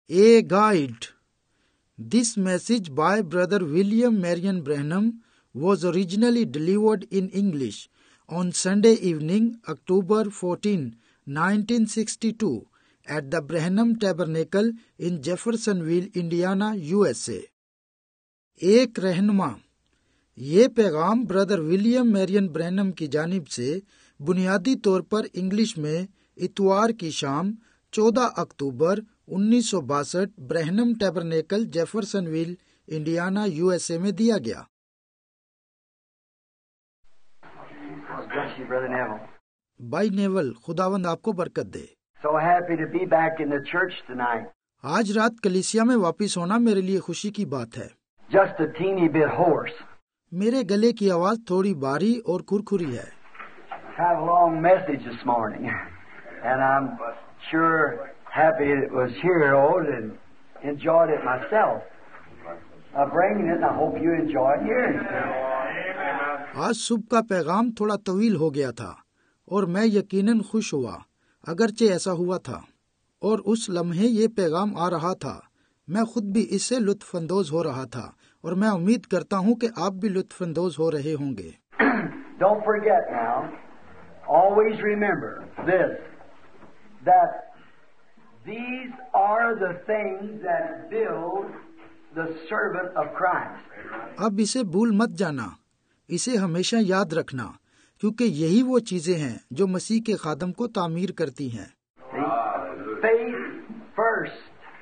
A guide. This message by Brother William Marion Branham was originally delivered in English on Sunday evening, October 14, 1962, at the Branham Tabernacle in Jeffersonville, Indiana, USA. एक रहनुमा. ये पैगाम brother William Marrion Branham की जानिब से बुनियादी तौर पर इंग्लिश में इतवार की शाम 14 October 1962 Branham Tabernacle Jeffersonville Indiana USA में दिया गया. बाई नेवल, खुदावंद आपको बरकत दे. So happy to be back in the church tonight. आज रात कलीसिया में वापस होना मेरे लिए खुशी की बात है. Just a teeny bit hoarse. मेरे गले की आवाज थोड़ी बारी और खुरखुरी है. Had a long message this morning, and I'm sure happy it was here, and enjoyed it myself. Bringing it, and I hope you enjoyed hearing it. आज सुबह का पैगाम थोड़ा तवील हो गया था और मैं यकीनन खुश हुआ, अगरचे ऐसा हुआ था, और उस लम्हे ये पैगाम आ रहा था. मैं खुद भी इससे लुत्फानंदोज हो रहा था और मैं उम्मीद करता हूँ कि आप भी लुत्फानंदोज हो रहे होंगे. Don't forget now, always remember this, that these are the things that build the servant of Christ. अब इसे भूल मत जाना, इसे हमेशा याद रखना, क्योंकि यही वो चीजें हैं जो मसीह के खादम को तामीर करती हैं. Faith first,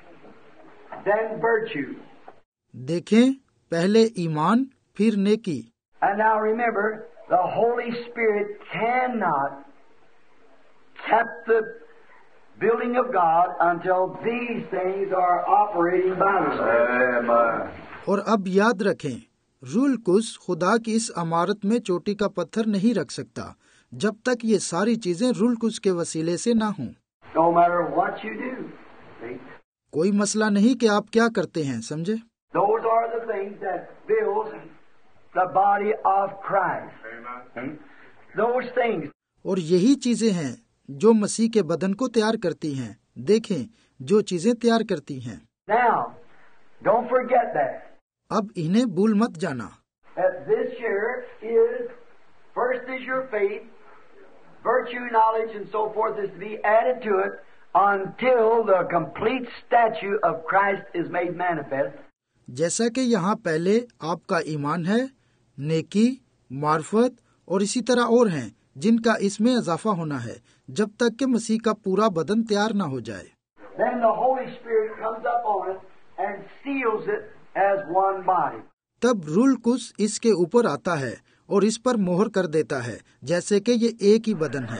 then virtue. देखें, पहले ईमान फिर नेकी. And now remember, the Holy Spirit cannot tap the building of God until these things are operating by the Spirit. और अब याद रखें, रूल कुस खुदा की इस इमारत में चोटी का पत्थर नहीं रख सकता जब तक ये सारी चीजें रूल कुस के वसीले से ना हों. No matter what you do. See? कोई मसला नहीं कि आप क्या करते हैं, समझे? Those are the things that build the body of Christ. See? Those things. और यही चीजें हैं जो मसीह के बदन को तैयार करती हैं. देखें, जो चीजें तैयार करती हैं. Now, don't forget that. अब इन्हें भूल मत जाना. That this year is, first is your faith, virtue, knowledge, and so forth is to be added to it until the complete statue of Christ is made manifest. जैसा कि यहाँ पहले आपका ईमान है, नेकी, मार्फत और इसी तरह और हैं जिनका इसमें इजाफा होना है जब तक कि मसीह का पूरा बदन तैयार ना हो जाए. Then the Holy Spirit comes up on it and seals it as one body. तब रूल कुस इसके ऊपर आता है और इस पर मोहर कर देता है जैसे कि ये एक ही बदन है.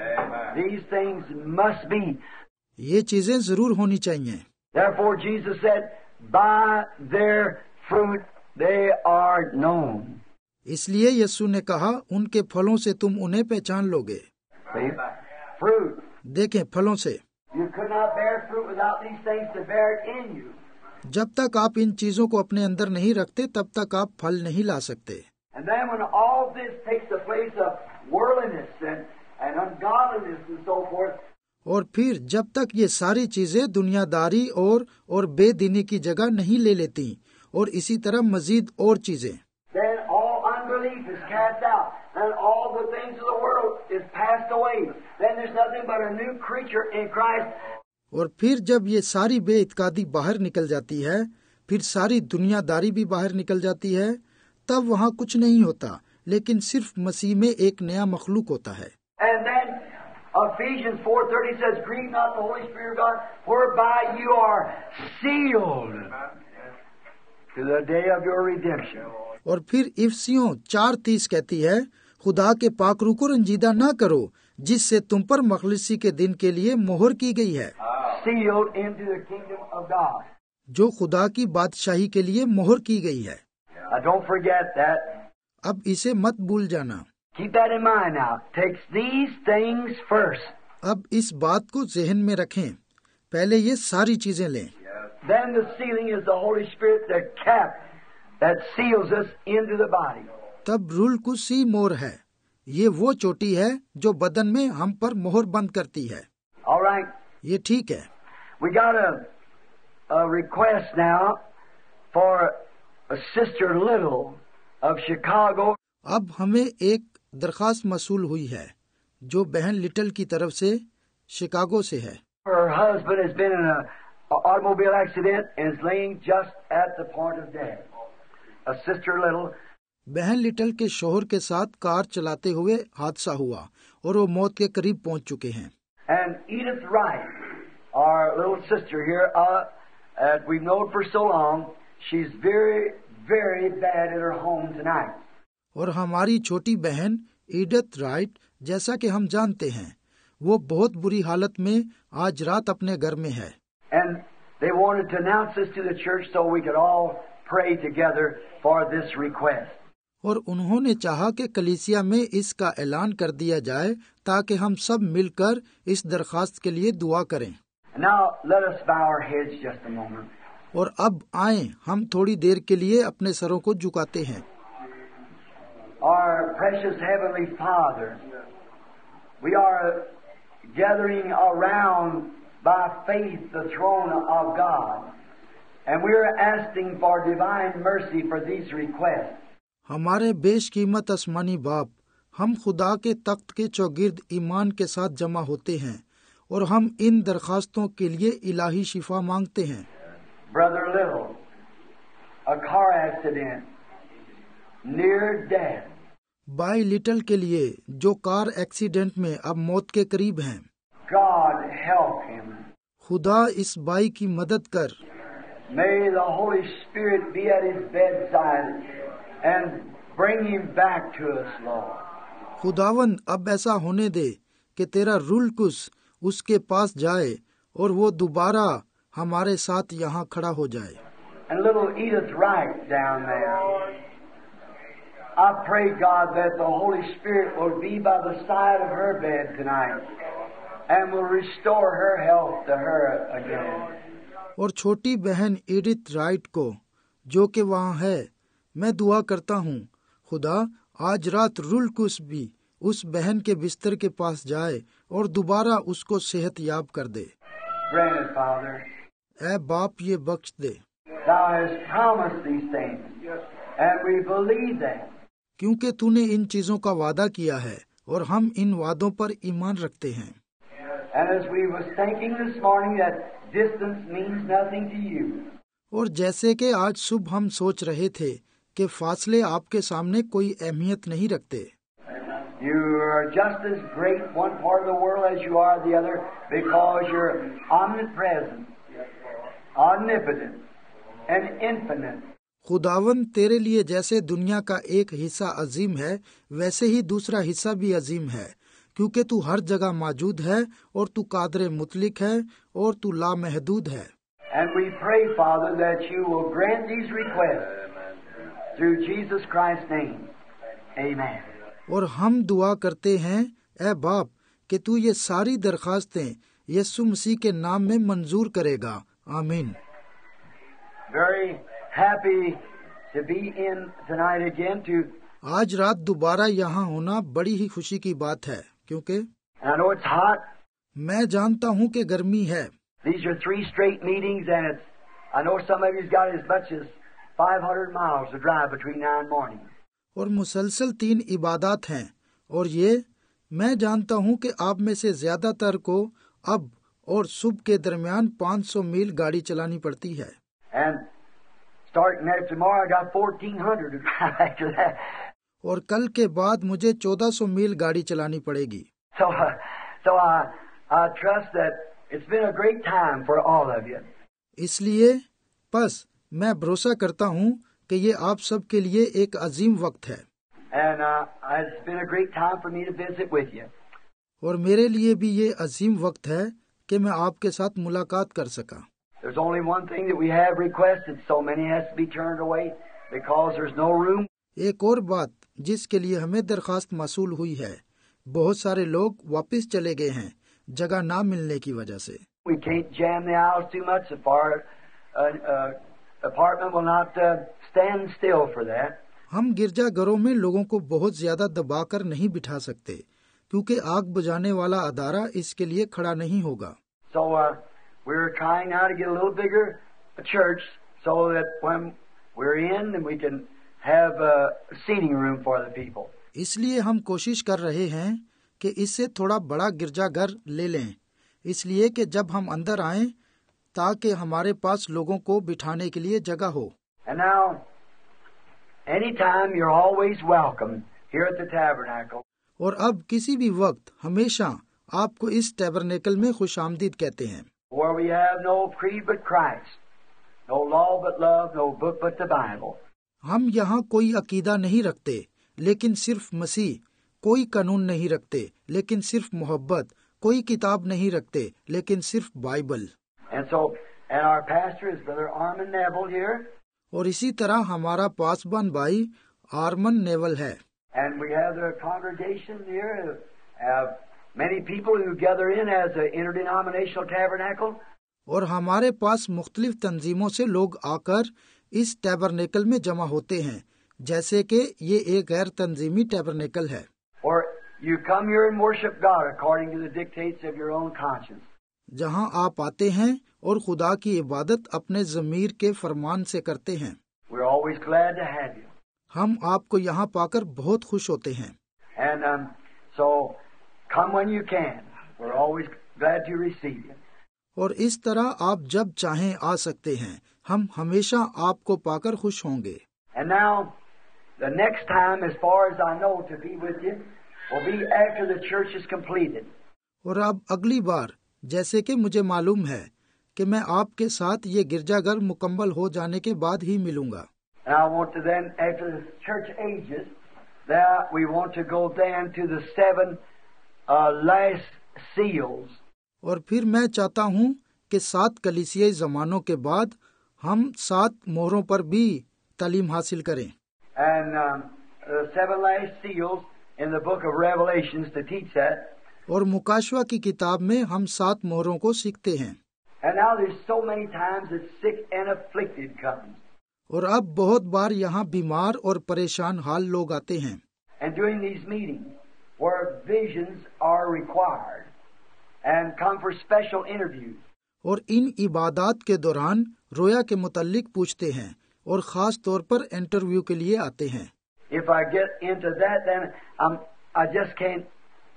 These things must be. ये चीजें जरूर होनी चाहिए. Therefore Jesus said, by their fruit they are known. इसलिए यीशु ने कहा, उनके फलों से तुम उन्हें पहचान लोगे. See? Fruit. देखें, फलों से. You could not bear fruit without these things to bear it in you. जब तक आप इन चीजों को अपने अंदर नहीं रखते तब तक आप फल नहीं ला सकते. And then when all this takes the place of worldliness and ungodliness and so forth. और फिर जब तक ये सारी चीजें दुनियादारी और बेदीनी की जगह नहीं ले लेती और इसी तरह मजीद और चीजें. Then all unbelief is cast out and all the things of the world is passed away. Then there's nothing but a new creature in Christ. और फिर जब ये सारी बेइत्कादी बाहर निकल जाती है, फिर सारी दुनियादारी भी बाहर निकल जाती है, तब वहाँ कुछ नहीं होता, लेकिन सिर्फ मसीह में एक नया मखलूक होता है. And then Ephesians 4:30 says, "Grieve not the Holy Spirit of God, whereby you are sealed to the day of your redemption." और फिर इफसियों 4:30 कहती है, खुदा के पाक रूह को रंजीदा ना करो, जिससे तुम पर मखलिसी के दिन के लिए मोहर की गई है. Sealed into the kingdom of God. जो खुदा की बादशाही के लिए मोहर की गई है. Don't forget that. अब इसे मत भूल जाना. Keep that in mind now. Takes these things first. अब इस बात को जहन में रखें, पहले ये सारी चीजें लें. Then the sealing is the Holy Spirit, the cap that seals us into the body. तब रूल कुसी मोहर है. ये वो चोटी है जो बदन में हम पर मोहर बंद करती है. All right. ये ठीक है. We got a a request now for a Sister Little of Chicago. अब हमें एक दरखास्त मसूल हुई है जो बहन लिटल की तरफ से शिकागो से है। Her husband has been in an automobile accident and is laying just at the point of death. A Sister Little. बहन लिटल के शौहर के साथ कार चलाते हुए हादसा हुआ और वो मौत के करीब पहुंच चुके हैं। And Edith Wright, our little sister here, as we've known for so long, she's very, very bad at her home tonight. और हमारी छोटी बहन ईडिथ राइट, जैसा कि हम जानते हैं, वो बहुत बुरी हालत में आज रात अपने घर में है। And they wanted to announce this to the church so we could all pray together for this request. और उन्होंने चाहा कि कलीसिया में इसका ऐलान कर दिया जाए ताकि हम सब मिलकर इस दरखास्त के लिए दुआ करें। Now let us bow our heads just a moment. और अब आए हम थोड़ी देर के लिए अपने सरों को झुकाते हैं। Our precious Heavenly Father, we are gathering around by faith the throne of God, and we are asking for divine mercy for these requests. हमारे बेशकीमत आसमानी बाप, हम खुदा के तख्त के चौगिर्द ईमान के साथ जमा होते हैं और हम इन दरखास्तों के लिए इलाही शिफा मांगते हैं। Brother Little, a car accident, near death. भाई लिटल के लिए जो कार एक्सीडेंट में अब मौत के करीब हैं। God help him. खुदा इस भाई की मदद कर। May the Holy Spirit be at his bedside and bring him back to us, Lord. खुदावन अब ऐसा होने दे कि तेरा रूह कुस उसके पास जाए और वो दोबारा हमारे साथ यहाँ खड़ा हो जाए। And little Edith Wright down there, I pray God that the Holy Spirit will be by the side of her bed tonight and will restore her health to her again. और छोटी बहन एडिथ राइट को जो कि वहाँ है, मैं दुआ करता हूँ खुदा आज रात रूह कुस भी उस बहन के बिस्तर के पास जाए और दोबारा उसको सेहत याब कर दे। Grant it, Father. ऐ बाप ये बख्श दे। Thou hast promised these things, and we believe that. क्योंकि तूने इन चीजों का वादा किया है और हम इन वादों पर ईमान रखते हैं। And as we was thinking this morning that distance means nothing to you. और जैसे कि आज सुबह हम सोच रहे थे कि फासले आपके सामने कोई अहमियत नहीं रखते। You are just as great one part of the world as you are the other because you're omnipresent, omnipotent, and infinite. खुदावन तेरे लिए जैसे दुनिया का एक हिस्सा अजीम है, वैसे ही दूसरा हिस्सा भी अजीम है, क्योंकि तू हर जगह मौजूद है और तू कादर मुतलिक है और तू लामहदूद है। And we pray, Father, that you will grant these requests through Jesus Christ's name. Amen. और हम दुआ करते हैं ऐ बाप कि तू ये सारी दरखास्तें यीशु मसीह के नाम में मंजूर करेगा। आमीन। Very happy to be in tonight again to. आज रात दोबारा यहाँ होना बड़ी ही खुशी की बात है, क्योंकि I know it's hot. मैं जानता हूँ कि गर्मी है। These are 3 straight meetings, and it's. I know some of you's got as much as 500 miles to drive between now and morning. और मुसलसल 3 इबादत हैं, और ये मैं जानता हूँ कि आप में से ज्यादातर को अब और सुबह के दरमियान 500 मील गाड़ी चलानी पड़ती है। And starting there tomorrow, I got 1,400 to drive after that. और कल के बाद मुझे 1400 मील गाड़ी चलानी पड़ेगी। So I trust that it's been a great time for all of you. इसलिए बस मैं भरोसा करता हूँ कि ये आप सब के लिए एक अजीम वक्त है। And it's been a great time for me to visit with you. और मेरे लिए भी ये अजीम वक्त है कि मैं आपके साथ मुलाकात कर सका। There's only one thing that we have requested, so many has to be turned away because there's no room. एक और बात जिसके लिए हमें दरखास्त मसूल हुई है, बहुत सारे लोग वापस चले गए हैं जगह ना मिलने की वजह से। We can't jam the aisles too much. The apartment will not stand still for that. हम गिरजाघरों में लोगों को बहुत ज्यादा दबाकर नहीं बिठा सकते, क्योंकि आग बुझाने वाला अदारा इसके लिए खड़ा नहीं होगा। So we're trying now to get a little bigger a church so that when we're in, we can have a seating room for the people. इसलिए हम कोशिश कर रहे हैं कि इससे थोड़ा बड़ा गिरजाघर ले लें, इसलिए कि जब हम अंदर आएं ताकि हमारे पास लोगों को बिठाने के लिए जगह हो। And now, anytime you're always welcome here at the tabernacle. और अब किसी भी वक्त हमेशा आपको इस टैबरनेकल में खुशामदीद कहते हैं, Where we have no creed but Christ, no law but love, no book but the Bible. हम यहाँ कोई अकीदा नहीं रखते लेकिन सिर्फ मसीह, कोई कानून नहीं रखते लेकिन सिर्फ मोहब्बत, कोई किताब नहीं रखते लेकिन सिर्फ Bible. And our pastor is Brother Armand Neville here. और इसी तरह हमारा पासबान भाई आर्मन नेवल है। And we have the congregation here, many people who gather in as an interdenominational tabernacle. और हमारे पास मुख्तलिफ तंजीमों से लोग आकर इस टैबरनेकल में जमा होते हैं, जैसे कि ये एक गैर तंजीमी टैबरनेकल है। Or you come here and worship God according to the dictates of your own conscience. जहाँ आप आते हैं और खुदा की इबादत अपने ज़मीर के फरमान से करते हैं। We're always glad to have you. हम आपको यहाँ पाकर बहुत खुश होते हैं। And so come when you can. We're always glad to receive you. और इस तरह आप जब चाहें आ सकते हैं, हम हमेशा आपको पाकर खुश होंगे। And now the next time, as far as I know, to be with you will be after the church is completed. और अब अगली बार, जैसे कि मुझे मालूम है कि मैं आपके साथ ये गिरजाघर मुकम्मल हो जाने के बाद ही मिलूंगा। And I want to then, after the church ages, that we want to go then to the 7 last seals. और फिर मैं चाहता हूँ कि 7 कलीसियाई ज़मानों के बाद हम 7 मोहरों पर भी तालीम हासिल करें। And the 7 last seals in the book of Revelations to teach that. और मुकाशवा की किताब में हम 7 मोहरों को सीखते हैं। And now there's so many times that sick and afflicted comes. और अब बहुत बार यहाँ बीमार और परेशान हाल लोग आते हैं। And during these meetings, where visions are required and come for special interviews. और इन इबादात के दौरान रोया के मुतल्लिक पूछते हैं और खास तौर पर इंटरव्यू के लिए आते हैं। If I get into that, then I just can't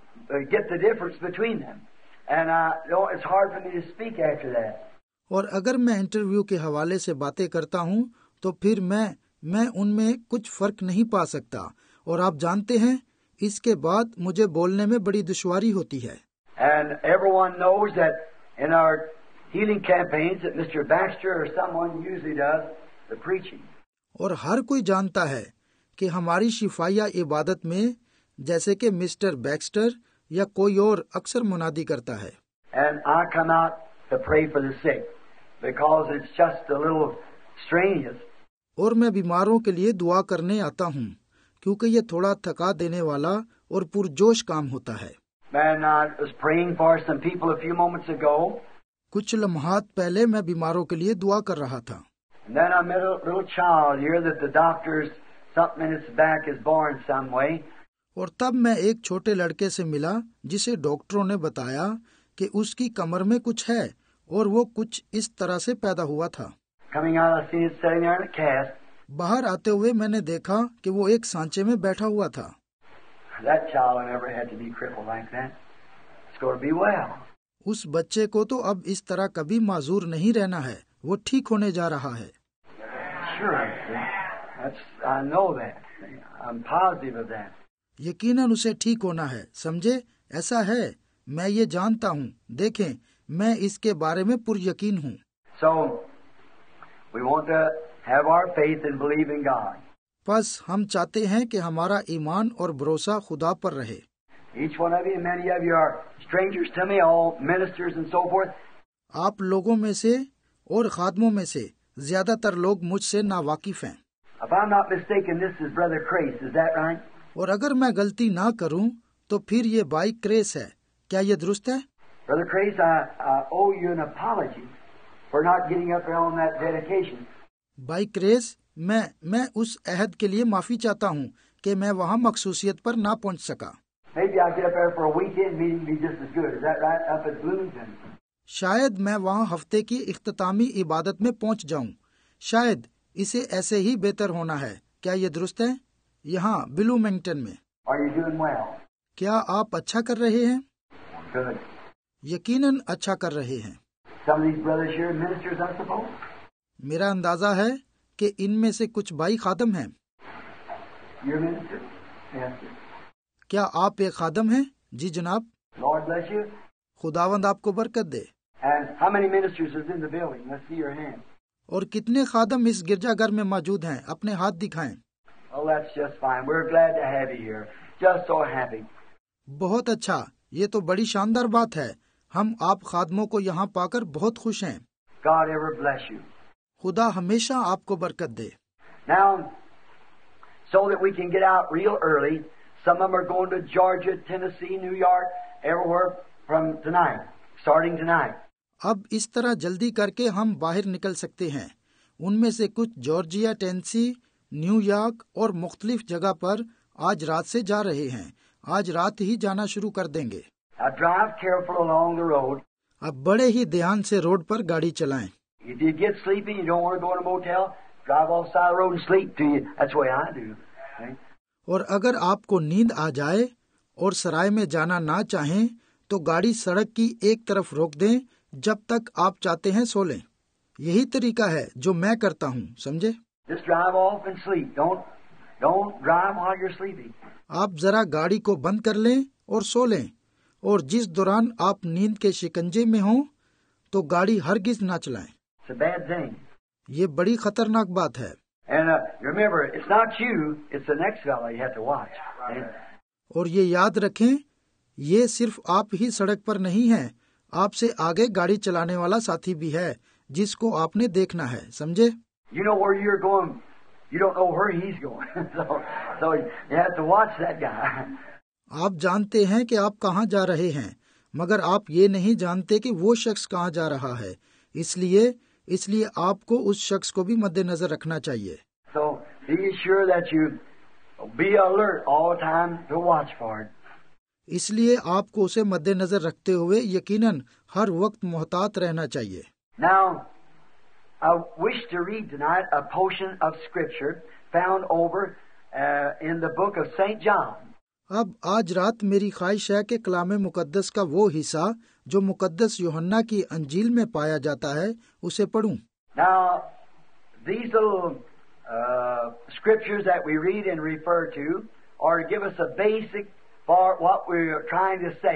get the difference between them, and it's hard for me to speak after that. और अगर मैं इंटरव्यू के हवाले से बातें करता हूँ तो फिर मैं उनमें कुछ फर्क नहीं पा सकता, और आप जानते हैं इसके बाद मुझे बोलने में बड़ी दुश्वारी होती है। And everyone knows that in our healing campaigns that Mr. Baxter or someone usually does the preaching. और हर कोई जानता है कि हमारी शिफाया इबादत में जैसे कि मिस्टर बैक्स्टर या कोई और अक्सर मुनादी करता है। And I come out to pray for the sick because it's just a little strenuous. और मैं बीमारों के लिए दुआ करने आता हूँ क्योंकि ये थोड़ा थका देने वाला और पुरजोश काम होता है। And I was praying for some people a few moments ago. कुछ लम्हात पहले मैं बीमारों के लिए दुआ कर रहा था। And then I met a little child here that the doctors, something in its back is born some way. और tब मैं एक छोटे लड़के से मिला जिसे डॉक्टरों ने बताया कि उसकी कमर में कुछ है और वो कुछ इस तरह से पैदा हुआ था। Coming out, I seen it sitting there in a cast. बाहर आते हुए मैंने देखा कि वो एक सांचे में बैठा हुआ था। That child never had to be crippled like that. It's going to be well. उस बच्चे को तो अब इस तरह कभी माजूर नहीं रहना है, वो ठीक होने जा रहा है। Sure, I know that. I'm positive of that. यकीनन उसे ठीक होना है, समझे? ऐसा है, मैं ये जानता हूँ। देखें, मैं इसके बारे में पुरयकीन हूँ। So, we want to have our faith and believe in God. बस हम चाहते हैं कि हमारा ईमान और भरोसा खुदा पर रहे। Each one of you, many of you are strangers to me, all ministers and so forth. आप लोगों में से और खादमों में से ज्यादातर लोग मुझसे नावाकिफ हैं। If I'm not mistaken, this is Brother Crace, is that right? और अगर मैं गलती ना करूं, तो फिर ये भाई क्रेस है, क्या ये दुरुस्त है? Brother Crace, I owe you an apology for not getting up there on that dedication. भाई क्रेस, मैं उस अहद के लिए माफी चाहता हूँ कि मैं वहाँ मखसूसियत पर ना पहुँच सका। Maybe I'll get up there for a weekend meeting and be just as good. Is that right? Up at Bloomington. शायद मैं वहाँ हफ्ते की इख्तितामी इबादत में पहुँच जाऊँ। शायद इसे ऐसे ही बेहतर होना है। क्या ये दुरुस्त है? यहाँ ब्लूमिंगटन में। Are you doing well? क्या आप अच्छा कर रहे हैं? Good. यकीनन अच्छा कर रहे हैं। Some of these brothers here are ministers, I suppose? मेरा अंदाजा है कि इनमें से कुछ भाई खादम हैं। You're a minister? Yes, sir. क्या आप एक खादम हैं? जी जनाब। Lord bless you. खुदावंद आपको बरकत दे। And how many ministers is in the building? Let's see your hand. और कितने खादम इस गिरजाघर में मौजूद हैं? अपने हाथ दिखाएं। Oh, that's just fine. We're glad to have you here. Just so happy. बहुत अच्छा, ये तो बड़ी शानदार बात है। हम आप खादमों को यहाँ पाकर बहुत खुश हैं। God ever bless you. खुदा हमेशा आपको बरकत दे। Now, so that we can get out real early, some of them are going to Georgia, Tennessee, New York, everywhere from tonight, starting tonight. अब इस तरह जल्दी करके हम बाहर निकल सकते हैं। उनमें से कुछ जॉर्जिया, टेनेसी, न्यूयॉर्क और मुख्तलिफ जगह पर आज रात से जा रहे हैं। आज रात ही जाना शुरू कर देंगे। Now drive careful along the road. अब बड़े ही ध्यान से रोड पर गाड़ी चलाएं। If you get sleepy, you don't want to go in a motel, drive off the side of the road and sleep till you. That's the way I do. Okay? और अगर आपको नींद आ जाए और सराय में जाना ना चाहें तो गाड़ी सड़क की एक तरफ रोक दें, जब तक आप चाहते हैं सो लें। यही तरीका है जो मैं करता हूँ, समझे? Just drive off and sleep. Don't drive while you're sleeping. आप जरा गाड़ी को बंद कर लें और सो लें, और जिस दौरान आप नींद के शिकंजे में हों तो गाड़ी हरगिज ना चलाएं। It's a bad thing. ये बड़ी खतरनाक बात है। And remember, it's not you, it's the next fellow you have to watch. Okay? और ये याद रखें, ये सिर्फ आप ही सड़क पर नहीं हैं, आपसे आगे गाड़ी चलाने वाला साथी भी है जिसको आपने देखना है, समझे? You know where you're going, you don't know where he's going. so you have to watch that guy. आप जानते हैं कि आप कहाँ जा रहे हैं, मगर आप ये नहीं जानते कि वो शख्स कहाँ जा रहा है। इसलिए आपको उस शख्स को भी मद्देनजर रखना चाहिए। So be sure that you be alert all the time to watch for it. इसलिए आपको उसे मद्देनजर रखते हुए यकीनन हर वक्त मोहतात रहना चाहिए। Now, I wish to read tonight a portion of Scripture found over in the book of St. John. अब आज रात मेरी ख्वाहिश है कि कलाम मुकद्दस का वो हिस्सा जो मुकद्दस यूहन्ना की अंजील में पाया जाता है उसे पढ़ूं। Now, these little scriptures that we read and refer to are to give us a basic for what we're trying to say.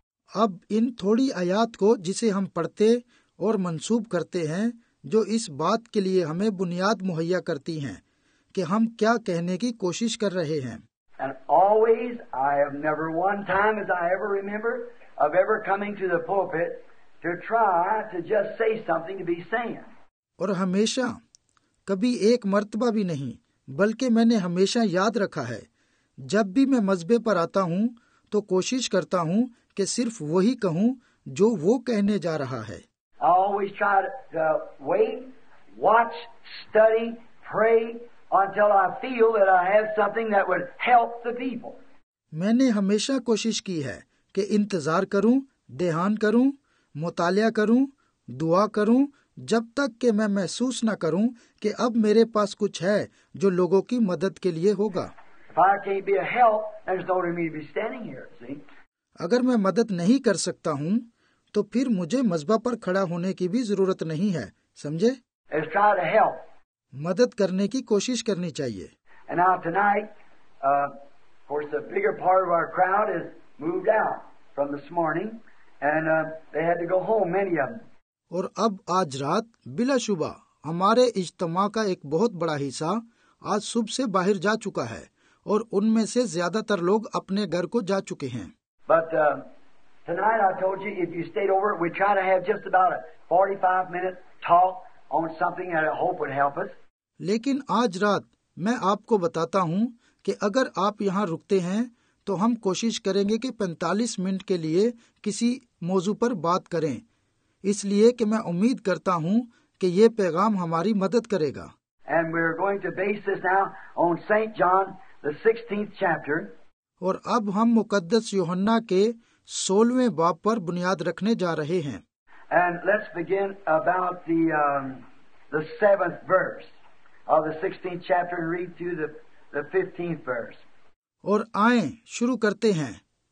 अब इन थोड़ी आयात को जिसे हम पढ़ते और मंसूब करते हैं, जो इस बात के लिए हमें बुनियाद मुहैया करती हैं कि हम क्या कहने की कोशिश कर रहे हैं। And always, I have never one time as I ever remember of ever coming to the pulpit to try to just say something to be saying. और हमेशा, कभी एक मर्तबा भी नहीं, बल्कि मैंने हमेशा याद रखा है, जब भी मैं मज़बे पर आता हूँ तो कोशिश करता हूँ कि सिर्फ वही कहूँ जो वो कहने जा रहा है। I always try to wait, watch, study, pray until I feel that I have something that would help the people. मैंने हमेशा कोशिश की है कि इंतजार करूं, ध्यान करूं, मुतालिया करूं, दुआ करूं, जब तक कि मैं महसूस न करूं कि अब मेरे पास कुछ है जो लोगों की मदद के लिए होगा। If I can't be a help, there's no reason to be standing here, see? अगर मैं मदद नहीं कर सकता हूं, तो फिर मुझे मज़बा पर खड़ा होने की भी जरूरत नहीं है, समझे? Let's try to help. मदद करने की कोशिश करनी चाहिए। And now tonight, of course, the bigger part of our crowd is moved out from this morning, and they had to go home, many of them. और अब आज रात बिलाशुबा हमारे इज्तिमा का एक बहुत बड़ा हिस्सा आज सुबह से बाहर जा चुका है, और उनमें से ज्यादातर लोग अपने घर को जा चुके हैं। But tonight I told you if you stayed over, we try to have just about a 45-minute talk on something that I hope would help us. लेकिन आज रात मैं आपको बताता हूँ कि अगर आप यहाँ रुकते हैं तो हम कोशिश करेंगे कि 45 मिनट के लिए किसी मौजू पर बात करें, इसलिए कि मैं उम्मीद करता हूँ कि ये पैगाम हमारी मदद करेगा। And we're going to base this now on St. John, the 16th chapter. और अब हम मुकद्दस यूहन्ना के 16वें बाब पर बुनियाद रखने जा रहे हैं। And let's begin about the 7th verse of the 16th chapter and read through the 15th verse. और आए शुरू करते हैं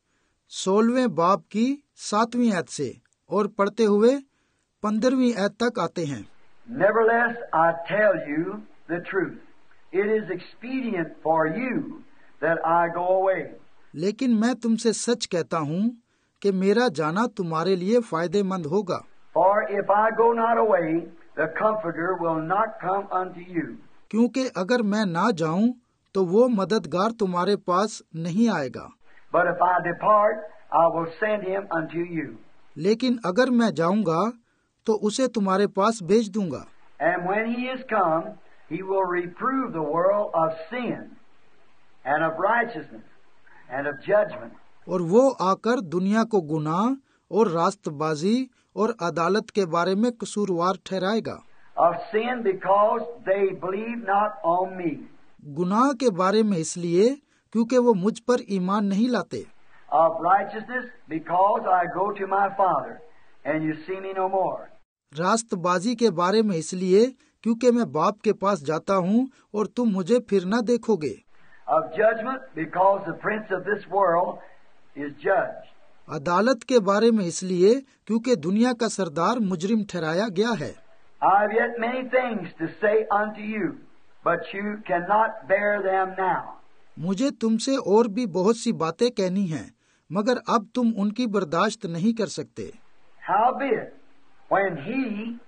16वें बाब की 7वीं आयत से और पढ़ते हुए 15वीं आयत तक आते हैं. Nevertheless, I tell you the truth. It is expedient for you that I go away. लेकिन मैं तुमसे सच कहता हूँ कि मेरा जाना तुम्हारे लिए फायदेमंद होगा. For if I go not away, the Comforter will not come unto you. क्योंकि अगर मैं ना जाऊं तो वो मददगार तुम्हारे पास नहीं आएगा. But if I depart, I will send him unto you. लेकिन अगर मैं जाऊंगा तो उसे तुम्हारे पास भेज दूंगा. And when he is come, he will reprove the world of sin and of righteousness and of judgment. और वो आकर दुनिया को गुनाह और रास्तबाजी और अदालत के बारे में कसूरवार ठहराएगा. Of sin because they believe not on me. गुनाह के बारे में इसलिए क्योंकि वो मुझ पर ईमान नहीं लाते. Of righteousness because I go to my Father and you see me no more. रास्तबाजी के बारे में इसलिए क्योंकि मैं बाप के पास जाता हूँ और तुम मुझे फिर न देखोगे. Of judgment because the prince of this world is judged. अदालत के बारे में इसलिए क्योंकि दुनिया का सरदार मुजरिम ठहराया गया है. I have yet many things to say unto you, but you cannot bear them now. मुझे तुमसे और भी बहुत सी बातें कहनी हैं, मगर अब तुम उनकी बर्दाश्त नहीं कर सकते. Howbeit, when he,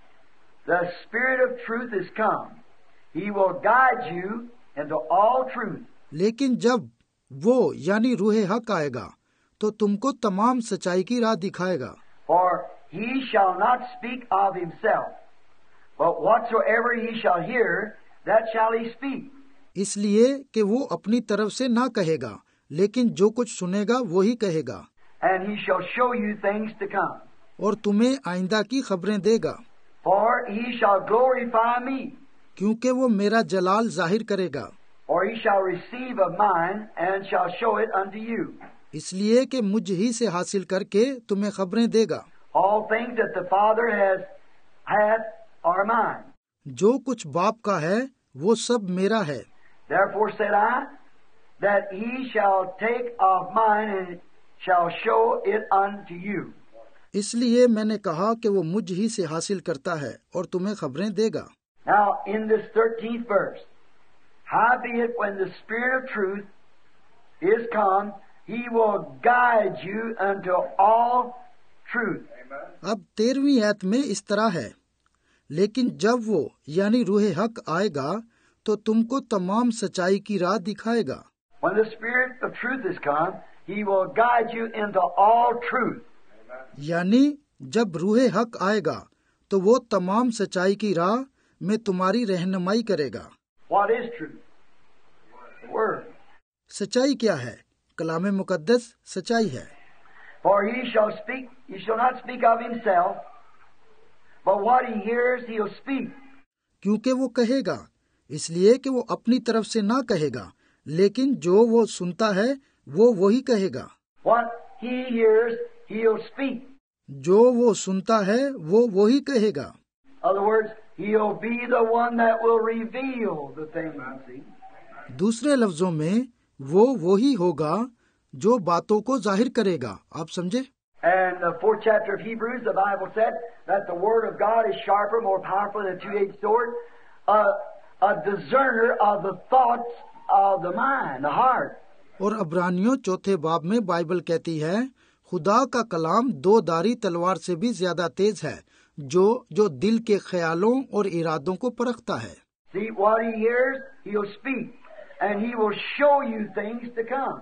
the Spirit of truth, is come, he will guide you into all truth. लेकिन जब वो यानी रूहे हक आएगा तो तुमको तमाम सच्चाई की राह दिखाएगा. For he shall not speak of himself, but whatsoever he shall hear, that shall he speak. इसलिए कि वो अपनी तरफ से ना कहेगा, लेकिन जो कुछ सुनेगा वो ही कहेगा. And he shall show you things to come. और तुम्हें आइंदा की खबरें देगा. For he shall glorify me. क्योंकि वो मेरा जलाल जाहिर करेगा. For he shall receive of mine and shall show it unto you. इसलिए कि मुझ ही से हासिल करके तुम्हें खबरें देगा. All things that the Father hath are mine. जो कुछ बाप का है वो सब मेरा है. Therefore said I, that he shall take of mine and shall show it unto you. इसलिए मैंने कहा कि वो मुझ ही से हासिल करता है और तुम्हें खबरें देगा. Now in this 13th verse, howbeit when the Spirit of truth is come, he will guide you unto all truth. अब 13वीं आयत में इस तरह है, लेकिन जब वो यानी रूहे हक आएगा तो तुमको तमाम सच्चाई की राह दिखाएगा. When the Spirit of truth is come, he will guide you into all truth. यानी जब रूहे हक आएगा तो वो तमाम सच्चाई की राह में तुम्हारी रहनुमाई करेगा. What is truth? The Word. सच्चाई क्या है? कलाम मुकद्दस सच्चाई है. For he shall not speak of himself, but what he hears he'll speak. क्योंकि वो कहेगा, इसलिए कि वो अपनी तरफ से ना कहेगा, लेकिन जो वो सुनता है वो वही कहेगा. What he hears he'll speak. जो वो सुनता है वो वही कहेगा. In other words, he'll be the one that will reveal the things. See? दूसरे लफ्जों में वो वही होगा जो बातों को जाहिर करेगा. आप समझे? And the 4th chapter of Hebrews, the Bible said that the Word of God is sharper, more powerful than a two-edged sword, a discerner of the thoughts of the mind, the heart. और अब्रानियों 4थे बाब में Bible कहती है, खुदा का कलाम 2 धारी तलवार से भी ज्यादा तेज है, जो दिल के ख्यालों और इरादों को परखता है. See, what he hears, he'll speak, and he will show you things to come.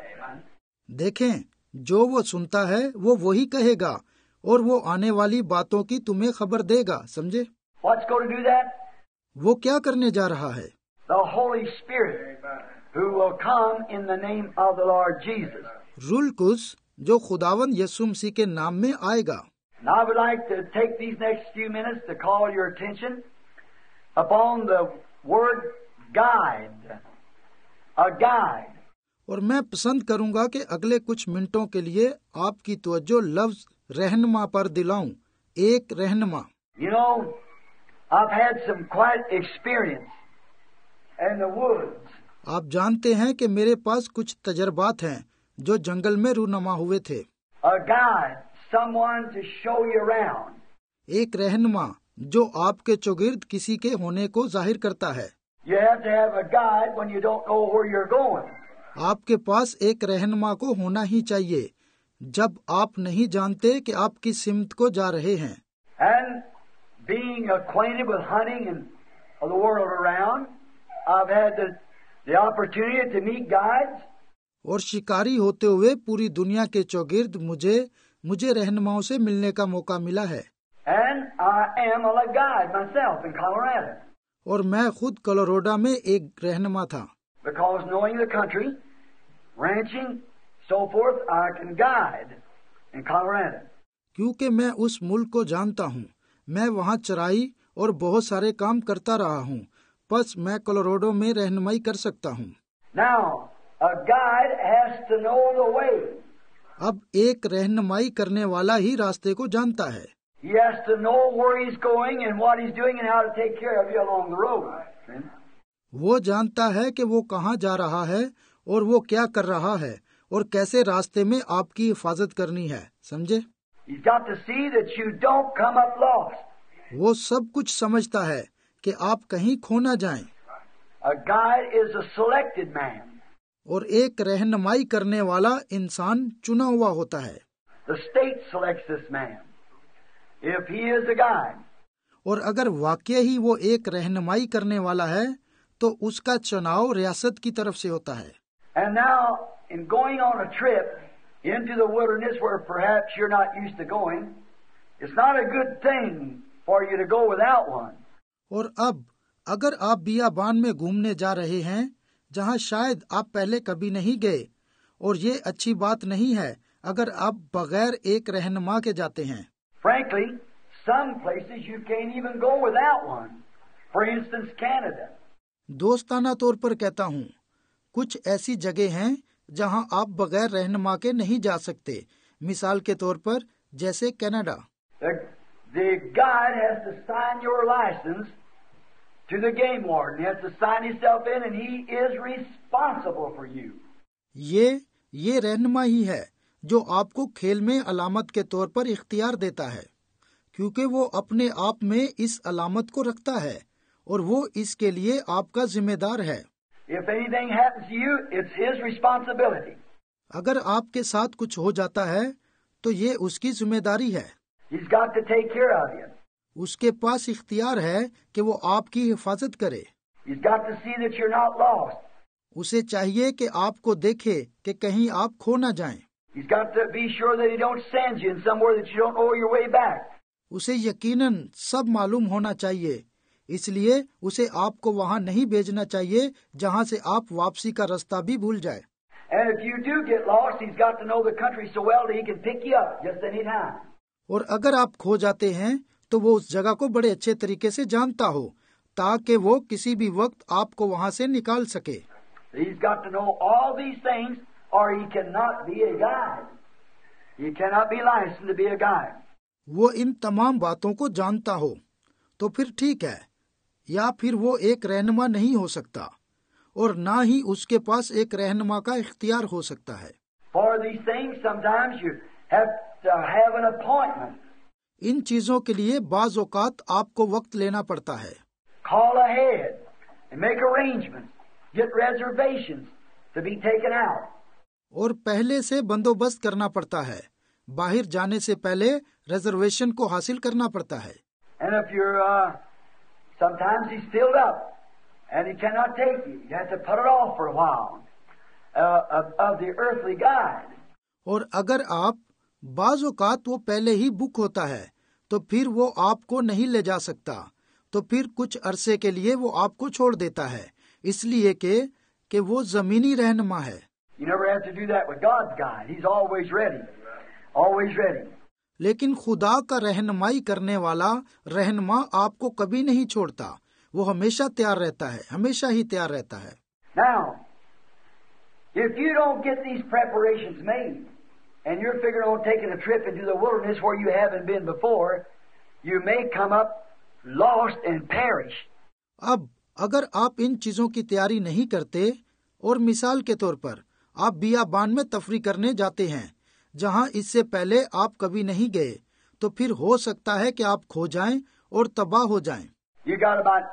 देखें, जो वो सुनता है वो वही कहेगा और वो आने वाली बातों की तुम्हें खबर देगा. समझे? What's going to do that? वो क्या करने जा रहा है? The Holy Spirit, who will come in the name of the Lord Jesus. रूल कुस जो खुदावन यीशु मसीह के नाम में आएगा. And I would like to take these next few minutes to call your attention upon the word guide. A guide. और मैं पसंद करूंगा कि अगले कुछ मिनटों के लिए आपकी तवज्जो लफ्ज रहनुमा पर दिलाऊं. एक रहनुमा। You know, I've had some quite experience in the woods. आप जानते हैं कि मेरे पास कुछ तजर्बात हैं जो जंगल में रूनमा हुए थे। A guide, someone to show you around. एक रहनुमा जो आपके चौगिर्द किसी के होने को जाहिर करता है। You have to have a guide when you don't know where you're going. आपके पास एक रहनुमा को होना ही चाहिए जब आप नहीं जानते कि आप किस सिमत को जा रहे हैं। And being acquainted with hunting and the world around, I've had the opportunity to meet guides. और शिकारी होते हुए पूरी दुनिया के चौगिर्द मुझे रहनुमाओं से मिलने का मौका मिला है। And I am a guide myself in Colorado. और मैं खुद कोलोराडो में एक रहनुमा था। Because knowing the country, ranching, so forth, I can guide in Colorado. क्योंकि मैं उस मुल्क को जानता हूँ, मैं वहाँ चराई और बहुत सारे काम करता रहा हूँ, बस मैं कोलोराडो में रहनुमाई कर सकता हूँ। Now, a guide has to know the way. अब एक रहनुमाई करने वाला ही रास्ते को जानता है। He has to know where he's going and what he's doing and how to take care of you along the road. वो जानता है कि वो कहाँ जा रहा है और वो क्या कर रहा है और कैसे रास्ते में आपकी हिफाजत करनी है, समझे? He's got to see that you don't come up lost. वो सब कुछ समझता है कि आप कहीं खो ना जाएं। A guide is a selected man. और एक रहनुमाई करने वाला इंसान चुना हुआ होता है। The state selects this man. If he is a guide. और अगर वाकई ही वो एक रहनुमाई करने वाला है तो उसका चुनाव रियासत की तरफ से होता है। And now, in going on a trip into the wilderness where perhaps you're not used to going, it's not a good thing for you to go without one. और अब अगर आप बियाबान में घूमने जा रहे हैं जहाँ शायद आप पहले कभी नहीं गए, और ये अच्छी बात नहीं है अगर आप बगैर एक रहनुमा के जाते हैं। Frankly, some places you can't even go without one. For instance, Canada. दोस्ताना तौर पर कहता हूँ, कुछ ऐसी जगह हैं जहाँ आप बगैर रहनुमा के नहीं जा सकते, मिसाल के तौर पर जैसे Canada. The guide has to sign your license to the game warden. He has to sign himself in and he is responsible for you. ये रहनुमा ही है जो आपको खेल में अलामत के तौर पर इख्तियार देता है, क्योंकि वो अपने आप में इस अलामत को रखता है और वो इसके लिए आपका जिम्मेदार है। If anything happens to you, it's his responsibility. अगर आपके साथ कुछ हो जाता है तो ये उसकी जिम्मेदारी है। He's got to take care of you. उसके पास इख्तियार है कि वो आपकी हिफाजत करे। He's got to see that you're not lost. उसे चाहिए कि आपको देखे कि कहीं आप खो न जाएं। He's got to be sure that he don't send you in somewhere that you don't know your way back. उसे यकीनन सब मालूम होना चाहिए, इसलिए उसे आपको वहाँ नहीं भेजना चाहिए जहाँ से आप वापसी का रास्ता भी भूल जाए। And if you do get lost, he's got to know the country so well that he can pick you up just any time. और अगर आप खो जाते हैं तो वो उस जगह को बड़े अच्छे तरीके से जानता हो ताकि वो किसी भी वक्त आपको वहाँ से निकाल सके। He's got to know all these things or he cannot be a guide. He cannot be licensed to be a guide. वो इन तमाम बातों को जानता हो तो फिर ठीक है, या फिर वो एक रहनुमा नहीं हो सकता और ना ही उसके पास एक रहनुमा का इख्तियार हो सकता है। For these things, sometimes you have to have an appointment. इन चीजों के लिए बाज औकात आपको वक्त लेना पड़ता है। Call ahead and make arrangements. Get reservations to be taken out. और पहले से बंदोबस्त करना पड़ता है, बाहर जाने से पहले रिजर्वेशन को हासिल करना पड़ता है। And if you're, sometimes he's filled up and he cannot take you. You have to put it off for a while of the earthly guide. और अगर आप बाज औकात वो पहले ही बुक होता है तो फिर वो आपको नहीं ले जा सकता, तो फिर कुछ अरसे के लिए वो आपको छोड़ देता है, इसलिए कि वो जमीनी रहनुमा है। You never have to do that with God's guide. He's always ready. Always ready. लेकिन खुदा का रहनुमाई करने वाला रहनुमा आपको कभी नहीं छोड़ता, वो हमेशा तैयार रहता है, हमेशा ही तैयार रहता है। Now, if you don't get these preparations made, and you're figuring on taking a trip into the wilderness where you haven't been before, you may come up lost and perish. अब अगर आप इन चीजों की तैयारी नहीं करते और मिसाल के तौर पर आप बियाबान में तफरी करने जाते हैं जहां इससे पहले आप कभी नहीं गए, तो फिर हो सकता है कि आप खो जाएं और तबाह हो जाएं। You got about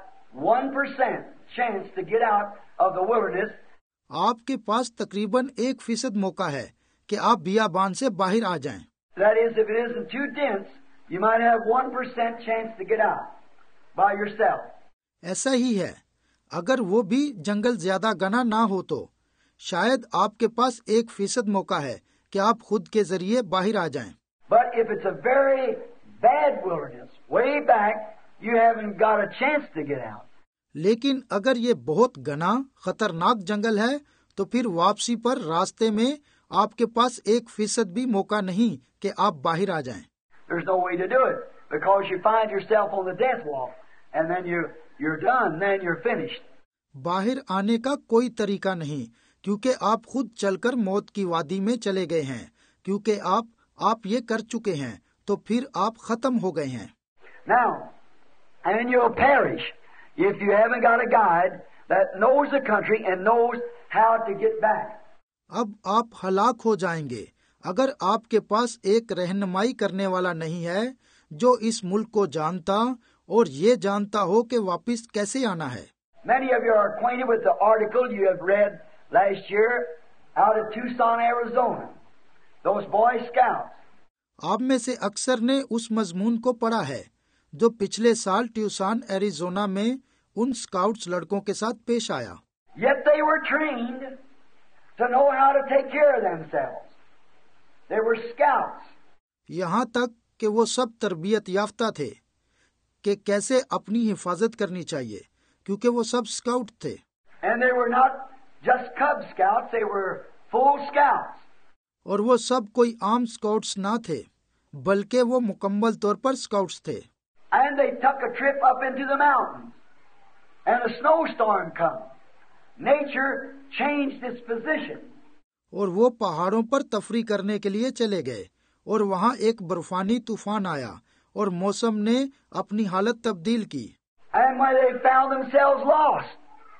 1% chance to get out of the wilderness. आपके पास तकरीबन 1% मौका है कि आप बियाबान से बाहर आ जाएं। That is, if it isn't too dense, you might have 1% chance to get out by yourself. ऐसा ही है, अगर वो भी जंगल ज्यादा घना ना हो तो शायद आपके पास 1% मौका है कि आप खुद के जरिए बाहर आ जाएं। But if it's a very bad wilderness, way back, you haven't got a chance to get out. लेकिन अगर ये बहुत घना खतरनाक जंगल है तो फिर वापसी पर रास्ते में आपके पास 1% भी मौका नहीं कि आप बाहर आ जाएं। There's no way to do it because you find yourself on the death walk, and then you're done, then you're finished. बाहर आने का कोई तरीका नहीं, क्योंकि आप खुद चलकर मौत की वादी में चले गए हैं, क्योंकि आप ये कर चुके हैं, तो फिर आप खत्म हो गए हैं। Now, and you'll perish if you haven't got a guide that knows the country and knows how to get back. अब आप हलाक हो जाएंगे अगर आपके पास एक रहनुमाई करने वाला नहीं है जो इस मुल्क को जानता और ये जानता हो कि वापस कैसे आना है। Many of you are acquainted with the article you have read last year out of Tucson, Arizona. Those Boy Scouts. आप में से अक्सर ने उस मजमून को पढ़ा है जो पिछले साल ट्यूसान एरिजोना में उन स्काउट्स लड़कों के साथ पेश आया। Yet they were trained to know how to take care of themselves. They were scouts. यहाँ तक कि वो सब तरबियत याफ्ता थे कि कैसे अपनी हिफाजत करनी चाहिए, क्योंकि वो सब स्काउट थे। And they were not just Cub Scouts, they were full scouts. और वो सब कोई आम स्काउट्स ना थे, बल्कि वो मुकम्मल तौर पर स्काउट्स थे। And they took a trip up into the mountains. And a snowstorm come. Nature changed its position. और वो पहाड़ों पर तफरी करने के लिए चले गए और वहाँ एक बर्फानी तूफान आया और मौसम ने अपनी हालत तब्दील की। And when they found themselves lost,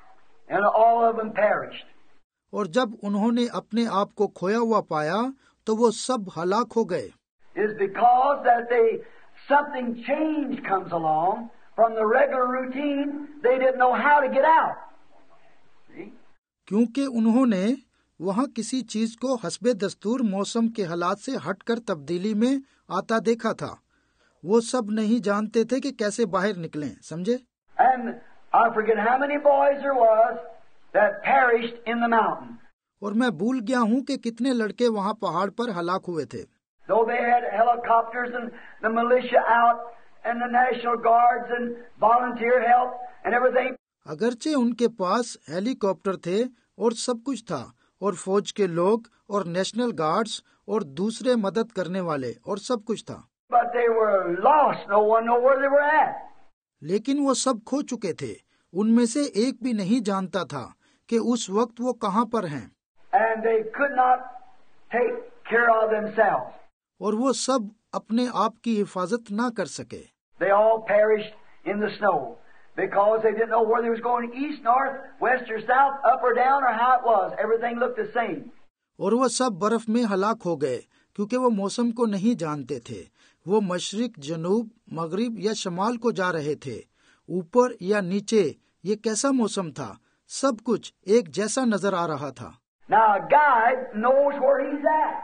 and all of them perished. और जब उन्होंने अपने आप को खोया हुआ पाया तो वो सब हलाक हो गए। Is because that something change comes along from the regular routine. They didn't know how to get out. See? क्योंकि उन्होंने वहाँ किसी चीज को हस्बे दस्तूर मौसम के हालात से हटकर तब्दीली में आता देखा था। वो सब नहीं जानते थे कि कैसे बाहर निकलें, समझे? And I forget how many boys there was that perished in the mountain. और मैं भूल गया हूँ कि कितने लड़के वहाँ पहाड़ पर हलाक हुए थे। Though they had helicopters and the militia out and the National Guards and volunteer help and everything. अगरचे उनके पास हेलीकॉप्टर थे और सब कुछ था और फौज के लोग और नेशनल गार्ड्स और दूसरे मदद करने वाले और सब कुछ था। But they were lost. No one knew where they were at. लेकिन वो सब खो चुके थे। उनमें से एक भी नहीं जानता था कि उस वक्त वो कहाँ पर हैं। And they could not take care of themselves. और वो सब अपने आप की हिफाजत ना कर सके। They all perished in the snow because they didn't know whether they was going east, north, west or south, up or down or how it was. Everything looked the same. और वो सब बर्फ में हलाक हो गए क्योंकि वो मौसम को नहीं जानते थे। वो मशरिक, जनूब, मगरिब या शमाल को जा रहे थे, ऊपर या नीचे। ये कैसा मौसम था, सब कुछ एक जैसा नजर आ रहा था। Now a guide knows where he's at,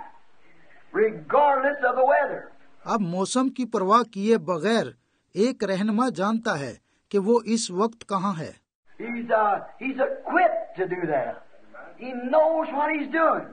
regardless of the weather. अब मौसम की परवाह किए बगैर एक रहनुमा जानता है कि वो इस वक्त कहाँ है। He's equipped to do that. He knows what he's doing.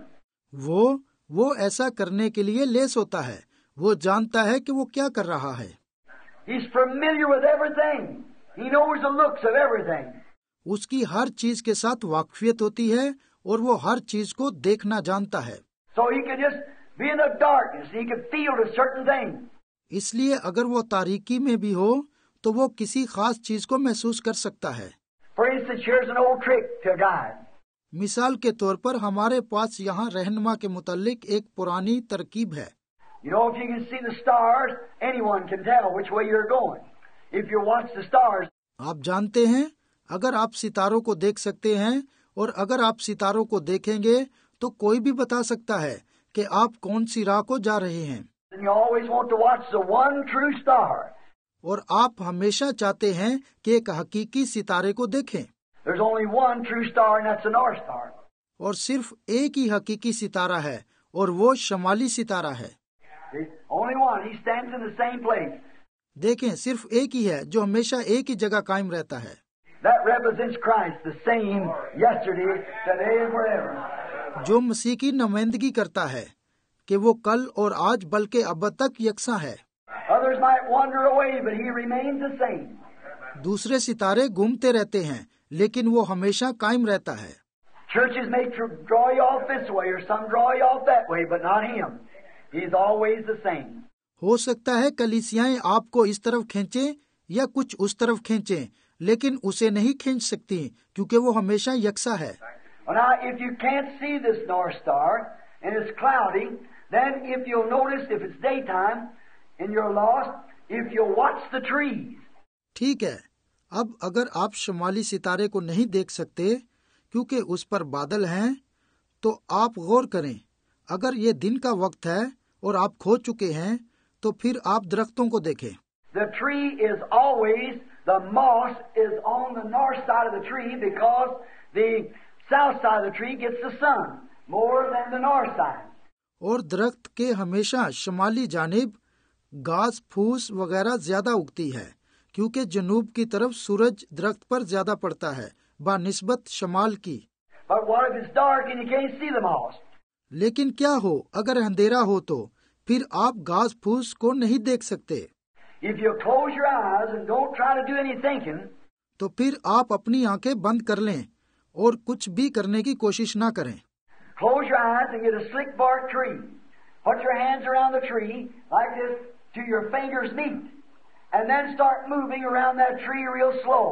वो ऐसा करने के लिए लेस होता है। वो जानता है कि वो क्या कर रहा है। He's familiar with everything. He knows the looks of everything. उसकी हर चीज के साथ वाकफियत होती है और वो हर चीज को देखना जानता है। So he could just be in the darkness. He could feel a certain thing. इसलिए अगर वो तारीकी में भी हो तो वो किसी खास चीज को महसूस कर सकता है। For instance, here's an old trick to a guide. मिसाल के तौर पर हमारे पास यहाँ रहनुमा के मुतालिक एक पुरानी तरकीब है। You know, if you can see the stars, anyone can tell which way you're going. If you watch the stars. आप जानते हैं, अगर आप सितारों को देख सकते हैं और अगर आप सितारों को देखेंगे तो कोई भी बता सकता है कि आप कौन सी राह को जा रहे हैं. And you always want to watch the one true star. और आप हमेशा चाहते हैं कि एक हकीकी सितारे को देखें. There's only one true star, and that's the North Star. और सिर्फ एक ही हकीकी सितारा है और वो शमाली सितारा है. Only one. He stands in the same place. देखें, सिर्फ एक ही है जो हमेशा एक ही जगह कायम रहता है. That represents Christ, the same yesterday, today, and forever. जो मसीह की नुमाइंदगी करता है कि वो कल और आज बल्कि अब तक यकसा है. Others might wander away, but he remains the same. दूसरे सितारे घूमते रहते हैं लेकिन वो हमेशा कायम रहता है. Churches may draw you off this way, or some draw you off that way, but not him. He's always the same. हो सकता है कलीसियाएं आपको इस तरफ खींचें या कुछ उस तरफ खींचें, लेकिन उसे नहीं खींच सकती क्योंकि वो हमेशा यकसा है. Now, if you can't see this North Star and it's cloudy, then if you'll notice, if it's daytime and you're lost, if you'll watch the trees. ठीक है, अब अगर आप शमाली सितारे को नहीं देख सकते क्योंकि उस पर बादल हैं, तो आप गौर करें. अगर ये दिन का वक्त है और आप खो चुके हैं तो फिर आप दरख्तों को देखें. The tree is always, the moss is on the north side of the tree because the south side of the tree gets the sun more than the north side. और दरख्त के हमेशा शमाली जानिब घास फूस वगैरह ज्यादा उगती है क्योंकि जनूब की तरफ सूरज दरख्त पर ज्यादा पड़ता है बानिस्बत शमाल की. But what if it's dark and you can't see the moss? लेकिन क्या हो अगर अंधेरा हो तो फिर आप घास फूस को नहीं देख सकते. If you close your eyes and don't try to do any thinking, तो फिर आप अपनी आंखें बंद कर लें और कुछ भी करने की कोशिश ना करें. close your eyes and get a slick bark tree. Put your hands around the tree like this till your fingers meet, and then start moving around that tree real slow.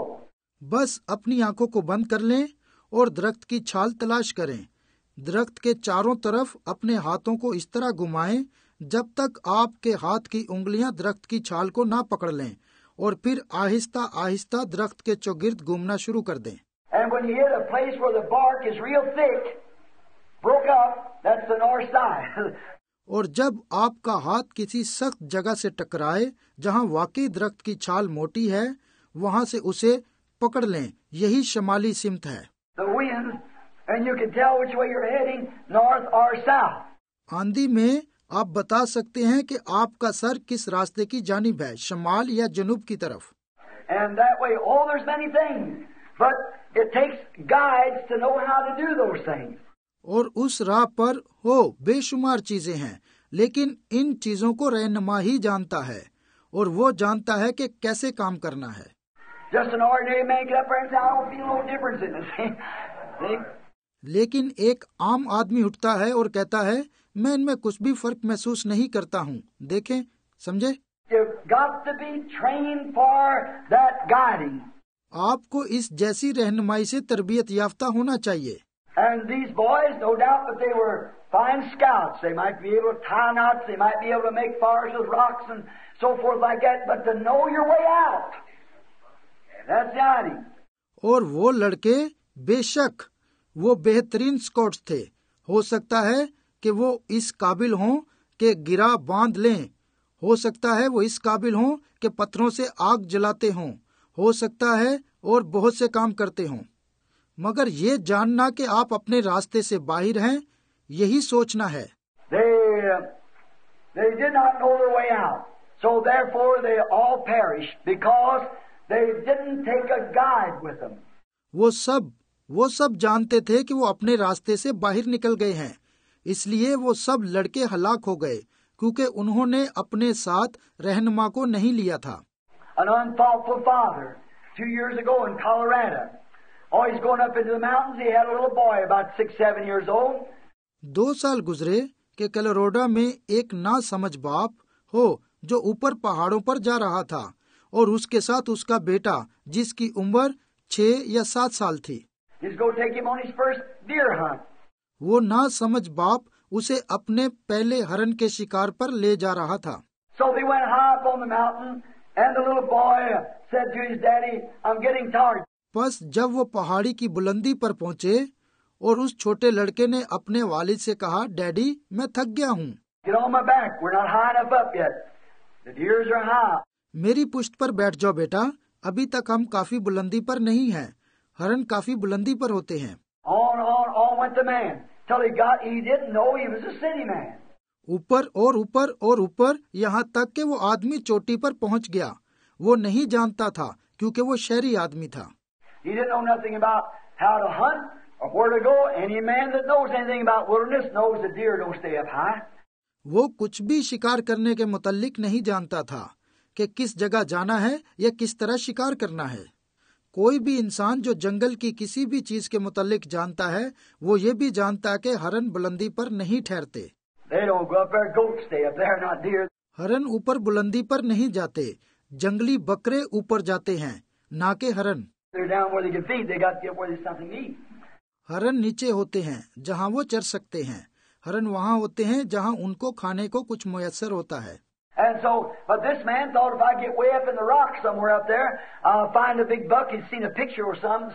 बस अपनी आंखों को बंद कर लें और दरख्त की छाल तलाश करें. दरख्त के चारों तरफ अपने हाथों को इस तरह घुमाएं जब तक आपके हाथ की उंगलियां दरख्त की छाल को ना पकड़ लें और फिर आहिस्ता आहिस्ता दरख्त के चौगिर्द घूमना शुरू कर दें. And when you hit a place where the bark is real thick, broke up, that's the north side. और जब आपका हाथ किसी सख्त जगह से टकराए जहां वाकई दरख्त की छाल मोटी है, वहां से उसे पकड़ लें. यही शमाली सिमत है. The wind, and you can tell which way you're heading, north or south. आंधी में आप बता सकते हैं कि आपका सर किस रास्ते की जानिब है, शमाल या जनूब की तरफ. And that way, oh, there's many things, but it takes guides to know how to do those things. और उस राह पर हो बेशुमार चीजें हैं, लेकिन इन चीजों को रहनुमा ही जानता है और वो जानता है कि कैसे काम करना है. Just an ordinary man get up there and say, I don't feel no difference in this. See? लेकिन एक आम आदमी उठता है और कहता है, मैं इनमें कुछ भी फर्क महसूस नहीं करता हूँ. देखें, समझे? You've got to be trained for that guiding. आपको इस जैसी रहनुमाई से तरबियत याफ्ता होना चाहिए. And these boys, no doubt that they were fine scouts. They might be able to tie knots, they might be able to make fires with rocks and so forth like that, but to know your way out, that's the idea. और वो लड़के बेशक वो बेहतरीन scouts थे. हो सकता है कि वो इस काबिल हों कि गिरा बांध लें. हो सकता है वो इस काबिल हों कि पत्थरों से आग जलाते हों. हो सकता है और बहुत से काम करते हों. मगर ये जानना कि आप अपने रास्ते से बाहर हैं, यही सोचना है. They did not know their way out, so therefore they all perished because they didn't take a guide with them. वो सब जानते थे कि वो अपने रास्ते से बाहर निकल गए हैं, इसलिए वो सब लड़के हलाक हो गए क्योंकि उन्होंने अपने साथ रहनुमा को नहीं लिया था. An unthoughtful father 2 years ago in Colorado. Oh, he's going up into the mountains. He had a little boy about 6-7 years old. 2 साल गुजरे कि कोलोराडो में एक ना समझ बाप हो जो ऊपर पहाड़ों पर जा रहा था और उसके साथ उसका बेटा जिसकी उम्र 6 या 7 साल थी. He's going to take him on his first deer hunt. वो ना समझ बाप उसे अपने पहले हरन के शिकार पर ले जा रहा था। So they went high up on the mountain, and the little boy said to his daddy, "I'm getting tired." बस जब वो पहाड़ी की बुलंदी पर पहुंचे और उस छोटे लड़के ने अपने वालिद से कहा, डैडी मैं थक गया हूँ। Get on my back. We're not high enough up yet. The deers are high. मेरी पुश्त पर बैठ जाओ बेटा, अभी तक हम काफी बुलंदी पर नहीं हैं। हरन काफी बुलंदी पर होते हैं। On went the man till he didn't know he was a city man. ऊपर और ऊपर और ऊपर, यहाँ तक कि वो आदमी चोटी पर पहुँच गया। वो नहीं जानता था क्योंकि वो शहरी आदमी था। He didn't know nothing about how to hunt or where to go. Any man that knows anything about wilderness knows the deer don't stay up high. वो कुछ भी शिकार करने के मुतल्लिक नहीं जानता था कि किस जगह जाना है या किस तरह शिकार करना है। कोई भी इंसान जो जंगल की किसी भी चीज के मुतल्लिक जानता है, वो ये भी जानता है कि हरन बुलंदी पर नहीं ठहरते। They don't go up there. Goats stay up there, not deer. हरन ऊपर बुलंदी पर नहीं जाते, जंगली बकरे ऊपर जाते हैं, ना के हरन। They're down where they can feed. They got to get where there's something to eat. हरन नीचे होते हैं जहाँ वो चर सकते हैं। हरन वहाँ होते हैं जहाँ उनको खाने को कुछ मुयस्सर होता है। And so, but this man thought if I get way up in the rock somewhere up there, I'll find a big buck. He'd seen a picture or something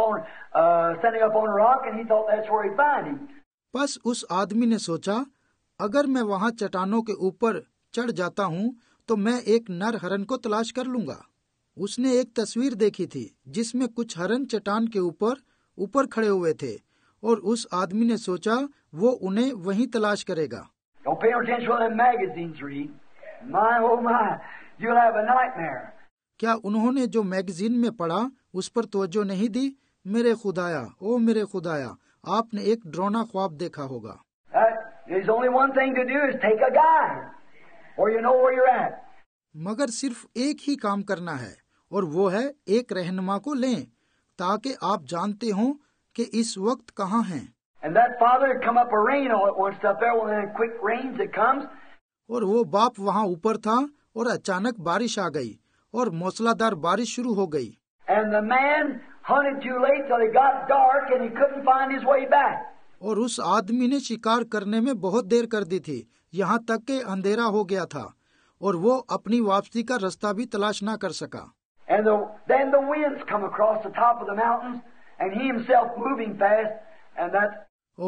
standing up on a rock, and he thought that's where he'd find him. बस उस आदमी ने सोचा, अगर मैं वहाँ चट्टानों के ऊपर चढ़ जाता हूँ तो मैं एक नर हरन को तलाश कर लूंगा। उसने एक तस्वीर देखी थी जिसमें कुछ हरन चट्टान के ऊपर खड़े हुए थे, और उस आदमी ने सोचा वो उन्हें वहीं तलाश करेगा। Don't pay no attention to what them magazines read. My oh my, you'll have a nightmare. क्या उन्होंने जो मैगजीन में पढ़ा उस पर तवज्जो नहीं दी? मेरे खुदाया, ओ मेरे खुदाया, आपने एक डरावना ख्वाब देखा होगा। There's only one thing to do is take a guide, or you know where you're at. मगर सिर्फ एक ही काम करना है, और वो है एक रहनुमा को लें ताकि आप जानते हो कि इस वक्त कहाँ हैं। And that father had come up a rain all at once up there, one of the quick rains that comes. और वो बाप वहाँ ऊपर था और अचानक बारिश आ गई और मूसलाधार बारिश शुरू हो गई। And the man hunted too late till it got dark and he couldn't find his way back. और उस आदमी ने शिकार करने में बहुत देर कर दी थी, यहाँ तक कि अंधेरा हो गया था और वो अपनी वापसी का रास्ता भी तलाश ना कर सका। And then the winds come across the top of the mountains and he himself moving fast, and that.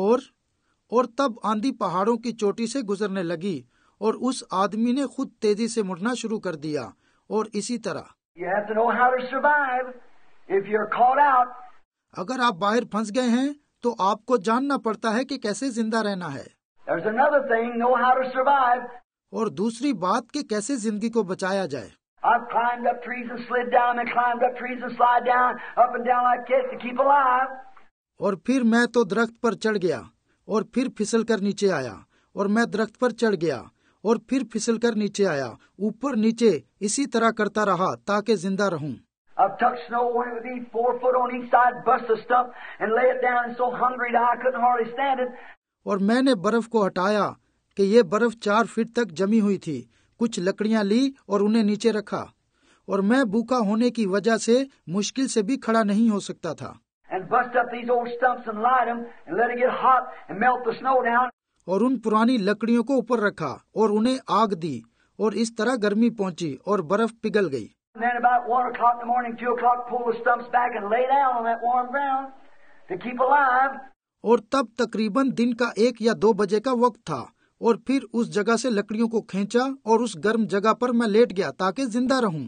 और तब आंधी पहाड़ों की चोटी से गुजरने लगी और उस आदमी ने खुद तेजी से मुड़ना शुरू कर दिया, और इसी तरह। You have to know how to survive if you're caught out. अगर आप बाहर फंस गए हैं तो आपको जानना पड़ता है कि कैसे जिंदा रहना है। There's another thing, know how to survive. और दूसरी बात कि कैसे जिंदगी को बचाया जाए। I've climbed up trees and slid down and climbed up trees and slide down, up and down like this to keep alive. और फिर मैं तो दरख्त पर चढ़ गया और फिर फिसल कर नीचे आया, और मैं दरख्त पर चढ़ गया और फिर फिसल कर नीचे आया, ऊपर नीचे इसी तरह करता रहा ताकि जिंदा रहूं। I've tucked snow when it would be 4 foot on each side, bust the stump and lay it down, and so hungry that I couldn't hardly stand it. और मैंने बर्फ को हटाया कि ये बर्फ 4 फीट तक जमी हुई थी, कुछ लकड़ियां ली और उन्हें नीचे रखा, और मैं भूखा होने की वजह से मुश्किल से भी खड़ा नहीं हो सकता था। And bust up these old stumps and light them and let it get hot and melt the snow down. और उन पुरानी लकड़ियों को ऊपर रखा और उन्हें आग दी, और इस तरह गर्मी पहुंची और बर्फ पिघल गई। And then about 1 o'clock in the morning, 2 o'clock, pull the stumps back and lay down on that warm ground to keep alive. और tब तकरीबन दिन का 1 या 2 बजे का वक्त था, और फिर उस जगह से लकड़ियों को खींचा और उस गर्म जगह पर मैं लेट गया ताकि जिंदा रहूं।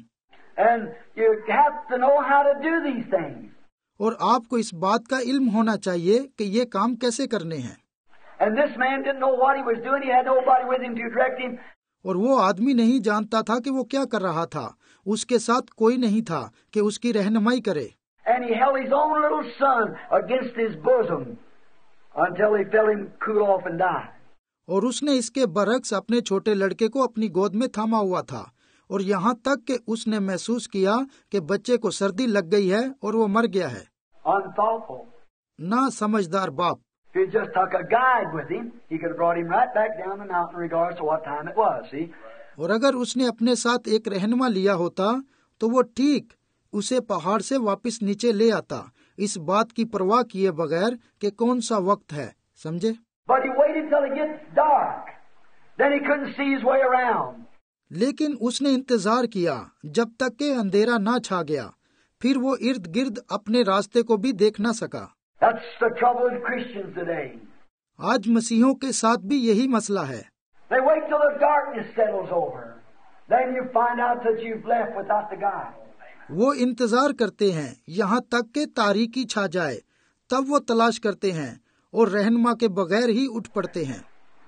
And you have to know how to do these things. और आपको इस बात का इल्म होना चाहिए कि ये काम कैसे करने हैं। And this man didn't know what he was doing. He had nobody with him to direct him. और वो आदमी नहीं जानता था कि वो क्या कर रहा था, उसके साथ कोई नहीं था कि उसकी रहनुमाई करे। And he held his own little son against his bosom until he felt him cool off and die. और उसने इसके बरक्स अपने छोटे लड़के को अपनी गोद में थामा हुआ था, और यहाँ तक कि उसने महसूस किया कि बच्चे को सर्दी लग गई है और वो मर गया है। Unthoughtful. ना समझदार बाप। If he just took a guide with him, he could have brought him right back down the mountain regardless of what time it was, see? और अगर उसने अपने साथ एक रहनुमा लिया होता तो वो ठीक उसे पहाड़ से वापस नीचे ले आता, इस बात की परवाह किए बगैर कि कौन सा वक्त है, समझे? But he waited till it gets dark. Then he couldn't see his way around. लेकिन उसने इंतजार किया जब तक के अंधेरा ना छा गया, फिर वो इर्द गिर्द अपने रास्ते को भी देख ना सका। That's the trouble with Christians today. आज मसीहों के साथ भी यही मसला है। They wait till the darkness settles over. Then you find out that you've left without the guide. वो इंतजार करते हैं यहाँ तक के तारीकी छा जाए, तब वो तलाश करते हैं और रहनुमा के बगैर ही उठ पड़ते हैं।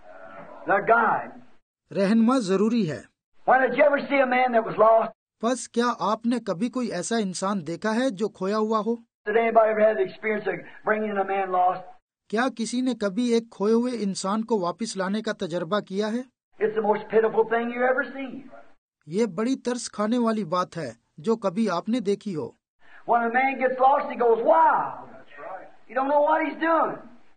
The guide. रहनुमा जरूरी है। When did you ever see a man that was lost? बस क्या आपने कभी कोई ऐसा इंसान देखा है जो खोया हुआ हो? Did anybody ever have the experience of bringing a man lost? क्या किसी ने कभी एक खोए हुए इंसान को वापस लाने का तजर्बा किया है? It's the most pitiful thing you ever seen. ये बड़ी तरस खाने वाली बात है जो कभी आपने देखी हो। When a man gets lost, he goes wild. You don't know what he's doing.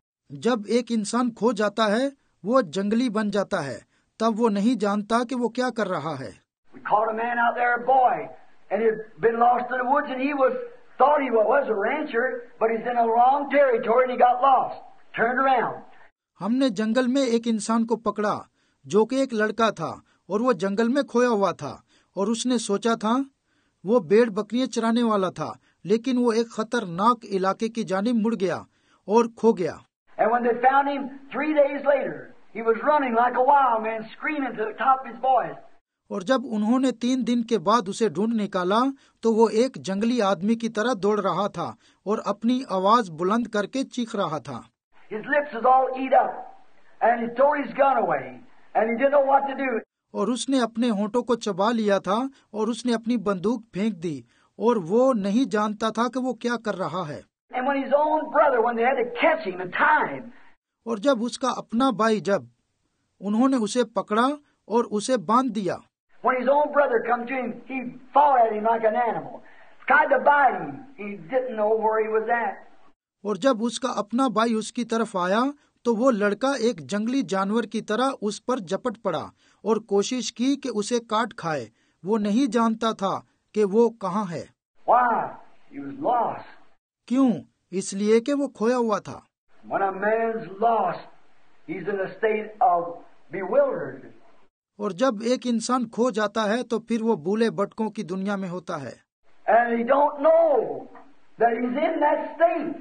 जब एक इंसान खो जाता है, वो जंगली बन जाता है, तब वो नहीं जानता कि वो क्या कर रहा है। We caught a man out there, a boy, and he'd been lost in the woods, and he thought he was a rancher, but he's in a wrong territory, and he got lost. Turned around. हमने जंगल में एक इंसान को पकड़ा जो कि एक लड़का था और वो जंगल में खोया हुआ था और उसने सोचा था वो भेड़ बकरियां चराने वाला था, लेकिन वो एक खतरनाक इलाके की जानिब मुड़ गया और खो गया। And when they found him 3 days later, he was running like a wild man, screaming to the top of his voice. और जब उन्होंने 3 दिन के बाद उसे ढूंढ निकाला तो वो एक जंगली आदमी की तरह दौड़ रहा था और अपनी आवाज बुलंद करके चीख रहा था। His lips was all eat up, and he threw his gun away, and he didn't know what to do. और उसने अपने होंठों को चबा लिया था और उसने अपनी बंदूक फेंक दी और वो नहीं जानता था कि वो क्या कर रहा है। And when his own brother, when they had to catch him and tie him, और जब उसका अपना भाई, जब उन्होंने उसे पकड़ा और उसे बांध दिया, when his own brother come to him, he fought at him like an animal, tried to bite him. He didn't know where he was at. और जब उसका अपना भाई उसकी तरफ आया तो वो लड़का एक जंगली जानवर की तरह उस पर झपट पड़ा और कोशिश की कि उसे काट खाए। वो नहीं जानता था कि वो कहाँ है। Why? He was lost. क्यों? इसलिए कि वो खोया हुआ था। When a man's lost, he's in a state of bewildered. और जब एक इंसान खो जाता है तो फिर वो भूले भटकों की दुनिया में होता है। And he don't know that he's in that state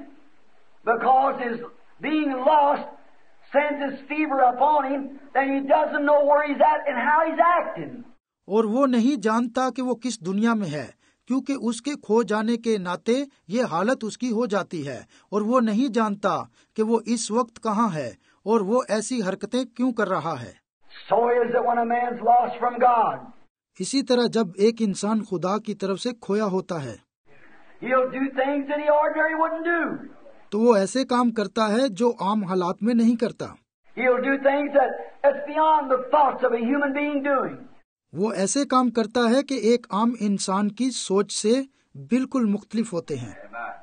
because his being lost sends his fever upon him, then he doesn't know where he's at and how he's acting. और वो नहीं जानता कि वो किस दुनिया में है, क्योंकि उसके खो जाने के नाते ये हालत उसकी हो जाती है और वो नहीं जानता कि वो इस वक्त कहाँ है और वो ऐसी हरकतें क्यों कर रहा है। So is it when a man's lost from God. इसी तरह जब एक इंसान खुदा की तरफ से खोया होता है, He'll do things that he ordinarily wouldn't do. तो वो ऐसे काम करता है जो आम हालात में नहीं करता। He'll do things that's beyond the thoughts of a human being doing. वो ऐसे काम करता है कि एक आम इंसान की सोच से बिल्कुल मुख्तलिफ होते हैं।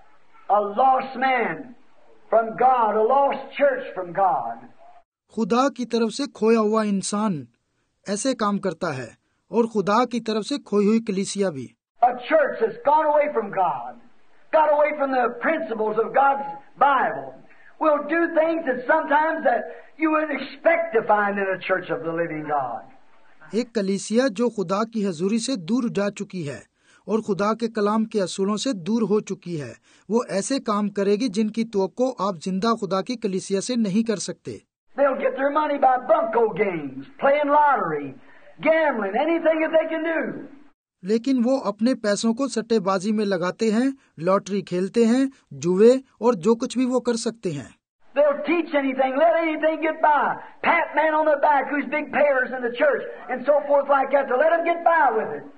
A lost man from God, a lost church from God. खुदा की तरफ से खोया हुआ इंसान ऐसे काम करता है और खुदा की तरफ से खोई हुई कलीसिया भी। A church that's gone away from God, got away from the principles of God's Bible, will do things that sometimes that you wouldn't expect to find in a church of the living God. एक कलीसिया जो खुदा की हजूरी से दूर जा चुकी है और खुदा के कलाम के असूलों से दूर हो चुकी है, वो ऐसे काम करेगी जिनकी तवक्को आप जिंदा खुदा की कलीसिया से नहीं कर सकते। They'll get their money by bunco games, playing lottery, gambling, anything that they can do. लेकिन वो अपने पैसों को सट्टेबाजी में लगाते हैं, लॉटरी खेलते हैं, जुए और जो कुछ भी वो कर सकते हैं। They'll teach anything, let anything get by. Pat man on the back who's big payers in the church and so forth like that to let them get by with it.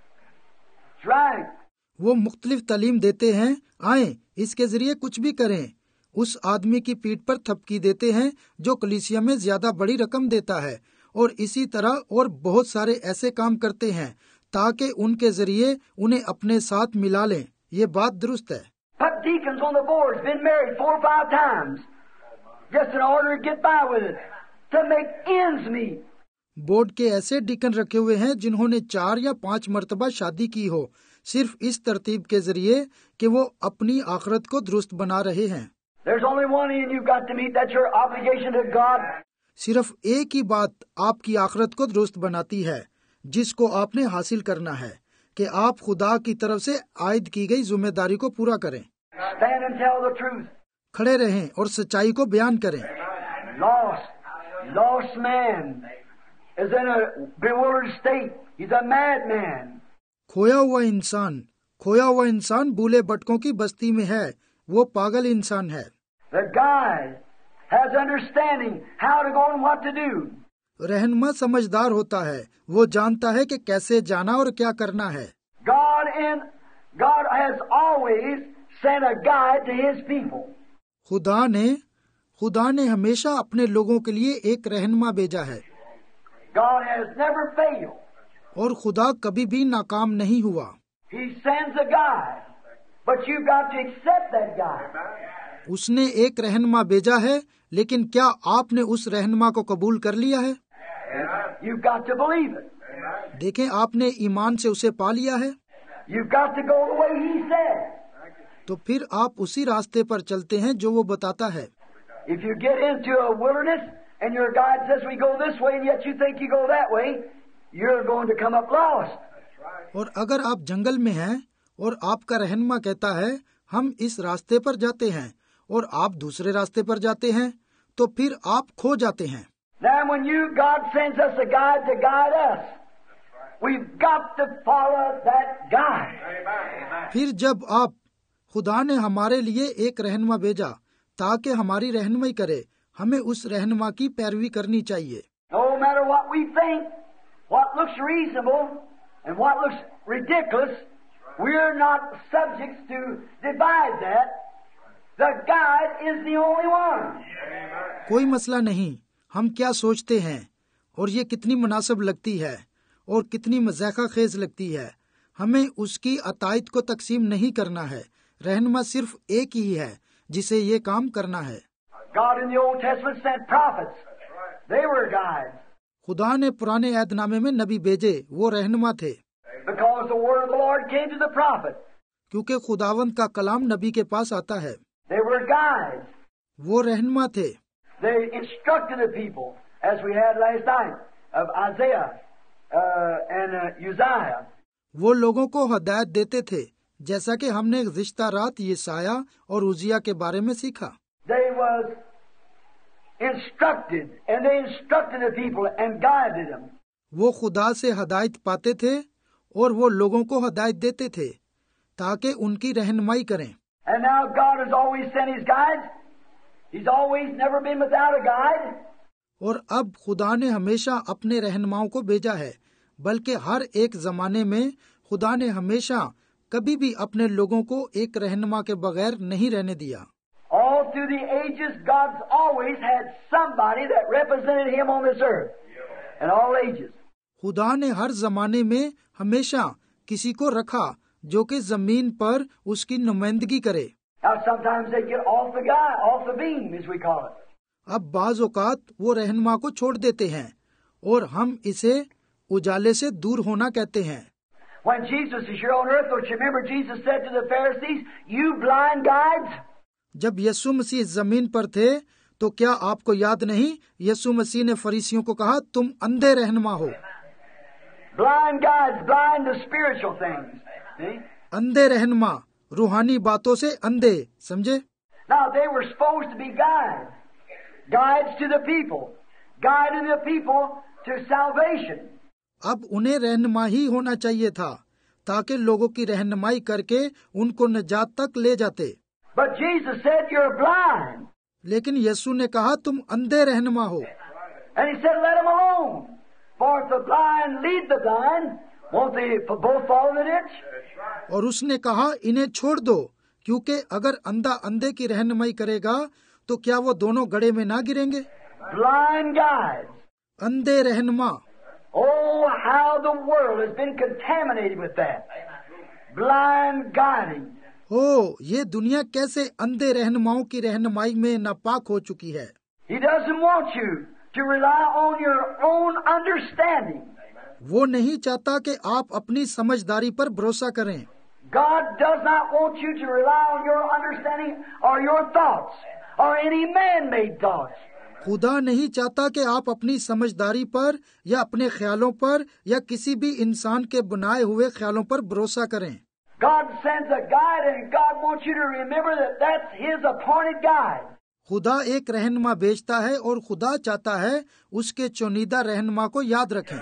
That's right. वो मुख्तलिफ तालीम देते हैं, आए इसके जरिए कुछ भी करें। उस आदमी की पीठ पर थपकी देते हैं जो कलीसिया में ज्यादा बड़ी रकम देता है और इसी तरह और बहुत सारे ऐसे काम करते हैं ताकि उनके जरिए उन्हें अपने साथ मिला लें। ये बात दुरुस्त है। Put deacons on the boards, been married 4 or 5 times, just in order to get by with it, to make ends meet. Board के ऐसे डीकन रखे हुए हैं जिन्होंने 4 या 5 मर्तबा शादी की हो, सिर्फ इस तरतीब के जरिए कि वो अपनी आखिरत को दुरुस्त बना रहे हैं। There's only one end you've got to meet. That's your obligation to God. सिर्फ एक ही बात आपकी आखिरत को दुरुस्त बनाती है, जिसको आपने हासिल करना है कि आप खुदा की तरफ से आयद की गई जिम्मेदारी को पूरा करें। Stand and tell the truth. खड़े रहें और सच्चाई को बयान करें। Lost man is in a bewildered state. He's a madman. खोया हुआ इंसान बूले भटकों की बस्ती में है, वो पागल इंसान है। The guide has understanding how to go and what to do. रहनुमा समझदार होता है, वो जानता है कि कैसे जाना और क्या करना है। God has always sent a guide to His people. खुदा ने हमेशा अपने लोगों के लिए एक रहनुमा भेजा है। God has never failed. और खुदा कभी भी नाकाम नहीं हुआ। He sends a guide, but you've got to accept that guide. उसने एक रहनुमा भेजा है, लेकिन क्या आपने उस रहनुमा को कबूल कर लिया है? You've got to believe it. देखें, आपने ईमान से उसे पा लिया है। You've got to go the way He said. तो फिर आप उसी रास्ते पर चलते हैं जो वो बताता है। If you get into a wilderness and your guide says we go this way and yet you think you go that way, you're going to come up lost. और अगर आप जंगल में हैं और आपका रहनुमा कहता है हम इस रास्ते पर जाते हैं और आप दूसरे रास्ते पर जाते हैं, तो फिर आप खो जाते हैं। Now when God sends us a guide to guide us, we've got to follow that guide. फिर जब खुदा ने हमारे लिए एक रहनुमा भेजा ताकि हमारी रहनुमाई करे, हमें उस रहनुमा की पैरवी करनी चाहिए। No matter what we think, what looks reasonable and what looks ridiculous, we're not subjects to divide that. The guide is the only one. कोई मसला नहीं, हम क्या सोचते हैं और ये कितनी मुनासिब लगती है और कितनी मज़ाक़ा खेज लगती है, हमें उसकी अतायत को तकसीम नहीं करना है। रहनुमा सिर्फ एक ही है जिसे ये काम करना है। God in the Old Testament sent prophets. They were guides. खुदा ने पुराने अहदनामे में नबी भेजे, वो रहनुमा थे। Because the word of the Lord came to the prophet. क्योंकि खुदावंद का कलाम नबी के पास आता है। They were guides. वो रहनुमा थे। They instructed the people, as we had last night of Isaiah and Uzziah. वो लोगों को हदायत देते थे, जैसा कि हमने गुज़िश्ता रात यशाया और उजिया के बारे में सीखा। They was instructed and they instructed the people and guided them. वो खुदा से हदायत पाते थे और वो लोगों को हदायत देते थे ताकि उनकी रहनुमाई करें। And now God has always sent His guides. He's always never been without a guide. और अब खुदा ने हमेशा अपने रहनुमाओं को भेजा है, बल्कि हर एक जमाने में खुदा ने हमेशा कभी भी अपने लोगों को एक रहनुमा के बगैर नहीं रहने दिया। All through the ages, God's always had somebody that represented Him on this earth. In all ages. खुदा ने हर जमाने में हमेशा किसी को रखा जो कि जमीन पर उसकी नुमाइंदगी करे। Now sometimes they get off the beam, as we call it. अब बाज औकात वो रहनुमा को छोड़ देते हैं और हम इसे उजाले से दूर होना कहते हैं। When Jesus is here on earth, don't you remember Jesus said to the Pharisees, "You blind guides." जब यीशु मसीह जमीन पर थे तो क्या आपको याद नहीं, यीशु मसीह ने फरीसियों को कहा, तुम अंधे रहनुमा हो। Blind guides, blind to spiritual things. See? अंधे रहनुमा, रूहानी बातों से अंधे, समझे? Now they were supposed to be guides, guides to the people, guiding the people to salvation. अब उन्हें रहनुमा ही होना चाहिए था ताकि लोगों की रहनुमाई करके उनको निजात तक ले जाते। But Jesus said, "You're blind." लेकिन यीशु ने कहा, तुम अंधे रहनुमा हो। And He said, "Let them alone. For if the blind lead the blind, won't they both fall in the ditch?" और उसने कहा, इन्हें छोड़ दो, क्योंकि अगर अंधा अंधे की रहनुमाई करेगा तो क्या वो दोनों गड्ढे में ना गिरेंगे? Blind guides. अंधे रहनुमा। Oh, how the world has been contaminated with that. Blind guiding. हो, ये दुनिया कैसे अंधे रहनुमाओं की रहनुमाई में नापाक हो चुकी है। He doesn't want you to rely on your own understanding. वो नहीं चाहता कि आप अपनी समझदारी पर भरोसा करें। God does not want you to rely on your understanding or your thoughts or any man-made thoughts. खुदा नहीं चाहता कि आप अपनी समझदारी पर या अपने ख्यालों पर या किसी भी इंसान के बनाए हुए ख्यालों पर भरोसा करें। God sends a guide, and God wants you to remember that that's His appointed guide. खुदा एक रहनुमा भेजता है और खुदा चाहता है उसके चुनिंदा रहनुमा को याद रखें,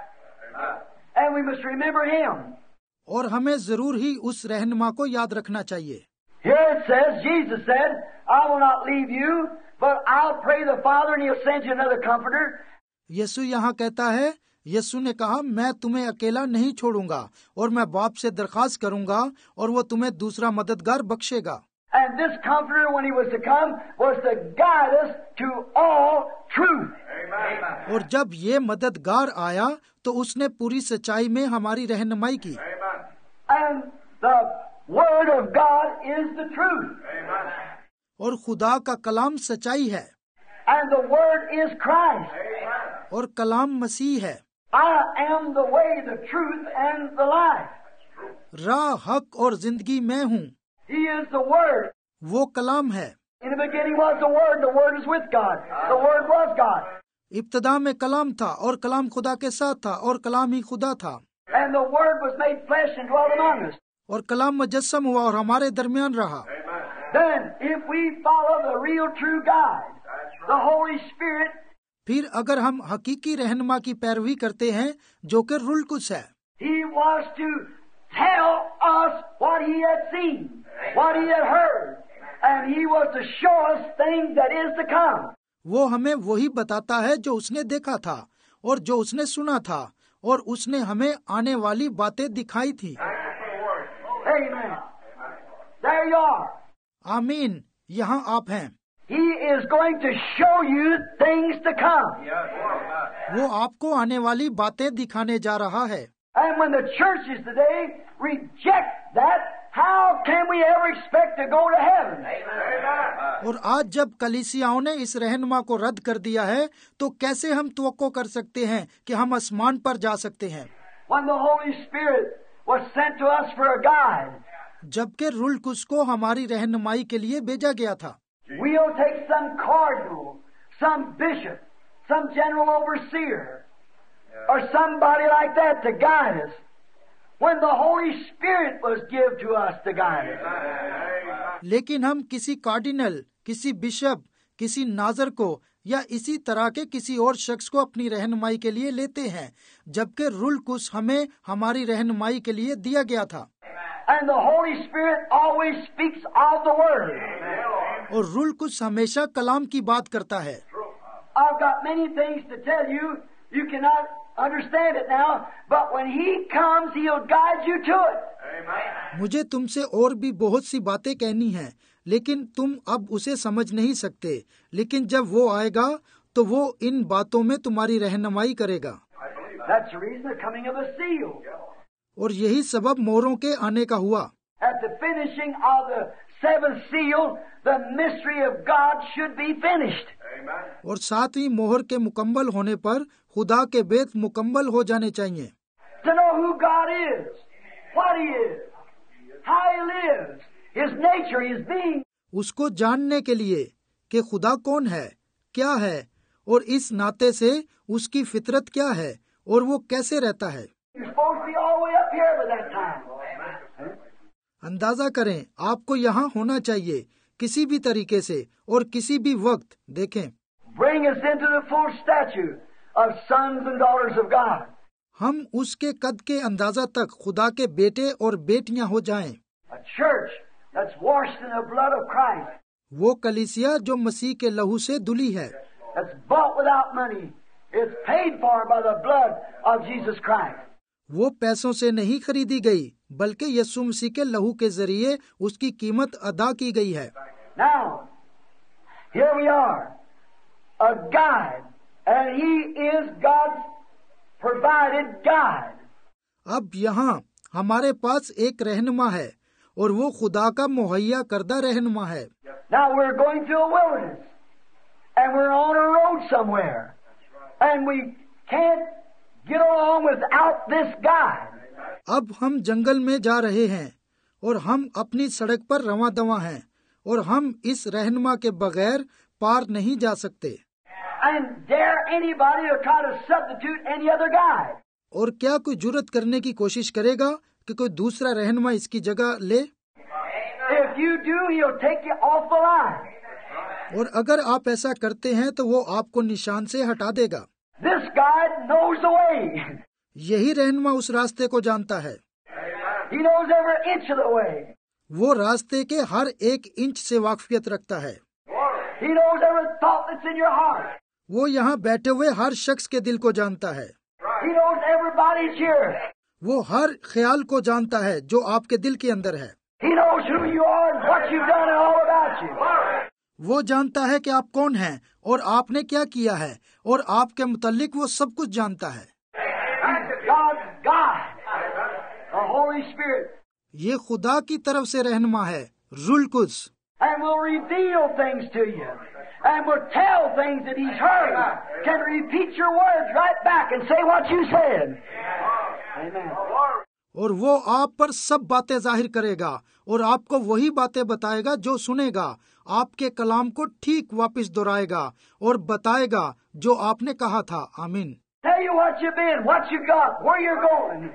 And we must remember Him. और हमें जरूर ही उस रहनुमा को याद रखना चाहिए। Here it says, Jesus said, I will not leave you, but I'll pray the Father and He'll send you another comforter. यीशु यहाँ कहता है, यीशु ने कहा, मैं तुम्हें अकेला नहीं छोड़ूंगा और मैं बाप से दरखास्त करूंगा और वो तुम्हें दूसरा मददगार बख्शेगा। And this comforter, when He was to come, was to guide us to all truth. Amen. और जब ये मददगार आया तो उसने पूरी सच्चाई में हमारी रहनुमाई की। And the Word of God is the truth. Amen. और खुदा का कलाम सच्चाई है। And the Word is Christ. Amen. और कलाम मसीह है। I am the way, the truth, and the life. राह, हक और जिंदगी मैं हूँ। He is the Word. वो कलाम है। In the beginning was the Word is with God. The Word was God. इब्तदा में कलाम था और कलाम खुदा के साथ था और कलाम ही खुदा था। And the Word was made flesh and dwelt among us. और कलाम मुजस्सम हुआ और हमारे दरमियान रहा। Then, if we follow the real true guide, the Holy Spirit, फिर अगर हम हकीकी रहनुमा की पैरवी करते हैं जो कि रूह कुद्स है, He was to tell us what He had seen, what He had heard, and He was to show us things that is to come. वो हमें वही बताता है जो उसने देखा था और जो उसने सुना था और उसने हमें आने वाली बातें दिखाई थी। Amen. There you are. आमीन, यहाँ आप हैं। He is going to show you things to come. वो आपको आने वाली बातें दिखाने जा रहा है। And when the churches today reject that, how can we ever expect to go to heaven? और आज जब कलीसियाओं ने इस रहनुमा को रद्द कर दिया है तो कैसे हम तवक्को कर सकते हैं कि हम आसमान पर जा सकते हैं। When the Holy Spirit was sent to us for a guide, जबकि रूह कुद्स को हमारी रहनुमाई के लिए भेजा गया था। we'll take some cardinal, some bishop, some general overseer, or somebody like that to guide us, when the Holy Spirit was given to us to guide us. लेकिन हम किसी कार्डिनल, किसी बिशप, किसी नाजर को या इसी तरह के किसी और शख्स को अपनी रहनुमाई के लिए लेते हैं, जबकि रूह कुद्स हमें हमारी रहनुमाई के लिए दिया गया था। And the Holy Spirit always speaks of the Word. और रूह कुद्स हमेशा कलाम की बात करता है। I've got many things to tell you. You cannot understand it now, but when He comes, He'll guide you to it. मुझे तुमसे और भी बहुत सी बातें कहनी हैं, लेकिन तुम अब उसे समझ नहीं सकते। लेकिन जब वो आएगा तो वो इन बातों में तुम्हारी रहनुमाई करेगा। That's the reason the coming of the seal. और यही सबब मोहरों के आने का हुआ। At the finishing of the seventh seal, the mystery of God should be finished. और सातवीं मोहर के मुकम्मल होने पर खुदा के भेद मुकम्मल हो जाने चाहिए। To know who God is, what He is, how He lives, His nature, His being. उसको जानने के लिए कि खुदा कौन है, क्या है, और इस नाते से उसकी फितरत क्या है और वो कैसे रहता है। You're supposed to be all the way up here by that time. अंदाजा करें, आपको यहाँ होना चाहिए किसी भी तरीके से और किसी भी वक्त। देखें, Bring us into the full stature of sons and daughters of God. हम उसके कद के अंदाजा तक खुदा के बेटे और बेटियां हो जाएं। A church that's washed in the blood of Christ. वो कलीसिया जो मसीह के लहू से धुली है, That's bought without money. It's paid for by the blood of Jesus Christ. वो पैसों से नहीं खरीदी गई बल्कि यीशु मसीह के लहू के जरिए उसकी कीमत अदा की गई है। Now, here we are, a guide, and He is God's provided guide. अब यहाँ हमारे पास एक रहनुमा है और वो खुदा का मुहैया करदा रहनुमा है। Now we're going through a wilderness, and we're on a road somewhere, and we can't get along without this guide. अब हम जंगल में जा रहे हैं और हम अपनी सड़क पर रवां दवां हैं और हम इस रहनुमा के बगैर पार नहीं जा सकते। and dare anybody to try to substitute any other guide. और क्या कोई जुर्रत करने की कोशिश करेगा कि कोई दूसरा रहनुमा इसकी जगह ले? If you do, he'll take you off the line. और अगर आप ऐसा करते हैं तो वो आपको निशान से हटा देगा। This guide knows the way. यही रहनुमा उस रास्ते को जानता है। He knows every inch of the way. वो रास्ते के हर एक इंच से वाकफियत रखता है। He knows every thought that's in your heart. वो यहाँ बैठे हुए हर शख्स के दिल को जानता है। He knows everybody's here. वो हर ख्याल को जानता है जो आपके दिल के अंदर है। He knows who you are and what you've done and all about you. वो जानता है कि आप कौन हैं और आपने क्या किया है, और आपके मुतल्लिक वो सब कुछ जानता है। God's God, the Holy Spirit, ये खुदा की तरफ से रहनुमा है, रूल कुद्स, and will reveal things to you, and will tell things that He's heard, can repeat your words right back and say what you said. Amen. और वो आप पर सब बातें जाहिर करेगा और आपको वही बातें बताएगा जो सुनेगा, आपके कलाम को ठीक वापस दोहराएगा और बताएगा जो आपने कहा था। आमीन। Tell you what you've been, what you got, where you're going.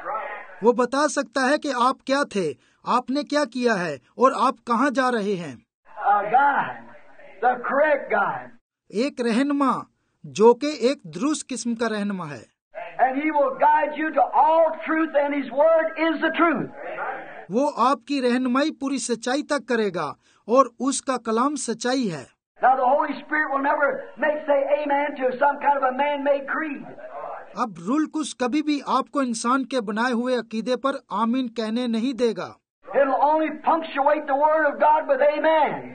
वो बता सकता है कि आप क्या थे, आपने क्या किया है और आप कहाँ जा रहे हैं। A guide, the correct guide. एक रहनुमा जो कि एक दुरुस्त किस्म का रहनुमा है। And He will guide you to all truth, and His word is the truth. वो आपकी रहनुमाई पूरी सच्चाई तक करेगा और उसका कलाम सच्चाई है। Now the Holy Spirit will never say amen to some kind of a man-made creed. अब रूल कुछ कभी भी आपको इंसान के बनाए हुए अकीदे पर आमीन कहने नहीं देगा। It'll only punctuate the word of God with amen,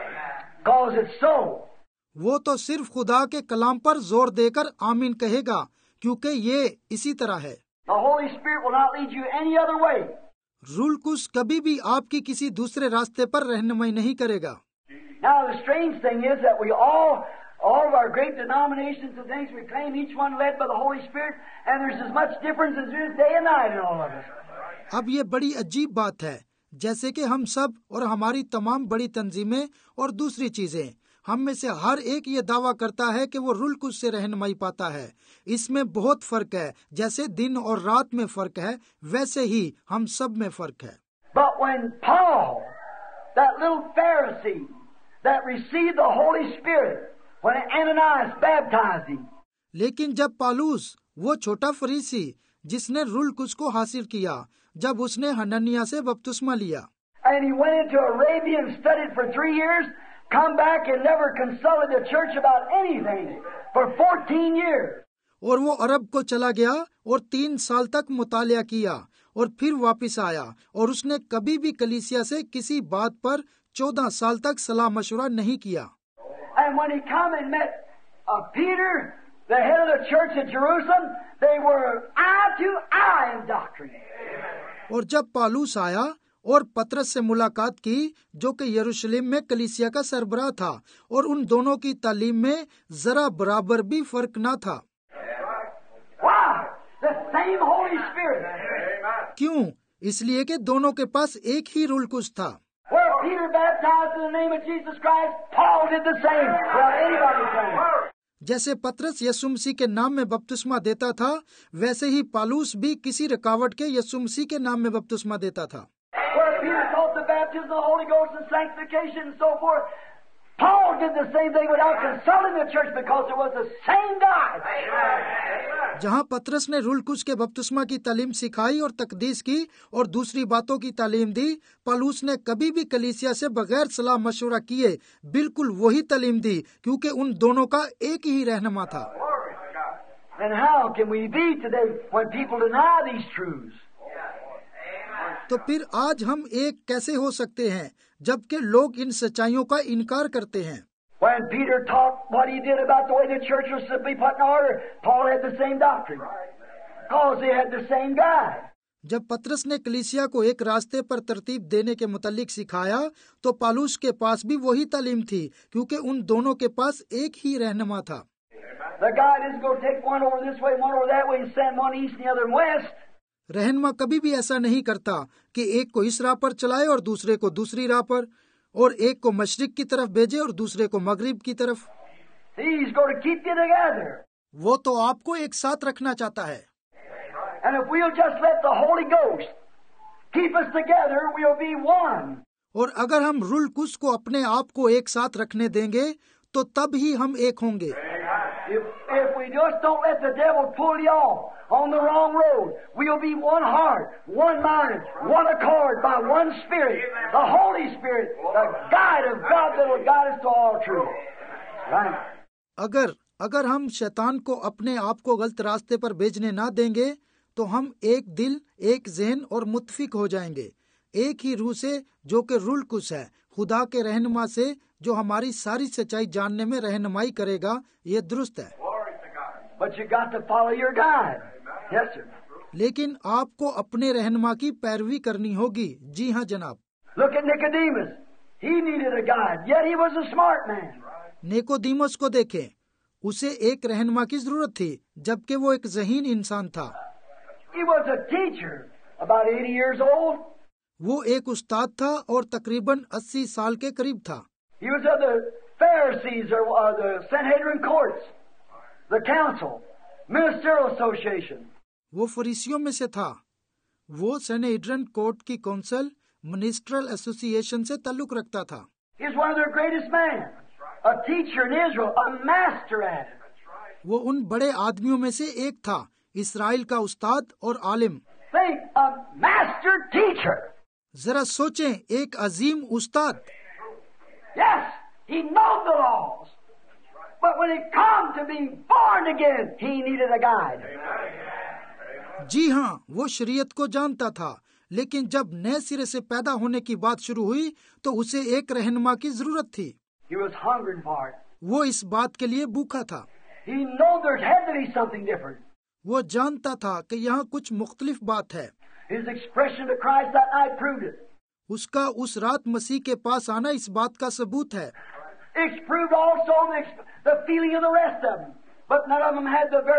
cause it's so. वो तो सिर्फ खुदा के कलाम पर जोर देकर आमीन कहेगा क्योंकि ये इसी तरह है। The Holy Spirit will not lead you any other way. रूल कुछ कभी भी आपकी किसी दूसरे रास्ते पर रहनुमाई नहीं करेगा। Now the strange thing is that we all of our great denominations and things, we claim each one led by the Holy Spirit, and there's as much difference as there is day and night in all of us. अब ये बड़ी अजीब बात है, जैसे कि हम सब और हमारी तमाम बड़ी तंजीमें और दूसरी चीजें, हम में से हर एक ये दावा करता है कि वो रूल कुछ से रहनुमाई पाता है। इसमें बहुत फर्क है, जैसे दिन और रात में फर्क है, वैसे ही हम सब में फर्क है। But when Paul, that little Pharisee that received the Holy Spirit, when Ananias baptized him, लेकिन जब पालूस, वो छोटा फरीसी जिसने रूल कुछ को हासिल किया, जब उसने हनन्याह से बपतिस्मा लिया, and he went into Arabia and studied for 3 years, come back and never consulted the church about anything for 14 years. और वो अरब को चला गया और 3 साल तक मुतालिया किया और फिर वापस आया और उसने कभी भी कलीसिया से किसी बात पर 14 साल तक सलाह मशवरा नहीं किया। And when he come and met Peter, the head of the church at Jerusalem, they were eye to eye in doctrine. और जब पालूस आया और पतरस से मुलाकात की, जो कि यरूशलेम में कलीसिया का सरबराह था, और उन दोनों की तालीम में जरा बराबर भी फर्क न था। Why? The same Holy Spirit. क्यों? इसलिए कि दोनों के पास एक ही रूल कुछ था। Where Peter baptized in the name of Jesus Christ, Paul did the same. Well, anybody can. जैसे पतरस यीशु मसीह के नाम में बपतिस्मा देता था, वैसे ही पालूस भी किसी रुकावट के यीशु मसीह के नाम में बपतिस्मा देता था। Where Peter taught the baptism of the Holy Ghost and sanctification and so forth, Paul did the same thing without consulting the church because it was the same God. जहाँ पतरस ने रूल कुछ के बपतिस्मा की तालीम सिखाई और तकदीस की और दूसरी बातों की तालीम दी, पालूस ने कभी भी कलीसिया से बगैर सलाह मशवरा किए बिल्कुल वही तालीम दी, क्योंकि उन दोनों का एक ही रहनुमा था। And how can we be today when people deny these truths? तो फिर आज हम एक कैसे हो सकते हैं जबकि लोग इन सच्चाइयों का इनकार करते हैं। When Peter taught what he did about the way the church was to be put in order, Paul had the same doctrine, because they had the same guide. जब पतरस ने कलीसिया को एक रास्ते पर तरतीब देने के मुतालिक सिखाया, तो पालूस के पास भी वही तालीम थी, क्योंकि उन दोनों के पास एक ही रहनुमा था। The guide isn't going to take one over this way, one over that way, and send one east and the other west. रहनुमा कभी भी ऐसा नहीं करता कि एक को इस राह पर चलाए और दूसरे को दूसरी राह पर, और एक को मशरिक की तरफ भेजे और दूसरे को मगरिब की तरफ। He's going to keep you together. वो तो आपको एक साथ रखना चाहता है। And if we'll just let the Holy Ghost keep us together, we'll be one. और अगर हम रूल कुश को अपने आप को एक साथ रखने देंगे तो तब ही हम एक होंगे। If we just don't let the devil pull you off on the wrong road, we'll be one heart, one mind, one accord by one Spirit, the Holy Spirit, the guide of God that will guide us to all truth. Right? अगर हम शैतान को अपने आप को गलत रास्ते पर भेजने ना देंगे तो हम एक दिल, एक ज़हन और मुत्फिक हो जाएंगे, एक ही रूह से जो कि रूल कुश है, खुदा के रहनुमा से जो हमारी सारी सच्चाई जानने में रहनुमाई करेगा। ये दुरुस्त है। But you got to follow your guide. Yes, sir. लेकिन आपको अपने रहनुमा की पैरवी करनी होगी। जी हाँ जनाब। Look at Nicodemus. He needed a guide, yet he was a smart man. Nicodemus को देखें, उसे एक रहनुमा की जरूरत थी, जबकि वो एक ज़हीन इंसान था। He was a teacher, about 80 years old. वो एक उस्ताद था और तकरीबन 80 साल के करीब था। He was of the Pharisees or the Sanhedrin courts, the council, ministerial association. वो फरीसियों में से था। वो सनहेड्रिन कोर्ट की कौंसिल, मिनिस्ट्रियल एसोसिएशन से ताल्लुक रखता था। He was one of their greatest men, a teacher in Israel, a master at it. वो उन बड़े आदमियों में से एक था, इसराइल का उस्ताद और आलिम। Think, a master teacher. जरा सोचें, एक अजीम उस्ताद। Yes, he knows the laws. But when it come to be born again, he needed a guide. जी हाँ, वो शरीयत को जानता था, लेकिन जब नए सिरे से पैदा होने की बात शुरू हुई तो उसे एक रहनुमा की जरूरत थी। He was hungering for it. वो इस बात के लिए भूखा था। He knew there had to be something different. वो जानता था कि यहाँ कुछ मुख्तलिफ बात है। His expression to Christ that night proved it. उसका उस रात मसीह के पास आना इस बात का सबूत है। It's proved also the feeling of the rest of them, but none of them had the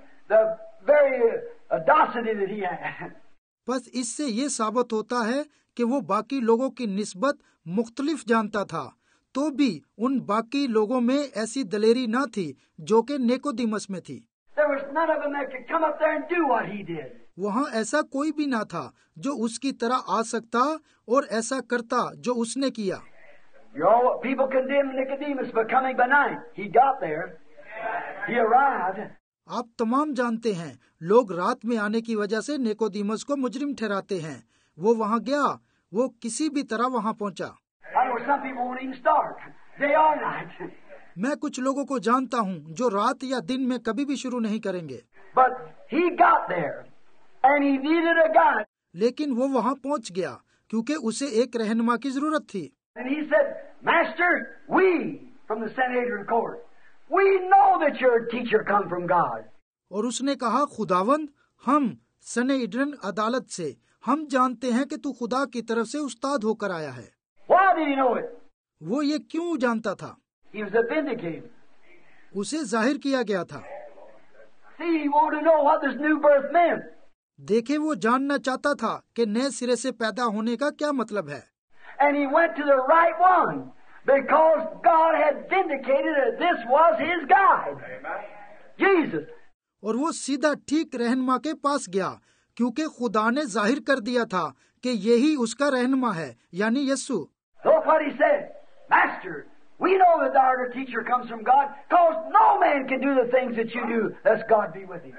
very audacity that he had. बस इससे ये साबित होता है कि वो बाकी लोगों की निस्बत मुख्तलिफ जानता था, तो भी उन बाकी लोगों में ऐसी दलेरी न थी जो कि निकोदेमस में थी। There was none of them that could come up there and do what he did. वहाँ ऐसा कोई भी ना था जो उसकी तरह आ सकता और ऐसा करता जो उसने किया। You know, people condemned Nicodemus for coming by night. He got there. He arrived. आप तमाम जानते हैं, लोग रात में आने की वजह से निकोदेमस को मुजरिम ठहराते हैं। वो वहाँ गया, वो किसी भी तरह वहाँ पहुँचा। I know some people won't even start, day or night. मैं कुछ लोगों को जानता हूँ जो रात या दिन में कभी भी शुरू नहीं करेंगे। But he got there, and he needed a guide. लेकिन वो वहाँ पहुँच गया क्योंकि उसे एक रहनुमा की जरूरत थी। And he said, Master, we from the Sanhedrin court, we know that your teacher come from God. और उसने कहा, खुदावंद, हम सनहेड्रिन अदालत से हम जानते हैं कि तू खुदा की तरफ से उस्ताद होकर आया है। Why did he know it? वो ये क्यों जानता था? He was a vindicator. उसे जाहिर किया गया था। See, he wanted to know what this new birth meant. देखे, वो जानना चाहता था कि नए सिरे से पैदा होने का क्या मतलब है। And he went to the right one because God had vindicated that this was his guide. Jesus. और वो सीधा ठीक रहनुमा के पास गया क्योंकि खुदा ने जाहिर कर दिया था कि यही उसका रहनुमा है, यानी यीशु। Look what he said. Master, we know that our teacher comes from God because no man can do the things that you do unless God be with him.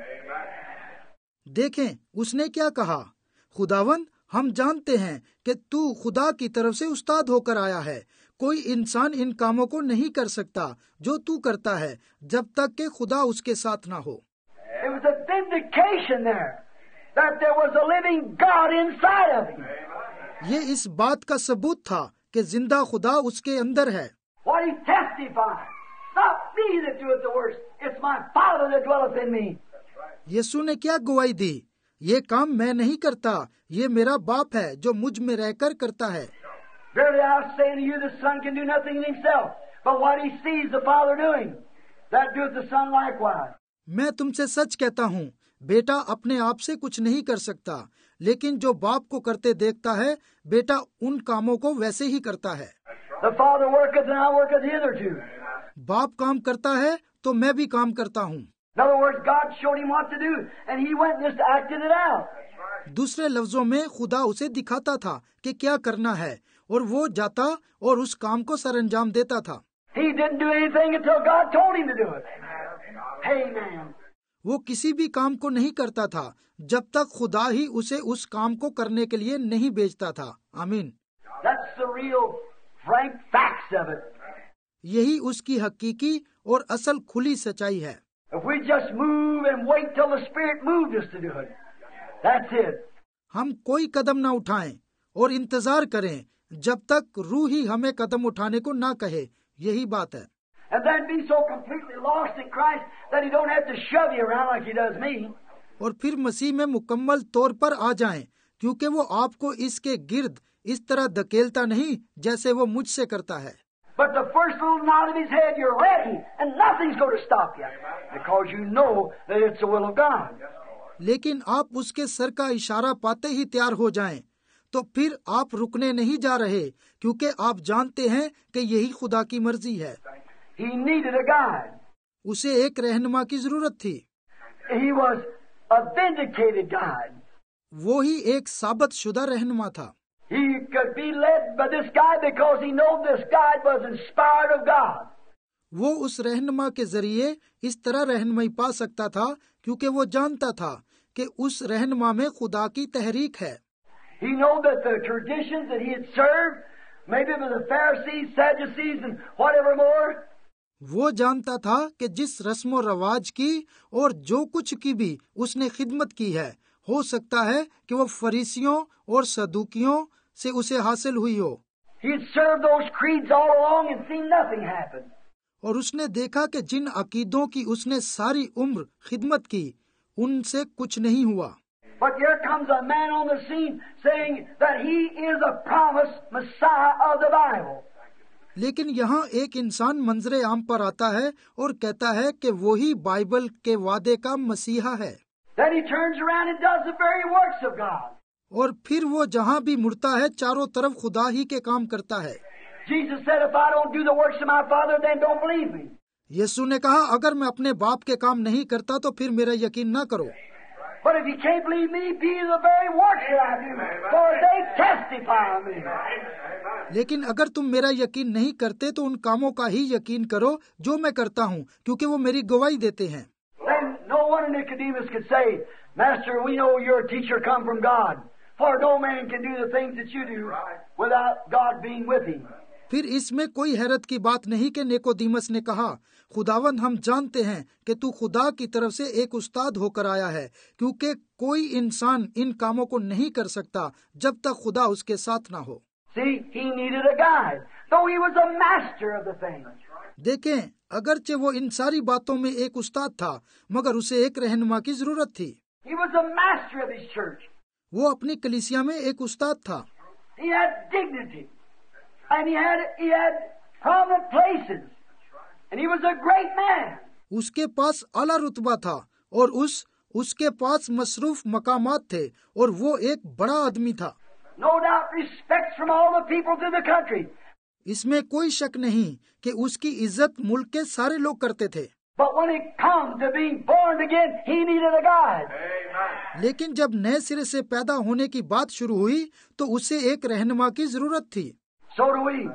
देखें, उसने क्या कहा, खुदावन, हम जानते हैं कि तू खुदा की तरफ से उस्ताद होकर आया है। कोई इंसान इन कामों को नहीं कर सकता जो तू करता है जब तक कि खुदा उसके साथ ना हो। It was a vindication there that there was a living God inside of him. ये इस बात का सबूत था कि जिंदा खुदा उसके अंदर है। What he testified. Not me that doeth the works. It's my Father that dwelleth in me. यीशु ने क्या गवाही दी? ये काम मैं नहीं करता, ये मेरा बाप है जो मुझ में रहकर करता है। Verily I say unto you, the Son can do nothing in himself, but what he sees the Father doing, that doeth the Son likewise. मैं तुमसे सच कहता हूँ, बेटा अपने आप से कुछ नहीं कर सकता, लेकिन जो बाप को करते देखता है, बेटा उन कामों को वैसे ही करता है। The Father worketh and I worketh hitherto. बाप काम करता है तो मैं भी काम करता हूँ। In other words, God showed him what to do, and he went and just acted it out. दूसरे लफ्जों में खुदा उसे दिखाता था कि क्या करना है और वो जाता और उस काम को सरअंजाम देता था। He didn't do anything until God told him to do it. Amen. वो किसी भी काम को नहीं करता था जब तक खुदा ही उसे उस काम को करने के लिए नहीं भेजता था। आमीन। That's the real frank facts of it. यही उसकी हकीकी और असल खुली सच्चाई है। If we just move and wait till the Spirit moved us to do it, that's it. हम कोई कदम न उठाएं और इंतजार करें जब तक रूह ही हमें कदम उठाने को ना कहे, यही बात है। And then be so completely lost in Christ that He don't have to shove you around like He does me. और फिर मसीह में मुकम्मल तौर पर आ जाएं, क्योंकि वो आपको इसके गिर्द इस तरह धकेलता नहीं जैसे वो मुझसे करता है। But the first little nod of His head, you're ready, and nothing's going to stop you, because you know that it's the will of God. लेकिन आप उसके सर का इशारा पाते ही तैयार हो जाएं, तो फिर आप रुकने नहीं जा रहे, क्योंकि आप जानते हैं कि यही खुदा की मर्जी है। He needed a guide. उसे एक रहनुमा की जरूरत थी। He was a vindicated guide. वो ही एक साबित शुदा रहनुमा था। He could be led by this guide because he knew this guide was inspired of God. वो उस रहनुमा के जरिए इस तरह रहनुमाई पा सकता था क्योंकि वो जानता था कि उस रहनुमा में खुदा की तहरीक है। He knew that the traditions that he had served, maybe with the Pharisees, Sadducees, and whatever more, वो जानता था कि जिस रस्म रवाज की और जो कुछ की भी उसने खिदमत की है, हो सकता है कि वो फरीसियों और सदूकियों से उसे हासिल हुई हो। he had served those creeds all along and seen nothing happen. और उसने देखा कि जिन अकीदों की उसने सारी उम्र खिदमत की, उनसे कुछ नहीं हुआ। But here comes a man on the scene saying that he is a promised Messiah of the Bible. लेकिन यहाँ एक इंसान मंजरे आम पर आता है और कहता है कि वो ही बाइबल के वादे का मसीहा है। Then he turns around and does the very works of God. और फिर वो जहाँ भी मुड़ता है चारों तरफ खुदा ही के काम करता है। Jesus said, if I don't do the works of my Father, then don't believe me. यीशु ने कहा, अगर मैं अपने बाप के काम नहीं करता तो फिर मेरा यकीन न करो। But if you can't believe me, be the very works that I do, for they testify of me. लेकिन अगर तुम मेरा यकीन नहीं करते तो उन कामों का ही यकीन करो जो मैं करता हूँ, क्योंकि वो मेरी गवाही देते हैं। Then no one Nicodemus could say, Master, we know you're a teacher come from God, for no man can do the things that you do without God being with him. फिर इसमें कोई हैरत की बात नहीं कि निकोदेमस ने कहा, खुदावंद हम जानते हैं कि तू खुदा की तरफ से एक उस्ताद होकर आया है, क्योंकि कोई इंसान इन कामों को नहीं कर सकता जब तक खुदा उसके साथ ना हो। See, he needed a guide, though he was a master of the thing. देखें, अगरचे वो इन सारी बातों में एक उस्ताद था, मगर उसे एक रहनुमा की जरूरत थी। He was a master of his church. वो अपनी कलीसिया में एक उस्ताद था। He had dignity, and he had prominent places, and he was a great man. उसके पास आला रुतबा था और उसके पास मसरूफ मकामात थे और वो एक बड़ा आदमी था। No doubt respect from all the people to the country. इसमें कोई शक नहीं कि उसकी इज्जत मुल्क के सारे लोग करते थे। But when it comes to being born again, he needed a guide. लेकिन जब नए सिरे से पैदा होने की बात शुरू हुई तो उसे एक रहनुमा की जरूरत थी। So do we.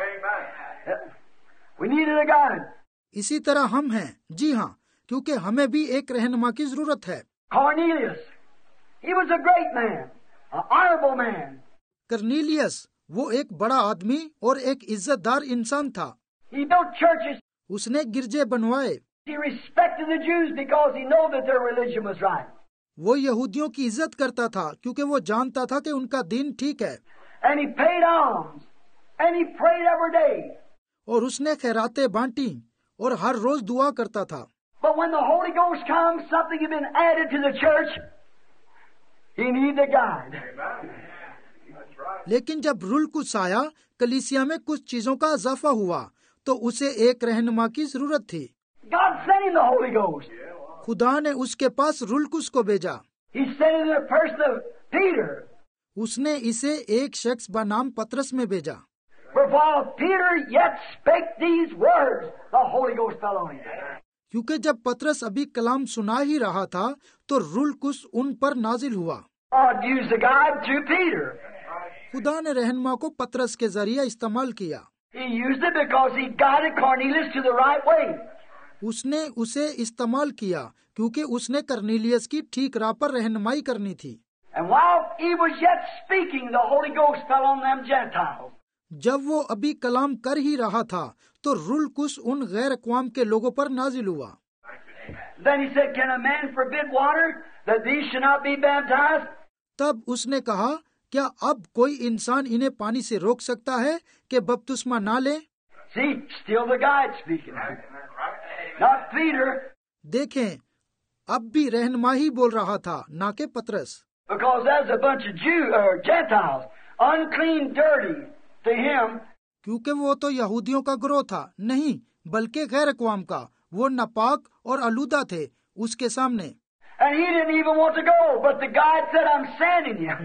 We needed a guide. इसी तरह हम हैं, जी हाँ, क्योंकि हमें भी एक रहनुमा की जरूरत है। Cornelius, he was a great man, an honorable man. Cornelius, वो एक बड़ा आदमी और एक इज्जतदार इंसान था। He built churches. उसने गिरजे बनवाए। He respected the Jews because he knew that their religion was right. वो यहूदियों की इज्जत करता था क्योंकि वो जानता था कि उनका दीन ठीक है। And he paid alms. And he prayed every day. और उसने खैरातें बांटी और हर रोज दुआ करता था। But when the Holy Ghost comes, something had been added to the church. He needed a guide. लेकिन जब रूल कुछ आया, कलीसिया में कुछ चीजों का इजाफा हुआ, तो उसे एक रहनुमा की जरूरत थी। God sent him the Holy Ghost. खुदा ने उसके पास रुलकुस को भेजा। He sent him in the person of Peter. उसने इसे एक शख्स बनाम पतरस में भेजा। For while Peter yet spake these words, the Holy Ghost fell on him. क्योंकि जब पतरस अभी कलाम सुना ही रहा था तो रूह कुस उन पर नाजिल हुआ। God used the guide through Peter. खुदा ने रहनुमा को पतरस के जरिए इस्तेमाल किया। He used it because he guided Cornelius to the right way. उसने उसे इस्तेमाल किया क्योंकि उसने कर्नेलियस की ठीक राह पर रहनुमाई करनी थी। And while he was yet speaking, the Holy Ghost fell on them Gentiles. जब वो अभी कलाम कर ही रहा था तो रूह कुस उन गैर अक़वाम के लोगों पर नाजिल हुआ। Then he said, Can a man forbid water that these should not be baptized? तब उसने कहा, क्या अब कोई इंसान इन्हें पानी से रोक सकता है कि बपतिस्मा ना ले? See, still the guide speaking. Not Peter. देखें, अब भी रहनुमा ही बोल रहा था, ना के पतरस। Because there's a bunch of Gentiles, unclean, dirty to him. क्योंकि वो तो यहूदियों का गिरोह था, नहीं बल्कि गैर अक़वाम का। वो नापाक और आलूदा थे उसके सामने। And he didn't even want to go, but the guide said, I'm sending you.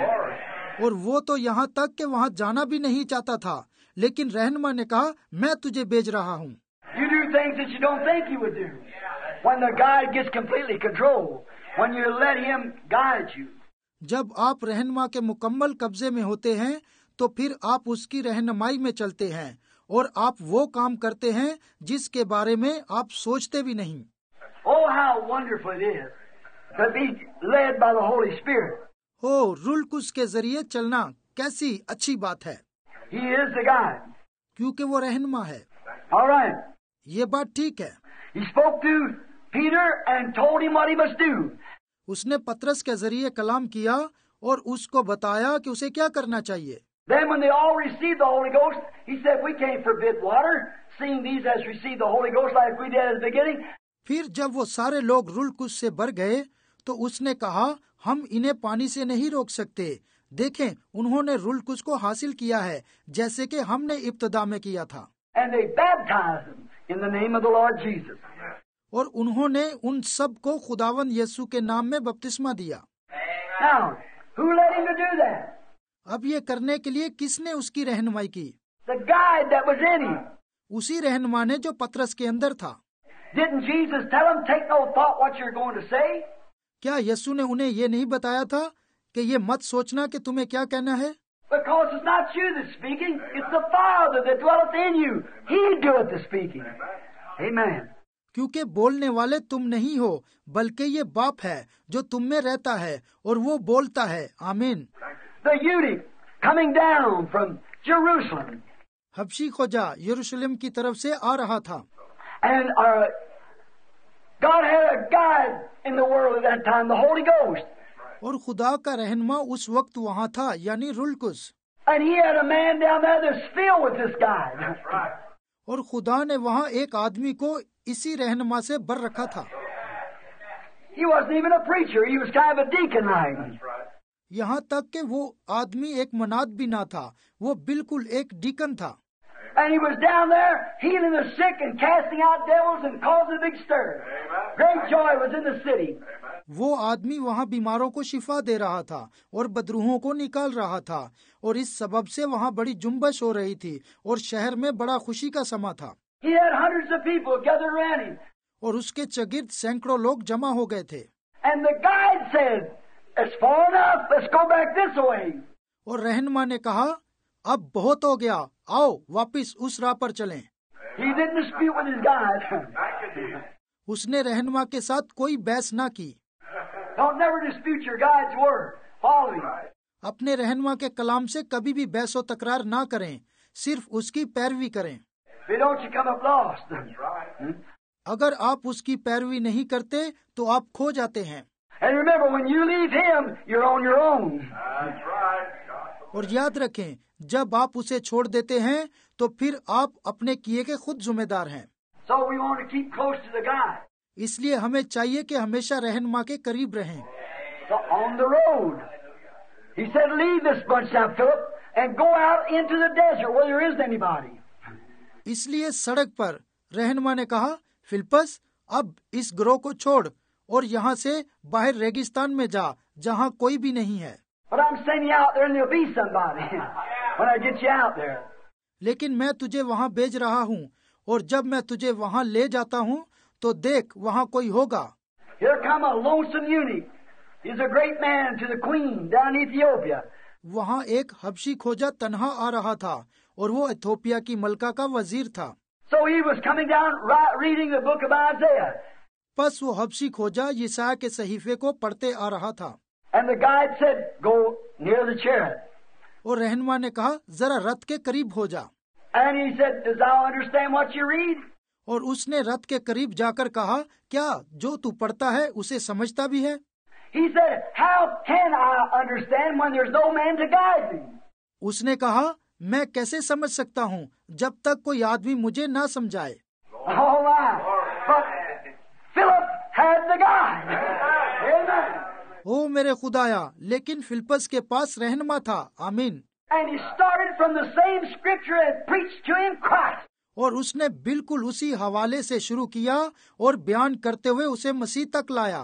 और वो तो यहाँ तक कि वहाँ जाना भी नहीं चाहता था, लेकिन रहनुमा ने कहा, मैं तुझे भेज रहा हूँ। You do things that you don't think you would do. When the guide gets completely controlled, when you let him guide you. जब आप रहनुमा के मुकम्मल कब्जे में होते हैं तो फिर आप उसकी रहनुमाई में चलते हैं और आप वो काम करते हैं जिसके बारे में आप सोचते भी नहीं। Oh, how wonderful it is to be led by the Holy Spirit. हो, रूह कुस के जरिए चलना कैसी अच्छी बात है। He is the guide. क्योंकि वो रहनुमा है। All right. ये बात ठीक है। He spoke to Peter and told him what he must do. उसने पतरस के जरिए कलाम किया और उसको बताया कि उसे क्या करना चाहिए। Then when they all received the Holy Ghost, he said, we can't forbid water, seeing these has received the Holy Ghost like we did at the beginning. फिर जब वो सारे लोग रूह कुस से भर गए तो उसने कहा, हम इन्हें पानी से नहीं रोक सकते। देखें, उन्होंने रूह कुस को हासिल किया है जैसे कि हमने इब्तिदा में किया था। And they baptized them in the name of the Lord Jesus. और उन्होंने उन सब को खुदावंद यीशु के नाम में बपतिस्मा दिया। Now, who led him to do that? अब ये करने के लिए किसने उसकी रहनुमाई की? The guide that was in him. उसी रहनुमा ने जो पतरस के अंदर था। Didn't Jesus tell him, take no thought what you're going to say? क्या यीशु ने उन्हें ये नहीं बताया था कि ये मत सोचना कि तुम्हें क्या कहना है? Because it's not you that's speaking, it's the Father that dwelleth in you. He doeth the speaking. Amen. क्योंकि बोलने वाले तुम नहीं हो, बल्कि ये बाप है जो तुम में रहता है और वो बोलता है। आमीन। The eunuch coming down from Jerusalem. हबशी खोजा यरूशलेम की तरफ से आ रहा था। And God had a guide in the world at that time, the Holy Ghost. और खुदा का रहनुमा उस वक्त वहाँ था, यानी रूह कुस। And he had a man down there that's filled with this guide. और खुदा ने वहाँ एक आदमी को इसी रहनुमा से भर रखा था। He wasn't even a preacher, he was kind of a deacon like. यहाँ तक कि वो आदमी एक मनाद भी ना था, वो बिल्कुल एक डीकन था। And he was down there healing the sick and casting out devils and causing a big stir. Great joy was in the city. वो आदमी वहाँ बीमारों को शिफा दे रहा था और बदरूहों को निकाल रहा था और इस सबब से वहाँ बड़ी जुम्बश हो रही थी और शहर में बड़ा खुशी का समा था। He had hundreds of people gathered around him. और उसके चगिर्द सैकड़ों लोग जमा हो गए थे। And the guide said, it's far enough, let's go back this way. और रहनुमा ने कहा, अब बहुत हो गया, आओ वापिस उस राह पर चलें। He didn't dispute with his guide. उसने रहनुमा के साथ कोई बहस ना की। Don't never dispute your guide's word. Follow him. अपने रहनुमा के कलाम से कभी भी बहस और तकरार ना करें, सिर्फ उसकी पैरवी करें। If you don't, you come up lost. अगर आप उसकी पैरवी नहीं करते तो आप खो जाते हैं। And remember, when you leave him, you're on your own. और याद रखें, जब आप उसे छोड़ देते हैं तो फिर आप अपने किए के खुद जिम्मेदार हैं। So we want to keep close to the guide. इसलिए हमें चाहिए कि हमेशा रहनुमा के करीब रहें। So on the road, he said, leave this bunch now, Philip, and go out into the desert where there isn't anybody. इसलिए सड़क पर रहनुमा ने कहा, फिलिप्पस, अब इस गिरोह को छोड़ और यहाँ से बाहर रेगिस्तान में जा जहाँ कोई भी नहीं है। But I'm sending you out there and there'll be somebody when I get you out there. लेकिन मैं तुझे वहां भेज रहा हूँ, और जब मैं तुझे वहां ले जाता हूँ तो देख वहां कोई होगा। Here come a lonesome eunuch. He's a great man to the queen down in Ethiopia. वहां एक हबशी खोजा तन्हा आ रहा था, और वो इथोपिया की मलका का वजीर था। So he was coming down reading the book of Isaiah. बस वो हबशी खोजा यिसाया के सहीफे को पढ़ते आ रहा था। And the guide said, go near the chariot. और रहनुमा ने कहा, जरा रथ के करीब हो जा। And he said, does thou understand what you read? और उसने रथ के करीब जाकर कहा, क्या जो तू पढ़ता है उसे समझता भी है? He said, how can I understand when there's no man to guide me? उसने कहा, मैं कैसे समझ सकता हूँ जब तक कोई आदमी मुझे ना समझाए। All right. But Philip had the guide. Amen. ओ मेरे खुदाया, लेकिन फिलिप्पस के पास रहनुमा था। आमीन। And he started from the same scripture and preached to him Christ. और उसने बिल्कुल उसी हवाले से शुरू किया और बयान करते हुए उसे मसीह तक लाया।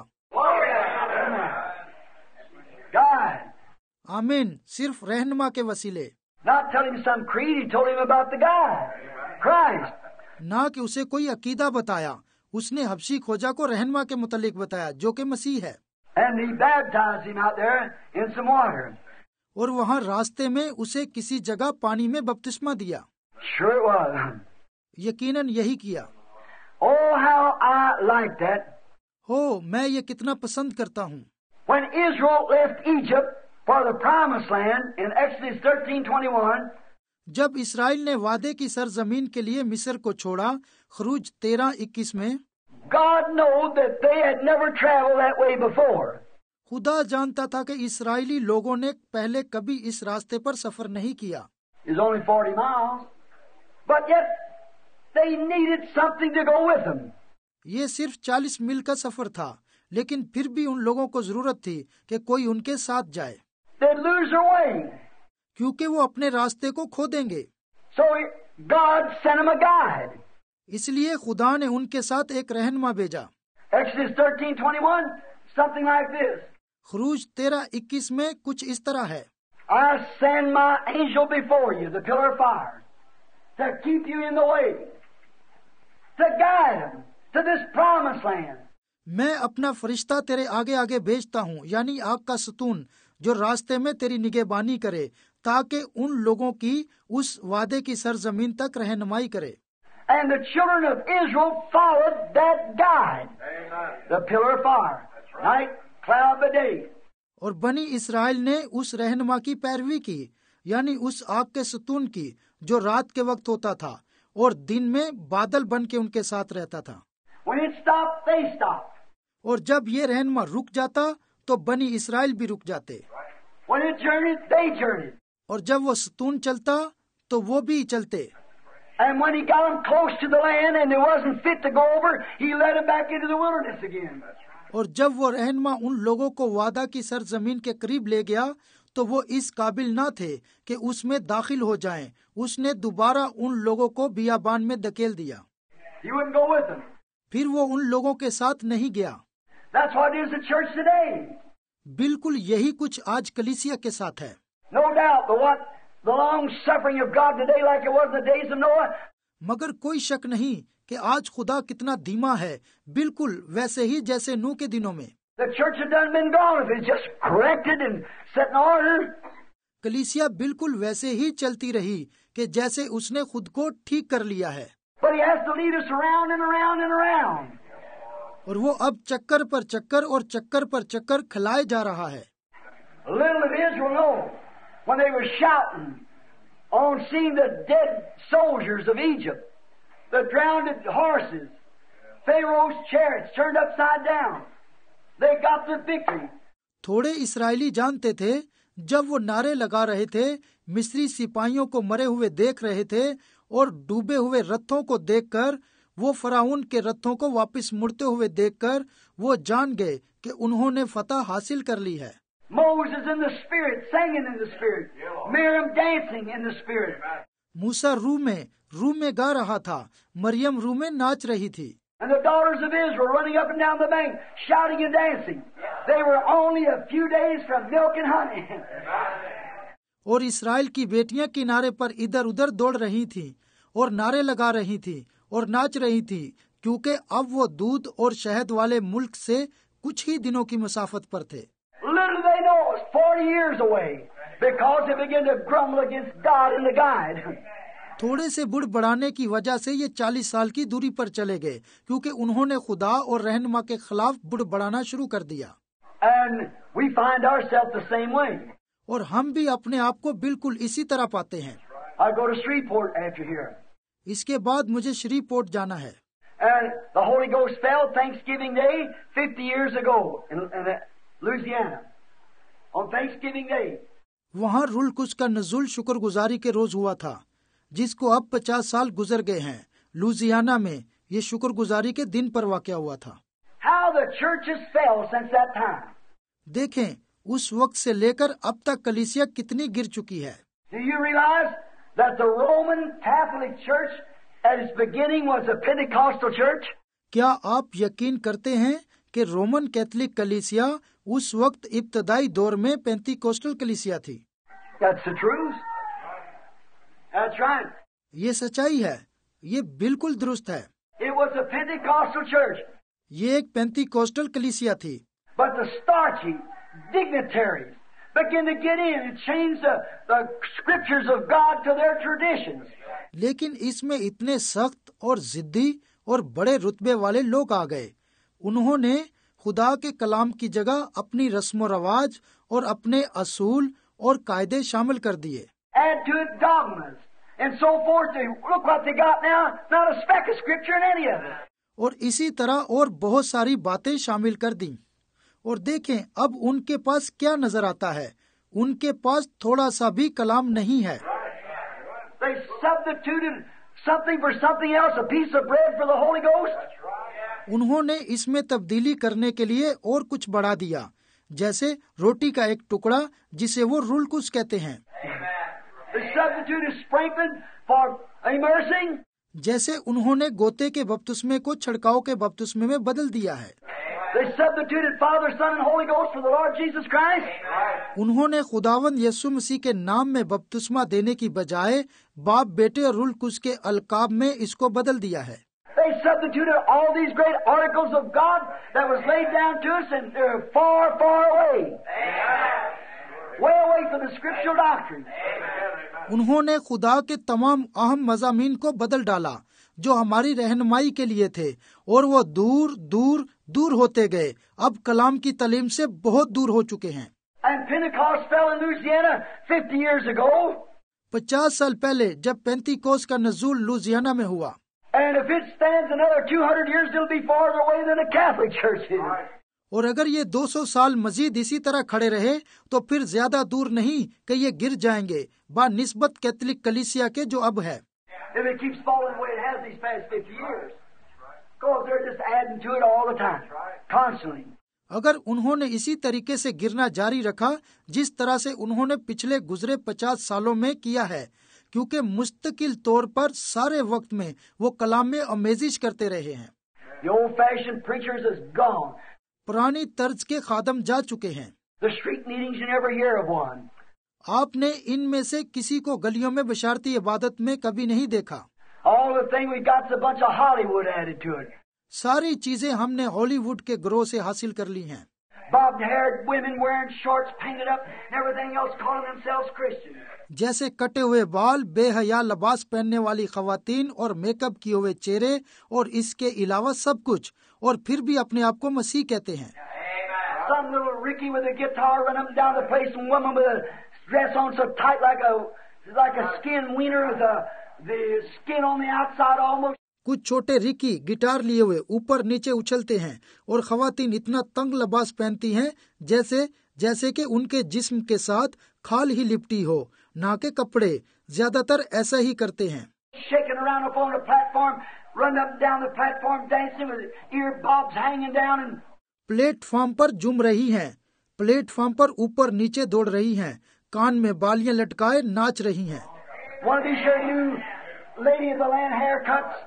God. आमीन। सिर्फ रहनुमा के वसीले। Not telling him some creed, he told him about the God, Christ. ना कि उसे कोई अकीदा बताया, उसने हबशी खोजा को रहनुमा के मुतालिक बताया जो कि मसीह है। And he baptized him out there in some water. और वहाँ रास्ते में उसे किसी जगह पानी में बपतिस्मा दिया। Sure it was. यकीनन यही किया। Oh, how I like that. हो, मैं ये कितना पसंद करता हूँ। When Israel left Egypt for the promised land in Exodus 13:21, जब इसराइल ने वादे की सरजमीन के लिए मिस्र को छोड़ा, खरूज 13:21 में, God knew that they had never traveled that way before. खुदा जानता था कि इसराइली लोगों ने पहले कभी इस रास्ते पर सफर नहीं किया। It's only 40 miles, but yet they needed something to go with them. ये सिर्फ 40 मील का सफर था, लेकिन फिर भी उन लोगों को जरूरत थी कि कोई उनके साथ जाए, They'd lose their way. क्योंकि वो अपने रास्ते को खो देंगे। So God sent them a guide. इसलिए खुदा ने उनके साथ एक रहनुमा भेजा। Exodus 13:21, something like this. खरूज 13:21 में कुछ इस तरह है, I send my angel before you, the pillar of fire, to keep you in the way, to guide them to this promised land. मैं अपना फरिश्ता तेरे आगे आगे भेजता हूँ, यानी आग का सतून, जो रास्ते में तेरी निगहबानी करे, ताकि उन लोगों की उस वादे की सरजमीन तक रहनुमाई करे। And the children of Israel followed that guide, the pillar of fire, night, cloud by day. और बनी इसराइल ने उस रहनुमा की पैरवी की, यानी उस आग के सतून की, जो रात के वक्त होता था और दिन में बादल बन के उनके साथ रहता था। When it stopped, they stopped. और जब ये रहनुमा रुक जाता तो बनी इसराइल भी रुक जाते, When it journeyed, they journeyed. और जब वो सतून चलता तो वो भी चलते। And when he got them close to the land and it wasn't fit to go over, he led them back into the wilderness again. और जब वो रहनुमा उन लोगों को वादा की सरजमीन के करीब ले गया तो वो इस काबिल न थे कि उसमें दाखिल हो जाएं, उसने दोबारा उन लोगों को बियाबान में धकेल दिया। He wouldn't go with them. फिर वो उन लोगों के साथ नहीं गया। That's what it is the church today. बिल्कुल यही कुछ आज कलीसिया के साथ है। No doubt, but what the long suffering of God today, like it was in the days of Noah. मगर कोई शक नहीं कि आज खुदा कितना धीमा है, बिल्कुल वैसे ही जैसे नूह के दिनों में। The church had done been gone if it's just corrected and set in order. कलीसिया बिल्कुल वैसे ही चलती रही कि जैसे उसने खुद को ठीक कर लिया है। But he has to lead us around and around and around. और वो अब चक्कर पर चक्कर और चक्कर पर चक्कर खिलाए जा रहा है। Little did Israel know when they were shouting on seeing the dead soldiers of Egypt, the drowned horses, Pharaoh's chariots turned upside down. They got the victory. थोड़े इस्राएली जानते थे, जब वो नारे लगा रहे थे, मिस्री सिपाहियों को मरे हुए देख रहे थे और डूबे हुए रथों को देखकर, वो फराउन के रथों को वापस मुड़ते हुए देखकर वो जान गए कि उन्होंने फतह हासिल कर ली है। Moses in the spirit, singing in the spirit. Miriam dancing in the spirit. मूसा रूह में गा रहा था, मरियम रूह में नाच रही थी। And the daughters of Israel running up and down the bank, shouting and dancing. They were only a few days from milk and honey. और इस्राएल की बेटियां किनारे पर इधर उधर दौड़ रही थीं और नारे लगा रही थीं और नाच रही थीं, क्योंकि अब वो दूध और शहद वाले मुल्क से कुछ ही दिनों की मुसाफत पर थे। Little they know it was 40 years away because they began to grumble against God and the guide. थोड़े से बुढ़ बढ़ाने की वजह से ये 40 साल की दूरी पर चले गए, क्योंकि उन्होंने खुदा और रहनुमा के खिलाफ बुढ़ बढ़ाना शुरू कर दिया। And we find ourselves the same way. और हम भी अपने आप को बिल्कुल इसी तरह पाते हैं। I go to Shreveport after here. इसके बाद मुझे श्रीपोर्ट जाना है। And the Holy Ghost fell Thanksgiving Day 50 years ago in Louisiana. On Thanksgiving Day. वहाँ रुल कुश का नज़ुल शुक्रगुजारी के रोज हुआ था, जिसको अब 50 साल गुजर गए हैं। लुजियाना में ये शुक्रगुजारी के दिन पर वाक़या हुआ था। How the churches fell since that time. देखें उस वक्त से लेकर अब तक कलीसिया कितनी गिर चुकी है। Do you realize that the Roman Catholic Church at its beginning was a Pentecostal church? क्या आप यकीन करते हैं कि रोमन कैथोलिक कलीसिया उस वक्त इब्तदाई दौर में पेंतीकोस्टल कलीसिया थी? That's the truth. That's right. ये सच्चाई है, ये बिल्कुल दुरुस्त है। It was a Pentecostal church. ये एक पेंतीकोस्टल कलीसिया थी। But the starchy dignitaries began to get in and change the scriptures of God to their traditions. लेकिन इसमें इतने सख्त और जिद्दी और बड़े रुतबे वाले लोग आ गए। उन्होंने खुदा के कलाम की जगह अपनी रस्म रवाज और अपने असूल और कायदे शामिल कर दिए। Add to it dogmas and so forth. Look what they got now. Not a speck of scripture in any of it. और इसी तरह और बहुत सारी बातें शामिल कर दी। और देखें अब उनके पास क्या नजर आता है। उनके पास थोड़ा सा भी कलाम नहीं है। They substituted something for something else, a piece of bread for the Holy Ghost. उन्होंने इसमें तब्दीली करने के लिए और कुछ बढ़ा दिया, जैसे रोटी का एक टुकड़ा जिसे वो रुल कुश कहते हैं। They substituted sprinkling for immersing. जैसे उन्होंने गोते के बपतिस्मे को छिड़काव के बपतिस्मे में बदल दिया है। They substituted Father, Son, and Holy Ghost for the Lord Jesus Christ. उन्होंने खुदावंद यीशु मसीह के नाम में बपतिस्मा देने की बजाय बाप बेटे और रुल कुश के अलकाब में इसको बदल दिया है। They substituted all these great articles of God that was laid down to us, and they're far, far away. Way away from the scriptural doctrine. उन्होंने खुदा के तमाम अहम मज़ामीन को बदल डाला जो हमारी रहनुमाई के लिए थे, और वो दूर दूर दूर होते गए, अब कलाम की तालीम से बहुत दूर हो चुके हैं। And Pentecost fell in Louisiana 50 years ago. 50 साल पहले जब पेंतीकोस्त का नज़ूल लुजियाना में हुआ, And if it stands another 200 years, it'll be farther away than the Catholic Church is. और अगर ये 200 साल मजीद इसी तरह खड़े रहे तो फिर ज्यादा दूर नहीं कि ये गिर जाएंगे बानिस्बत कैथोलिक कलीसिया के जो अब है। If it keeps falling the way it has these past 50 years. Because they're just adding to it all the time. Constantly. अगर उन्होंने इसी तरीके से गिरना जारी रखा जिस तरह से उन्होंने पिछले गुजरे 50 सालों में किया है, क्योंकि मुस्तकिल तौर पर सारे वक्त में वो कलाम में अमेजिश करते रहे हैं। The old-fashioned preachers is gone. पुरानी तर्ज के खादम जा चुके हैं। The street meetings, you never hear of one. आपने इनमें से किसी को गलियों में बशारती इबादत में कभी नहीं देखा। All the thing we got's a bunch of Hollywood added to it. सारी चीजें हमने हॉलीवुड के ग्रोह से हासिल कर ली हैं। Bobbed-haired women wearing shorts painted up and everything else calling themselves Christians. जैसे कटे हुए बाल, बेहया लिबास पहनने वाली खवातीन और मेकअप किए हुए चेहरे और इसके अलावा सब कुछ, और फिर भी अपने आप को मसीह कहते हैं। Some little Ricky with a guitar run up and down the place, and woman with a dress on so tight like a skin wiener with the skin on the outside almost. कुछ छोटे Ricky guitar लिए हुए ऊपर नीचे उछलते हैं और खवातीन इतना तंग लिबास पहनती हैं जैसे कि उनके जिस्म के साथ खाल ही लिपटी हो, ना के कपड़े। ज्यादातर ऐसा ही करते हैं। Shaking around up on the platform, running up and down the platform, dancing with ear bobs hanging down and. Platform पर झूम रही हैं, प्लेटफॉर्म पर ऊपर नीचे दौड़ रही हैं, कान में बालियां लटकाए नाच रही हैं। One of these here new lady of the land haircuts,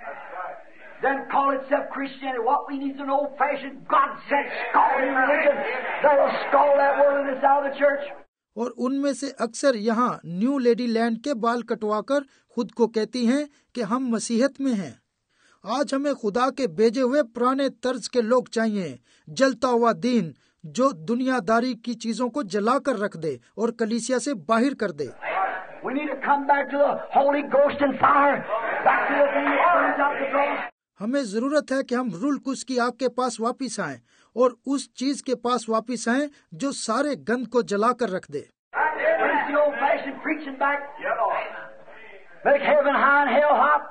then call itself Christianity. What we need is an old-fashioned God-sent scalding religion that'll scald that worldliness out of the church. और उनमें से अक्सर यहाँ new lady land के बाल कटवाकर खुद को कहती हैं कि हम मसीहत में हैं। आज हमें खुदा के भेजे हुए पुराने तर्ज के लोग चाहिए, जलता हुआ दीन जो दुनियादारी की चीजों को जलाकर रख दे और कलीसिया से बाहर कर दे। We need to come back to the Holy Ghost and fire, back to the thing that burns out the cross. हमें जरूरत है कि हम रूल कुश की आग के पास वापिस आएं और उस चीज के पास वापिस आएं जो सारे गंध को जलाकर रख दे। Brings the old-fashioned preaching back. Make heaven high and hell hot.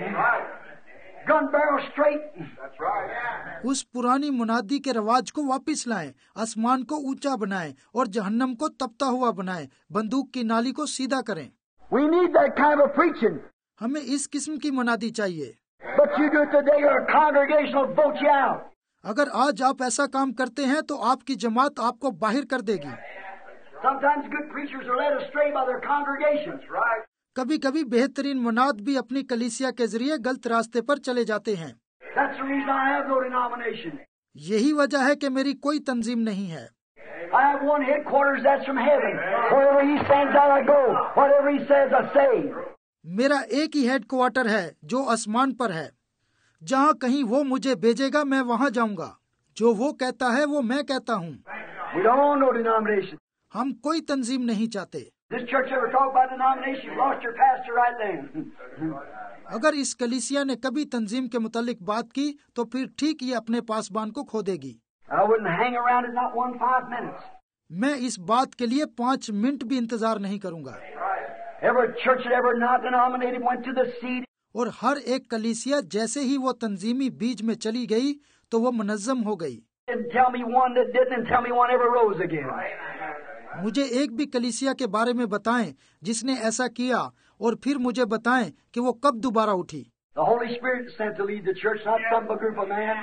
Gun barrel straight. That's right. उस पुरानी मुनादी के रवाज को वापिस लाएं, आसमान को ऊंचा बनाएं और जहन्नम को तपता हुआ बनाएं, बंदूक की नाली को सीधा करें। We need that kind of preaching. हमें इस किस्म की मुनादी चाहिए। But you do it today, your congregation will vote you out. अगर आज आप ऐसा काम करते हैं तो आपकी जमात आपको बाहर कर देगी। Sometimes good preachers are led astray by their congregations. Right. कभी कभी बेहतरीन मुनाद भी अपनी कलीसिया के जरिए गलत रास्ते पर चले जाते हैं। That's the reason I have no denomination. यही वजह है कि मेरी कोई तंजीम नहीं है। I have one headquarters that's from heaven. Wherever he sends out, I go. Whatever he says, I say. मेरा एक ही हेडक्वार्टर है जो आसमान पर है। जहाँ कहीं वो मुझे भेजेगा मैं वहाँ जाऊँगा। जो वो कहता है वो मैं कहता हूँ। We don't want no denomination. हम कोई तंजीम नहीं चाहते। This church ever talk about denomination? You lost your pastor right then. अगर इस कलीसिया ने कभी तंजीम के मुतालिक बात की तो फिर ठीक ये अपने पासबान को खो देगी। I wouldn't hang around it not 5 minutes. मैं इस बात के लिए 5 मिनट भी इंतजार नहीं करूँगा। Every church that ever not denominated went to the seed. और हर एक कलीसिया जैसे ही वो तंजीमी बीज में चली गई तो वो मुनज़्ज़म हो गई। And tell me one that didn't, and tell me one ever rose again. मुझे एक भी कलीसिया के बारे में बताएं जिसने ऐसा किया और फिर मुझे बताएं कि वो कब दोबारा उठी। The Holy Spirit is sent to lead the church, not some group of men.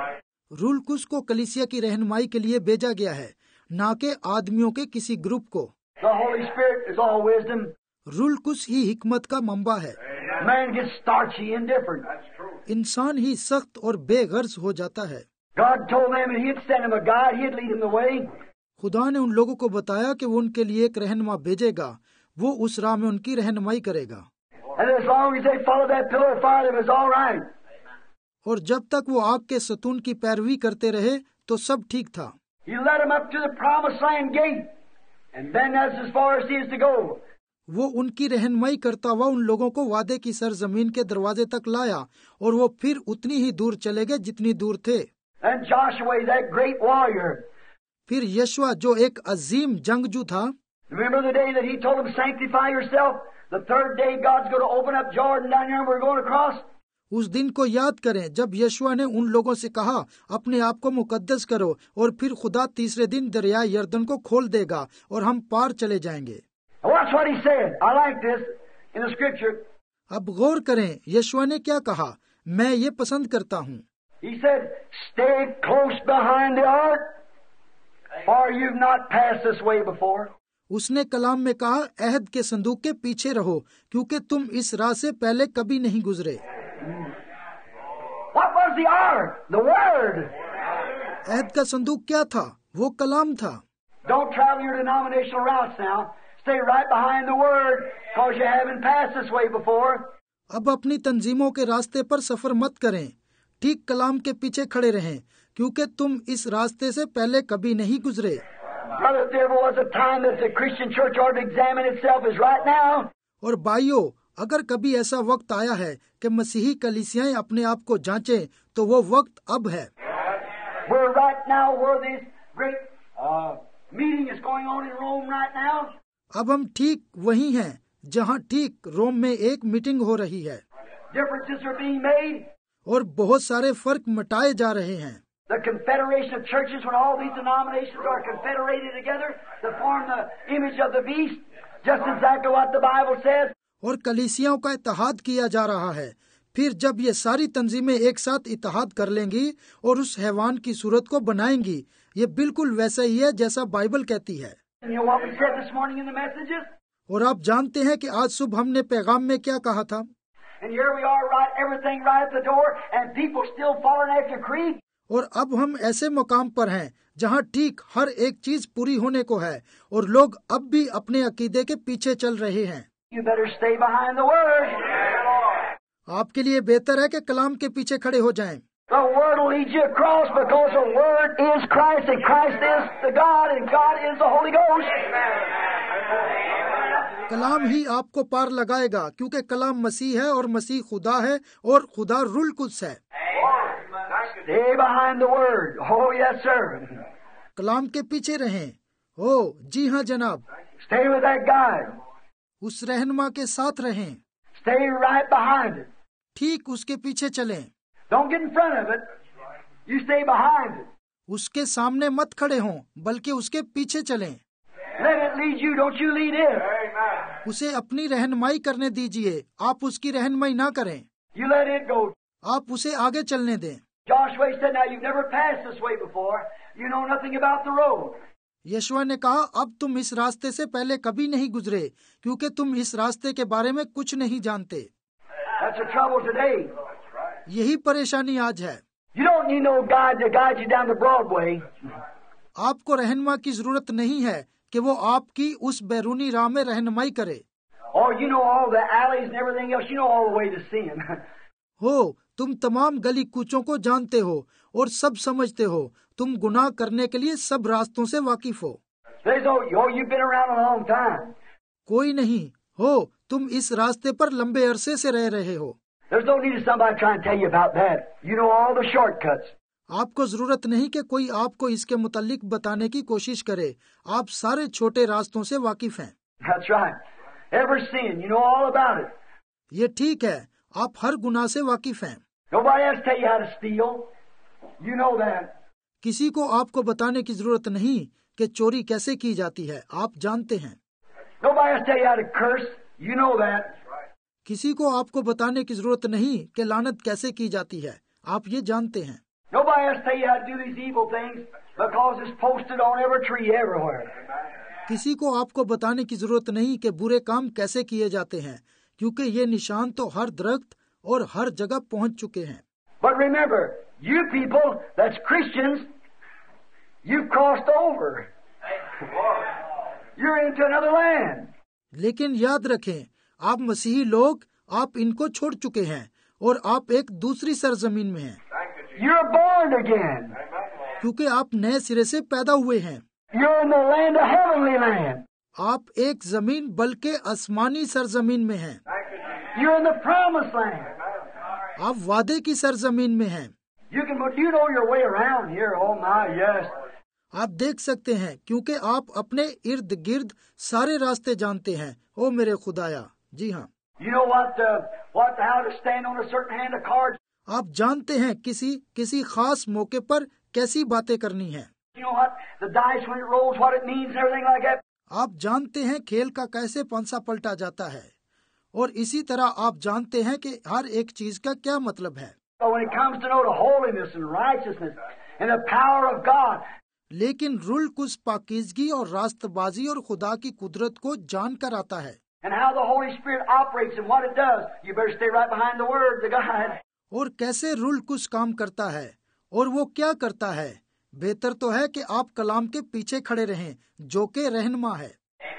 रूल कुश को कलीसिया की रहनुमाई के लिए भेजा गया है, ना कि आदमियों के किसी ग्रुप को। The Holy Spirit is all wisdom. रूल कुश ही हिकमत का मंबा है। Man gets starchy, indifferent. इंसान ही सख्त और बेगर्ज हो जाता है। God told them that He'd send him a guide, He'd lead him the way. खुदा ने उन लोगों को बताया कि वो उनके लिए एक रहनुमा भेजेगा, वो उस राह में उनकी रहनुमाई करेगा। And as long as they followed that pillar of fire, it was all right. और जब तक वो आग के सतून की पैरवी करते रहे तो सब ठीक था। He led them up to the promised land gate, and then that's as far as he is to go. वो उनकी रहनुमाई करता हुआ उन लोगों को वादे की सरजमीन के दरवाजे तक लाया और वो फिर उतनी ही दूर चले गए जितनी दूर थे। And Joshua, that great warrior. फिर यशवा जो एक अजीम जंगजू था, Remember the day that he told them, sanctify yourself. The third day God's going to open up Jordan down here and we're going across. उस दिन को याद करें जब यशवा ने उन लोगों से कहा अपने आप को मुकद्दस करो और फिर खुदा तीसरे दिन दरिया यर्दन को खोल देगा और हम पार चले जाएंगे। Watch what he said. I like this in the scripture. अब गौर करें यशवा ने क्या कहा, मैं ये पसंद करता हूँ। He said, stay close behind the ark, for you've not passed this way before. उसने कलाम में कहा अहद के संदूक के पीछे रहो क्योंकि तुम इस राह से पहले कभी नहीं गुजरे। What was the ark? The word. अहद का संदूक क्या था? वो कलाम था। Don't travel your denominational routes now. Stay right behind the word, because you haven't passed this way before. अब अपनी तंजीमों के रास्ते पर सफर मत करें, ठीक कलाम के पीछे खड़े रहें क्योंकि तुम इस रास्ते से पहले कभी नहीं गुजरे। Brother, if there was a time that the Christian church ought to examine itself is right now. और भाइयों, अगर कभी ऐसा वक्त आया है कि मसीही कलीसियाएं अपने आप को जांचें, तो वो वक्त अब है। We're right now where this great meeting is going on in Rome right now. अब हम ठीक वही हैं जहाँ ठीक रोम में एक मीटिंग हो रही है। Differences are being made. और बहुत सारे फर्क मिटाए जा रहे हैं। The confederation of churches, when all these denominations are confederated together to form the image of the beast, just exactly what the Bible says. और कलीसियाओं का इत्तेहाद किया जा रहा है। फिर जब ये सारी तंजीमें एक साथ इत्तेहाद कर लेंगी और उस हैवान की सूरत को बनाएंगी, ये बिल्कुल वैसा ही है जैसा बाइबल कहती है। You know what we said this morning in the messages? और आप जानते हैं कि आज सुबह हमने पैगाम में क्या कहा था? And here we are, right, everything right at the door, and people still following after creed. और अब हम ऐसे मुकाम पर हैं जहां ठीक हर एक चीज पूरी होने को है और लोग अब भी अपने अकीदे के पीछे चल रहे हैं। You better stay behind the Word. आपके लिए बेहतर है कि कलाम के पीछे खड़े हो जाएं। The Word will lead you across because the Word is Christ and Christ is the God and God is the Holy Ghost. कलाम ही आपको पार लगाएगा क्योंकि कलाम मसीह है और मसीह खुदा है और खुदा रूल कुद्स है। Stay behind the Word. Oh, yes, sir. कलाम के पीछे रहें। ओ जी हाँ जनाब। Stay with that guide. उस रहनुमा के साथ रहें। Stay right behind it. ठीक उसके पीछे चलें। Don't get in front of it. You stay behind it. उसके सामने मत खड़े हों बल्कि उसके पीछे चलें। Let it lead you. Don't you lead it. उसे अपनी रहनुमाई करने दीजिए, आप उसकी रहनुमाई ना करें। You let it go. आप उसे आगे चलने दें। Joshua said, now you've never passed this way before. You know nothing about the road. यशुआ ने कहा, अब तुम इस रास्ते से पहले कभी नहीं गुजरे क्योंकि तुम इस रास्ते के बारे में कुछ नहीं जानते। That's the trouble today. यही परेशानी आज है। You don't need no guide to guide you down the Broadway. आपको रहनुमा की जरूरत नहीं है कि वो आपकी उस बैरूनी राह में रहनुमाई करे। Or you know all the alleys and everything else. You know all the way to sin. हो तुम तमाम गली कूचों को जानते हो और सब समझते हो, तुम गुनाह करने के लिए सब रास्तों से वाकिफ हो। You've been around a long time. कोई नहीं हो, तुम इस रास्ते पर लंबे अरसे से रह रहे हो। There's no need of somebody trying to tell you about that. You know all the shortcuts. आपको जरूरत नहीं कि कोई आपको इसके मुतालिक बताने की कोशिश करे, आप सारे छोटे रास्तों से वाकिफ हैं। That's right. Every sin, you know all about it. ये ठीक है, आप हर गुनाह से वाकिफ हैं। Nobody else tell you how to steal. You know that. किसी को आपको बताने की जरूरत नहीं कि चोरी कैसे की जाती है, आप जानते हैं। Nobody else tell you how to curse. You know that. किसी को आपको बताने की जरूरत नहीं कि लानत कैसे की जाती है, आप ये जानते हैं। Nobody else tell you how to do these evil things because it's posted on every tree everywhere. किसी को आपको बताने की जरूरत नहीं कि बुरे काम कैसे किए जाते हैं क्योंकि ये निशान तो हर दरख्त और हर जगह पहुंच चुके हैं। But remember, you people that's Christians, you've crossed over. You're into another land. लेकिन याद रखें, आप मसीही लोग, आप इनको छोड़ चुके हैं और आप एक दूसरी सरजमीन में हैं। You're born again. क्योंकि आप नए सिरे से पैदा हुए हैं। You're in the land of heavenly land. आप एक जमीन बल्कि आसमानी सरजमीन में हैं। You're in the promised land. आप वादे की सरजमीन में हैं। You know your way around here. Oh my, yes. आप देख सकते हैं क्योंकि आप अपने इर्द गिर्द सारे रास्ते जानते हैं। ओ मेरे खुदाया, जी हाँ। You know how to stand on a certain hand of cards. आप जानते हैं किसी खास मौके पर कैसी बातें करनी है। You know what the dice when it rolls, what it means and everything like that. आप जानते हैं खेल का कैसे पंसा पलटा जाता है और इसी तरह आप जानते हैं कि हर एक चीज का क्या मतलब है। But when it comes to know the holiness and righteousness and the power of God. लेकिन रुल कुछ पाकीज़गी और रास्तबाजी और खुदा की कुदरत को जानकर आता है। And how the Holy Spirit operates and what it does. You better stay right behind the Word, the guide. और कैसे रुल कुछ काम करता है और वो क्या करता है, बेहतर तो है कि आप कलाम के पीछे खड़े रहें जो कि रहनुमा है।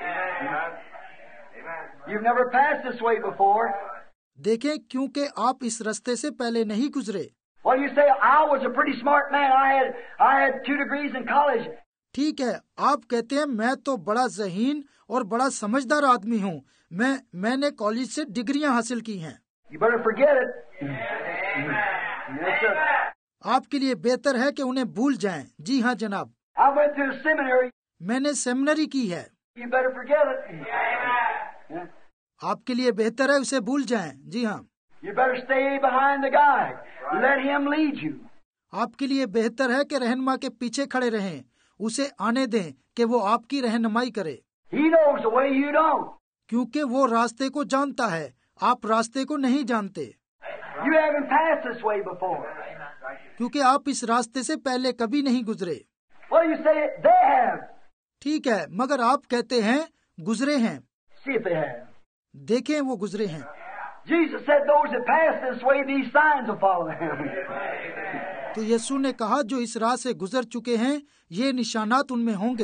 You've never passed this way before. देखें, क्योंकि आप इस रास्ते से पहले नहीं गुजरे। Well, you say I was a pretty smart man. I had 2 degrees in college. ठीक है, आप कहते हैं मैं तो बड़ा ज़हीन और बड़ा समझदार आदमी हूँ, मैंने कॉलेज से डिग्रियां हासिल की हैं। You better forget it. Yes, sir. आपके लिए बेहतर है कि उन्हें भूल जाएं। जी हाँ जनाब। I went to a seminary. मैंने सेमिनरी की है। You better forget it. Yeah. आपके लिए बेहतर है उसे भूल जाएं। जी हाँ। You better stay behind the guide. Let him lead you. आपके लिए बेहतर है कि रहनुमा के पीछे खड़े रहें, उसे आने दें कि वो आपकी रहनुमाई करे। He knows the way you don't. क्योंकि वो रास्ते को जानता है, आप रास्ते को नहीं जानते। You haven't passed this way before. क्योंकि आप इस रास्ते से पहले कभी नहीं गुजरे। Well, you say they have. ठीक है, मगर आप कहते हैं गुजरे हैं। See if they have. देखें वो गुजरे हैं। Jesus said those that pass this way, these signs will follow them. तो यीशु ने कहा, जो इस राह से गुजर चुके हैं, ये निशानात उनमें होंगे।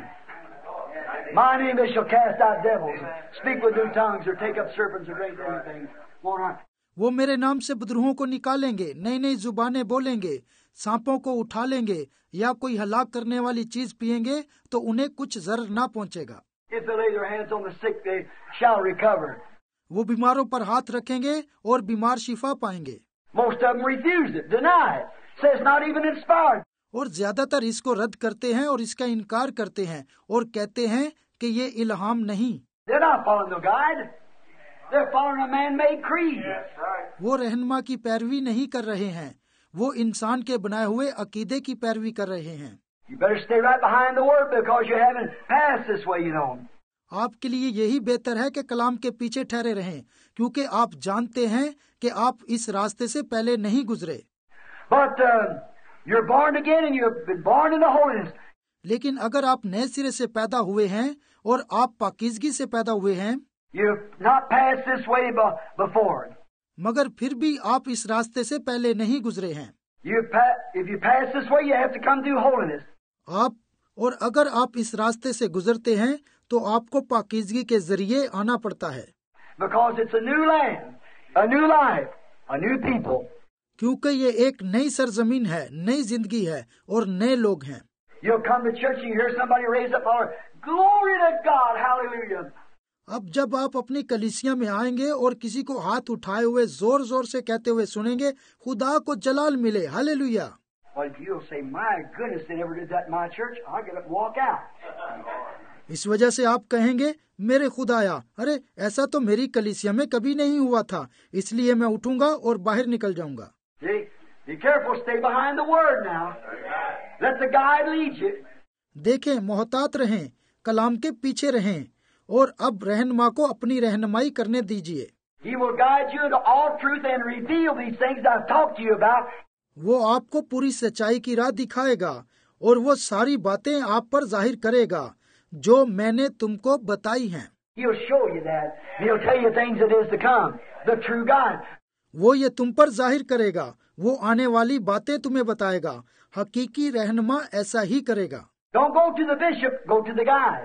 My name they shall cast out devils, speak with new tongues, or take up serpents or great deadly things. Won't harm. वो मेरे नाम से बदरूहों को निकालेंगे, नई नई जुबानें बोलेंगे, सांपों को उठा लेंगे, या कोई हलाक करने वाली चीज पिएंगे तो उन्हें कुछ जर ना पहुंचेगा। If they lay their hands on the sick, they shall recover. वो बीमारों पर हाथ रखेंगे और बीमार शिफा पाएंगे। Most of them refuse it, deny it, say it's not even inspired. और ज्यादातर इसको रद्द करते हैं और इसका इनकार करते हैं और कहते हैं कि ये इल्हाम नहीं। They're not following the guide. They're following a man-made creed. वो रहनुमा की पैरवी नहीं कर रहे हैं, वो इंसान के बनाए हुए अकीदे की पैरवी कर रहे हैं। You better stay right behind the word because you haven't passed this way, you know. आपके लिए यही बेहतर है कि कलाम के पीछे ठहरे रहें, क्योंकि आप जानते हैं कि आप इस रास्ते से पहले नहीं गुजरे। But you're born again and you've been born into holiness. लेकिन अगर आप नए सिरे से पैदा हुए हैं और आप पाकीज़गी से पैदा हुए हैं, You've not passed this way before. मगर फिर भी आप इस रास्ते से पहले नहीं गुजरे हैं। If you pass this way, you have to come through holiness. और अगर आप इस रास्ते से गुजरते हैं तो आपको पाकीज़गी के जरिए आना पड़ता है। Because it's a new land, a new life, a new people. क्योंकि ये एक नई सरजमीन है, नई जिंदगी है और नए लोग हैं। You'll come to church and you hear somebody raise up, glory to God, hallelujah. अब जब आप अपनी कलीसिया में आएंगे और किसी को हाथ उठाए हुए जोर जोर से कहते हुए सुनेंगे, खुदा को जलाल मिले, hallelujah. Well, you'll say, my goodness, they never did that in my church. I'll get up and walk out. इस वजह से आप कहेंगे, मेरे खुदाया, अरे ऐसा तो मेरी कलीसिया में कभी नहीं हुआ था, इसलिए मैं उठूंगा और बाहर निकल जाऊंगा। Be careful, stay behind the word now. Let the guide lead you. देखें, मोहतात रहें, कलाम के पीछे रहें और अब रहनुमा को अपनी रहनुमाई करने दीजिए। He will guide you into all truth and reveal these things I've talked to you about. वो आपको पूरी सच्चाई की राह दिखाएगा और वो सारी बातें आप पर जाहिर करेगा जो मैंने तुमको बताई हैं। He'll show you that. He'll tell you things that is to come. The true God. वो ये तुम पर जाहिर करेगा, वो आने वाली बातें तुम्हें बताएगा। हकीकी रहनुमा ऐसा ही करेगा। Don't go to the bishop, go to the guide.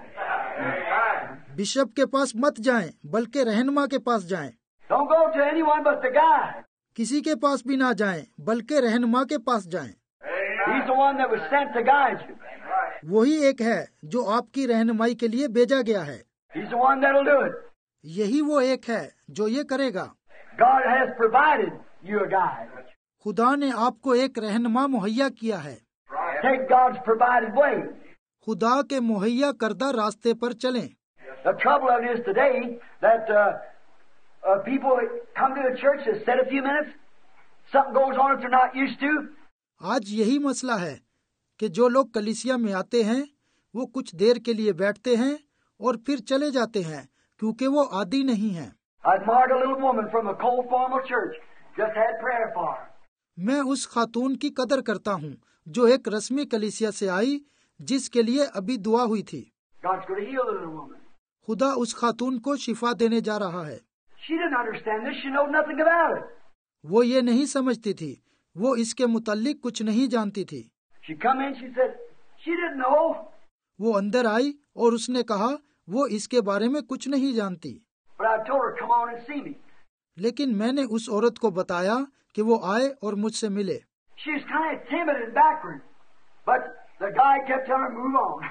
Bishop के पास मत जाएं, बल्कि रहनुमा के पास जाएं। Don't go to anyone but the guide. किसी के पास भी ना जाएं, बल्कि रहनुमा के पास जाएं। He's the one that was sent to guide you. वही एक है जो आपकी रहनुमाई के लिए भेजा गया है। He's the one that'll do it. यही वो एक है जो ये करेगा। God has provided you a guide. खुदा ने आपको एक रहनुमा मुहैया किया है। Take God's provided way. खुदा के मुहैया करदा रास्ते पर चलें। The trouble of it is today that people come to the church and sit a few minutes. Something goes on that they're not used to. आज यही मसला है कि जो लोग कलीसिया में आते हैं वो कुछ देर के लिए बैठते हैं और फिर चले जाते हैं क्योंकि वो आदी नहीं हैं। I admired a little woman from a cold formal church. Just had prayer for her. मैं उस खातून की कदर करता हूँ जो एक रस्मी कलीसिया से आई, जिसके लिए अभी दुआ हुई थी। God's going to heal the little woman. खुदा उस खातून को शिफा देने जा रहा है। She didn't understand this. She knew nothing about it. वो ये नहीं समझती थी, वो इसके मुताल्लिक कुछ नहीं जानती थी। She come in. She said she didn't know. वो अंदर आई और उसने कहा वो इसके बारे में कुछ नहीं जानती। But I told her, come on and see me. लेकिन मैंने उस औरत को बताया कि वो आए और मुझसे मिले। She was kind of timid and backward, but the guy kept telling her, move on.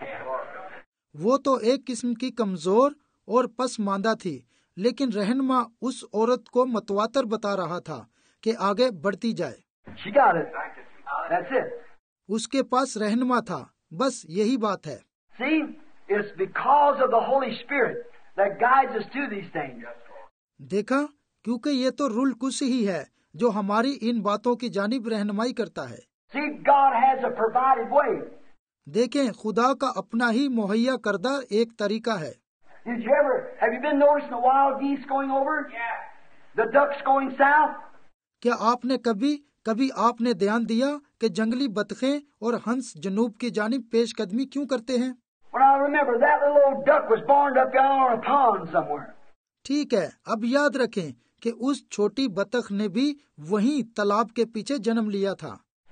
वो तो एक किस्म की कमजोर और पसमानदा थी, लेकिन रहनुमा उस औरत को मतवातर बता रहा था कि आगे बढ़ती जाए। She got it. That's it. उसके पास रहनुमा था, बस यही बात है। See, it's because of the Holy Spirit that guides us to these things. देखा, क्योंकि ये तो रूल कुछ ही है जो हमारी इन बातों की जानिब रहनुमाई करता है। See, God has a provided way. देखें, खुदा का अपना ही मुहैया करदा एक तरीका है। Have you been noticing the wild geese going over? Yeah. The ducks going south? क्या आपने कभी आपने ध्यान दिया कि जंगली बतखें और हंस जनूब की जानिब पेश कदमी क्यों करते हैं? Well, I remember that little old duck was born up down on a pond somewhere. ठीक है, अब याद रखें कि उस छोटी बतख ने भी वहीं तालाब के पीछे जन्म लिया था।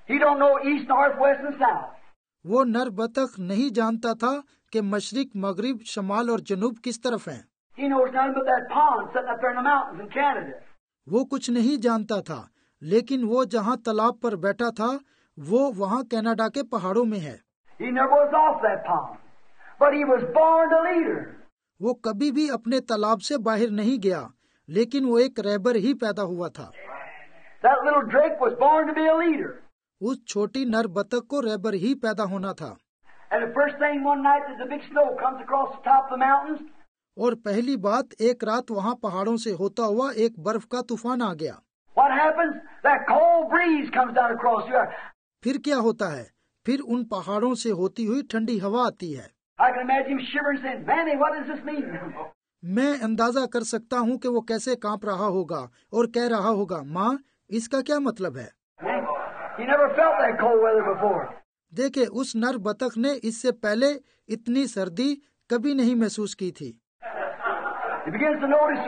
He don't know east, north, west, and south. वो नर बतख नहीं जानता था कि मशरिक, मगरिब, शमाल और जनूब किस तरफ हैं। He knows nothing but that pond sitting up there in the mountains in Canada. वो कुछ नहीं जानता था, लेकिन वो जहाँ तालाब पर बैठा था वो वहाँ कनाडा के पहाड़ों में है। He never was off that pond, but he was born a leader. वो कभी भी अपने तालाब से बाहर नहीं गया, लेकिन वो एक रहबर ही पैदा हुआ था। That little drake was born to be a leader. उस छोटी नर बतख को रहबर ही पैदा होना था। And the first thing one night that the big snow comes across the top of the mountains, और पहली बात, एक रात वहाँ पहाड़ों से होता हुआ एक बर्फ का तूफान आ गया। what happens? That cold breeze comes down across the earth. फिर क्या होता है? फिर उन पहाड़ों से होती हुई ठंडी हवा आती है। I can imagine him shivering saying, Manny, what does this mean? मैं अंदाजा कर सकता हूँ कि वो कैसे कांप रहा होगा और कह रहा होगा, माँ, इसका क्या मतलब है? He never felt that cold weather before. देखे, उस नर बतख ने इससे पहले इतनी सर्दी कभी नहीं महसूस की थी। He begins to notice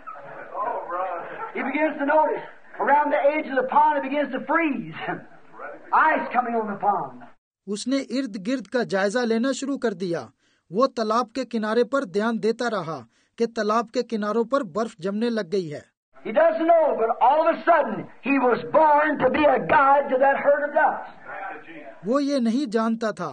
around the edge of the pond, it begins to freeze. Ice coming on the pond. उसने इर्द गिर्द का जायजा लेना शुरू कर दिया। वो तालाब के किनारे पर ध्यान देता रहा कि तालाब के किनारों पर बर्फ जमने लग गई है। He doesn't know, but all of a sudden he was born to be a guide to that herd of ducks. वो ये नहीं जानता था,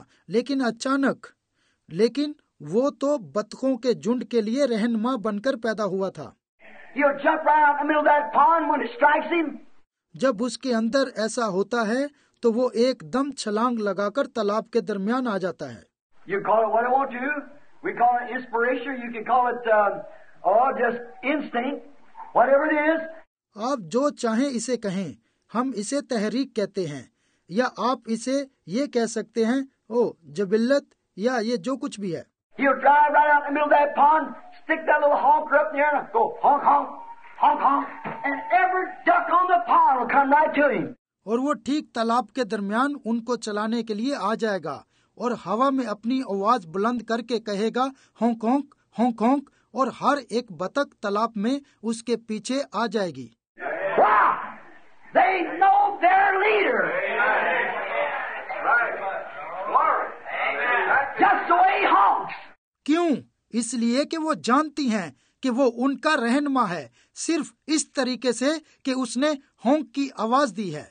लेकिन वो तो बतखों के झुंड के लिए रहनुमा बनकर पैदा हुआ था। He'll jump right out in the middle of that pond when it strikes him. जब उसके अंदर ऐसा होता है तो वो एकदम छलांग लगाकर तालाब के दरमियान आ जाता है। You call it what I want to. We call it inspiration. You can call it just instinct. Whatever it is. आप जो चाहें इसे कहें, हम इसे तहरीक कहते हैं, या आप इसे ये कह सकते हैं, ओ जबिल्लत, या ये जो कुछ भी है। He'll drive right out in the middle of that pond, stick that little honker up there and go honk honk, honk honk, and every duck on the pond will come right to him. और वो ठीक तालाब के दरमियान उनको चलाने के लिए आ जाएगा और हवा में अपनी आवाज बुलंद करके कहेगा होंक होंक, होंक होंक, और हर एक बतख तालाब में उसके पीछे आ जाएगी। Wow! They know their leader. Just the way he honks. क्यों? इसलिए कि वो जानती हैं कि वो उनका रहनुमा है, सिर्फ इस तरीके से कि उसने होंक की आवाज दी है।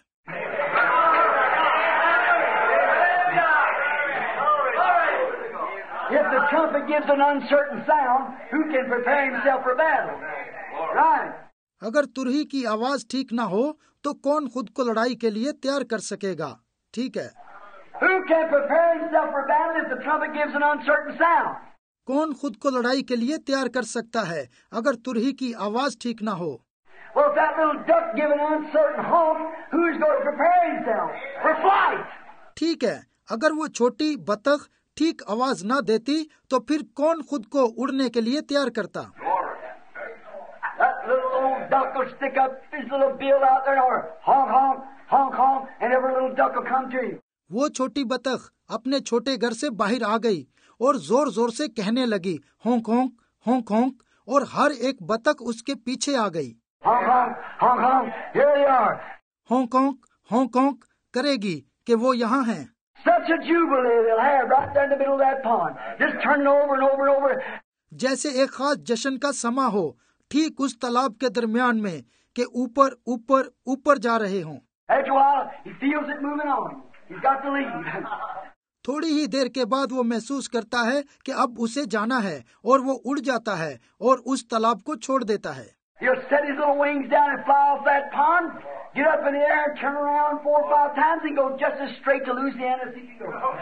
If the trumpet gives an uncertain sound, who can prepare himself for battle? Right. अगर तुरही की आवाज ठीक ना हो तो कौन खुद को लड़ाई के लिए तैयार कर सकेगा? ठीक है। Who can prepare himself for battle if the trumpet gives an uncertain sound? कौन खुद को लड़ाई के लिए तैयार कर सकता है अगर तुरही की आवाज ठीक ना हो? Well, if that little duck gives an uncertain honk, who's going to prepare himself for flight? ठीक है, अगर वो छोटी बतख ठीक आवाज ना देती तो फिर कौन खुद को उड़ने के लिए तैयार करता? That little old duck will stick up his little bill out there or honk honk, honk honk, and every little duck will come to him. वो छोटी बतख अपने छोटे घर से बाहर आ गई और जोर जोर से कहने लगी होंक होंक, होंक होंक, और हर एक बतख उसके पीछे आ गई। Honk honk, honk honk, here they are. Honk honk, honk honk करेगी कि वो यहाँ हैं। Such a jubilee they'll have right there in the middle of that pond, just turning over and over and over. जैसे एक खास जश्न का समा हो ठीक उस तालाब के दरमियान में कि ऊपर ऊपर ऊपर जा रहे हों। After a while, he feels it moving on. He's got to leave. थोड़ी ही देर के बाद वो महसूस करता है कि अब उसे जाना है और वो उड़ जाता है और उस तालाब को छोड़ देता है। He'll set his little wings down and fly off that pond, get up in the air and turn around 4 or 5 times and go just as straight to Louisiana as he can go.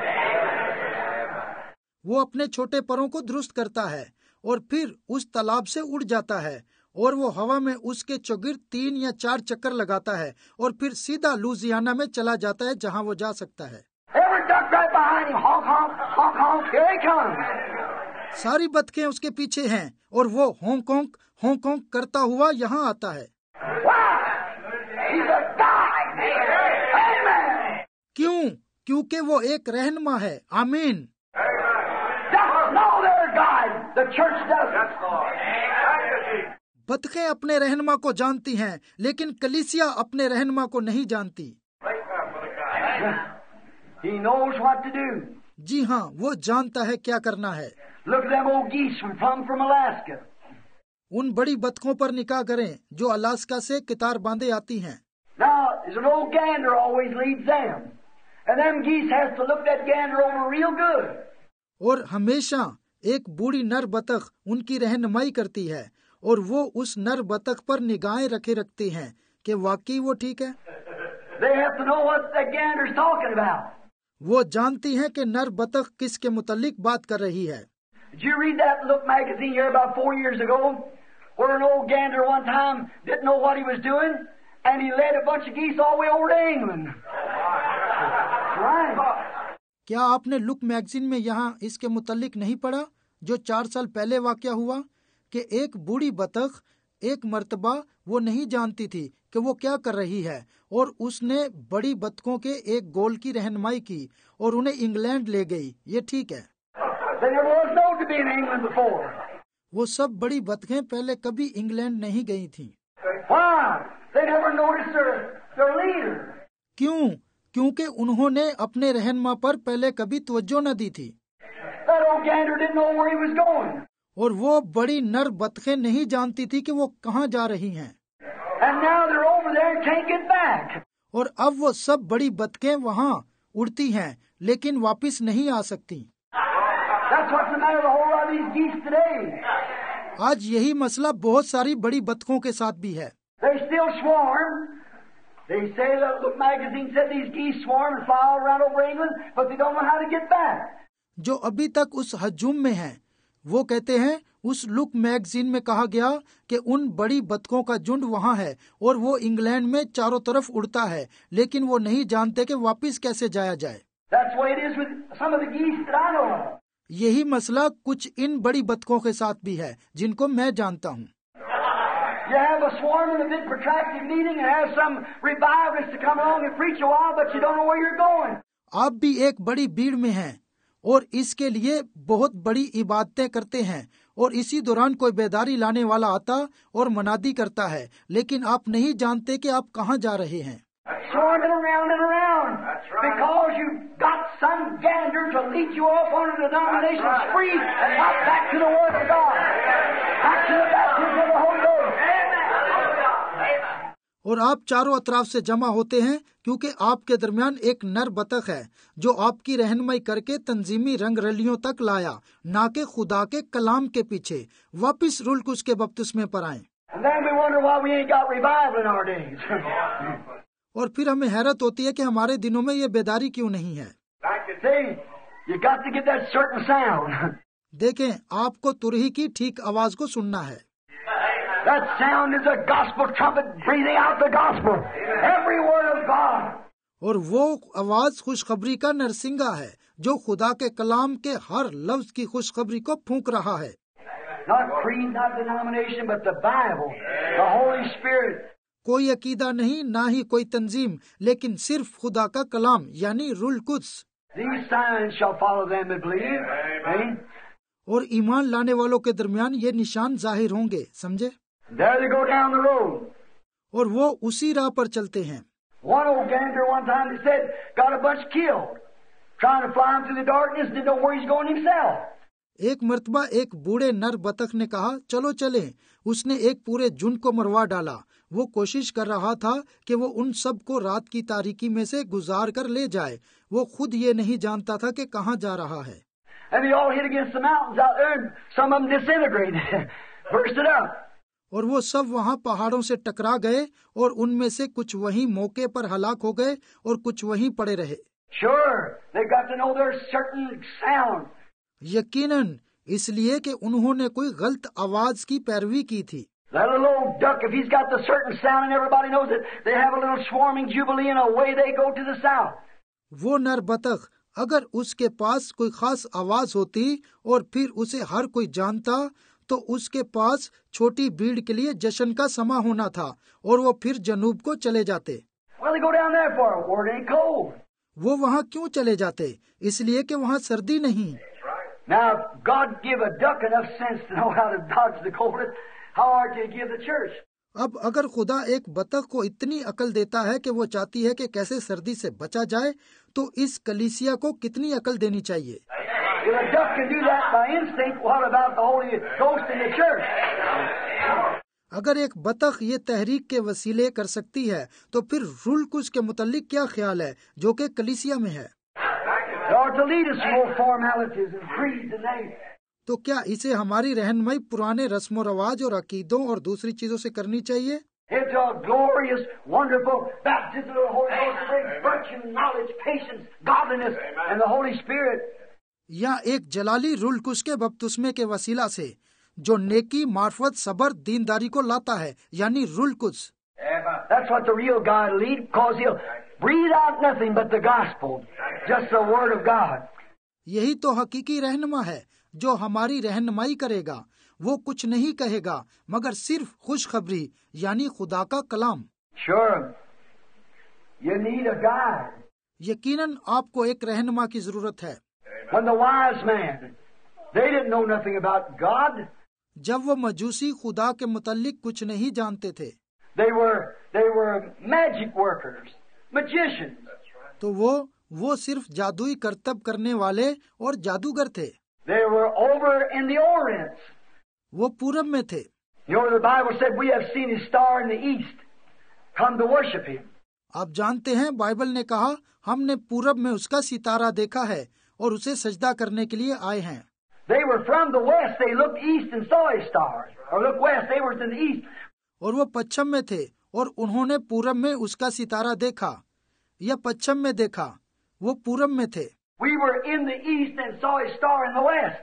वो अपने छोटे परों को दुरुस्त करता है और फिर उस तालाब से उड़ जाता है और वो हवा में उसके चौगिर्द 3 या 4 चक्कर लगाता है और फिर सीधा लुजियाना में चला जाता है जहाँ वो जा सकता है। Every duck right behind him, honk honk, honk honk, here he comes. सारी बतखें उसके पीछे हैं और वो होंक होंक करता हुआ यहाँ आता है। Wow! He's a guide. Amen. क्यों? क्योंकि वो एक रहनुमा है। आमीन। Ducks know their guide. The church doesn't. बतखें अपने रहनुमा को जानती हैं, लेकिन कलीसिया अपने रहनुमा को नहीं जानती। He knows what to do. जी हाँ, वो जानता है क्या करना है। Look at them old geese from Alaska. उन बड़ी बतखों पर निगाह करें जो अलास्का से कितार बांधे आती हैं। Now, there's an old gander always leads them. And them geese has to look that gander over real good. और हमेशा एक बूढ़ी नर बतख उनकी रहनुमाई करती है और वो उस नर बतख पर निगाहें रखते हैं कि वाकई वो ठीक है। They have to know what that gander's talking about. वो जानती हैं कि नर बतख किसके मुतल्लिक बात कर रही है। Did you read that Look magazine here about 4 years ago, where an old gander one time didn't know what he was doing, and he led a bunch of geese all the way over to England? Right. क्या आपने look magazine में यहाँ इसके मुतल्लिक नहीं पढ़ा जो 4 साल पहले वाक़या हुआ कि एक बूढ़ी बतख एक मर्तबा वो नहीं जानती थी कि वो क्या कर रही है और उसने बड़ी बतखों के एक गोल की रहनुमाई की और उन्हें इंग्लैंड ले गई। ये ठीक है। They never was known to be in England before. वो सब बड़ी बतखें पहले कभी इंग्लैंड नहीं गई थीं। Why? They never noticed their leader. क्यों? क्योंकि उन्होंने अपने रहनुमा पर पहले कभी तवज्जो न दी थी। That old gander didn't know where he was going. और वो बड़ी नर बतखें नहीं जानती थी कि वो कहाँ जा रही हैं। And now they're over there and can't get back. और अब वो सब बड़ी बतखें वहाँ उड़ती हैं लेकिन वापस नहीं आ सकती। That's what's the matter with a whole lot of these geese today. आज यही मसला बहुत सारी बड़ी बतखों के साथ भी है। They still swarm. They say that Look magazine said these geese swarm and fly all around over England, but they don't know how to get back. जो अभी तक उस हजूम में हैं, वो कहते हैं उस लुक मैगजीन में कहा गया कि उन बड़ी बतखों का झुंड वहाँ है और वो इंग्लैंड में चारों तरफ उड़ता है, लेकिन वो नहीं जानते कि वापस कैसे जाया जाए। That's the way it is with some of the geese that I know of. यही मसला कुछ इन बड़ी बतखों के साथ भी है जिनको मैं जानता हूँ। You have a swarm in a big protracted meeting and have some revivalist to come along and preach a while, but you don't know where you're going. आप भी एक बड़ी भीड़ में हैं और इसके लिए बहुत बड़ी इबादतें करते हैं और इसी दौरान कोई बेदारी लाने वाला आता और मनादी करता है, लेकिन आप नहीं जानते कि आप कहाँ जा रहे हैं। Swarming around and around. That's right. Because you got some gander to lead you off on a denominational spree and not back to the Word of God. Back to the baptism of the Holy Ghost. और आप चारों अतराफ से जमा होते हैं क्योंकि आपके दरमियान एक नर बतख है जो आपकी रहनुमाई करके तंजीमी रंग रलियों तक लाया, ना कि खुदा के कलाम के पीछे वापिस रुल्कुस के बपतिस्मे पर आए। And then we wonder why we ain't got revival in our days. और फिर हमें हैरत होती है कि हमारे दिनों में ये बेदारी क्यों नहीं है। See, you got to get that certain sound. देखें, आपको तुरही की ठीक आवाज को सुनना है। That sound is a gospel trumpet breathing out the gospel. Every word of God. और वो आवाज खुशखबरी का नरसिंगा है जो खुदा के कलाम के हर लफ्ज की खुशखबरी को फूंक रहा है। Not creed, not denomination, but the Bible, the Holy Spirit. कोई अकीदा नहीं, ना ही कोई तंजीम, लेकिन सिर्फ खुदा का कलाम यानी रुल कुद्स। These signs shall follow them that believe. See? और ईमान लाने वालों के दरमियान ये निशान जाहिर होंगे, समझे? There they go down the road. और वो उसी राह पर चलते हैं। One old gander one time they said got a bunch killed, trying to fly him through the darkness, didn't know where he's going himself. एक मर्तबा एक बूढ़े नर बतख ने कहा चलो चले। उसने एक पूरे झुंड को मरवा डाला। वो कोशिश कर रहा था कि वो उन सब को रात की तारीकी में से गुजार कर ले जाए। वो खुद ये नहीं जानता था कि कहाँ जा रहा है। And they all hit against the mountains out there, and some of them disintegrated, bursted up. और वो सब वहाँ पहाड़ों से टकरा गए और उनमें से कुछ वहीं मौके पर हलाक हो गए और कुछ वहीं पड़े रहे। Sure, they got to know their certain sound. यकीनन, इसलिए कि उन्होंने कोई गलत आवाज की पैरवी की थी। That little old duck, if he's got the certain sound and everybody knows it, they have a little swarming jubilee and away they go to the south. वो नर बतख अगर उसके पास कोई खास आवाज होती और फिर उसे हर कोई जानता तो उसके पास छोटी भीड़ के लिए जश्न का समा होना था और वो फिर जनूब को चले जाते। Well, they go down there for where it ain't cold. वो वहाँ क्यों चले जाते? इसलिए कि वहाँ सर्दी नहीं। Now, if God give a duck enough sense to know how to dodge the coldest, how hard to give the church? अब अगर खुदा एक बतख को इतनी अकल देता है कि वो चाहती है कि कैसे सर्दी से बचा जाए, तो इस कलीसिया को कितनी अकल देनी चाहिए। If a duck can do that by instinct, what about the Holy Ghost in the church? अगर एक बतख ये तहरीक के वसीले कर सकती है, तो फिर रूल कुछ के मुतल्लिक क्या ख्याल है जो कि कलीसिया में है। Or to lead us more formalities and creeds and names. तो क्या इसे हमारी रहनुमाई पुराने रस्मों रवाज और अकीदों और दूसरी चीजों से करनी चाहिए, Into a glorious, wonderful baptism of the Holy Ghost, that brings virtue, knowledge, patience, godliness, and the Holy Spirit. या एक जलाली रूल कुछ के बपतिस्मे के वसीला से जो नेकी, मार्फत, सबर, दीनदारी को लाता है, यानी रूल कुछ। That's what the real God will lead, because He'll breathe out nothing but the gospel, just the Word of God. यही तो हकीकी रहनुमा है जो हमारी रहनुमाई करेगा। वो कुछ नहीं कहेगा मगर सिर्फ खुशखबरी यानी खुदा का कलाम। Sure, you need a guide. यकीनन आपको एक रहनुमा की जरूरत है। When the wise man, they didn't know nothing about God. जब वो मजूसी खुदा के मुतल्लिक कुछ नहीं जानते थे, They were magic workers, magicians. तो वो सिर्फ जादुई करतब करने वाले और जादूगर थे। They were over in the Orient. वो पूरब में थे। You know, the Bible said, we have seen His star in the east. Come to worship Him. आप जानते हैं बाइबल ने कहा हमने पूरब में उसका सितारा देखा है और उसे सजदा करने के लिए आए हैं। They were from the west. They looked east and saw His star. Or looked west. They were in the east. और वो पश्चिम में थे और उन्होंने पूरब में उसका सितारा देखा या पश्चिम में देखा। वो पूरब में थे। We were in the east and saw His star in the west.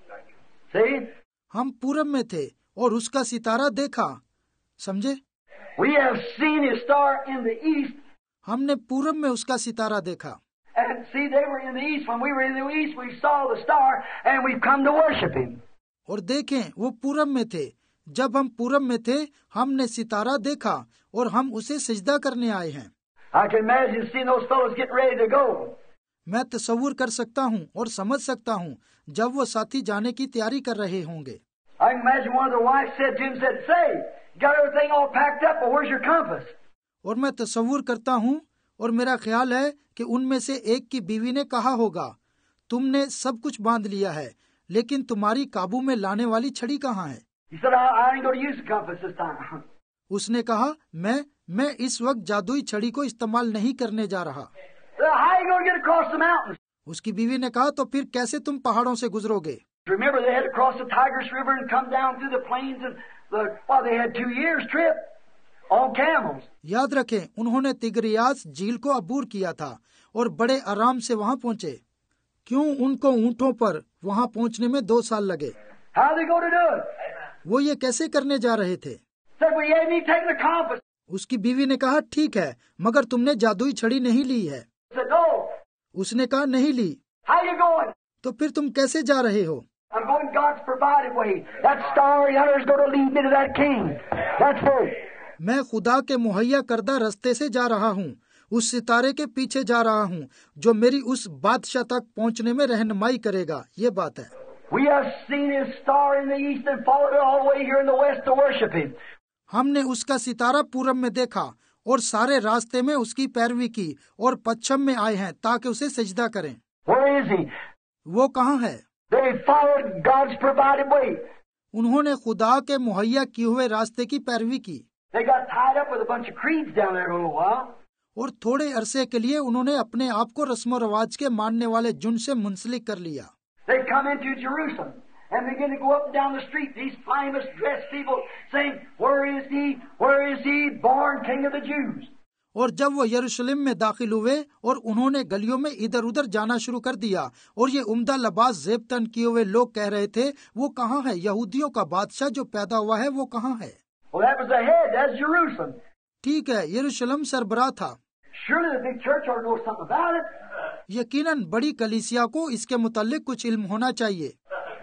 See? हम पूरब में थे और उसका सितारा देखा। समझे? We have seen His star in the east. हमने पूरब में उसका सितारा देखा। And see, they were in the east. When we were in the east, we saw the star and we've come to worship Him. और देखें वो पूरब में थे। जब हम पूरब में थे हमने सितारा देखा और हम उसे सजदा करने आए हैं। I can imagine seeing those fellows get ready to go. मैं तस्वुर कर सकता हूँ और समझ सकता हूँ जब वो साथी जाने की तैयारी कर रहे होंगे। I can imagine one of the wives said to him, said, "Say, you got everything all packed up, but where's your compass?" और मैं तस्वुर करता हूँ और मेरा ख्याल है कि उनमें से एक की बीवी ने कहा होगा, तुमने सब कुछ बांध लिया है, लेकिन तुम्हारी काबू में लाने वाली छड़ी कहाँ है? He said, I ain't going to use the compass this time. उसने कहा मैं इस वक्त जादुई छड़ी को इस्तेमाल नहीं करने जा रहा। How are you going to get across the mountains? उसकी बीवी ने कहा, तो फिर कैसे तुम पहाड़ों से गुजरोगे? Remember, they had to cross the Tigris River and come down through the plains, and they had 2 years trip on camels. याद रखें, उन्होंने तिग्रियास झील को अबूर किया था और बड़े आराम से वहाँ पहुँचे। क्यों? उनको ऊँटों पर वहाँ पहुँचने में 2 साल लगे। How are they going to do it? वो ये कैसे करने जा रहे थे? Said, well, you ain't taken the compass. उसकी बीवी ने कहा, ठीक है, मगर तुमने जादुई छड़ी नहीं ली है। Said, no. उसने कहा, नहीं ली। How you going? तो फिर तुम कैसे जा रहे हो? I'm going God's provided way. That star yonder is going to lead me to that king. That's it. मैं खुदा के मुहैया करदा रास्ते से जा रहा हूँ, उस सितारे के पीछे जा रहा हूँ जो मेरी उस बादशाह तक पहुँचने में रहनुमाई करेगा। ये बात है। We have seen His star in the east and followed it all the way here in the west to worship Him. हमने उसका सितारा पूरब में देखा और सारे रास्ते में उसकी पैरवी की और पश्चिम में आए हैं ताकि उसे सजदा करें। Where is He? वो कहाँ है? They followed God's provided way. उन्होंने खुदा के मुहैया किए हुए रास्ते की पैरवी की। They got tied up with a bunch of creeds down there for a little while. और थोड़े अरसे के लिए उन्होंने अपने आप को रस्म रवाज के मानने वाले झुंड से मुंसलिक कर लिया। They come into Jerusalem and begin to go up and down the street, these famous dressed people saying, "Where is He? Where is He, born King of the Jews?" और जब वो यरूशलेम में दाखिल हुए और उन्होंने गलियों में इधर उधर जाना शुरू कर दिया और ये उम्दा लबास जेब तन किए हुए लोग कह रहे थे, वो कहाँ है? यहूदियों का बादशाह जो पैदा हुआ है वो कहाँ है? Well, that was the head. That's Jerusalem. ठीक है, यरूशलेम सरबराह था। Surely the big church ought to know something about it. यकीनन बड़ी कलीसिया को इसके मुतालिक कुछ इल्म होना चाहिए।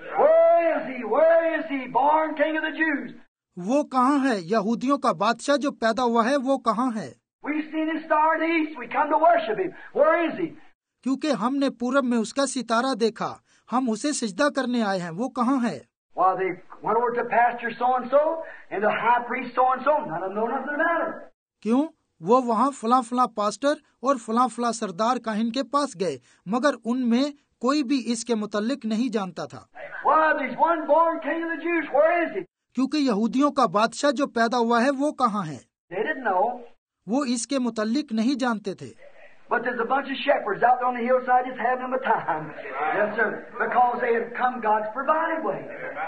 Where is He? Where is He, born King of the Jews? वो कहाँ है? यहूदियों का बादशाह जो पैदा हुआ है वो कहाँ है? We've seen His star in the east. We come to worship Him. Where is He? क्योंकि हमने पूरब में उसका सितारा देखा, हम उसे सजदा करने आए हैं, वो कहाँ है? Well, they went over to pastor so-and-so and the high priest so-and-so. None of them know nothing about it. क्यों? वो वहाँ फला फला पास्टर और फला फला सरदार काहिन के पास गए, मगर उनमें कोई भी इसके मुतल्लिक नहीं जानता था। Well, there's one born king of the Jews. Where is he? क्योंकि यहूदियों का बादशाह जो पैदा हुआ है वो कहाँ है? They didn't know. वो इसके मुतल्लिक नहीं जानते थे। But there's a bunch of shepherds out on the hillside just having them a time. Yes, sir. Because they had come God's provided way.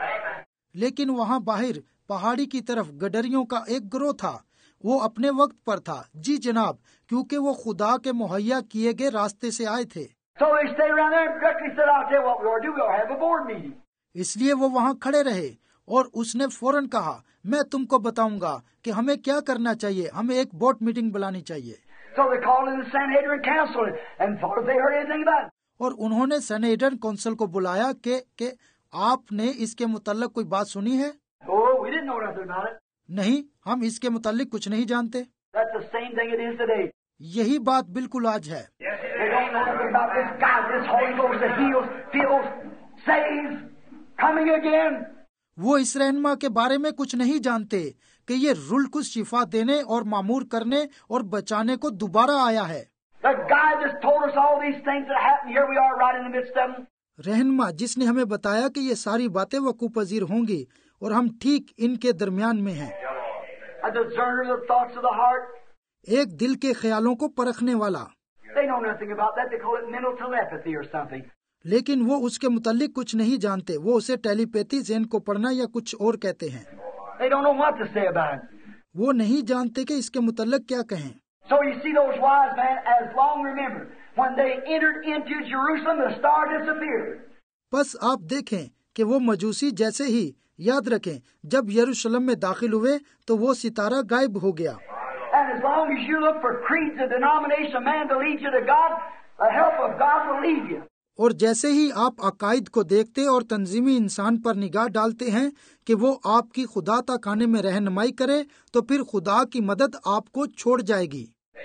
लेकिन वहाँ बाहर पहाड़ी की तरफ गडरियों का एक गिरोह था, वो अपने वक्त पर था। जी जनाब, क्योंकि वो खुदा के मुहैया किए गए रास्ते से आए थे। So they stayed around there and directly said, I'll tell you what we ought to do. We ought to have a board meeting. इसलिए वो वहाँ खड़े रहे और उसने फौरन कहा, मैं तुमको बताऊंगा कि हमें क्या करना चाहिए, हमें एक बोर्ड मीटिंग बुलानी चाहिए। So they called in the Sanhedrin Council and thought if they heard anything about it. और उन्होंने सनहेड्रिन काउंसिल को बुलाया कि आपने इसके मुतल्लिक कोई बात सुनी है? Oh, we didn't know nothing about it. नहीं, हम इसके मुतल्लिक कुछ नहीं जानते। That's the same thing it is today. यही बात बिल्कुल आज है। They don't know nothing about this God, this Holy Ghost that heals, fills, saves, coming again. वो इस रहनुमा के बारे में कुछ नहीं जानते कि ये रूल को शिफा देने और मामूर करने और बचाने को दोबारा आया है। The guy just told us all these things that happened. Here we are right in the midst of them. रहनुमा जिसने हमें बताया कि ये सारी बातें वकूफ पजीर होंगी और हम ठीक इनके दरमियान में हैं। A discerner of the thoughts of the heart. एक दिल के ख्यालों को परखने वाला। They know nothing about that. They call it mental telepathy or something. लेकिन वो उसके मुतल्लिक कुछ नहीं जानते, वो उसे टेलीपैथी ज़हन को पढ़ना या कुछ और कहते हैं। They don't know what to say about it. वो नहीं जानते कि इसके मुतल्लिक क्या कहें। So you see those wise men, as long remember, when they entered into Jerusalem, the star disappeared. बस आप देखें कि वो मजूसी जैसे ही याद रखें, जब यरूशलेम में दाखिल हुए तो वो सितारा गायब हो गया। And as long as you look for creeds and denomination of man to lead you to God, the help of God will lead you. और जैसे ही आप अकायद को देखते और तंजीमी इंसान पर निगाह डालते हैं कि वो आपकी खुदा तक आने में रहनुमाई करे, तो फिर खुदा की मदद आपको छोड़ जाएगी।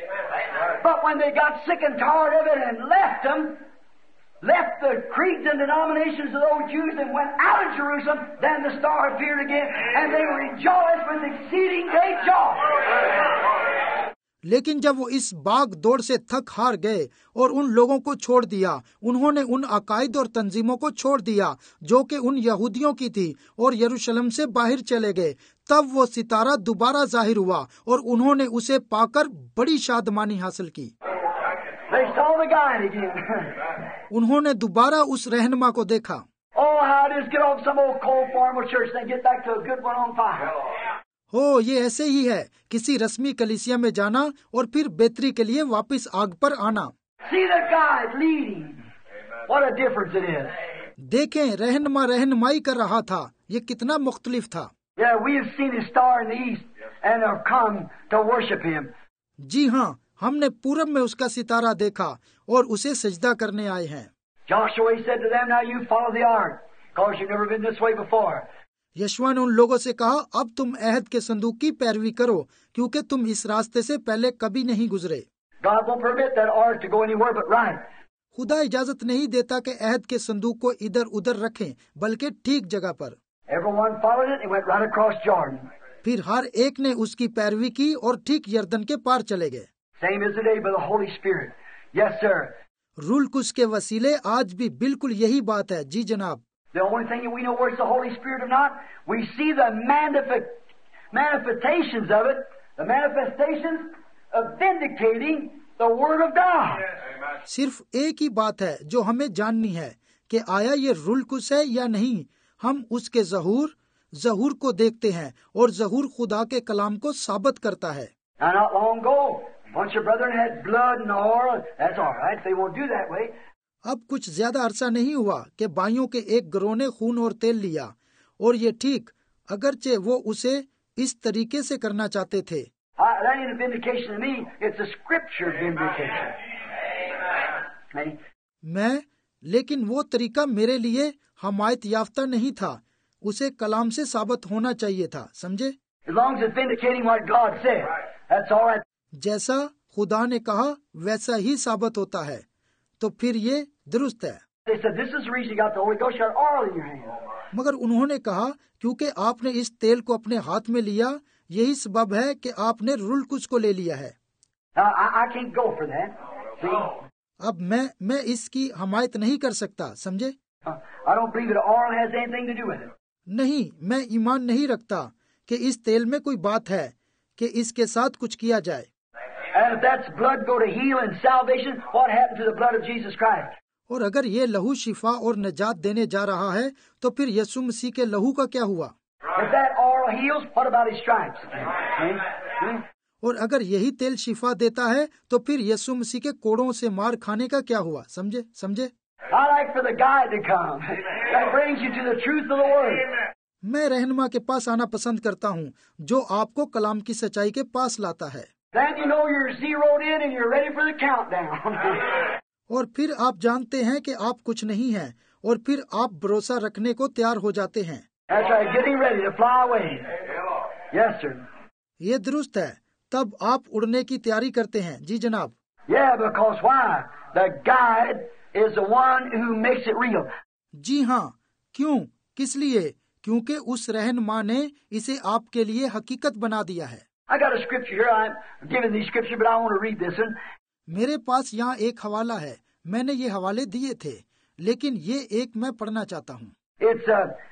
But when they got sick and tired of it and left the creeds and denominations of those Jews and went out of Jerusalem, then the star appeared again, and they rejoiced with exceeding great joy. लेकिन जब वो इस भाग दौड़ से थक हार गए और उन लोगों को छोड़ दिया, उन्होंने उन अकायद और तंजीमों को छोड़ दिया जो कि उन यहूदियों की थी और यरूशलेम से बाहर चले गए, तब वो सितारा दोबारा जाहिर हुआ और उन्होंने उसे पाकर बड़ी शादमानी हासिल की। They saw the guide again. उन्होंने दोबारा उस रहनुमा को देखा। Oh, how it is get off some old cold formal church and get back to a good one on fire. हो, ये ऐसे ही है, किसी रस्मी कलीसिया में जाना और फिर बेहतरी के लिए वापस आग पर आना। See the guide leading. What a difference it is. देखें, रहनुमा रहनुमाई कर रहा था, ये कितना मुख्तलिफ था। Yeah, we have seen his star in the east and have come to worship him. जी हाँ, हमने पूरब में उसका सितारा देखा और उसे सजदा करने आए हैं। Joshua said to them, now you follow the ark, because you've never been this way before. यशवा ने उन लोगों से कहा, अब तुम अहद के संदूक की पैरवी करो, क्योंकि तुम इस रास्ते से पहले कभी नहीं गुजरे। God won't permit that ark to go anywhere but right. खुदा इजाजत नहीं देता कि अहद के संदूक को इधर उधर रखें, बल्कि ठीक जगह पर। Everyone followed it and went right across Jordan. फिर हर एक ने उसकी पैरवी की और ठीक यर्दन के पार चले गए। Same as today by the Holy Spirit. Yes, sir. रूल कुछ के वसीले आज भी बिल्कुल यही बात है। जी जनाब। The only thing that we know where it's the Holy Spirit or not, we see the manifestations of it, the manifestations of vindicating the Word of God. सिर्फ एक ही बात है जो हमें जाननी है कि आया ये रूल कुछ है या नहीं। हम उसके ज़हूर को देखते हैं और ज़हूर खुदा के कलाम को साबित करता है। Now, not long ago, a bunch of brethren had blood and oil. That's all right. They won't do that way. अब कुछ ज्यादा अरसा नहीं हुआ कि भाइयों के एक गिरोह ने खून और तेल लिया, और ये ठीक, अगरचे वो उसे इस तरीके से करना चाहते थे। That ain't a vindication to me. It's a scripture vindication. लेकिन वो तरीका मेरे लिए हमायत याफ्ता नहीं था, उसे कलाम से साबित होना चाहिए था। समझे? As long as it's vindicating what God said, that's all right. जैसा खुदा ने कहा वैसा ही साबित होता है, तो फिर ये दुरुस्त है। They said, this is the reason you got the Holy Ghost, you got oil in your hand. मगर उन्होंने कहा क्योंकि आपने इस तेल को अपने हाथ में लिया, यही सबब है कि आपने रुलकुश को ले लिया है। Now, I can't go for that. See? अब मैं इसकी हमायत नहीं कर सकता, समझे? I don't believe that oil has anything to do with it. नहीं, मैं ईमान नहीं रखता कि इस तेल में कोई बात है कि इसके साथ कुछ किया जाए। And if that's blood go to heal and salvation, what happened to the blood of Jesus Christ? और अगर ये लहू शिफा और निजात देने जा रहा है, तो फिर यीशु मसीह के लहू का क्या हुआ? If that oil heals, what about his stripes? See? और अगर यही तेल शिफा देता है, तो फिर यीशु मसीह के कोड़ों से मार खाने का क्या हुआ? समझे? I like for the guide to come. That brings you to the truth of the word. मैं रहनुमा के पास आना पसंद करता हूँ, जो आपको कलाम की सच्चाई के पास लाता है। Then you know you're zeroed in and you're ready for the countdown. और फिर आप जानते हैं कि आप कुछ नहीं हैं, और फिर आप भरोसा रखने को तैयार हो जाते हैं। That's right, getting ready to fly away. Yes, sir. ये दुरुस्त है, तब आप उड़ने की तैयारी करते हैं। जी जनाब। Yeah, because why? The guide is the one who makes it real. जी हाँ, क्यों? किस लिए? क्योंकि उस रहनुमा ने इसे आपके लिए हकीकत बना दिया है। I got a scripture here. I'm giving these scripture, but I want to read this one. मेरे पास यहाँ एक हवाला है, मैंने ये हवाले दिए थे, लेकिन ये एक मैं पढ़ना चाहता हूँ। It's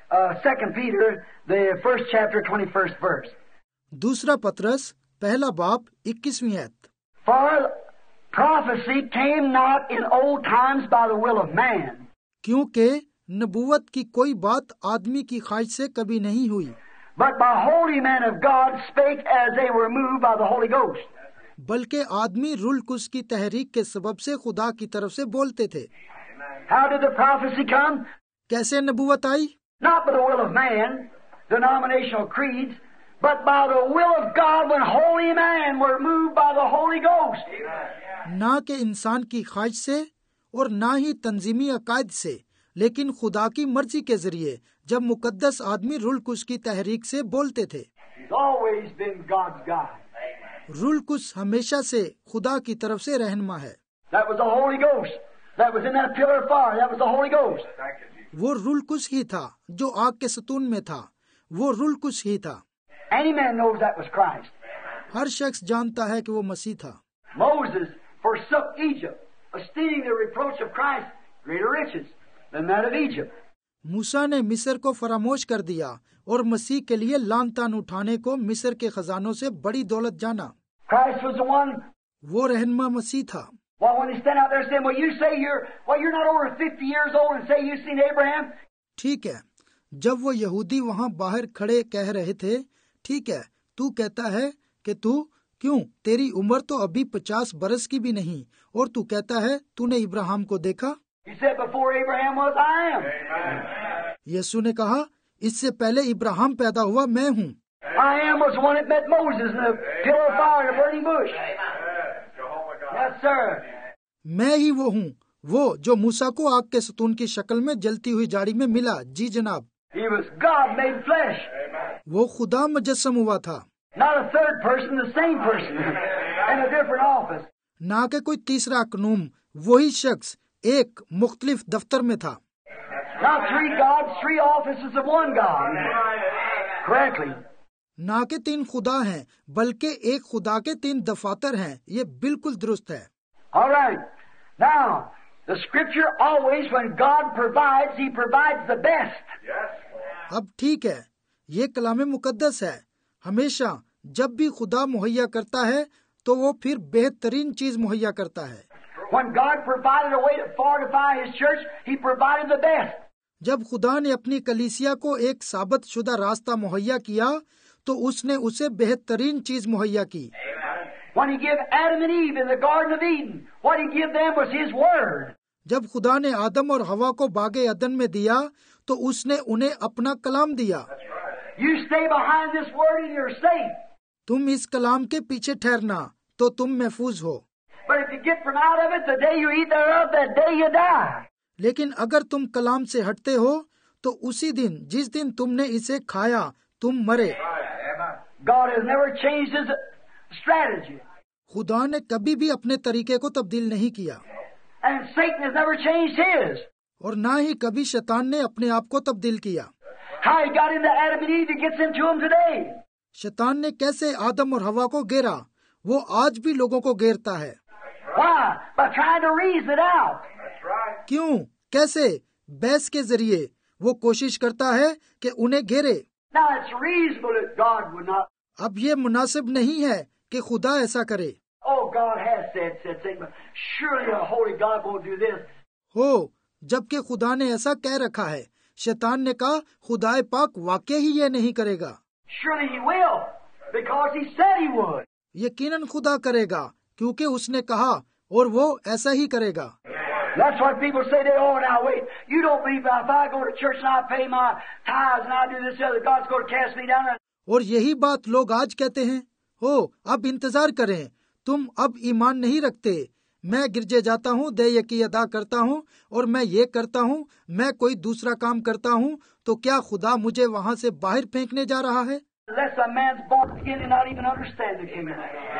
2 Peter, the 1st chapter, 21st verse. दूसरा पत्रस पहला बाब 21वीं आयत। For prophecy came not in old times by the will of man. क्योंकि नबूवत की कोई बात आदमी की ख्वाहिश से कभी नहीं हुई, But by holy men of God spake as they were moved by the Holy Ghost. बल्कि आदमी रुलकुश की तहरीक के सबब से खुदा की तरफ से बोलते थे। How did the prophecy come? कैसे नबूवत आई? Not by the will of man, denominational creeds, but by the will of God when holy men were moved by the Holy Ghost. ना के इंसान की ख्वाहिश से और ना ही तंजीमी अकायद से, लेकिन खुदा की मर्जी के जरिए जब मुकद्दस आदमी रुलकुश की तहरीक से बोलते थे। He's always been God's guide. रुलकुश हमेशा से खुदा की तरफ से रहनुमा है। That was the Holy Ghost. That was in that pillar of fire. That was the Holy Ghost. वो रुलकुश ही था जो आग के सतून में था, वो रुलकुश ही था। Any man knows that was Christ. हर शख्स जानता है कि वो मसीह था। Moses forsook Egypt, esteeming the reproach of Christ greater riches than that of Egypt. मूसा ने मिस्र को फरामोश कर दिया और मसीह के लिए लान तान उठाने को मिस्र के खजानों से बड़ी दौलत जाना। Christ was the one. वो रहनुमा मसीह था। Well, when he stand out there saying, "Well, you say you're not over 50 years old and say you've seen Abraham." ठीक है, जब वो यहूदी वहाँ बाहर खड़े कह रहे थे, ठीक है, तू कहता है कि तू क्यों, तेरी उम्र तो अभी 50 बरस की भी नहीं, और तू कहता है तूने इब्राहिम को देखा। He said, "Before Abraham was, I am." यीशु ने कहा, इससे पहले इब्राहिम पैदा हुआ मैं हूँ। I am was the one that met Moses in the pillar of fire in a burning bush. Yes, sir. मैं ही वो हूँ, वो जो मूसा को आग के सतून की शक्ल में जलती हुई झाड़ी में मिला। जी जनाब। He was God made flesh. वो खुदा मुजस्सम हुआ था। Not a third person, the same person, in a different office. ना कि कोई तीसरा कनूम, वही शख्स एक मुख्तलिफ दफ्तर में था। Not three gods, three offices of one God. Correctly. ना के 3 खुदा हैं, बल्कि एक खुदा के 3 दफातर हैं। ये बिल्कुल दुरुस्त है। All right. Now, the scripture always, when God provides, He provides the best. अब ठीक है, ये कलाम मुकद्दस है। हमेशा जब भी खुदा मुहैया करता है, तो वो फिर बेहतरीन चीज मुहैया करता है। When God provided a way to fortify His church, He provided the best. जब खुदा ने अपनी कलीसिया को एक साबित शुदा रास्ता मुहैया किया, तो उसने उसे बेहतरीन चीज मुहैया की। When He gave Adam and Eve in the Garden of Eden, what He gave them was His Word. जब खुदा ने आदम और हवा को बागे अदन में दिया, तो उसने उन्हें अपना कलाम दिया। You stay behind this Word and you're safe. तुम इस कलाम के पीछे ठहरना, तो तुम महफूज हो। But if you get from out of it, the day you eat thereof, that day you die. लेकिन अगर तुम कलाम से हटते हो, तो उसी दिन जिस दिन तुमने इसे खाया, तुम मरे। God has never changed His strategy. खुदा ने कभी भी अपने तरीके को तब्दील नहीं किया, And Satan has never changed his. और ना ही कभी शैतान ने अपने आप को तब्दील किया। How he got into Adam and Eve, he gets into them today. शैतान ने कैसे आदम और हवा को घेरा, वो आज भी लोगों को घेरता है। Why? By trying to reason it out. क्यों? कैसे? बहस के जरिए वो कोशिश करता है कि उन्हें घेरे। Now it's reasonable that God would not. अब ये मुनासिब नहीं है कि खुदा ऐसा करे। Oh, God has said, but surely a holy God won't do this. हो, जबकि खुदा ने ऐसा कह रखा है। शैतान ने कहा खुदाए पाक वाकई ही ये नहीं करेगा। Surely he will, because he said he would. यकीनन खुदा करेगा क्योंकि उसने कहा और वो ऐसा ही करेगा। That's what people say. They, oh, now wait, you don't believe if I go to church and I pay my tithes and I do this, other God's going to cast me down. और यही बात लोग आज कहते हैं, हो अब इंतजार करें, तुम अब ईमान नहीं रखते। मैं गिरजे जाता हूँ, देय की अदा करता हूँ और मैं ये करता हूँ, मैं कोई दूसरा काम करता हूँ, तो क्या खुदा मुझे वहाँ से बाहर फेंकने जा रहा है? Unless a man's born again and not even understand the kingdom.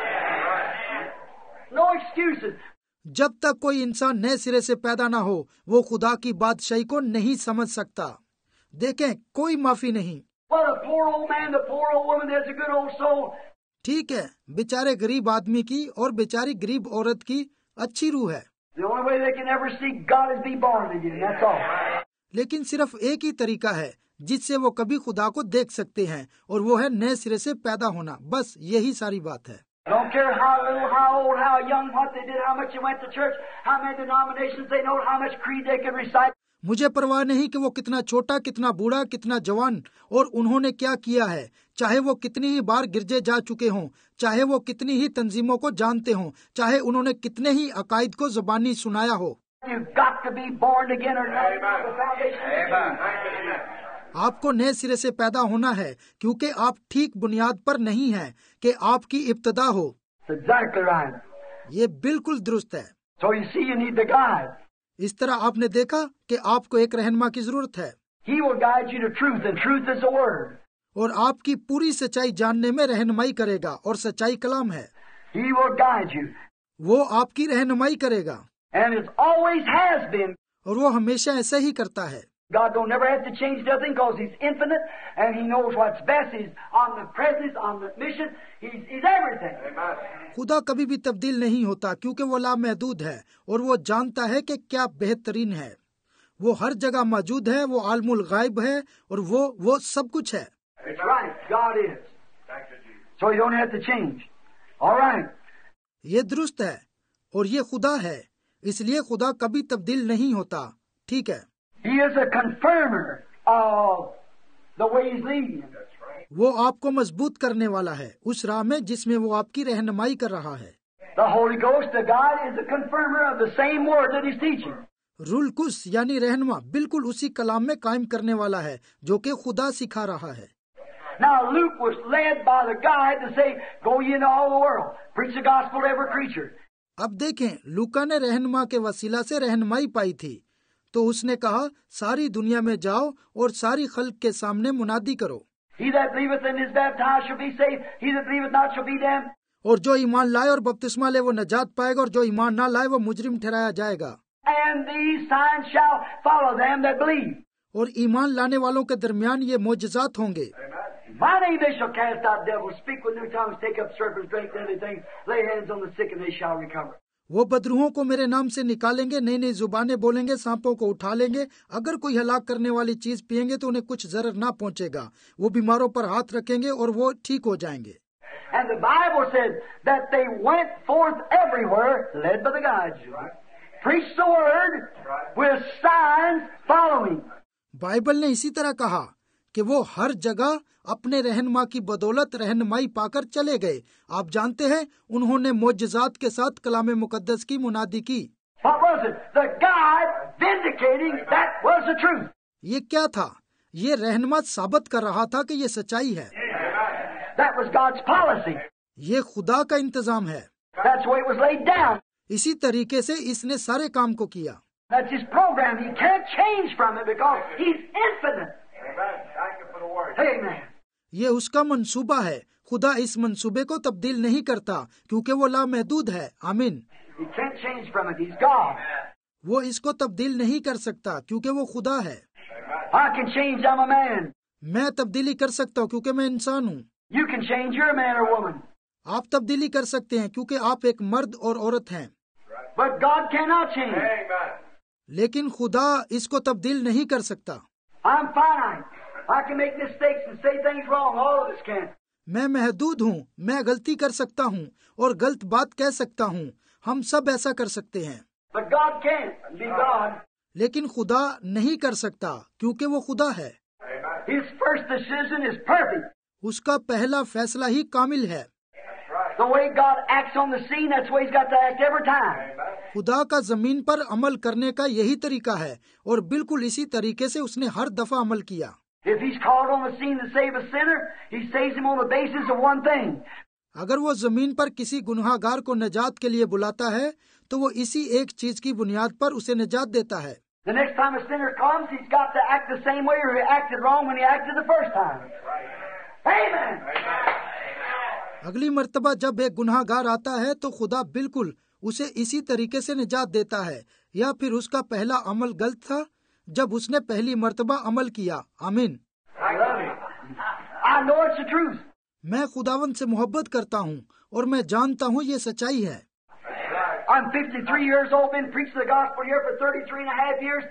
No excuses. जब तक कोई इंसान नए सिरे से पैदा ना हो, वो खुदा की बादशाही को नहीं समझ सकता। देखें, कोई माफी नहीं। Well, the poor old man, the poor old woman, there's a good old soul. ठीक है, बेचारे गरीब आदमी की और बेचारी गरीब औरत की अच्छी रूह है। The only way they can ever see God is be born again. That's all. लेकिन सिर्फ एक ही तरीका है जिससे वो कभी खुदा को देख सकते हैं, और वो है नए सिरे से पैदा होना। बस यही सारी बात है। Don't care how little, how old, how young, what they did, how much they went to church, how many denominations they know, how much creed they could recite. मुझे परवाह नहीं कि वो कितना छोटा, कितना बूढ़ा, कितना जवान और उन्होंने क्या किया है, चाहे वो कितनी ही बार गिरजे जा चुके हों, चाहे वो कितनी ही तंजीमों को जानते हों, चाहे उन्होंने कितने ही अकायद को जुबानी सुनाया हो। You've got to be born again or not. The foundation. आपको नए सिरे से पैदा होना है, क्योंकि आप ठीक बुनियाद पर नहीं हैं कि आपकी इब्तदा हो। That's exactly right. ये बिल्कुल दुरुस्त है। So you see, you need the guide. इस तरह आपने देखा कि आपको एक रहनुमा की जरूरत है। He will guide you to truth, and truth is the word. और आपकी पूरी सच्चाई जानने में रहनुमाई करेगा, और सच्चाई कलाम है। He will guide you. वो आपकी रहनुमाई करेगा, And it always has been. और वो हमेशा ऐसा ही करता है। God don't never have to change nothing because He's infinite and He knows what's best. He's omnipresent, He's omniscient, He's everything. खुदा कभी भी तब्दील नहीं होता क्योंकि वो लामहदूद है और वो जानता है कि क्या बेहतरीन है। वो हर जगह मौजूद है, वो आलमुल गायब है और वो सब कुछ है। It's right, God is. So you don't have to change. All right. ये दुरुस्त है और ये खुदा है, इसलिए खुदा कभी तब्दील नहीं होता। ठीक है। He is a confirmer of the way He's leading you. वो आपको मजबूत करने वाला है उस राह में जिसमें वो आपकी रहनुमाई कर रहा है। The Holy Ghost, the God, is a confirmer of the same word that He's teaching. रूल कुस यानी रहनुमा बिल्कुल उसी कलाम में कायम करने वाला है जो कि खुदा सिखा रहा है। Now Luke was led by the guide to say, "Go ye into all the world, preach the gospel to every creature." अब देखें, लूका ने रहनुमा के वसीला से रहनुमाई पाई थी, तो उसने कहा सारी दुनिया में जाओ और सारी खल्क के सामने मुनादी करो। He that believeth and is baptized shall be saved. He that believeth not shall be damned. और जो ईमान लाए और बपतिस्मा ले वो नजात पाएगा, और जो ईमान ना लाए वो मुजरिम ठहराया जाएगा। And these signs shall follow them that believe. और ईमान लाने वालों के दरमियान ये मोजज़ात होंगे। My name they shall cast out devils, speak with new tongues, take up serpents, drink deadly things, lay hands on the sick and they shall recover. वो बदरूहों को मेरे नाम से निकालेंगे, नई नई जुबानें बोलेंगे, सांपों को उठा लेंगे, अगर कोई हलाक करने वाली चीज पिएंगे तो उन्हें कुछ जरर ना पहुंचेगा, वो बीमारों पर हाथ रखेंगे और वो ठीक हो जाएंगे। And the Bible said that they went forth everywhere, led by the guides, preached the word with signs following. Bible ने इसी तरह कहा कि वो हर जगह अपने रहनुमा की बदौलत रहनुमाई पाकर चले गए। आप जानते हैं, उन्होंने मोजज़ात के साथ कलाम मुकद्दस की मुनादी की। What was it? The guide vindicating that was the truth. ये क्या था? ये रहनुमा साबित कर रहा था कि ये सच्चाई है। That was God's policy. ये खुदा का इंतजाम है। That's the way it was laid down. इसी तरीके से इसने सारे काम को किया। That's His program. He can't change from it because He's infinite. Amen. ये उसका मंसूबा है। खुदा इस मंसूबे को तब्दील नहीं करता क्योंकि वो लामहदूद है। आमीन। He can't change from it. He's God. वो इसको तब्दील नहीं कर सकता क्योंकि वो खुदा है। I can change, I'm a man. मैं तब्दीली कर सकता हूँ क्योंकि मैं इंसान हूँ। You can change, you're a man or woman. आप तब्दीली कर सकते हैं क्योंकि आप एक मर्द और औरत हैं। But God cannot change. लेकिन खुदा इसको तब्दील नहीं कर सकता। I'm finite. I can make mistakes and say things wrong. All of us can. मैं महदूद हूँ, मैं गलती कर सकता हूँ और गलत बात कह सकता हूँ। हम सब ऐसा कर सकते हैं। But God can't be God. लेकिन खुदा नहीं कर सकता क्योंकि वो खुदा है। His first decision is perfect. उसका पहला फैसला ही कामिल है। The way God acts on the scene, that's the way He's got to act every time. खुदा का जमीन पर अमल करने का यही तरीका है और बिल्कुल इसी तरीके से उसने हर दफा अमल किया। If He's called on the scene to save a sinner, He saves him on the basis of one thing. अगर वो जमीन पर किसी गुनहगार को निजात के लिए बुलाता है तो वो इसी एक चीज की बुनियाद पर उसे निजात देता है। The next time a sinner comes, he's got to act the same way or he acted wrong when he acted the first time. Amen. अगली मर्तबा जब एक गुनहगार आता है तो खुदा बिल्कुल उसे इसी तरीके से निजात देता है, या फिर उसका पहला अमल गलत था जब उसने पहली मर्तबा अमल किया। आमीन। I love it. I know it's the truth. मैं खुदावंद से मोहब्बत करता हूँ और मैं जानता हूँ ये सच्चाई है। I'm 53 years old, been preaching the gospel here for 33 and a half years.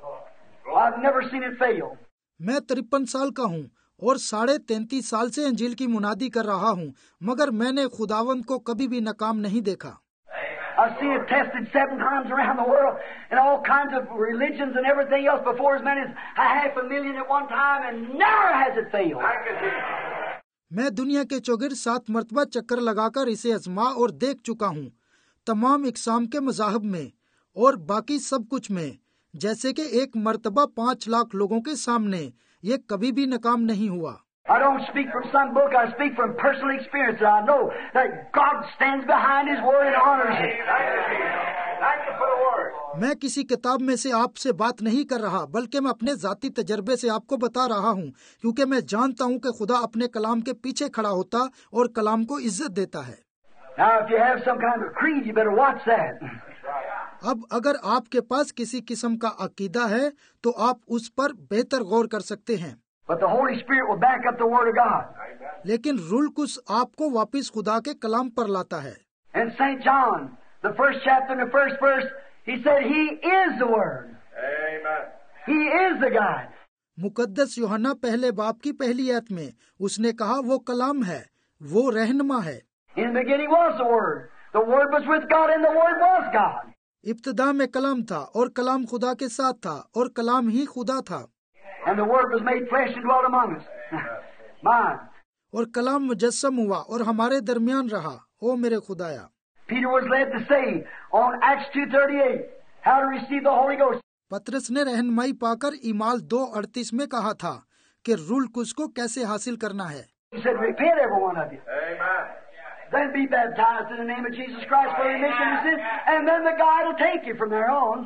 I've never seen it fail. मैं 53 साल का हूँ और 33.5 साल से अंजील की मुनादी कर रहा हूँ, मगर मैंने खुदावंद को कभी भी नाकाम नहीं देखा। I've seen it tested 7 times around the world in all kinds of religions and everything else before as many as 500,000 at one time, and never has it failed. मैं दुनिया के चौगिर 7 मर्तबा चक्कर लगाकर इसे आजमा और देख चुका हूँ, तमाम इकसाम के मज़ाहब में और बाकी सब कुछ में, जैसे कि एक मर्तबा 5 लाख लोगों के सामने ये कभी भी नाकाम नहीं हुआ। I don't speak from some book, I speak from personal experience. I know that God stands behind His word and honors it. Thank you for the word. मैं किसी किताब में से आपसे बात नहीं कर रहा, बल्कि मैं अपने जाती तजर्बे से आपको बता रहा हूँ, क्योंकि मैं जानता हूँ कि खुदा अपने कलाम के पीछे खड़ा होता और कलाम को इज्जत देता है। Now, if you have some kind of creed, you better watch that. अब अगर आपके पास किसी किस्म का अकीदा है तो आप उस पर बेहतर गौर कर सकते हैं। But the Holy Spirit will back up the Word of God. लेकिन रूल कुछ आपको वापस खुदा के कलाम पर लाता है। In St. John, the first chapter and the first verse, he said, He is the Word. Amen. He is the God. मुकद्दस यूहन्ना पहले बाब की पहली आयत में उसने कहा वो कलाम है, वो रहनुमा है। In the beginning was the Word. The Word was with God and the Word was God. इब्तिदा में कलाम था और कलाम खुदा के साथ था और कलाम ही खुदा था। And the Word was made flesh and dwelt among us. Mine. और कलाम मुजस्सम हुआ और हमारे दरमियान रहा। ओ मेरे खुदाया। Peter was led to say on Acts 2:38 how to receive the Holy Ghost. पतरस ने रहनुमाई पाकर ईमाल 2:38 में कहा था कि रूल कुछ को कैसे हासिल करना है। He said, repent every one of you. Amen. Then be baptized in the name of Jesus Christ for the remission of sins, and then the guide will take you from there on.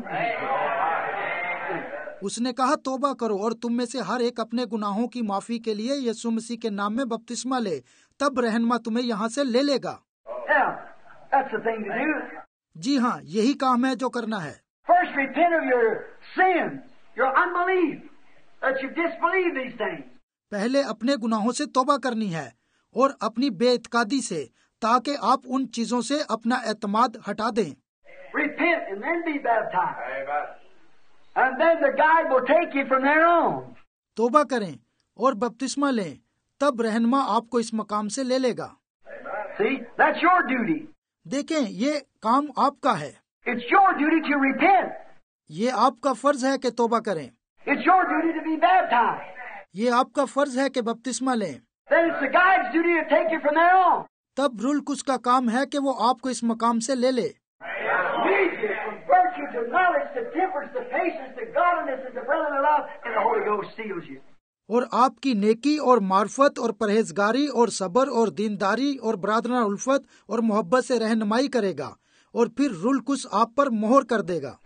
उसने कहा तौबा करो और तुम में से हर एक अपने गुनाहों की माफी के लिए यीशु मसीह के नाम में बपतिस्मा ले, तब रहनुमा तुम्हें यहाँ से ले लेगा। Yeah, that's the thing to do. जी हाँ, यही काम है जो करना है। First repent of your sins, your unbelief, that you disbelieve these things. पहले अपने गुनाहों से तौबा करनी है और अपनी बेइत्कादी से, ताकि आप उन चीजों से अपना एतमाद हटा दें। Repent and then be baptized. Amen. And then the guide will take you from there on. तौबा करें और बपतिस्मा लें, तब रहनुमा आपको इस मकाम से ले लेगा। See, that's your duty. देखें, ये काम आपका है। It's your duty to repent. ये आपका फर्ज है कि तौबा करें। It's your duty to be baptized. ये आपका फर्ज है कि बपतिस्मा लें। Then it's the guide's duty to take you from there on. तब रूल कुछ का काम है कि वो आपको इस मकाम से ले ले। Lead you from virtue to knowledge to temperance to patience to godliness and to brotherly love, and the Holy Ghost seals you. और आपकी नेकी और मार्फत और परहेजगारी और सब्र और दीनदारी और बरादराना उल्फत और मोहब्बत से रहनुमाई करेगा और फिर रूल कुछ आप पर मोहर कर देगा।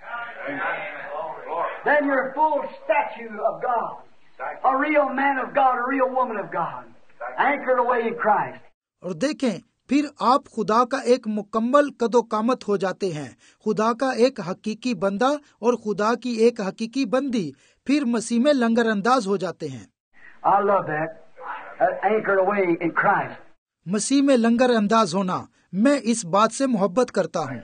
Then you're a full statue of God, a real man of God, a real woman of God, anchored away in Christ. और देखें, फिर आप खुदा का एक मुकम्मल कदो-कामत हो जाते हैं, खुदा का एक हकीकी बंदा और खुदा की एक हकीकी बंदी, फिर मसीह में लंगर अंदाज हो जाते हैं। I love that. Anchored away in Christ. मसीह में लंगर अंदाज होना, मैं इस बात से मोहब्बत करता हूँ।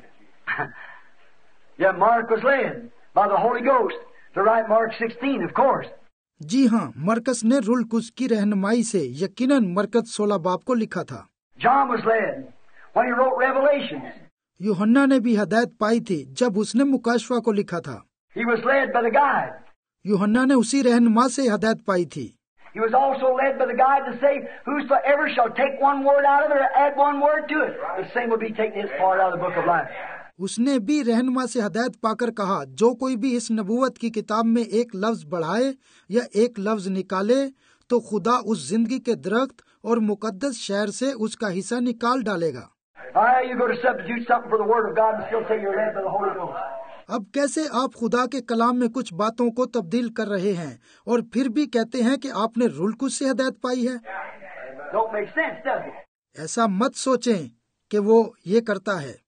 Yeah, Mark was led by the Holy Ghost to write Mark 16, of course. जी हाँ, मरकस ने रूह कुद्स की रहनुमाई से यकीनन मरकस 16 बाब को लिखा था। John was led when he wrote Revelations. यूहन्ना ने भी हदायत पाई थी जब उसने मुकाशवा को लिखा था। He was led by the guide. यूहन्ना ने उसी रहनुमा से हदायत पाई थी। He was also led by the guide to say, whosoever shall take one word out of it or add one word to it, the same will be taking his part out of the book of life. उसने भी रहनुमा से हदायत पाकर कहा, जो कोई भी इस नबूवत की किताब में एक लफ्ज बढ़ाए या एक लफ्ज निकाले तो खुदा उस जिंदगी के दरख्त और मुकद्दस शहर से उसका हिस्सा निकाल डालेगा। You go to substitute something for the word of God and still say you're led by the Holy Ghost. अब कैसे आप खुदा के कलाम में कुछ बातों को तब्दील कर रहे हैं और फिर भी कहते हैं कि आपने रूह कुद्स से हदायत पाई है? Don't make sense, does it? ऐसा मत सोचें कि वो ये करता है।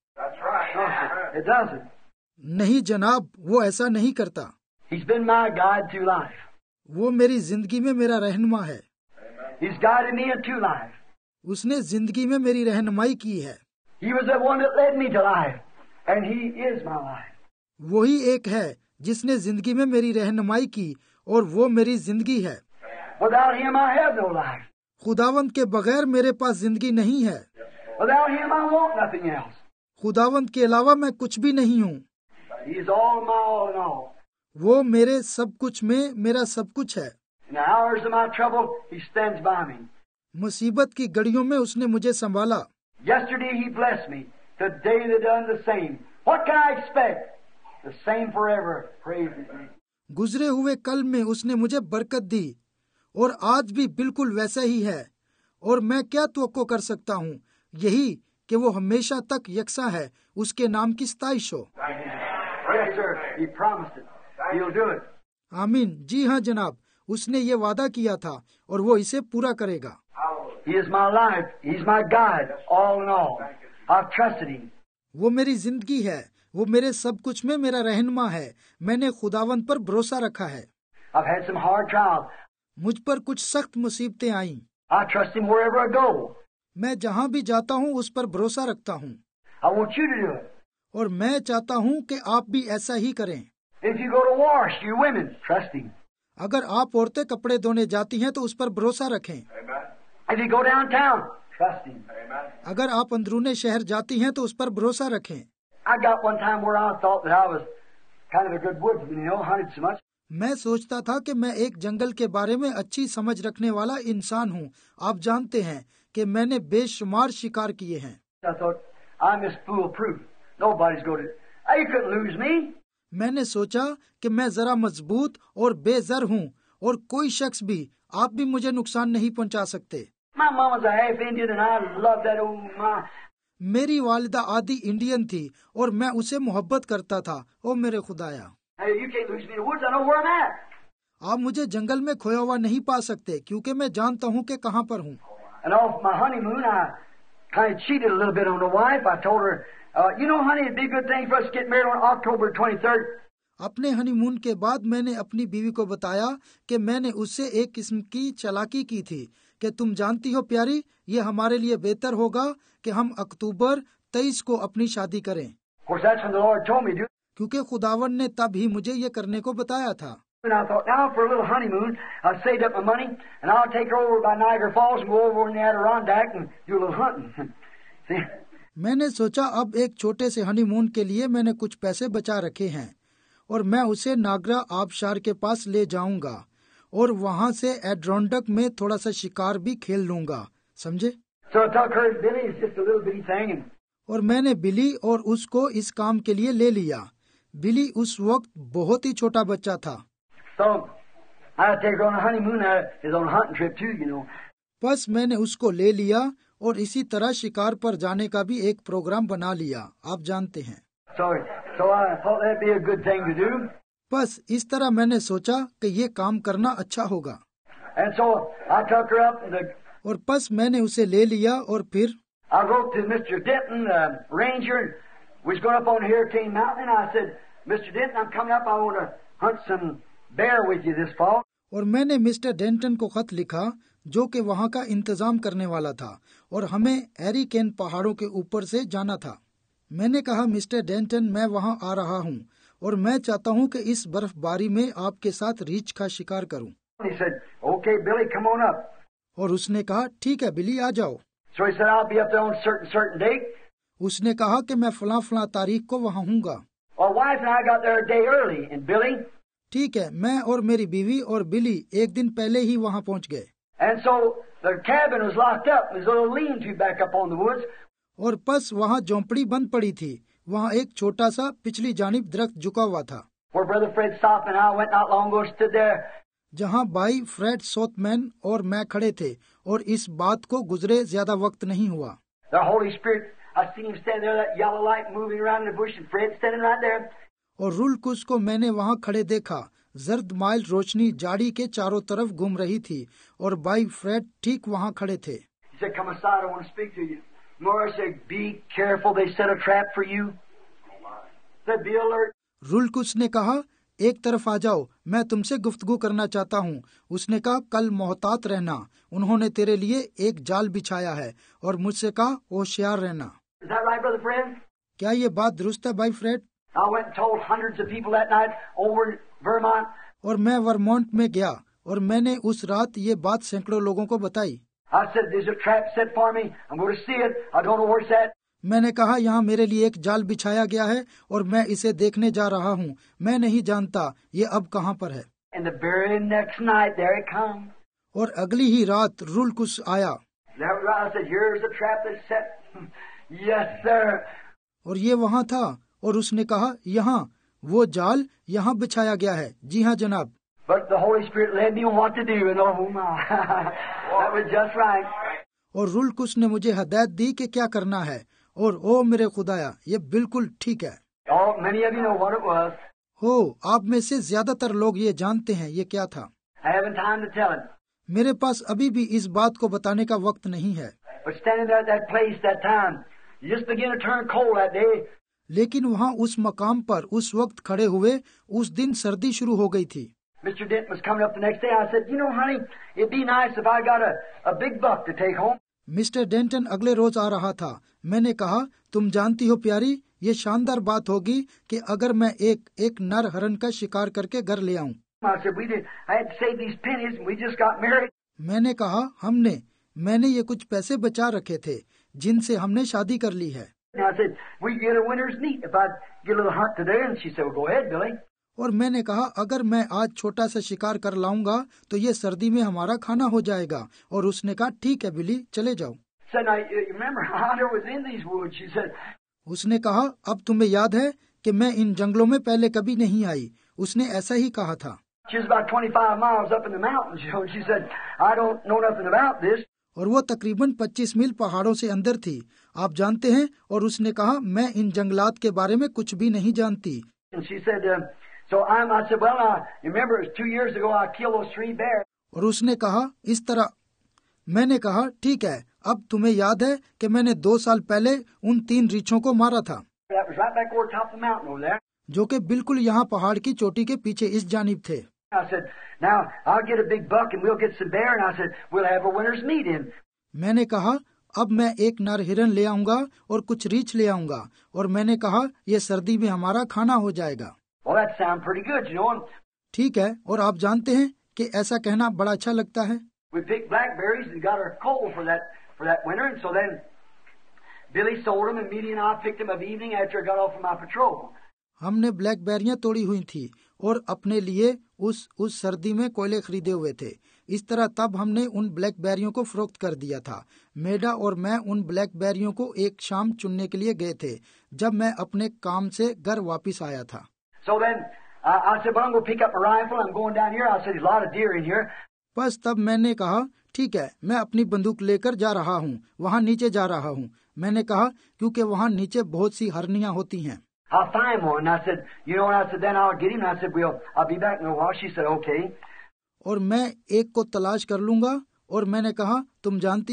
It doesn't. नहीं जनाब, वो ऐसा नहीं करता। He's been my guide through life. वो मेरी जिंदगी में मेरा रहनुमा है। He's guided me into life. उसने जिंदगी में मेरी रहनुमाई की है। He was the one that led me to life, and He is my life. वही एक है जिसने जिंदगी में मेरी रहनुमाई की और वो मेरी जिंदगी है। Without Him, I have no life. खुदावंत के बगैर मेरे पास जिंदगी नहीं है। Without Him, I want nothing else. खुदावंत के अलावा मैं कुछ भी नहीं हूँ। He is all my all in all. वो मेरे सब कुछ में मेरा सब कुछ है। In the hours of my trouble, He stands by me. मुसीबत की घड़ियों में उसने मुझे संभाला। Yesterday He blessed me. Today they done the same. What can I expect? The same forever. Praise His name. गुजरे हुए कल में उसने मुझे बरकत दी और आज भी बिल्कुल वैसा ही है, और मैं क्या तवक्को कर सकता हूँ, यही कि वो हमेशा तक यकसा है, उसके नाम की सताइश हो। Yes, sir. He promised it. He'll do it. आमीन। जी हाँ जनाब, उसने ये वादा किया था और वो इसे पूरा करेगा। He is my life. He's my guide, all in all. I've trusted Him. वो मेरी जिंदगी है, वो मेरे सब कुछ में मेरा रहनुमा है, मैंने खुदावंत पर भरोसा रखा है। I've had some hard trials. मुझ पर कुछ सख्त मुसीबतें आईं। I trust Him wherever I go. मैं जहाँ भी जाता हूँ उस पर भरोसा रखता हूँ, I want you to do it. और मैं चाहता हूँ कि आप भी ऐसा ही करें। If you go to wash, you women, trust Him. अगर आप औरतें कपड़े धोने जाती हैं तो उस पर भरोसा रखें। If you go downtown, trust Him. अगर आप अंदरूने शहर जाती हैं तो उस पर भरोसा रखें। I got one time where I thought that I was kind of a good woodsman, hunted so much. मैं सोचता था कि मैं एक जंगल के बारे में अच्छी समझ रखने वाला इंसान हूँ। आप जानते हैं कि मैंने बेशुमार शिकार किए हैं। I thought, I'm just foolproof. Nobody's going to... You couldn't lose me. मैंने सोचा कि मैं जरा मजबूत और बेजर हूँ और कोई शख्स भी, आप भी मुझे नुकसान नहीं पहुँचा सकते। My mama's a half Indian and I love that old my... मेरी वालिदा आधी इंडियन थी और मैं उसे मोहब्बत करता था। ओ मेरे खुदाया, Hey, you can't lose me in the woods. I know where I'm at. आप मुझे जंगल में खोया हुआ नहीं पा सकते, क्योंकि मैं जानता हूँ कि कहाँ पर हूँ। And off my honeymoon, I kind of cheated a little bit on the wife. I told her, you know, honey, it'd be a good thing for us to get married on October 23rd. अपने honeymoon के बाद मैंने अपनी बीवी को बताया कि मैंने उससे एक किस्म की चालाकी की थी कि तुम जानती हो प्यारी, ये हमारे लिए बेहतर होगा कि हम अक्टूबर 23 को अपनी शादी करें। Of course, that's when the Lord told me to. क्योंकि खुदावन ने तब ही मुझे ये करने को बताया था। And I thought, now for a little honeymoon, I saved up my money, and I'll take her over by Niagara Falls and go over in the Adirondack and do a little hunting. See? मैंने सोचा अब एक छोटे से honeymoon के लिए मैंने कुछ पैसे बचा रखे हैं और मैं उसे नागरा आबशार के पास ले जाऊंगा और वहां से एडिरोंडक में थोड़ा सा शिकार भी खेल लूंगा, समझे? So I took her and Billy. It's just a little bitty thing. And और मैंने बिली और उसको इस काम के लिए ले लिया। बिली उस वक्त बहुत ही छोटा बच्चा था। so I take her on a honeymoon. Is on a hunting trip too, you know. बस मैंने उसको ले लिया और इसी तरह शिकार पर जाने का भी एक प्रोग्राम बना लिया, आप जानते हैं। So I thought that'd be a good thing to do. बस इस तरह मैंने सोचा कि ये काम करना अच्छा होगा। And so I took her up and और बस मैंने उसे ले लिया और फिर I wrote to Mr. Denton, ranger, and we was going up on Hurricane Mountain, and I said, Mr. Denton, I'm coming up. I want to hunt some bear with you this fall. और मैंने mister Danton को खत लिखा जो कि वहाँ का इंतजाम करने वाला था और हमें हैरिकेन पहाड़ों के ऊपर से जाना था। मैंने कहा, मिस्टर डेंटन, मैं वहाँ आ रहा हूँ और मैं चाहता हूँ कि इस बर्फबारी में आपके साथ रीछ का शिकार करूँ। He said, okay, Billy, come on up. और उसने कहा, ठीक है बिली, आ जाओ। So he said, I'll be up there on certain date. उसने कहा कि मैं फला तारीख को वहाँ हूँगा। Our wife and I got there a day early, and Billy. ठीक है, मैं और मेरी बीवी और बिली एक दिन पहले ही वहाँ पहुँच गए। And so the cabin was locked up. There's a little lean-to back up on the woods. और बस वहाँ झोंपड़ी बंद पड़ी थी। वहाँ एक छोटा सा पिछली जानिब दरख्त झुका हुआ था। Where Brother Fred Soft and I went not long ago, stood there. जहाँ भाई फ्रेड सोथमैन और मैं खड़े थे और इस बात को गुजरे ज्यादा वक्त नहीं हुआ। The Holy Spirit, I seen him standing there, that yellow light moving around in the bush, and Fred standing right there. और रूल कुछ को मैंने वहाँ खड़े देखा। जर्द माइल रोशनी झाड़ी के चारों तरफ घूम रही थी और भाई फ्रेड ठीक वहाँ खड़े थे। He said, "Come aside, I want to speak to you." Nora said, "Be careful. They set a trap for you." Said, "Be alert." रूल कुछ ने कहा, एक तरफ आ जाओ, मैं तुमसे गुफ्तगू करना चाहता हूँ। उसने कहा, कल मोहतात रहना, उन्होंने तेरे लिए एक जाल बिछाया है। और मुझसे कहा, होशियार रहना। Is that right, Brother Fred? क्या ये बात दुरुस्त है भाई Fred? I went and told hundreds of people that night over in Vermont. और मैं वर्मोंट में गया और मैंने उस रात ये बात सैकड़ों लोगों को बताई। I said, "There's a trap set for me. I'm going to see it. I don't know where it's at." मैंने कहा, यहाँ मेरे लिए एक जाल बिछाया गया है और मैं इसे देखने जा रहा हूँ। मैं नहीं जानता ये अब कहाँ पर है। And the very next night, there it comes. और अगली ही रात रूल कुछ आया। There was, I said, "Here's the trap that's set." Yes, sir. और ये वहाँ था और उसने कहा, यहाँ वो जाल यहाँ बिछाया गया है। जी हाँ जनाब। But the Holy Spirit led me on what to do, and oh my, that was just right. और रूल कुछ ने मुझे हदायत दी कि क्या करना है और ओ मेरे खुदाया, ये बिल्कुल ठीक है। Oh, many of you know what it was. हो, आप में से ज्यादातर लोग ये जानते हैं ये क्या था। I haven't time to tell it. मेरे पास अभी भी इस बात को बताने का वक्त नहीं है। But standing there at that place, that time, you just began to turn cold that day. लेकिन वहाँ उस मकाम पर उस वक्त खड़े हुए उस दिन सर्दी शुरू हो गई थी। Mr. Denton was coming up the next day. I said, "You know, honey, it'd be nice if I got a big buck to take home." Mister Denton अगले रोज आ रहा था। मैंने कहा, तुम जानती हो प्यारी, ये शानदार बात होगी कि अगर मैं एक नर हरन का शिकार करके घर ले आऊं। I said, I had to save these pennies, and we just got married. मैंने कहा, मैंने ये कुछ पैसे बचा रखे थे जिनसे हमने शादी कर ली है। And I said, "We get a winter's meat if I get a little hunt today." And she said, "Well, go ahead, Billy." और मैंने कहा, अगर मैं आज छोटा सा शिकार कर लाऊंगा तो ये सर्दी में हमारा खाना हो जाएगा। और उसने कहा, ठीक है बिली, चले जाओ। Said, "Now, you remember, I never was in these woods." She said, उसने कहा, अब तुम्हें याद है कि मैं इन जंगलों में पहले कभी नहीं आई। उसने ऐसा ही कहा था। she was about 25 miles up in the mountains, you know. She said, "I don't know nothing about this." और वो तकरीबन 25 मील पहाड़ों से अंदर थी, आप जानते हैं। और उसने कहा, मैं इन जंगलात के बारे में कुछ भी नहीं जानती। And she said, I said, "Well, you remember, it was 2 years ago I killed those 3 bears." और उसने कहा इस तरह। मैंने कहा, ठीक है, अब तुम्हें याद है कि मैंने 2 साल पहले उन 3 रीछों को मारा था, That was right back over top of the mountain over there. जो कि बिल्कुल यहाँ पहाड़ की चोटी के पीछे इस जानिब थे। I said, "Now, I'll get a big buck and we'll get some bear." And I said, "We'll have a winter's meat in." मैंने कहा, अब मैं एक नर हिरन ले आऊंगा और कुछ रीछ ले आऊंगा। और मैंने कहा, ये सर्दी में हमारा खाना हो जाएगा। Well, that sounds pretty good, you know. And ठीक है, और आप जानते हैं कि ऐसा कहना बड़ा अच्छा लगता है। we picked blackberries and got our coal for that winter. And so then Billy sold them, and Mealy and I picked them up evening after I got off of my patrol. हमने ब्लैकबेरियां तोड़ी हुई थी और अपने लिए उस सर्दी में कोयले खरीदे हुए थे। इस तरह तब हमने उन ब्लैकबेरियों को फरोख्त कर दिया था। मेडा और मैं उन ब्लैकबेरियों को एक शाम चुनने के लिए गए थे जब मैं अपने काम से घर वापस आया था। So then I said, "Well, I'm going to pick up my rifle. I'm going down here." I said, "There's a lot of deer in here." बस तब मैंने कहा, ठीक है, मैं अपनी बंदूक लेकर जा रहा हूँ, वहाँ नीचे जा रहा हूँ। मैंने कहा, क्योंकि वहाँ नीचे बहुत सी हरनियाँ होती हैं। I'll find one. And I said, "You know," and I said, "Then I'll get him." And I said, "Well, I'll be back in a while." She said, "Okay." और मैं एक को तलाश कर लूंगा। और मैंने कहा, तुम जानती हो,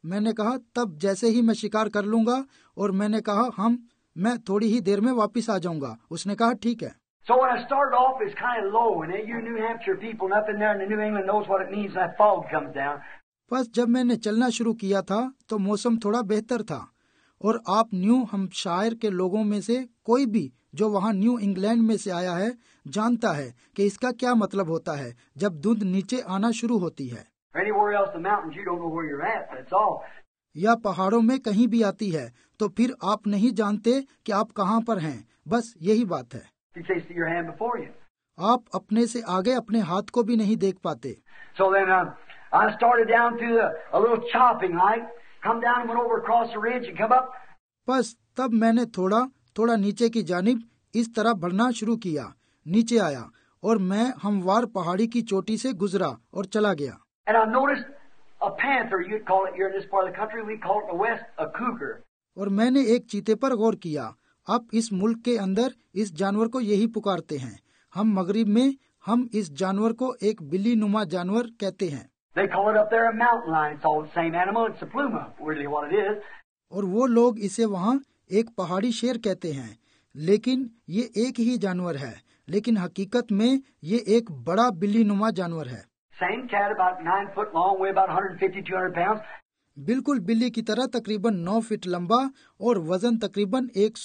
मैंने कहा तब जैसे ही मैं शिकार कर लूंगा, और मैंने कहा मैं थोड़ी ही देर में वापस आ जाऊंगा। उसने कहा ठीक है। So when I started off, it's kind of low, and you New Hampshire people, nothing there in the New England knows what it means when that fog comes down. बस जब मैंने चलना शुरू किया था तो मौसम थोड़ा बेहतर था, और आप न्यू हैम्पशायर के लोगों में से कोई भी जो वहाँ न्यू इंग्लैंड में से आया है जानता है कि इसका क्या मतलब होता है जब धुंध नीचे आना शुरू होती है। Anywhere else in the mountains, you don't know where you're at. That's all. या पहाड़ों में कहीं भी आती है तो फिर आप नहीं जानते कि आप कहाँ पर हैं, बस यही बात है। You can't see your hand before you. आप अपने से आगे अपने हाथ को भी नहीं देख पाते। So then I started down through a little chopping like, come down and went over across the ridge and come up. बस तब मैंने थोड़ा नीचे की जानिब इस तरह बढ़ना शुरू किया, नीचे आया और मैं हमवार पहाड़ी की चोटी से गुजरा और चला गया। And I noticed a panther, you'd call it here in this part of the country, we call it in the west a cougar. और मैंने एक चीते पर गौर किया। अब इस मुल्क के अंदर इस जानवर को यही पुकारते हैं, हम मगरिब में हम इस जानवर को एक बिल्ली नुमा जानवर कहते हैं। They call it up there a mountain lion. It's all the same animal. It's a pluma, really what it is. और वो लोग इसे वहाँ एक पहाड़ी शेर कहते हैं, लेकिन ये एक ही जानवर है, लेकिन हकीकत में ये एक बड़ा बिल्ली नुमा जानवर है। Same cat, about 9 foot long, weigh about 150-200 pounds. बिल्कुल बिल्ली की तरह तकरीबन 9 फीट लंबा और वजन तकरीबन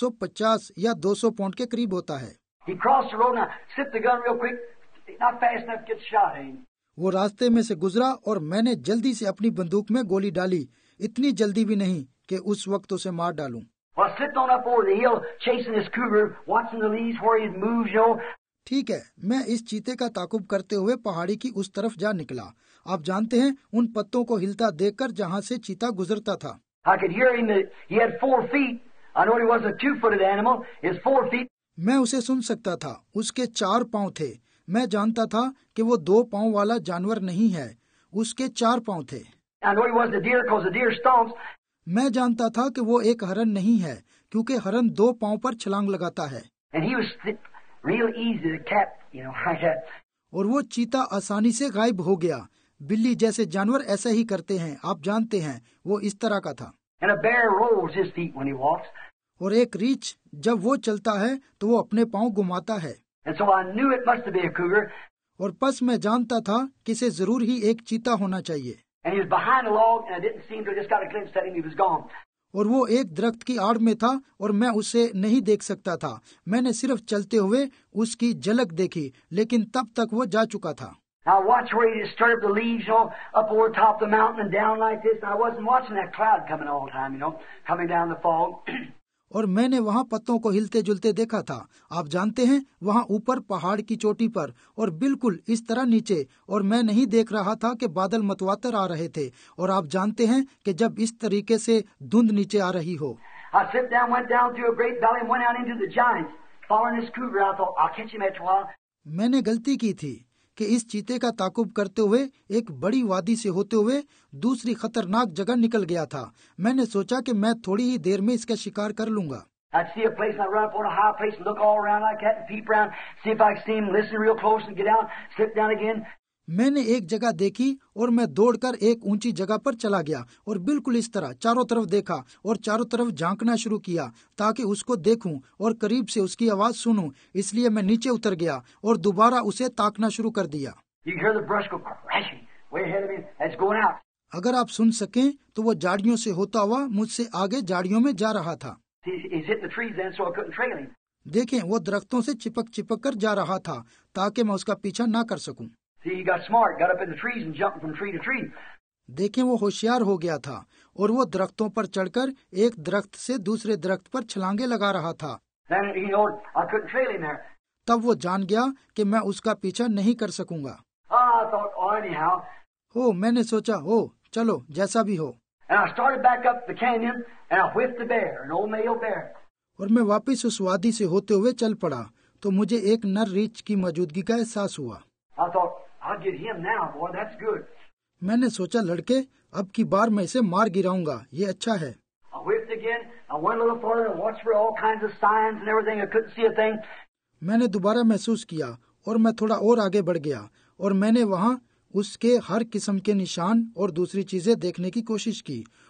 150 या 200 पाउंड के करीब होता है। He crossed the road and I slipped the gun real quick, not fast enough to get the shot in. वो रास्ते में से गुजरा और मैंने जल्दी से अपनी बंदूक में गोली डाली, इतनी जल्दी भी नहीं कि उस वक्त उसे मार डालूं। Well, I slipped on up over the hill, chasing this cougar, watching the leaves where he moves, you know. ठीक है, मैं इस चीते का ताकुब करते हुए पहाड़ी की उस तरफ जा निकला। आप जानते हैं, उन पत्तों को हिलता देखकर जहाँ से चीता गुजरता था। I could hear him that he had 4 feet. I know he wasn't a 2-footed animal. His 4 feet. मैं उसे सुन सकता था, उसके 4 पांव थे। मैं जानता था कि वो 2 पांव वाला जानवर नहीं है, उसके 4 पांव थे। I know he wasn't a deer because the deer stomps. मैं जानता था कि वो एक हरन नहीं है, क्योंकि हरन 2 पांव पर छलांग लगाता है। And he was real easy to cap, you know, like that. और वो चीता आसानी से गायब हो गया। बिल्ली जैसे जानवर ऐसा ही करते हैं, आप जानते हैं, वो इस तरह का था। And a bear rolls his feet when he walks. और एक रीछ जब वो चलता है तो वो अपने पांव घुमाता है। And so I knew it must be a cougar. और बस मैं जानता था कि इसे जरूर ही एक चीता होना चाहिए। And he was behind a log, and I didn't see him till I just got a glimpse at him. He was gone. और वो एक दरख्त की आड़ में था और मैं उसे नहीं देख सकता था। मैंने सिर्फ चलते हुए उसकी झलक देखी, लेकिन तब तक वो जा चुका था। Now watch where he disturbed the leaves, you know, up over top of the mountain and down like this. And I wasn't watching that cloud coming all the time, you know, coming down the fog. और मैंने वहाँ पत्तों को हिलते जुलते देखा था। आप जानते हैं, वहाँ ऊपर पहाड़ की चोटी पर और बिल्कुल इस तरह नीचे, और मैं नहीं देख रहा था कि बादल मतवातर आ रहे थे। और आप जानते हैं कि जब इस तरीके से धुंध नीचे आ रही हो। I slipped down, went down through a great valley and went out into the giants. Following this cougar, I thought, I'll catch him after a while. मैंने गलती की थी कि इस चीते का ताकुब करते हुए एक बड़ी वादी से होते हुए दूसरी खतरनाक जगह निकल गया था। मैंने सोचा कि मैं थोड़ी ही देर में इसका शिकार कर लूंगा। I'd see a place and I'd run up on a high place and look all around like that and peep around, see if I could see him, listen real close and get out, slip down again. मैंने एक जगह देखी और मैं दौड़कर एक ऊंची जगह पर चला गया और बिल्कुल इस तरह चारों तरफ देखा और चारों तरफ झांकना शुरू किया ताकि उसको देखूं और करीब से उसकी आवाज सुनूं। इसलिए मैं नीचे उतर गया और दोबारा उसे ताकना शुरू कर दिया। You hear the brush go crashing way ahead of me. It's going out. अगर आप सुन सकें तो वो झाड़ियों से होता हुआ मुझसे आगे झाड़ियों में जा रहा था। He's hitting the trees then, so I couldn't trail him. देखें, वो दरख्तों से चिपक कर जा रहा था ताकि मैं उसका पीछा ना कर सकूं। See, he got smart, got up in the trees and jumped from tree to tree. देखें, वो होशियार हो गया था और वो दरख्तों पर चढ़कर एक दरख्त से दूसरे दरख्त पर छलांगे लगा रहा था। Then he know I couldn't trail him there. तब वो जान गया कि मैं उसका पीछा नहीं कर सकूंगा। I thought, oh, anyhow. हो, मैंने सोचा, हो चलो जैसा भी हो। And I started back up the canyon and I whipped the bear, an old male bear. और मैं वापस उस वादी से होते हुए चल पड़ा तो मुझे एक नर रीछ की मौजूदगी का एहसास हुआ। I thought, I'll get him now, boy, that's good. मैंने सोचा, लड़के, अब की बार मैं इसे मार गिराऊंगा, ये अच्छा है। I whipped again. I went a little further and watched for all kinds of signs and everything. I couldn't see a thing. मैंने दोबारा महसूस किया और मैं थोड़ा और आगे बढ़ गया और मैंने वहाँ उसके हर किस्म के निशान और दूसरी चीजें देखने की कोशिश की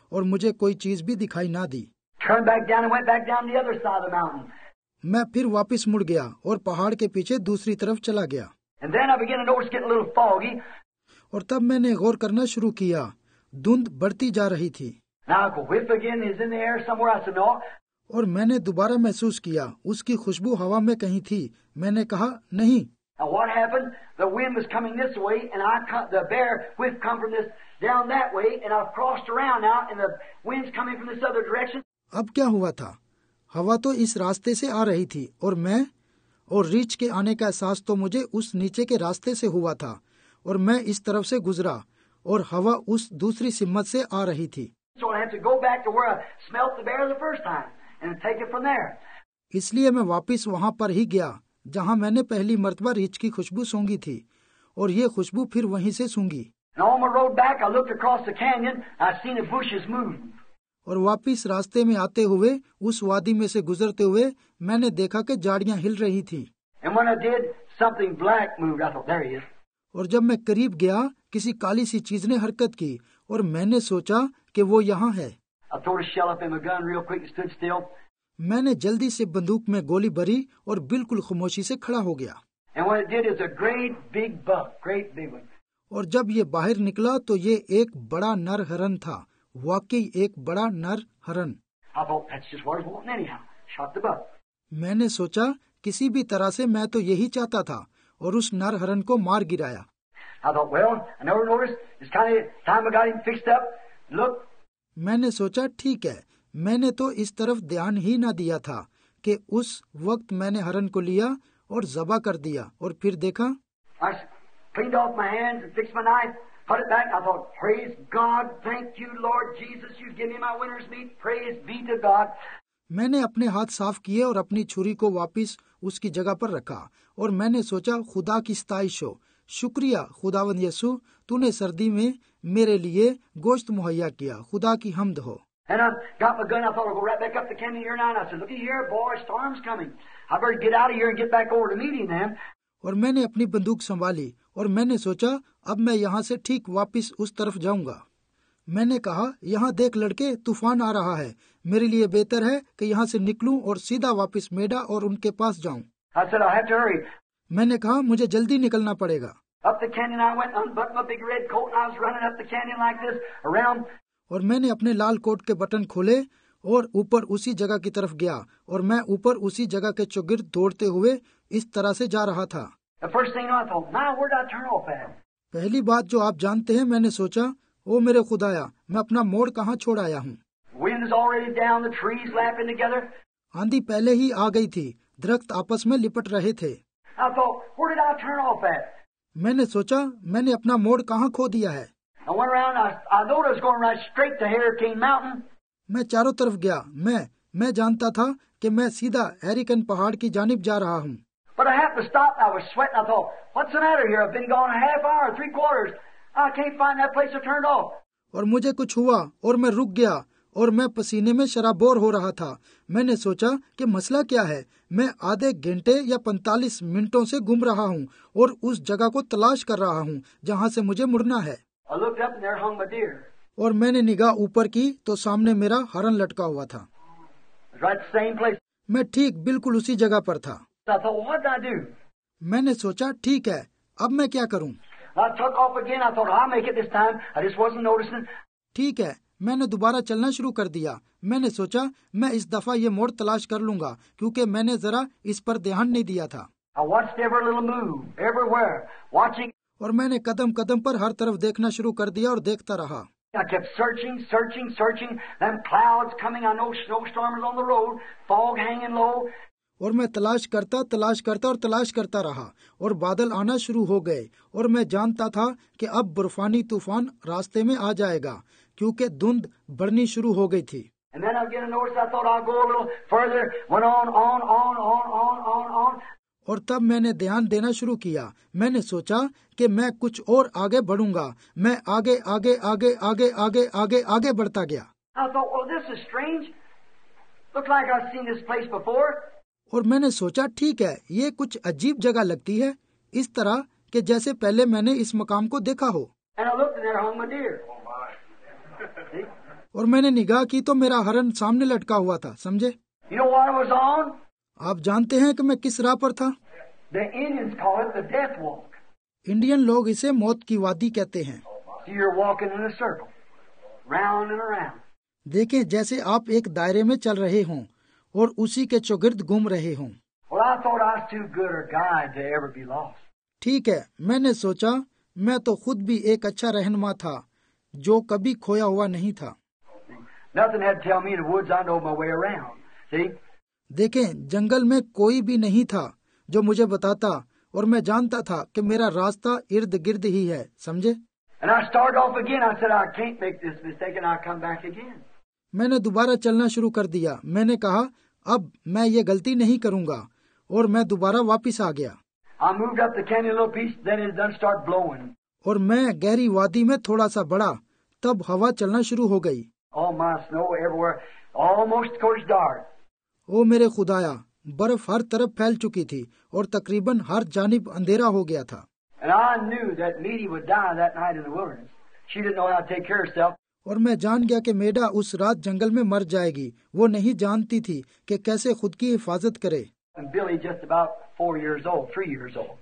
और मुझे कोई चीज भी दिखाई ना दी। Turned back down and went back down the other side of the mountain. मैं फिर वापस मुड़ गया और पहाड़ के पीछे दूसरी तरफ चला गया। And then I began to notice getting a little foggy. और तब मैंने गौर करना शुरू किया, धुंध बढ़ती जा रही थी। Now a whiff again is in the air somewhere. I said, no. और मैंने दोबारा महसूस किया, उसकी खुशबू हवा में कहीं थी। मैंने कहा नहीं। Now what happened? The wind was coming this way, and the bear whiff come from this down that way, and I've crossed around now, and the wind's coming from this other direction. अब क्या हुआ था? हवा तो इस रास्ते से आ रही थी और रीछ के आने का एहसास तो मुझे उस नीचे के रास्ते से हुआ था, और मैं इस तरफ से गुजरा और हवा उस दूसरी सिम्मत से आ रही थी। So I have to go back to where I smelt the bear the first time and take it from there. इसलिए मैं वापस वहां पर ही गया जहां मैंने पहली मर्तबा रीछ की खुशबू सूंघी थी, और ये खुशबू फिर वहीं से सूंघी। And on my road back, I looked across the canyon. I seen the bushes move. और वापिस रास्ते में आते हुए उस वादी में से गुजरते हुए मैंने देखा कि झाड़ियां हिल रही थी। And when I did, something black moved. I thought, there he is. और जब मैं करीब गया, किसी काली सी चीज ने हरकत की और मैंने सोचा कि वो यहाँ है। I threw a shell up in my gun real quick and stood still. मैंने जल्दी से बंदूक में गोली भरी और बिल्कुल खामोशी से खड़ा हो गया। And what it did is a great big buck, great big one. और जब ये बाहर निकला तो ये एक बड़ा नर हरन था, वाकई एक बड़ा नर हरन। I thought, that's just what I was wanting anyhow. Shot the buck. मैंने सोचा किसी भी तरह से मैं तो यही चाहता था, और उस नर हरन को मार गिराया। I thought, well, I never noticed. It's kind of time I got him fixed up. Look. मैंने सोचा ठीक है, मैंने तो इस तरफ ध्यान ही ना दिया था कि उस वक्त मैंने हरन को लिया और ज़बा कर दिया, और फिर देखा। I cleaned off my hands and fixed my knife, put it back. I thought, praise God, thank you, Lord Jesus, you give me my winter's meat. Praise be to God. मैंने अपने हाथ साफ किए और अपनी छुरी को वापस उसकी जगह पर रखा, और मैंने सोचा खुदा की सताइश हो, शुक्रिया खुदावंद यीशु, तूने सर्दी में मेरे लिए गोश्त मुहैया किया, खुदा की हम्द हो। And I got my gun. I thought I'd go right back up the canyon here now. And I said, looky here, boy, storm's coming. I better get out of here and get back over to meet him then. और मैंने अपनी बंदूक संभाली और मैंने सोचा अब मैं यहाँ से ठीक वापस उस तरफ जाऊंगा। मैंने कहा, यहाँ देख लड़के, तूफान आ रहा है, मेरे लिए बेहतर है कि यहाँ से निकलूं और सीधा वापस मेडा और उनके पास जाऊं। I said, I have to hurry. मैंने कहा मुझे जल्दी निकलना पड़ेगा। Up the canyon I went, unbuttoned my big red coat, and I was running up the canyon like this, around. और मैंने अपने लाल कोट के बटन खोले और ऊपर उसी जगह की तरफ गया, और मैं ऊपर उसी जगह के चौगिर्द दौड़ते हुए इस तरह से जा रहा था। The first thing I thought, now where did I turn off at? पहली बात जो आप जानते हैं, मैंने सोचा, ओ मेरे खुदाया, मैं अपना मोड़ कहाँ छोड़ आया हूँ। Wind is already down, the trees lapping together. आंधी पहले ही आ गई थी, दरख्त आपस में लिपट रहे थे। I thought, where did I turn off at? मैंने सोचा मैंने अपना मोड़ कहाँ खो दिया है। I went around, I noticed I was going right straight to Hurricane Mountain. मैं चारों तरफ गया, मैं जानता था कि मैं सीधा हैरिकन पहाड़ की जानिब जा रहा हूँ। But I happened to stop, I was sweating, I thought, what's the matter here? I've been gone a half hour, 3/4. I can't find that place I turned off. और मुझे कुछ हुआ और मैं रुक गया और मैं पसीने में शराबोर हो रहा था। मैंने सोचा कि मसला क्या है। मैं आधे घंटे या 45 मिनटों से घूम रहा हूँ और उस जगह को तलाश कर रहा हूँ जहाँ से मुझे मुड़ना है। I looked up and there hung my deer. और मैंने निगाह ऊपर की तो सामने मेरा हरन लटका हुआ था। It was right the same place. मैं ठीक बिल्कुल उसी जगह पर था। I thought, well, what did I do? मैंने सोचा ठीक है, अब मैं क्या करूं? I took off again. I thought, I'll make it this time. I just wasn't noticing. ठीक है, मैंने दोबारा चलना शुरू कर दिया। मैंने सोचा मैं इस दफा ये मोड़ तलाश कर लूंगा क्योंकि मैंने जरा इस पर ध्यान नहीं दिया था। I watched every little move, everywhere, watching. और मैंने कदम कदम पर हर तरफ देखना शुरू कर दिया और देखता रहा। I kept searching, searching, searching. Them clouds coming. I know snowstorm is on the road, fog hanging low. और मैं तलाश करता रहा और बादल आना शुरू हो गए और मैं जानता था कि अब बर्फानी तूफान रास्ते में आ जाएगा क्योंकि धुंध बढ़नी शुरू हो गई थी। And then I get a notice. I thought I'll go a little further. Went on. और तब मैंने ध्यान देना शुरू किया। मैंने सोचा कि मैं कुछ और आगे बढ़ूंगा। मैं आगे बढ़ता गया। I thought, well, this is strange. Looks like I've seen this place before. और मैंने सोचा ठीक है, ये कुछ अजीब जगह लगती है, इस तरह कि जैसे पहले मैंने इस मकाम को देखा हो। And I looked and there hung my deer. See? और मैंने निगाह की तो मेरा हरन सामने लटका हुआ था, समझे? You know what I was on? आप जानते हैं कि मैं किस राह पर था? The Indians call it the death walk. Indian लोग इसे मौत की वादी कहते हैं। So you're walking in a circle, round and around. देखें, जैसे आप एक दायरे में चल रहे हों और उसी के चौगिर्द घूम रहे हों। Well, I thought I was too good a guide to ever be lost. ठीक है, मैंने सोचा मैं तो खुद भी एक अच्छा रहनुमा था जो कभी खोया हुआ नहीं था। Nothing had to tell me in the woods. I know my way around. See? देखें, जंगल में कोई भी नहीं था जो मुझे बताता और मैं जानता था कि मेरा रास्ता इर्द गिर्द ही है, समझे? And I started off again. I said, I can't make this mistake, and I'll come back again. मैंने दोबारा चलना शुरू कर दिया। मैंने कहा, अब मैं ये गलती नहीं करूंगा, और मैं दोबारा वापस आ गया। I moved up the canyon a little piece, then it done start blowing. और मैं गहरी वादी में थोड़ा सा बढ़ा, तब हवा चलना शुरू हो गई। Oh, my snow everywhere, almost of course dark. ओ मेरे खुदाया, बर्फ हर तरफ फैल चुकी थी और तकरीबन हर जानिब अंधेरा हो गया था। And I knew that Meady would die that night in the wilderness. She didn't know how to take care of herself. और मैं जान गया कि मेडा उस रात जंगल में मर जाएगी। वो नहीं जानती थी कि कैसे खुद की हिफाजत करे। And Billy just about 4 years old, 3 years old.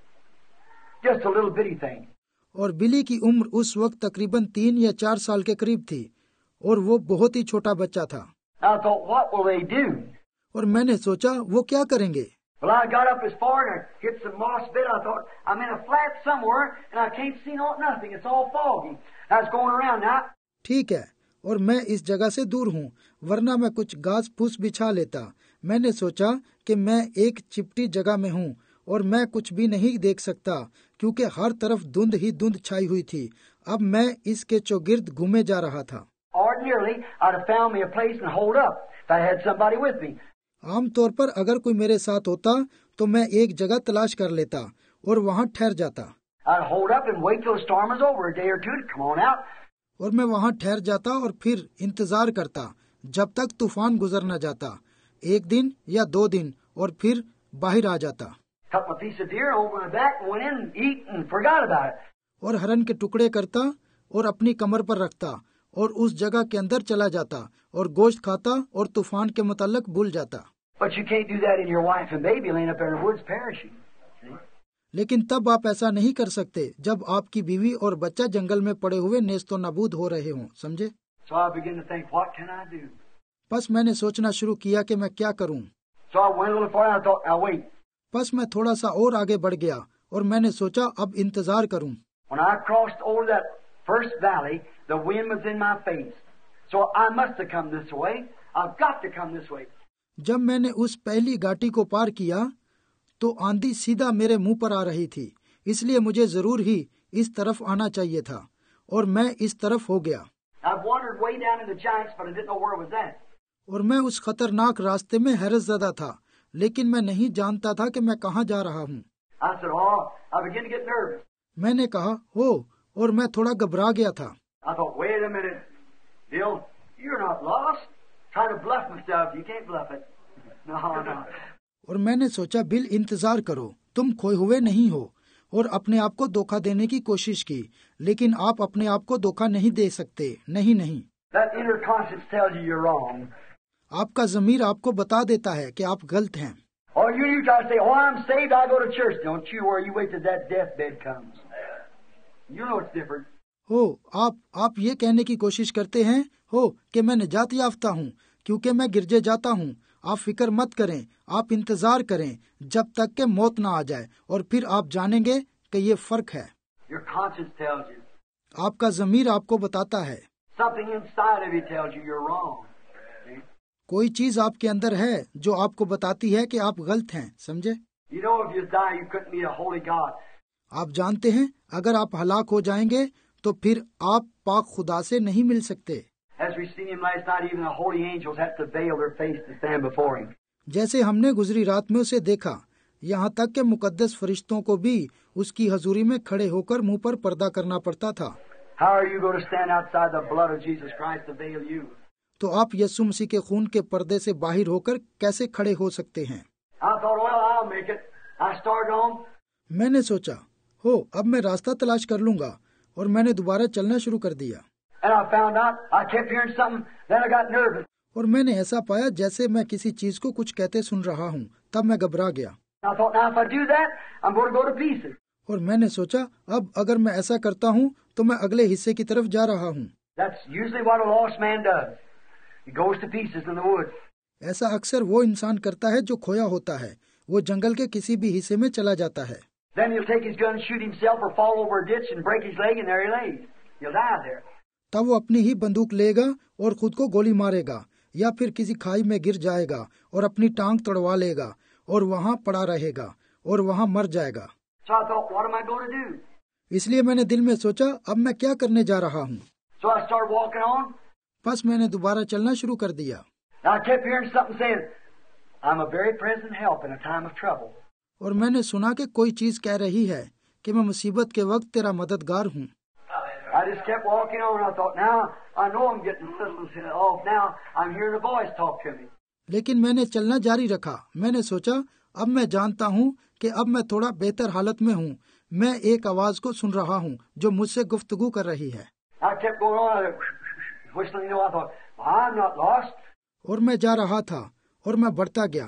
Just a little bitty thing. और बिली की उम्र उस वक्त तकरीबन 3 या 4 साल के करीब थी और वो बहुत ही छोटा बच्चा था। I thought, what will they do? और मैंने सोचा वो क्या करेंगे। Well, I got up as far and I hit some moss bed. I thought, I'm in a flat somewhere and I can't see nothing. It's all foggy. I was going around now. ठीक है, और मैं इस जगह से दूर हूँ, वरना मैं कुछ घास फूस बिछा लेता। मैंने सोचा कि मैं एक चिपटी जगह में हूँ और मैं कुछ भी नहीं देख सकता क्योंकि हर तरफ धुंध ही धुंध छाई हुई थी। अब मैं इसके चौगिर्द घूमे जा रहा था। Ordinarily, I'd have found me a place and hold up if I had somebody with me. आमतौर पर अगर कोई मेरे साथ होता तो मैं एक जगह तलाश कर लेता और वहाँ ठहर जाता। I'd hold up and wait till the storm was over a day or two to come on out. और मैं वहाँ ठहर जाता और फिर इंतजार करता जब तक तूफान गुजर न जाता, 1 दिन या 2 दिन, और फिर बाहर आ जाता। Cut my piece of deer over my back and went in and eat and forgot about it. और हरन के टुकड़े करता और अपनी कमर पर रखता और उस जगह के अंदर चला जाता और गोश्त खाता और तूफान के मुताल्लिक भूल जाता। But you can't do that in your wife and baby laying up there in the woods perishing. See? लेकिन तब आप ऐसा नहीं कर सकते जब आपकी बीवी और बच्चा जंगल में पड़े हुए नेस्तो नाबूद हो रहे हों, समझे? So I began to think, what can I do? बस मैंने सोचना शुरू किया कि मैं क्या करूं। So I went a little farther and I thought, now wait. बस मैं थोड़ा सा और आगे बढ़ गया और मैंने सोचा अब इंतजार करूं। When I crossed over that first valley, the wind was in my face. So I must have come this way. I've got to come this way. जब मैंने उस पहली घाटी को पार किया तो आंधी सीधा मेरे मुंह पर आ रही थी, इसलिए मुझे जरूर ही इस तरफ आना चाहिए था और मैं इस तरफ हो गया। I've wandered way down in the giants, but I didn't know where it was at. और मैं उस खतरनाक रास्ते में हैरतज़दा था, लेकिन मैं नहीं जानता था कि मैं कहाँ जा रहा हूँ। I said, oh, I began to get nervous. मैंने कहा हो, और मैं थोड़ा घबरा गया था। I thought, wait a minute, Bill, you're not lost. Try to bluff myself. You can't bluff it. No, no. और मैंने सोचा, बिल इंतजार करो, तुम खोए हुए नहीं हो, और अपने आप को धोखा देने की कोशिश की, लेकिन आप अपने आप को धोखा नहीं दे सकते। नहीं नहीं, That inner conscience tells you you're wrong. आपका ज़मीर आपको बता देता है कि आप गलत हैं। Or you try to say, oh, I'm saved, I go to church. Don't you worry, you wait till that deathbed comes. You know it's different. हो, आप ये कहने की कोशिश करते हैं हो कि मैं निजात याफ्ता हूँ क्योंकि मैं गिरजे जाता हूँ। आप फिक्र मत करें, आप इंतजार करें जब तक कि मौत ना आ जाए और फिर आप जानेंगे कि ये फर्क है। Your conscience tells you. आपका ज़मीर आपको बताता है, Something inside of you tells you you're wrong. See? कोई चीज आपके अंदर है जो आपको बताती है कि आप गलत हैं, समझे? You know if you die, you couldn't meet a holy God. आप जानते हैं अगर आप हलाक हो जाएंगे तो फिर आप पाक खुदा से नहीं मिल सकते। As we seen him last night, even the holy angels had to veil their face to stand before him. जैसे हमने गुजरी रात में उसे देखा, यहाँ तक कि मुकद्दस फरिश्तों को भी उसकी हजूरी में खड़े होकर मुंह पर पर्दा करना पड़ता था। How are you going to stand outside the blood of Jesus Christ to veil you? तो आप यीशु मसीह के खून के पर्दे से बाहर होकर कैसे खड़े हो सकते हैं? I thought, well, I'll make it. I started on. मैंने सोचा, हो अब मैं रास्ता तलाश कर लूंगा, और मैंने दोबारा चलना शुरू कर दिया। And I found out I kept hearing something, then I got nervous. और मैंने ऐसा पाया जैसे मैं किसी चीज को कुछ कहते सुन रहा हूँ, तब मैं घबरा गया। I thought, now if I do that, I'm going to go to pieces. और मैंने सोचा अब अगर मैं ऐसा करता हूँ तो मैं अगले हिस्से की तरफ जा रहा हूँ। That's usually what a lost man does. He goes to pieces in the woods. ऐसा अक्सर वो इंसान करता है जो खोया होता है, वो जंगल के किसी भी हिस्से में चला जाता है। Then he'll take his gun, shoot himself, or fall over a ditch and break his leg, and there he lays. He'll die there. तब वो अपनी ही बंदूक लेगा और खुद को गोली मारेगा, या फिर किसी खाई में गिर जाएगा और अपनी टांग तोड़वा लेगा और वहाँ पड़ा रहेगा और वहाँ मर जाएगा। So I thought, what am I going to do? इसलिए मैंने दिल में सोचा अब मैं क्या करने जा रहा हूँ। So I started walking on. बस मैंने दोबारा चलना शुरू कर दिया। Now I kept hearing something saying, I'm a very present help in a time of trouble. और मैंने सुना कि कोई चीज कह रही है कि मैं मुसीबत के वक्त तेरा मददगार हूँ। I just kept walking on. I thought, now I know I'm getting a little off. Now I'm hearing a voice talk to me. लेकिन मैंने चलना जारी रखा। मैंने सोचा अब मैं जानता हूँ कि अब मैं थोड़ा बेहतर हालत में हूँ। मैं एक आवाज को सुन रहा हूँ जो मुझसे गुफ्तगू कर रही है। I kept going on, whistling. I thought, I'm not lost. और मैं जा रहा था और मैं बढ़ता गया।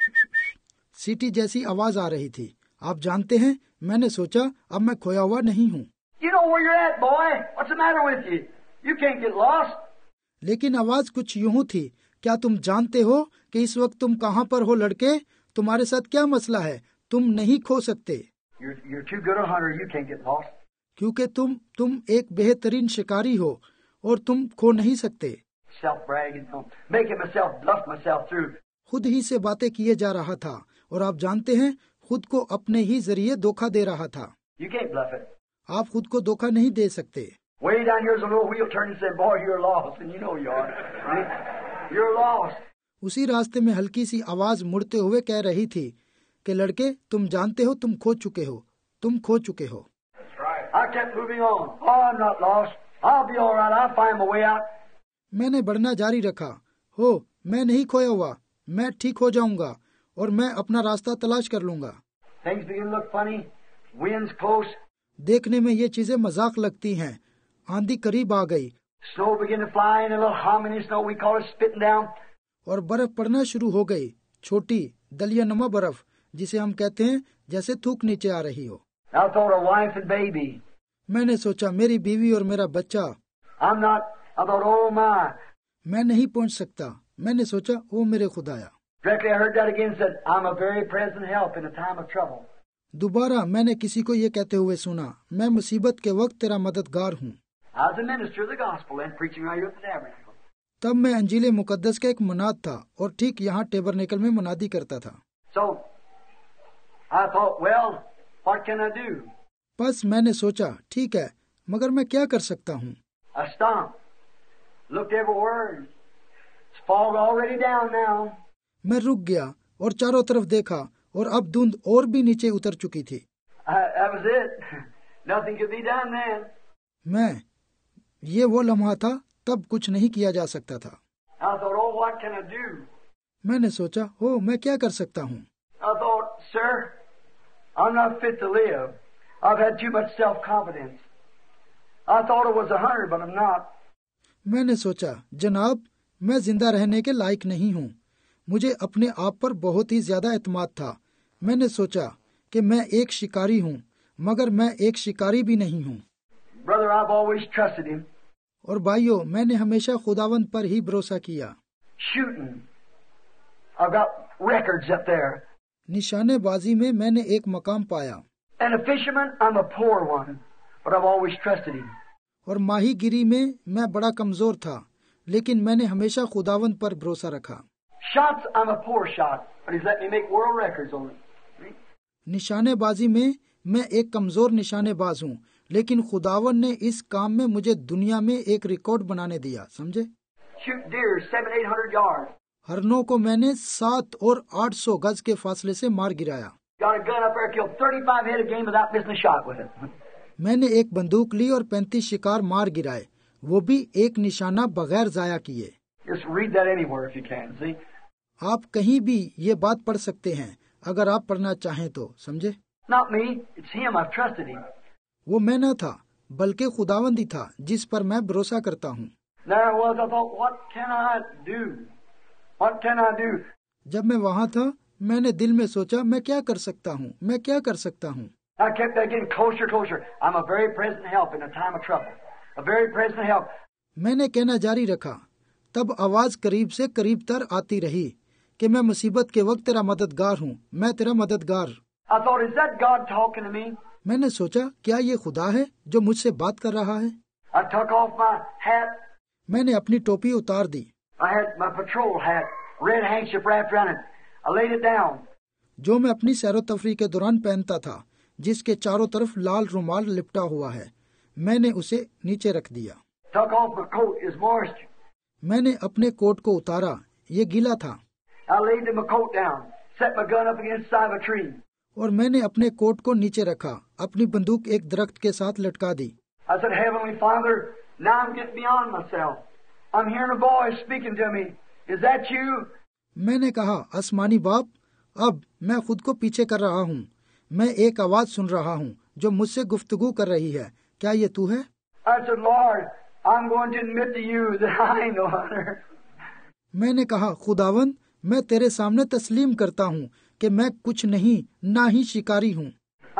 सीटी जैसी आवाज आ रही थी। आप जानते हैं, मैंने सोचा अब मैं खोया हुआ नहीं हूँ। You know where you're at, boy. What's the matter with you? You can't get lost. लेकिन आवाज कुछ यूं थी, क्या तुम जानते हो कि इस वक्त तुम कहाँ पर हो लड़के? तुम्हारे साथ क्या मसला है? तुम नहीं खो सकते। You're too good a hunter. You can't get lost. क्योंकि तुम एक बेहतरीन शिकारी हो और तुम खो नहीं सकते। Self-bragging, making myself bluff myself through. खुद ही से बातें किए जा रहा था और आप जानते हैं खुद को अपने ही जरिए धोखा दे रहा था। You can't bluff it. आप खुद को धोखा नहीं दे सकते। Way down here's a little wheel turning and said, boy, you're lost. And you know you are. You're lost. उसी रास्ते में हल्की सी आवाज मुड़ते हुए कह रही थी कि लड़के तुम जानते हो तुम खो चुके हो, तुम खो चुके हो। I kept moving on. Oh, I'm not lost. I'll be all right. I'll find my way out. मैंने बढ़ना जारी रखा। हो, मैं नहीं खोया हुआ, मैं ठीक हो जाऊंगा और मैं अपना रास्ता तलाश कर लूंगा। Things begin to look funny. Wind's close. देखने में ये चीजें मजाक लगती हैं। आंधी करीब आ गई Snow began to fly in, a little hominy snow. We call it spitting down. और बर्फ पड़ना शुरू हो गई, छोटी दलिया नुमा बर्फ, जिसे हम कहते हैं जैसे थूक नीचे आ रही हो। I thought of wife and baby. मैंने सोचा मेरी बीवी और मेरा बच्चा। I thought, oh my. मैं नहीं पहुंच सकता। मैंने सोचा ओ मेरे खुदाया। Directly I heard that again. Said, I'm a very present help in a time of trouble. दोबारा मैंने किसी को ये कहते हुए सुना, मैं मुसीबत के वक्त तेरा मददगार हूँ। I was a minister of the gospel and preaching right here at the tabernacle. तब मैं अंजील मुकद्दस का एक मुनाद था और ठीक यहाँ टेबरनेकल में मुनादी करता था। So I thought, well, what can I do? बस मैंने सोचा ठीक है, मगर मैं क्या कर सकता हूँ। I stopped, looked everywhere. It's fog already down now. मैं रुक गया और चारों तरफ देखा और अब धुंध और भी नीचे उतर चुकी थी। That was it. Nothing could be done then. ये वो लम्हा था, तब कुछ नहीं किया जा सकता था। I thought, oh, what can I do? मैंने सोचा हो मैं क्या कर सकता हूँ। I thought, sir, I'm not fit to live. I've had too much self-confidence. I thought I was a hunter, but I'm not. मैंने सोचा जनाब मैं जिंदा रहने के लायक नहीं हूँ। मुझे अपने आप पर बहुत ही ज्यादा एतमाद था। मैंने सोचा कि मैं एक शिकारी हूँ, मगर मैं एक शिकारी भी नहीं हूँ। Brother, I've always trusted him. और भाइयों, मैंने हमेशा खुदावंद पर ही भरोसा किया। Shooting, I've got records up there. निशानेबाजी में मैंने एक मकाम पाया। And a fisherman, I'm a poor one, but I've always trusted him. और माहीगिरी में मैं बड़ा कमजोर था, लेकिन मैंने हमेशा खुदावंद पर भरोसा रखा। Shots, I'm a poor shot, but he's let me make world records on it. निशानेबाजी में मैं एक कमजोर निशानेबाज हूँ, लेकिन खुदावंद ने इस काम में मुझे दुनिया में एक रिकॉर्ड बनाने दिया, समझे? Shoot deer 700-800 yards. हरनों को मैंने 700 और 800 गज के फासले से मार गिराया। Got a gun up there, killed 35 head of game without missing a shot with it. मैंने एक बंदूक ली और 35 शिकार मार गिराए, वो भी एक निशाना बगैर जाया किए। Just read that anywhere if you can, see? आप कहीं भी ये बात पढ़ सकते हैं अगर आप पढ़ना चाहें तो, समझे? Not me, it's him, I've trusted him. वो मैं न था, बल्कि खुदावंद ही था जिस पर मैं भरोसा करता हूँ। There I was, I thought, what can I do? What can I do? जब मैं वहाँ था मैंने दिल में सोचा मैं क्या कर सकता हूँ, मैं क्या कर सकता हूँ। I kept getting closer, closer. I'm a very present help in a time of trouble. A very present help. मैंने कहना जारी रखा, तब आवाज करीब से करीब तर आती रही कि मैं मुसीबत के वक्त तेरा मददगार हूँ, मैं तेरा मददगार। I thought, is that God talking to me? मैंने सोचा क्या ये खुदा है जो मुझसे बात कर रहा है। I took off my hat. मैंने अपनी टोपी उतार दी, I had my patrol hat, red handkerchief wrapped around it. I laid it down. जो मैं अपनी सैरो तफरी के दौरान पहनता था, जिसके चारों तरफ लाल रुमाल लिपटा हुआ है, मैंने उसे नीचे रख दिया। Took off my coat, it's moist. मैंने अपने कोट को उतारा, ये गीला था। I laid my coat down, set my gun up against the side of a tree. और मैंने अपने कोट को नीचे रखा, अपनी बंदूक एक दरख्त के साथ लटका दी। I said, Heavenly Father, now I'm getting beyond myself. I'm hearing a voice speaking to me. Is that you? मैंने कहा, आसमानी बाप, अब मैं खुद को पीछे कर रहा हूँ। मैं एक आवाज सुन रहा हूँ जो मुझसे गुफ्तगू कर रही है, क्या ये तू है? I said, Lord, I'm going to admit to you that I ain't no hunter. मैंने कहा, खुदावंद, मैं तेरे सामने तस्लीम करता हूँ कि मैं कुछ नहीं, ना ही शिकारी हूँ।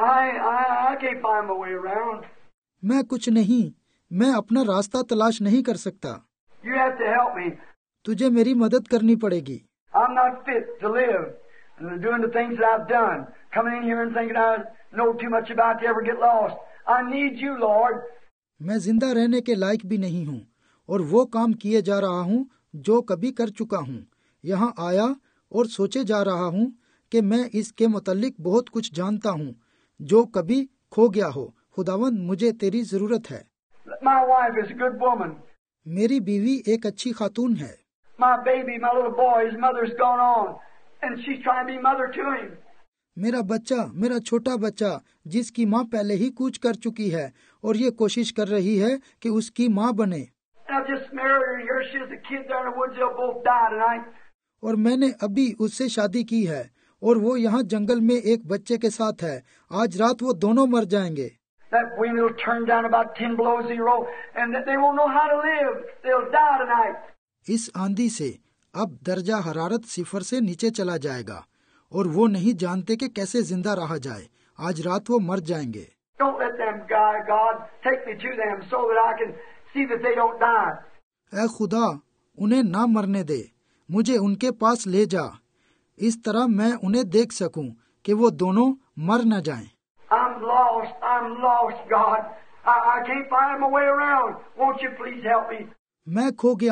I can't find my way around. मैं कुछ नहीं, मैं अपना रास्ता तलाश नहीं कर सकता। You have to help me. तुझे मेरी मदद करनी पड़ेगी। I'm not fit to live and doing the things that I've done. Coming in here and thinking I know too much about to ever get lost. I need you, Lord. मैं जिंदा रहने के लायक भी नहीं हूँ और वो काम किए जा रहा हूँ जो कभी कर चुका हूँ। यहाँ आया और सोचे जा रहा हूँ कि मैं इसके मुतालिक बहुत कुछ जानता हूँ जो कभी खो गया हो। खुदावंद, मुझे तेरी जरूरत है। My wife is a good woman. मेरी बीवी एक अच्छी खातून है। My baby, my little boy, his mother's gone on, and she's trying to be mother to him. मेरा बच्चा, मेरा छोटा बच्चा, जिसकी माँ पहले ही कूच कर चुकी है और ये कोशिश कर रही है कि उसकी माँ बने। And I've just married her. Here she is, a kid there in the woods. They'll both die tonight. और मैंने अभी उससे शादी की है और वो यहाँ जंगल में एक बच्चे के साथ है। आज रात वो दोनों मर जाएंगे। That wind will turn down about 10 below zero, and they won't know how to live. They'll die tonight. इस आंधी से अब दर्जा हरारत 0 से नीचे चला जाएगा और वो नहीं जानते कि कैसे जिंदा रहा जाए। आज रात वो मर जाएंगे। Don't let them die, God. Take me to them so that I can see that they don't die. ऐ खुदा, उन्हें ना मरने दे, मुझे उनके पास ले जा, इस तरह मैं उन्हें देख सकूं कि वो दोनों मर न जाएं। I'm lost, God. I can't find my way around. Won't you please help me? मैं खो गया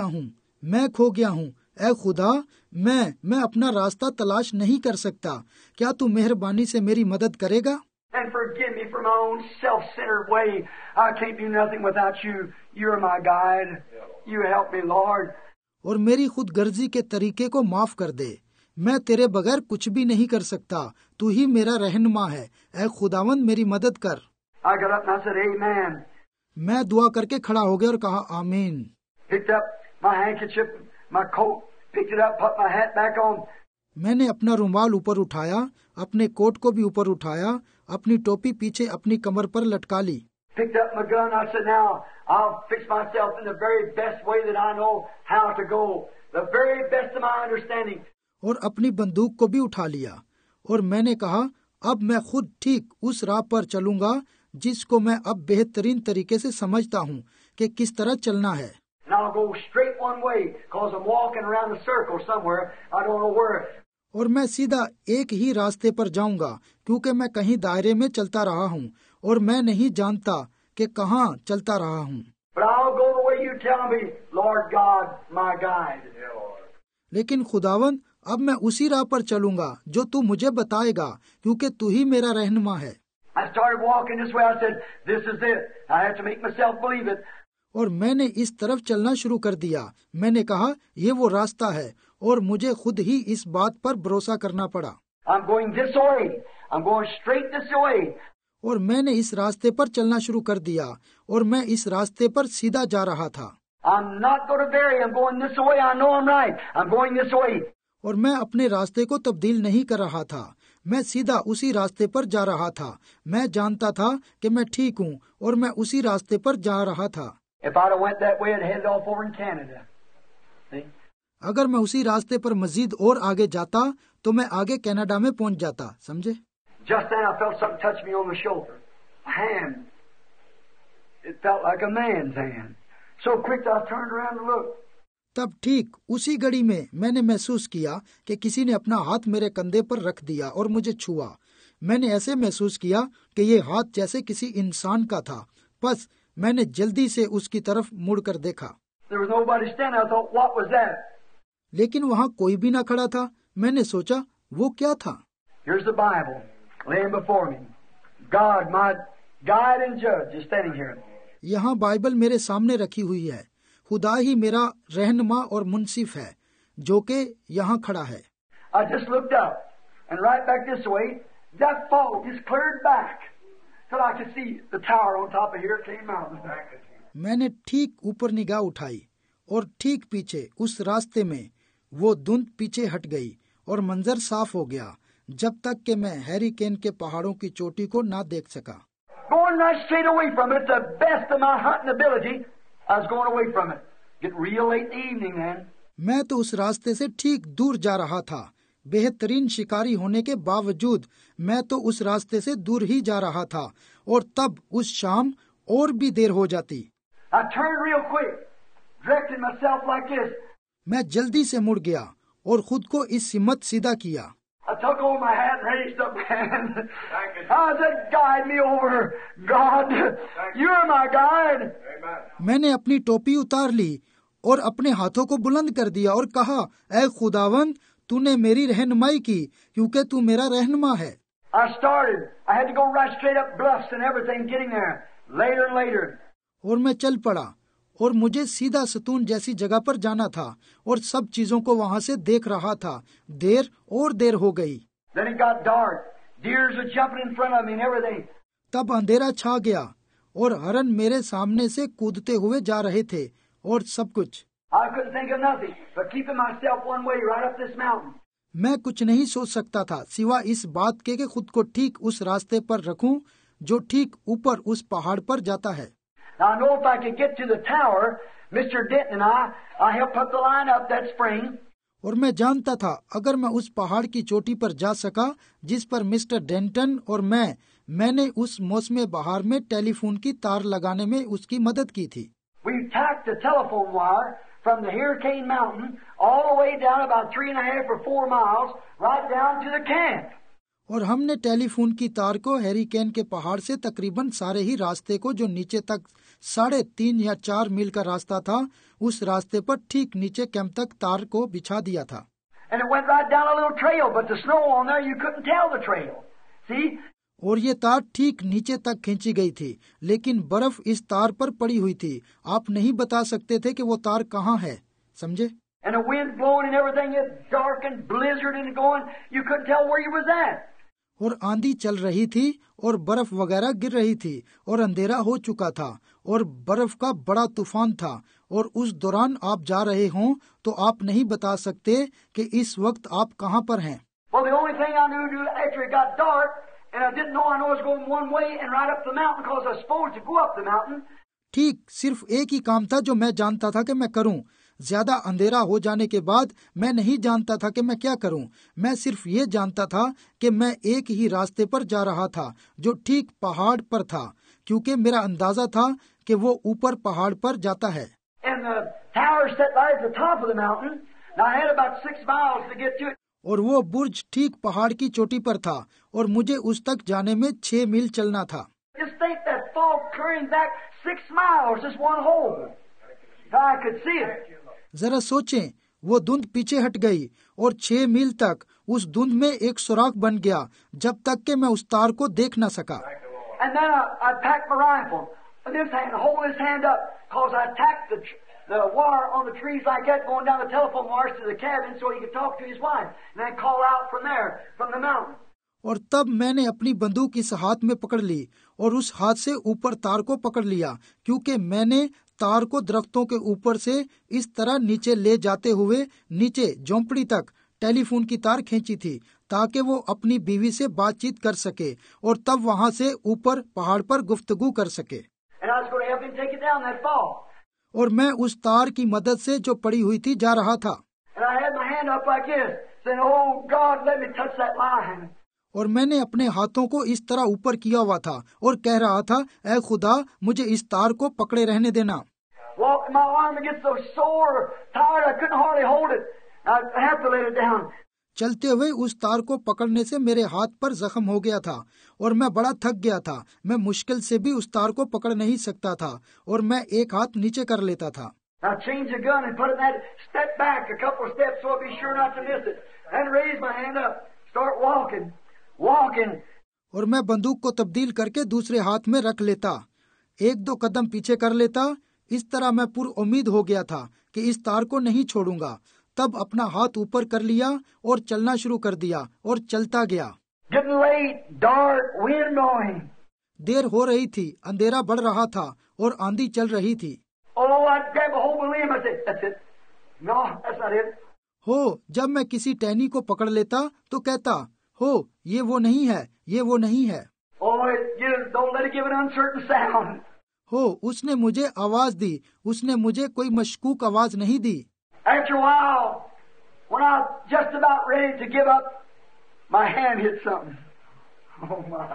हूँ। ऐ खुदा, मैं अपना रास्ता तलाश नहीं कर सकता। क्या तू मेहरबानी से मेरी मदद करेगा? And forgive me for my own self-centered way. I can't do nothing without you. You're my guide. You help me, Lord. और मेरी खुदगर्जी के तरीके को माफ कर दे। मैं तेरे बगैर कुछ भी नहीं कर सकता। तू ही मेरा रहनुमा है। ऐ खुदावंद, मेरी मदद कर। I got up and I said, Amen. मैं दुआ करके खड़ा हो गया और कहा आमीन। Picked up my handkerchief, my coat, picked it up, put my hat back on. मैंने अपना रुमाल ऊपर उठाया, अपने कोट को भी ऊपर उठाया, अपनी टोपी पीछे अपनी कमर पर लटका ली। Picked up my gun. I said, now I'll fix myself in the very best way that I know how to go. The very best of my understanding. और अपनी बंदूक को भी उठा लिया और मैंने कहा, अब मैं खुद ठीक उस राह पर चलूंगा जिसको मैं अब बेहतरीन तरीके से समझता हूँ कि किस तरह चलना है। And I'll go straight one way because I'm walking around a circle somewhere. I don't know where. और मैं सीधा एक ही रास्ते पर जाऊंगा क्योंकि मैं कहीं दायरे में चलता रहा हूँ और मैं नहीं जानता कि कहाँ चलता रहा हूँ। But I'll go the way you tell me, Lord God, my guide. लेकिन खुदावन, अब मैं उसी राह पर चलूंगा जो तू मुझे बताएगा क्योंकि तू ही मेरा रहनुमा है। I started walking this way. I said, this is it. I have to make myself believe it. और मैंने इस तरफ चलना शुरू कर दिया। मैंने कहा, ये वो रास्ता है और मुझे खुद ही इस बात पर भरोसा करना पड़ा। I'm going this way. I'm going straight this way. और मैंने इस रास्ते पर चलना शुरू कर दिया और मैं इस रास्ते पर सीधा जा रहा था। I'm not going to vary. I'm going this way. I know I'm right. I'm going this way. और मैं अपने रास्ते को तब्दील नहीं कर रहा था। मैं सीधा उसी रास्ते पर जा रहा था। मैं जानता था कि मैं ठीक हूँ और मैं उसी रास्ते पर जा रहा था। If I'd have went that way, I'd headed off over in Canada. See? अगर मैं उसी रास्ते पर मजीद और आगे जाता तो मैं आगे कनाडा में पहुंच जाता। समझे? Just then I felt something touch me on the shoulder. A hand. It felt like a man's hand. So quick that I turned around to look. तब ठीक उसी घड़ी में मैंने महसूस किया कि किसी ने अपना हाथ मेरे कंधे पर रख दिया और मुझे छुआ। मैंने ऐसे महसूस किया कि ये हाथ जैसे किसी इंसान का था। बस मैंने जल्दी से उसकी तरफ मुड़कर देखा। There was nobody standing. I thought, what was that? लेकिन वहाँ कोई भी ना खड़ा था। मैंने सोचा वो क्या था। Here's the Bible laying before me. God, my guide and judge, is standing here. यहाँ बाइबल मेरे सामने रखी हुई है। खुदा ही मेरा रहनुमा और मुंसिफ है जो कि यहाँ खड़ा है। I just looked up and right back this way, that fog just cleared back till I could see the tower on top of Hurricane Mountain. मैंने ठीक ऊपर निगाह उठाई और ठीक पीछे उस रास्ते में वो धुंध पीछे हट गई और मंजर साफ हो गया जब तक कि मैं हैरिकेन के पहाड़ों की चोटी को ना देख सका। Going right straight away from it, the best of my hunting ability, I was going away from it. Get real late in the evening then. मैं तो उस रास्ते से ठीक दूर जा रहा था। बेहतरीन शिकारी होने के बावजूद मैं तो उस रास्ते से दूर ही जा रहा था और तब उस शाम और भी देर हो जाती। I turned real quick, directed myself like this. मैं jल्दी से मुड़ गया और खुद को इस हिम्मत सीधा किया। I took over my hat and raised up my hand. I said, guide me over, God. You're my guide. मैंने अपनी टोपी उतार ली और अपने हाथों को बुलंद कर दिया और कहा, ऐ खुदावंद, तूने मेरी रहनुमाई की क्योंकि तू मेरा रहनुमा है। I started. I had to go right straight up bluffs and everything getting there. Later and later. और मैं चल पड़ा और मुझे सीधा सतून जैसी जगह पर जाना था और सब चीजों को वहाँ से देख रहा था। देर और देर हो गई। Then it got dark. Deers were jumping in front of me and everything. तब अंधेरा छा गया और हरन मेरे सामने से कूदते हुए जा रहे थे और सब कुछ। I couldn't think of nothing but keeping myself one way right up this mountain. मैं कुछ नहीं सोच सकता था सिवा इस बात के कि खुद को ठीक उस रास्ते पर रखूं जो ठीक ऊपर उस पहाड़ पर जाता है। Now I know if I could get to the tower, Mr. Denton and I helped put the line up that spring. और मैं जानता था अगर मैं उस पहाड़ की चोटी पर जा सका जिस पर मिस्टर डेंटन और मैंने उस मौसम बहार में टेलीफोन की तार लगाने में उसकी मदद की थी। We tacked the telephone wire from the Hurricane Mountain all the way down about 3.5 or 4 miles right down to the camp. और हमने टेलीफोन की तार को हैरिकेन के पहाड़ से तकरीबन सारे ही रास्ते को जो नीचे तक 3.5 या 4 मील का रास्ता था उस रास्ते पर ठीक नीचे कैंप तक तार को बिछा दिया था। And it went right down a little trail, but the snow on there you couldn't tell the trail. See? और ये तार ठीक नीचे तक खींची गई थी लेकिन बर्फ इस तार पर पड़ी हुई थी। आप नहीं बता सकते थे कि वो तार कहाँ है। समझे? And the wind blowing and everything, it's dark and blizzard and going, you couldn't tell where you was at. और आंधी चल रही थी और बर्फ वगैरह गिर रही थी और अंधेरा हो चुका था और बर्फ का बड़ा तूफान था और उस दौरान आप जा रहे हों तो आप नहीं बता सकते कि इस वक्त आप कहाँ पर हैं। Well, the only thing I knew to do after it got dark, and I didn't know I was going one way and right up the mountain because I was supposed to go up the mountain. ठीक सिर्फ एक ही काम था जो मैं जानता था कि मैं करूं। ज्यादा अंधेरा हो जाने के बाद मैं नहीं जानता था कि मैं क्या करूं। मैं सिर्फ ये जानता था कि मैं एक ही रास्ते पर जा रहा था जो ठीक पहाड़ पर था क्योंकि मेरा अंदाजा था कि वो ऊपर पहाड़ पर जाता है। And the tower set right at the top of the mountain. Now I had about 6 miles to get to it. और वो बुर्ज ठीक पहाड़ की चोटी पर था और मुझे उस तक जाने में 6 मील चलना था। Just think that fog clearing back 6 miles, just one hole. I could see it. जरा सोचें, वो धुंध पीछे हट गई और 6 मील तक उस धुंध में एक सुराख बन गया जब तक कि मैं उस तार को देख न सका। And then I packed my rifle. And this hand, hold his hand up, because I tacked the wire on the trees like that, going down the telephone wires to the cabin so he could talk to his wife, and then call out from there, from the mountain. और तब मैंने अपनी बंदूक इस हाथ में पकड़ ली और उस हाथ से ऊपर तार को पकड़ लिया क्योंकि मैंने तार को दरख्तों के ऊपर से इस तरह नीचे ले जाते हुए नीचे झोंपड़ी तक टेलीफोन की तार खींची थी ताकि वो अपनी बीवी से बातचीत कर सके और तब वहाँ से ऊपर पहाड़ पर गुफ्तगू कर सके। And I was going to help him take it down that fall. और मैं उस तार की मदद से जो पड़ी हुई थी जा रहा था। And I had my hand up like this, saying, "Oh God, let me touch that line." और मैंने अपने हाथों को इस तरह ऊपर किया हुआ था और कह रहा था, ऐ खुदा, मुझे इस तार को पकड़े रहने देना। Walking my arm against so sore, tired, I couldn't hardly hold it. I had to let it down. चलते हुए उस तार को पकड़ने से मेरे हाथ पर जख्म हो गया था और मैं बड़ा थक गया था। मैं मुश्किल से भी उस तार को पकड़ नहीं सकता था और मैं एक हाथ नीचे कर लेता था। I changed the gun and put it in that, step back a couple of steps so I'd be sure not to miss it. And raise my hand up, start walking. और मैं बंदूक को तब्दील करके दूसरे हाथ में रख लेता, एक दो कदम पीछे कर लेता। इस तरह मैं पूरी उम्मीद हो गया था कि इस तार को नहीं छोड़ूंगा। तब अपना हाथ ऊपर कर लिया और चलना शुरू कर दिया और चलता गया। late, dark, wind blowing. देर हो रही थी, अंधेरा बढ़ रहा था और आंधी चल रही थी। हो, जब मैं किसी टहनी को पकड़ लेता तो कहता, हो, ये वो नहीं है, ये वो नहीं है। हो, उसने मुझे आवाज दी, उसने मुझे कोई मशकूक आवाज नहीं दी। After a while, when I was just about ready to give up, my hand hit something. Oh my!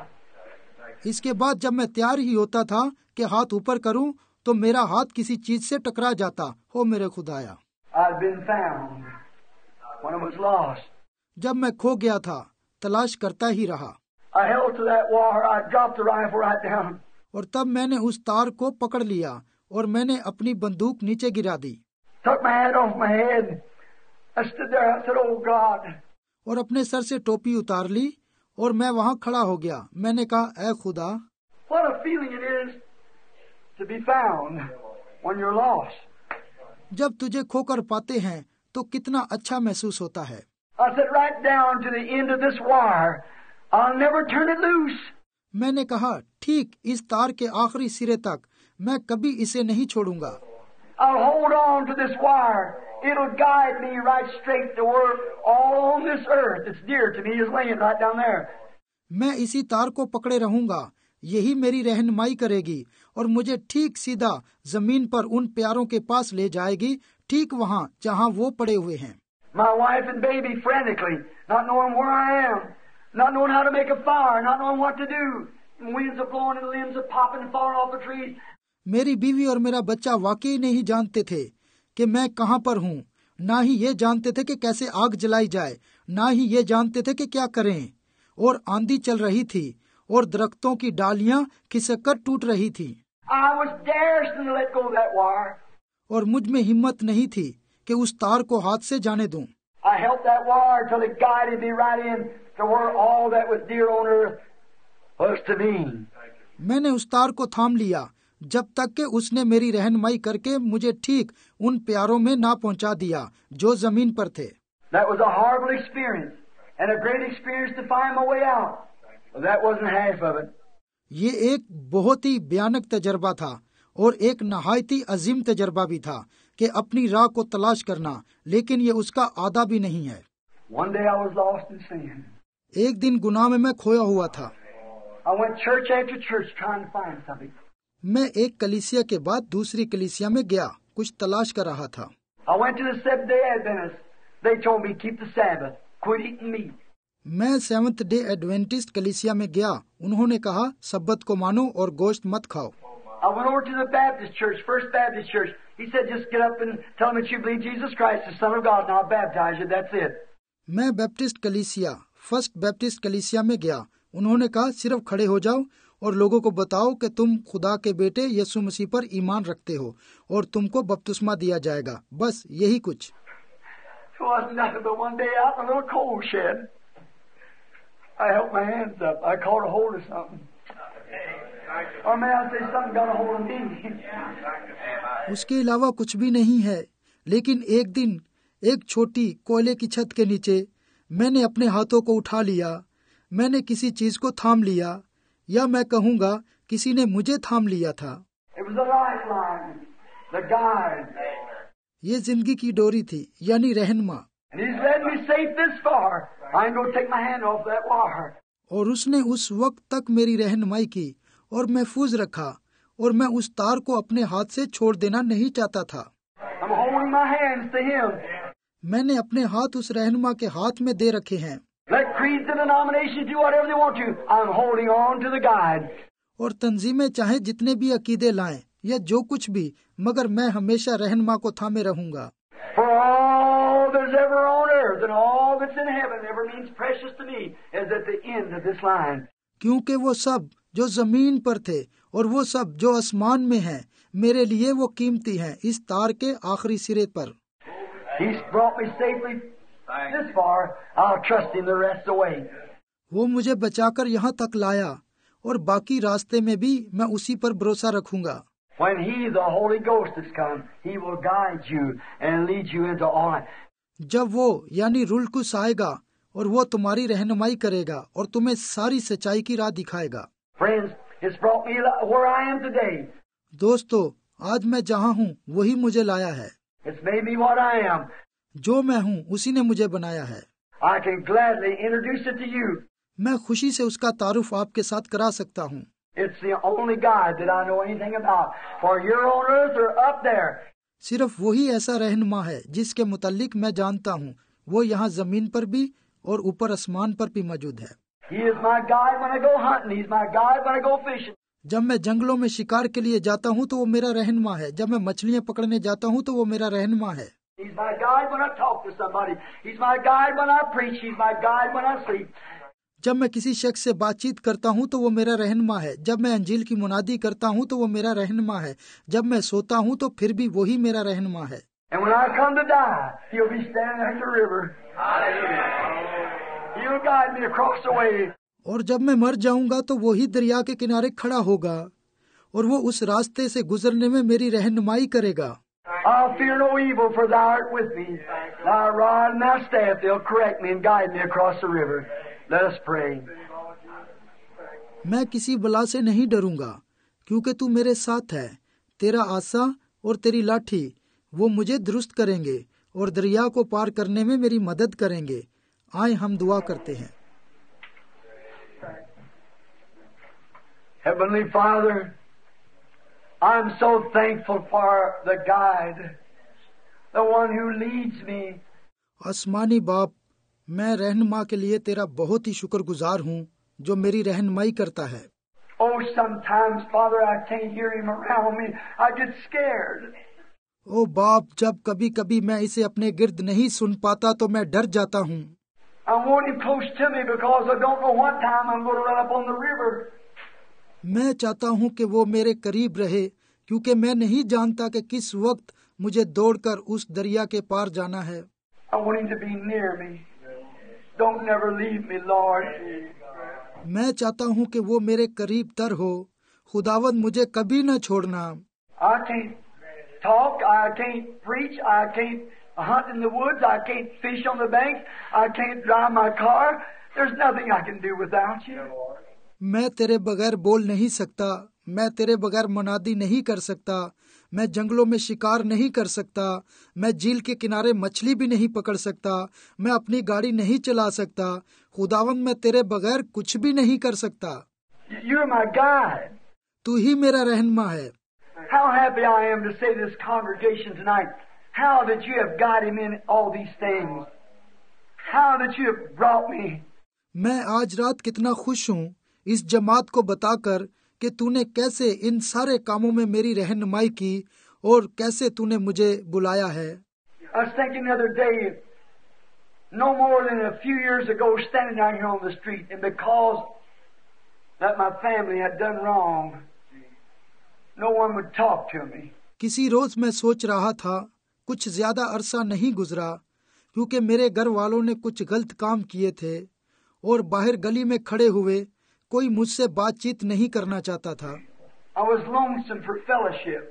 इसके बाद जब मैं तैयार ही होता था कि हाथ ऊपर करूं, तो मेरा हाथ किसी चीज से टकरा जाता। हो मेरे खुदाया! I'd been found when I was lost. जब मैं खो गया था, तलाश करता ही रहा। I held to that wire. I dropped the rifle right down. और तब मैंने उस तार को पकड़ लिया और मैंने अपनी बंदूक नीचे गिरा दी। Took my hat off my head. I stood there. I said, "Oh God." और अपने सर से टोपी उतार ली और मैं वहाँ खड़ा हो गया। मैंने कहा, ऐ खुदा! What a feeling it is to be found when you're lost. जब तुझे खोकर पाते हैं तो कितना अच्छा महसूस होता है। I said, "Right down to the end of this wire. I'll never turn it loose." मैंने कहा, ठीक इस तार के आखिरी सिरे तक मैं कभी इसे नहीं छोड़ूंगा। I'll hold on to this wire. It'll guide me right straight to where all on this earth that's dear to me is laying right down there. मैं इसी तार को पकड़े रहूंगा, यही मेरी रहनुमाई करेगी और मुझे ठीक सीधा जमीन पर उन प्यारों के पास ले जाएगी, ठीक वहाँ जहाँ वो पड़े हुए हैं। My wife and baby frantically, not knowing where I am, not knowing how to make a fire, not knowing what to do. And winds are blowing and the limbs are popping and falling off the trees. मेरी बीवी और मेरा बच्चा वाकई नहीं जानते थे कि मैं कहाँ पर हूँ, ना ही ये जानते थे कि कैसे आग जलाई जाए, ना ही ये जानते थे कि क्या करें। और आंधी चल रही थी और दरख्तों की डालियां खिसक कर टूट रही थी। I was daring to let go of that wire. और मुझ में हिम्मत नहीं थी कि उस तार को हाथ से जाने दूं। I held that wire till it guided me right in to where all that was dear on earth was to me. मैंने उस तार को थाम लिया जब तक कि उसने मेरी रहनुमाई करके मुझे ठीक उन प्यारों में ना पहुंचा दिया जो जमीन पर थे। That was a horrible experience and a great experience to find my way out. But that wasn't half of it. ये एक बहुत ही भयानक तजर्बा था और एक नहायती अजीम तजर्बा भी था कि अपनी राह को तलाश करना, लेकिन ये उसका आधा भी नहीं है। One day I was lost in sin. एक दिन गुनाह में मैं खोया हुआ था। I went church after church trying to find something. मैं एक कलीसिया के बाद दूसरी कलीसिया में गया, कुछ तलाश कर रहा था। I went to the Seventh-day Adventists. They told me keep the Sabbath, quit eating meat. मैं सेवंथ डे एडवेंटिस्ट कलीसिया में गया, उन्होंने कहा सब्बत को मानो और गोश्त मत खाओ। I went over to the Baptist church, First Baptist church. He said just get up and tell them that you believe Jesus Christ is the Son of God and I'll baptize you. That's it. मैं Baptist कलीसिया first Baptist कलीसिया में गया, उन्होंने कहा सिर्फ खड़े हो जाओ और लोगों को बताओ कि तुम खुदा के बेटे यीशु मसीह पर ईमान रखते हो और तुमको बपतिस्मा दिया जाएगा, बस यही कुछ। It wasn't nothing but one day out in a little coal shed. I held my hands up. I caught a hold of something. Or may I say something got a hold of me. उसके अलावा कुछ भी नहीं है, लेकिन एक दिन एक छोटी कोयले की छत के नीचे मैंने अपने हाथों को उठा लिया, मैंने किसी चीज को थाम लिया, या मैं कहूँगा किसी ने मुझे थाम लिया था। It was a lifeline, the guide. ये जिंदगी की डोरी थी, यानी रहनुमा। And he's led me safe this far. I ain't gonna take my hand off that wire. और उसने उस वक्त तक मेरी रहनुमाई की और महफूज रखा और मैं उस तार को अपने हाथ से छोड़ देना नहीं चाहता था। I'm holding my hands to him. मैंने अपने हाथ उस रहनुमा के हाथ में दे रखे हैं। Let creeds and denominations do whatever they want to. I'm holding on to the guide. और तंजीमें चाहे जितने भी अकीदे लाएं या जो कुछ भी, मगर मैं हमेशा रहनुमा को थामे रहूंगा। For all that's ever on earth and all that's in heaven ever means precious to me is at the end of this line. क्योंकि वो सब जो जमीन पर थे और वो सब जो आसमान में हैं, मेरे लिए वो कीमती हैं इस तार के आखिरी सिरे पर। He's brought me safely this far. I'll trust him the rest of the way. वो मुझे बचाकर यहाँ तक लाया और बाकी रास्ते में भी मैं उसी पर भरोसा रखूंगा। When he, the Holy Ghost, has come, he will guide you and lead you into all. जब वो यानी रूह कुद्स आएगा और वो तुम्हारी रहनुमाई करेगा और तुम्हें सारी सच्चाई की राह दिखाएगा। Friends, it's brought me where I am today. दोस्तों, आज मैं जहाँ हूँ वही मुझे लाया है। It's made me what I am. जो मैं हूँ उसी ने मुझे बनाया है। I can gladly introduce it to you. मैं खुशी से उसका तारुफ आपके साथ करा सकता हूँ। It's the only guide that I know anything about. For you're on earth or up there. सिर्फ वही ऐसा रहनुमा है जिसके मुतालिक मैं जानता हूँ, वो यहाँ जमीन पर भी और ऊपर आसमान पर भी मौजूद है। He is my guide when I go hunting. He's my guide when I go fishing. जब मैं जंगलों में शिकार के लिए जाता हूँ तो वो मेरा रहनुमा है। जब मैं मछलियाँ पकड़ने जाता हूँ तो वो मेरा रहनुमा है। He's my guide when I talk to somebody. He's my guide when I preach. He's my guide when I sleep. जब मैं किसी शख्स से बातचीत करता हूँ तो वो मेरा रहनुमा है। जब मैं अंजील की मुनादी करता हूँ तो वो मेरा रहनुमा है। जब मैं सोता हूँ तो फिर भी वही मेरा रहनुमा है। And when I come to die, he'll be standing at the river. He'll guide me across the way. और जब मैं मर जाऊंगा तो वही दरिया के किनारे खड़ा होगा और वो उस रास्ते से गुजरने में मेरी रहनुमाई करेगा। I'll fear no evil, for thou art with me. Thy rod and thy staff, they'll correct me and guide me across the river. Let us pray. मैं किसी बला से नहीं डरूंगा, क्योंकि तू मेरे साथ है। तेरा आसा और तेरी लाठी वो मुझे दुरुस्त करेंगे और दरिया को पार करने में मेरी मदद करेंगे। आए हम दुआ करते हैं। Heavenly Father, I'm so thankful for the guide, the one who leads me. आसमानी बाप, मैं रहनुमा के लिए तेरा बहुत ही शुक्रगुजार हूँ जो मेरी रहनुमाई करता है। Oh, sometimes, Father, I can't hear him around me. I get scared. ओ बाप, जब कभी कभी मैं इसे अपने गिर्द नहीं सुन पाता तो मैं डर जाता हूँ। I want him close to me because I don't know what time I'm going to run up on the river. मैं चाहता हूँ कि वो मेरे करीब रहे, क्योंकि मैं नहीं जानता कि किस वक्त मुझे दौड़कर उस दरिया के पार जाना है। I want him to be near me. Don't never leave me, Lord. मैं चाहता हूँ कि वो मेरे करीब तर हो। खुदावंद मुझे कभी न छोड़ना। I can't talk. I can't preach. I can't hunt in the woods. I can't fish on the banks. I can't drive my car. There's nothing I can do without you. मैं तेरे बगैर बोल नहीं सकता, मैं तेरे बगैर मुनादी नहीं कर सकता, मैं जंगलों में शिकार नहीं कर सकता, मैं झील के किनारे मछली भी नहीं पकड़ सकता, मैं अपनी गाड़ी नहीं चला सकता। खुदावंद, मैं तेरे बगैर कुछ भी नहीं कर सकता। You're my guide. तू ही मेरा रहनुमा है। How happy I am to say this congregation tonight, how that you have guided me in all these things. How that you have brought me. मैं आज रात कितना खुश हूँ इस जमात को बताकर कि तूने कैसे इन सारे कामों में मेरी रहनुमाई की और कैसे तूने मुझे बुलाया है। I was thinking the other day, no more than a few years ago, standing out here on the street, and because that my family had done wrong, no one would talk to me. किसी रोज मैं सोच रहा था, कुछ ज्यादा अरसा नहीं गुजरा, क्योंकि मेरे घर वालों ने कुछ गलत काम किए थे और बाहर गली में खड़े हुए कोई मुझसे बातचीत नहीं करना चाहता था। I was lonesome for fellowship.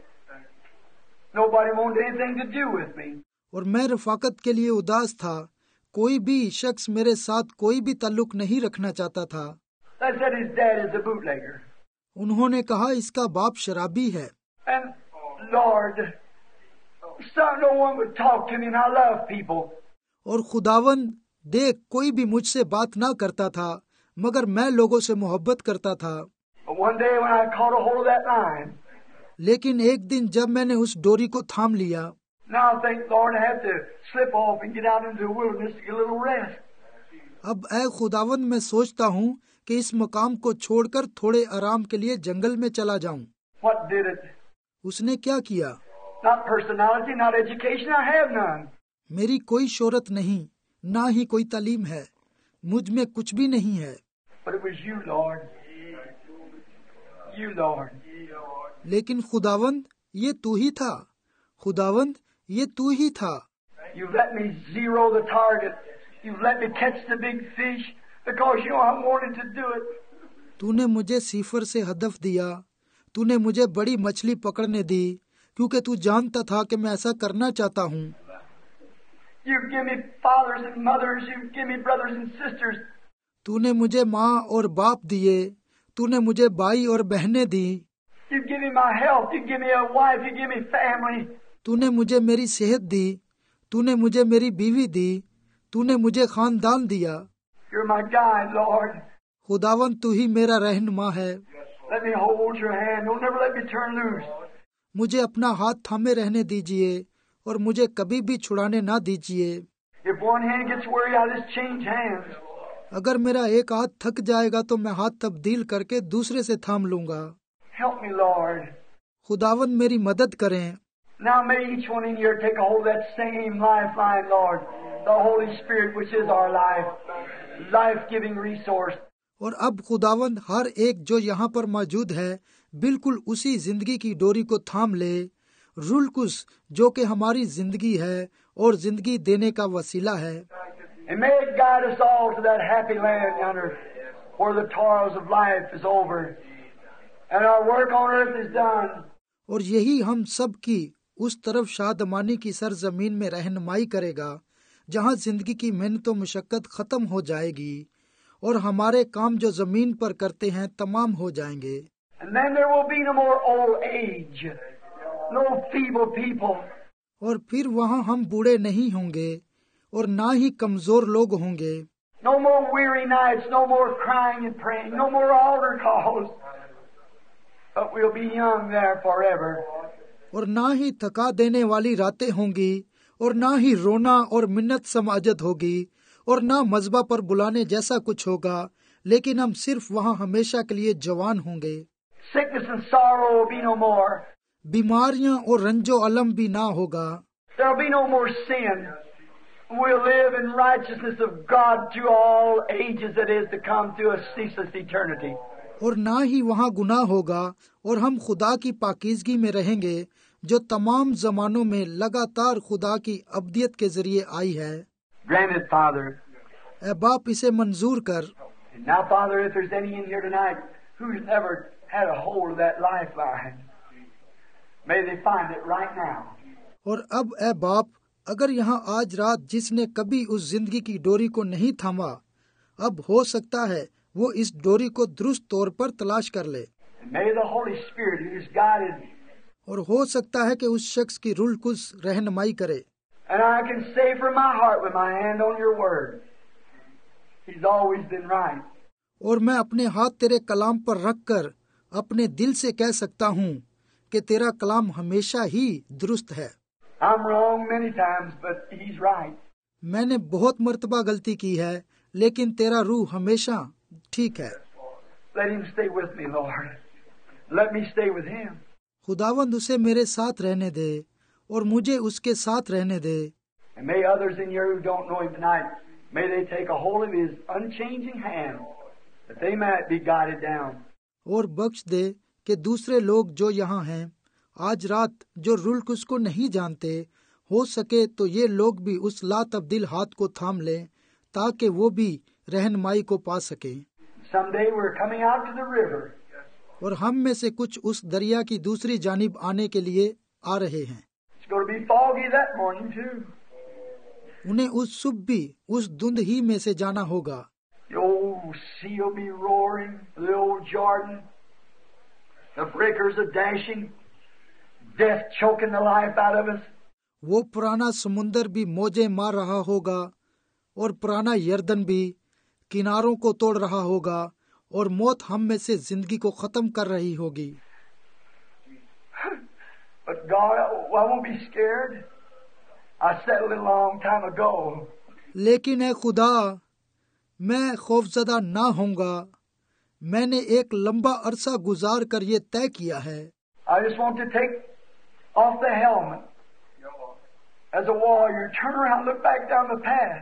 Nobody wanted anything to do with me. और मैं रफाकत के लिए उदास था। कोई भी शख्स मेरे साथ कोई भी ताल्लुक नहीं रखना चाहता था। They said his dad is a bootlegger. उन्होंने कहा इसका बाप शराबी है। And Lord, no one would talk to me, and I love people. और खुदावंद, देख, कोई भी मुझसे बात ना करता था, मगर मैं लोगों से मोहब्बत करता था। But one day when I caught a hold of that line, लेकिन एक दिन जब मैंने उस डोरी को थाम लिया, now I think, Lord, I have to slip off and get out into the wilderness to get a little rest. अब ऐ खुदावंद मैं सोचता हूँ कि इस मकाम को छोड़कर थोड़े आराम के लिए जंगल में चला जाऊं। What did it? उसने क्या किया? Not personality, not education, I have none. मेरी कोई शोहरत नहीं, ना ही कोई तालीम है, मुझ में कुछ भी नहीं है। But it was you, Lord. You, Lord. लेकिन खुदावंद ये तू ही था, खुदावंद ये तू ही था। You've let me zero the target. You've let me catch the big fish because you know I wanted to do it. तूने मुझे सिफर से हदफ दिया, तूने मुझे बड़ी मछली पकड़ने दी, क्योंकि तू जानता था कि मैं ऐसा करना चाहता हूँ। You give me fathers and mothers. You give me brothers and sisters. तूने मुझे माँ और बाप दिए, तूने मुझे भाई और बहनें दी। You give me my health. You give me a wife. You give me family. तूने मुझे मेरी सेहत दी, तूने मुझे मेरी बीवी दी, तूने मुझे खानदान दिया। You're my guide, Lord. खुदावन तू ही मेरा रहनुमा है। Let me hold your hand. Don't never let me turn loose. मुझे अपना हाथ थामे रहने दीजिए और मुझे कभी भी छुड़ाने ना दीजिए। If one hand gets weary, I'll just change hands. अगर मेरा एक हाथ थक जाएगा तो मैं हाथ तब्दील करके दूसरे से थाम लूंगा। Help me, Lord. खुदावन मेरी मदद करें। Now may each one in here take a hold of that same lifeline, Lord. The Holy Spirit, which is our life, life-giving resource. और अब खुदावंद हर एक जो यहाँ पर मौजूद है बिल्कुल उसी जिंदगी की डोरी को थाम ले, रुलकुस जो कि हमारी जिंदगी है और जिंदगी देने का वसीला है। And may it guide us all to that happy land yonder, where the toils of life is over, and our work on earth is done. और यही हम सब की उस तरफ शादमानी की सरजमीन में रहनुमाई करेगा, जहाँ जिंदगी की मेहनत और मुशक्कत खत्म हो जाएगी और हमारे काम जो जमीन पर करते हैं तमाम हो जाएंगे। And then there will be no more old age, no feeble people. और फिर वहाँ हम बूढ़े नहीं होंगे और ना ही कमजोर लोग होंगे। No more weary nights, no more crying and praying, no more altar calls. But we'll be young there forever. और ना ही थका देने वाली रातें होंगी और ना ही रोना और मिन्नत समाजत होगी और ना मजबा पर बुलाने जैसा कुछ होगा, लेकिन हम सिर्फ वहाँ हमेशा के लिए जवान होंगे। Sickness and sorrow will be no more. बीमारियां और रंजो अलम भी ना होगा। There will be no more sin. We'll live in righteousness of God to all ages that is to come to a ceaseless eternity. और ना ही वहाँ गुनाह होगा और हम खुदा की पाकीज़गी में रहेंगे जो तमाम जमानों में लगातार खुदा की अब्दियत के जरिए आई है। Grant it, Father. ऐ बाप इसे मंजूर कर। And now, Father, if there's any in here tonight who's never had a hold of that lifeline, may they find it right now. और अब ऐ बाप, अगर यहाँ आज रात जिसने कभी उस जिंदगी की डोरी को नहीं थामा, अब हो सकता है वो इस डोरी को दुरुस्त तौर पर तलाश कर ले। And may the Holy Spirit who has guided, और हो सकता है कि उस शख्स की रूह कुछ रहनुमाई करे। and I can say from my heart with my hand on your word, He's always been right. और मैं अपने हाथ तेरे कलाम पर रखकर अपने दिल से कह सकता हूँ कि तेरा कलाम हमेशा ही दुरुस्त है। I'm wrong many times, but He's right. मैंने बहुत मर्तबा गलती की है, लेकिन तेरा रूह हमेशा ठीक है। Let Him stay with me, Lord. Let me stay with Him. खुदावंद उसे मेरे साथ रहने दे और मुझे उसके साथ रहने दे। And may others in here who don't know Him tonight, may they take a hold of His unchanging hand, that they might be guided down. और बख्श दे कि दूसरे लोग जो यहाँ हैं आज रात, जो रुलकुस को नहीं जानते, हो सके तो ये लोग भी उस ला तब्दील हाथ को थाम लें ताकि वो भी रहनुमाई को पा सकें। Someday we're coming out to the river. और हम में से कुछ उस दरिया की दूसरी जानिब आने के लिए आ रहे हैं। It's going to be foggy that morning too. उन्हें उस सुबह भी उस धुंध ही में से जाना होगा। The old sea will be roaring, the old Jordan, the breakers are dashing, death choking the life out of us. वो पुराना समुंदर भी मौजे मार रहा होगा और पुराना यर्दन भी किनारों को तोड़ रहा होगा और मौत हम में से जिंदगी को खत्म कर रही होगी। But God, I won't be scared. I settled it a long time ago. लेकिन है खुदा, मैं खौफजदा ना होऊंगा। मैंने एक लंबा अरसा गुजार कर ये तय किया है। I just want to take off the helmet. As a warrior, turn around, look back down the path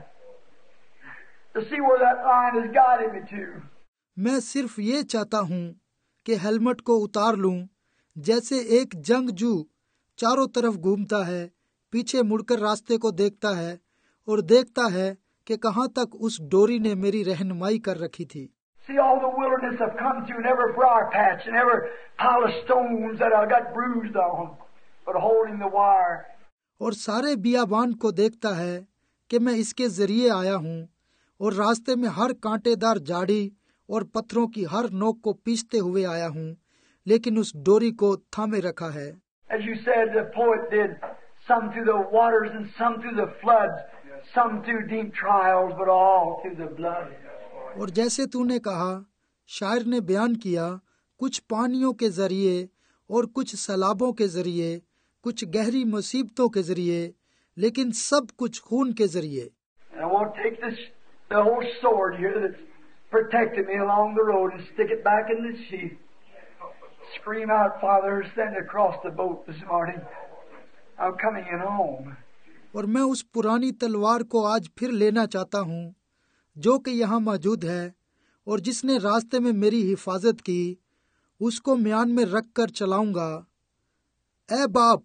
to see where that line has guided me to. मैं सिर्फ ये चाहता हूँ कि हेलमेट को उतार लूं, जैसे एक जंगजू चारों तरफ घूमता है, पीछे मुड़कर रास्ते को देखता है और देखता है कि कहाँ तक उस डोरी ने मेरी रहनुमाई कर रखी थी। See all the wilderness I've come through, and every briar patch, and every pile of stones that I got bruised on, but holding the wire. और सारे बियाबान को देखता है कि मैं इसके जरिए आया हूँ और रास्ते में हर कांटेदार झाड़ी और पत्थरों की हर नोक को पीसते हुए आया हूँ, लेकिन उस डोरी को थामे रखा है। As you said, the poet did, some through the waters and some through the floods, some through deep trials, but all through the blood. और जैसे तूने कहा, शायर ने बयान किया, कुछ पानियों के जरिए और कुछ सैलाबों के जरिए, कुछ गहरी मुसीबतों के जरिए, लेकिन सब कुछ खून के जरिए। And I want to take the whole sword here that's protected me along the road and stick it back in the sheath. Scream out, Father, send across the boat this morning. I'm coming in home. और मैं उस पुरानी तलवार को आज फिर लेना चाहता हूँ, जो कि यहाँ मौजूद है और जिसने रास्ते में मेरी हिफाजत की, उसको म्यान में रख कर चलाऊंगा। ऐ बाप,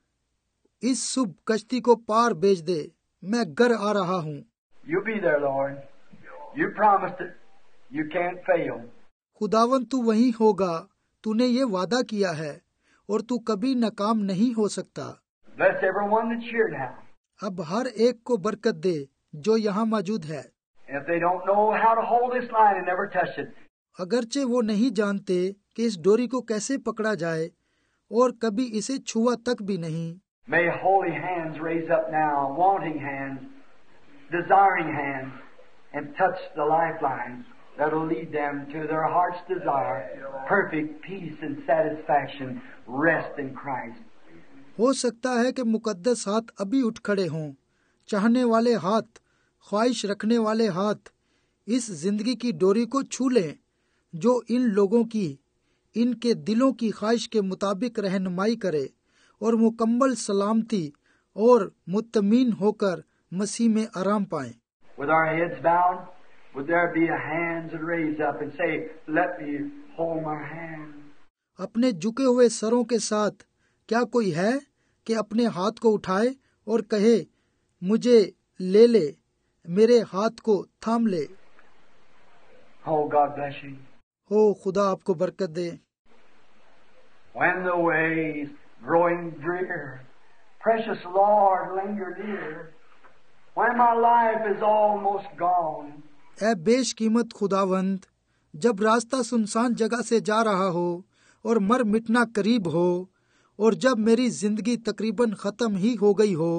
इस शुभ कश्ती को पार भेज दे, मैं घर आ रहा हूँ। You be there, Lord. You promised it. You can't fail. खुदावन तू वहीं होगा, तूने ये वादा किया है और तू कभी नाकाम नहीं हो सकता। Bless everyone that's here now. अब हर एक को बरकत दे जो यहाँ मौजूद है। If they don't know how to hold this line and never touch it, अगरचे वो नहीं जानते कि इस डोरी को कैसे पकड़ा जाए और कभी इसे छुआ तक भी नहीं, may holy hands raise up now, wanting hands, desiring hands, and touch the lifelines that'll lead them to their heart's desire, perfect peace and satisfaction, rest in Christ. हो सकता है कि मुकद्दस हाथ अभी उठ खड़े हों, चाहने वाले हाथ, ख्वाहिश रखने वाले हाथ इस जिंदगी की डोरी को छू लें, जो इन लोगों की, इनके दिलों की ख्वाहिश के मुताबिक रहनुमाई करे और मुकम्मल सलामती और मुत्तमीन होकर मसीह में आराम पाएं। With our heads bowed, would there be a hands that raise up and say, let me hold my hand? अपने झुके हुए सरों के साथ क्या कोई है कि अपने हाथ को उठाए और कहे, मुझे ले ले, मेरे हाथ को थाम ले। Oh, God bless you. हो खुदा आपको बरकत दे। When the ways growing drear, precious Lord, linger near. When my life is almost gone. ऐ बेशकीमत खुदावंद, जब रास्ता सुनसान जगह से जा रहा हो और मर मिटना करीब हो और जब मेरी जिंदगी तकरीबन खत्म ही हो गई हो,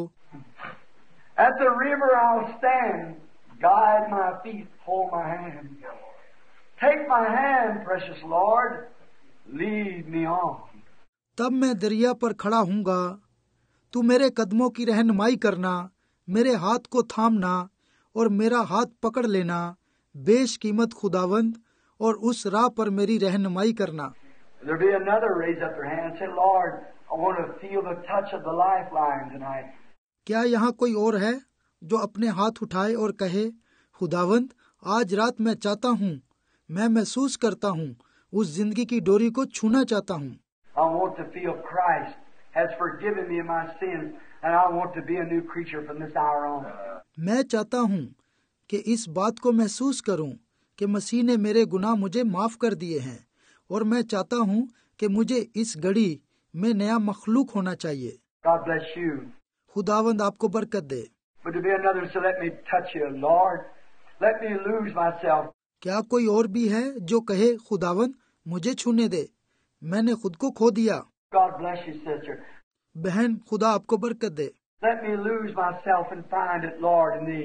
At the river I'll stand, guide my feet, hold my hand. Take my hand, precious Lord, lead me on. तब मैं दरिया पर खड़ा हूँगा, तू मेरे कदमों की रहनुमाई करना, मेरे हाथ को थामना और मेरा हाथ पकड़ लेना, बेशकीमत खुदावंद, और उस राह पर मेरी रहनुमाई करना। There'll be another raise up their hand and say, Lord, I want to feel the touch of the lifeline tonight. क्या यहाँ कोई और है जो अपने हाथ उठाए और कहे, खुदावंद, आज रात मैं चाहता हूँ, मैं महसूस करता हूँ, उस जिंदगी की डोरी को छूना चाहता हूँ। I want to feel Christ has forgiven me of my sins, and I want to be a new creature from this hour on. मैं चाहता हूँ कि इस बात को महसूस करूँ कि मसीह ने मेरे गुनाह मुझे माफ कर दिए हैं और मैं चाहता हूँ कि मुझे इस घड़ी में नया मखलूक होना चाहिए। God bless you. खुदावंद आपको बरकत दे। Would there be another so let me touch you, Lord? Let me lose myself. क्या कोई और भी है जो कहे, खुदावंद मुझे छूने दे, मैंने खुद को खो दिया। God bless you, sister. बहन, खुदा आपको बरकत दे। Let me lose myself and find it, Lord, in Thee.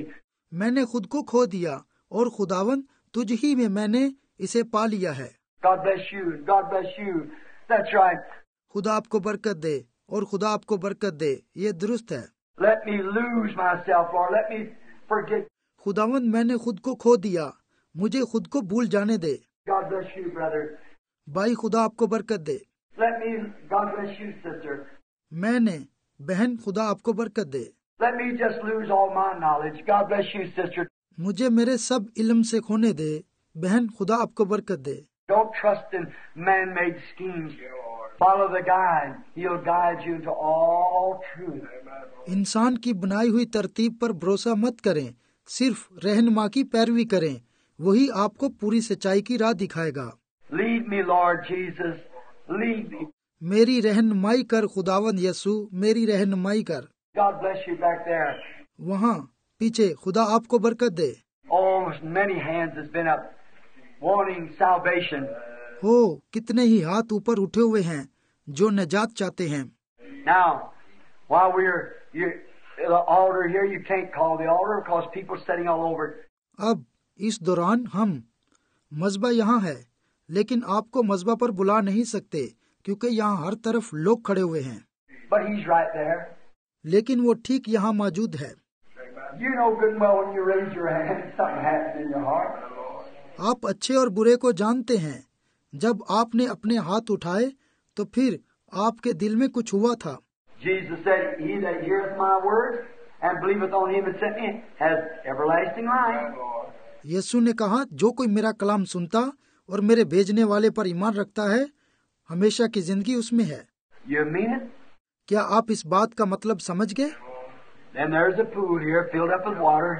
मैंने खुद को खो दिया और खुदावन तुझ ही में मैंने इसे पा लिया है। God bless you. God bless you. That's right. खुदा आपको बरकत दे और खुदा आपको बरकत दे, ये दुरुस्त है। Let me lose myself, Lord. Let me forget. खुदावन मैंने खुद को खो दिया, मुझे खुद को भूल जाने दे। God bless you, brother. भाई खुदा आपको बरकत दे। Let me, God bless you, sister. मैंने, बहन खुदा आपको बरकत दे। Let me just lose all my knowledge. God bless you, sister. मुझे मेरे सब इल्म से खोने दे, बहन खुदा आपको बरकत दे। Don't trust in man-made schemes. Follow the guide. He'll guide you into all truth. इंसान की बनाई हुई तरतीब पर भरोसा मत करें, सिर्फ रहनुमा की पैरवी करें, वही आपको पूरी सच्चाई की राह दिखाएगा। Lead me, Lord Jesus. Lead me. मेरी रहनुमाई कर खुदावन यसु, मेरी रहनुमाई कर। God bless you back there. वहाँ पीछे खुदा आपको बरकत दे। Oh, many hands has been up wanting salvation. हो कितने ही हाथ ऊपर उठे हुए हैं जो निजात चाहते हैं। Now, while the altar here, you can't call the altar because people are sitting all over it. अब इस दौरान हम मज़बा यहाँ है, लेकिन आपको मज़बा पर बुला नहीं सकते क्योंकि यहाँ हर तरफ लोग खड़े हुए हैं। But he's right there. लेकिन वो ठीक यहाँ मौजूद है। You know good and well when you raise your hand, something happens in your heart. आप अच्छे और बुरे को जानते हैं, जब आपने अपने हाथ उठाए तो फिर आपके दिल में कुछ हुआ था। Jesus said, "He that heareth my words and believeth on him that sent me has everlasting life." यीशु ने कहा, जो कोई मेरा कलाम सुनता और मेरे भेजने वाले पर ईमान रखता है, हमेशा की जिंदगी उसमें है। You mean it? क्या आप इस बात का मतलब समझ गए? Then there's a pool here filled up with water.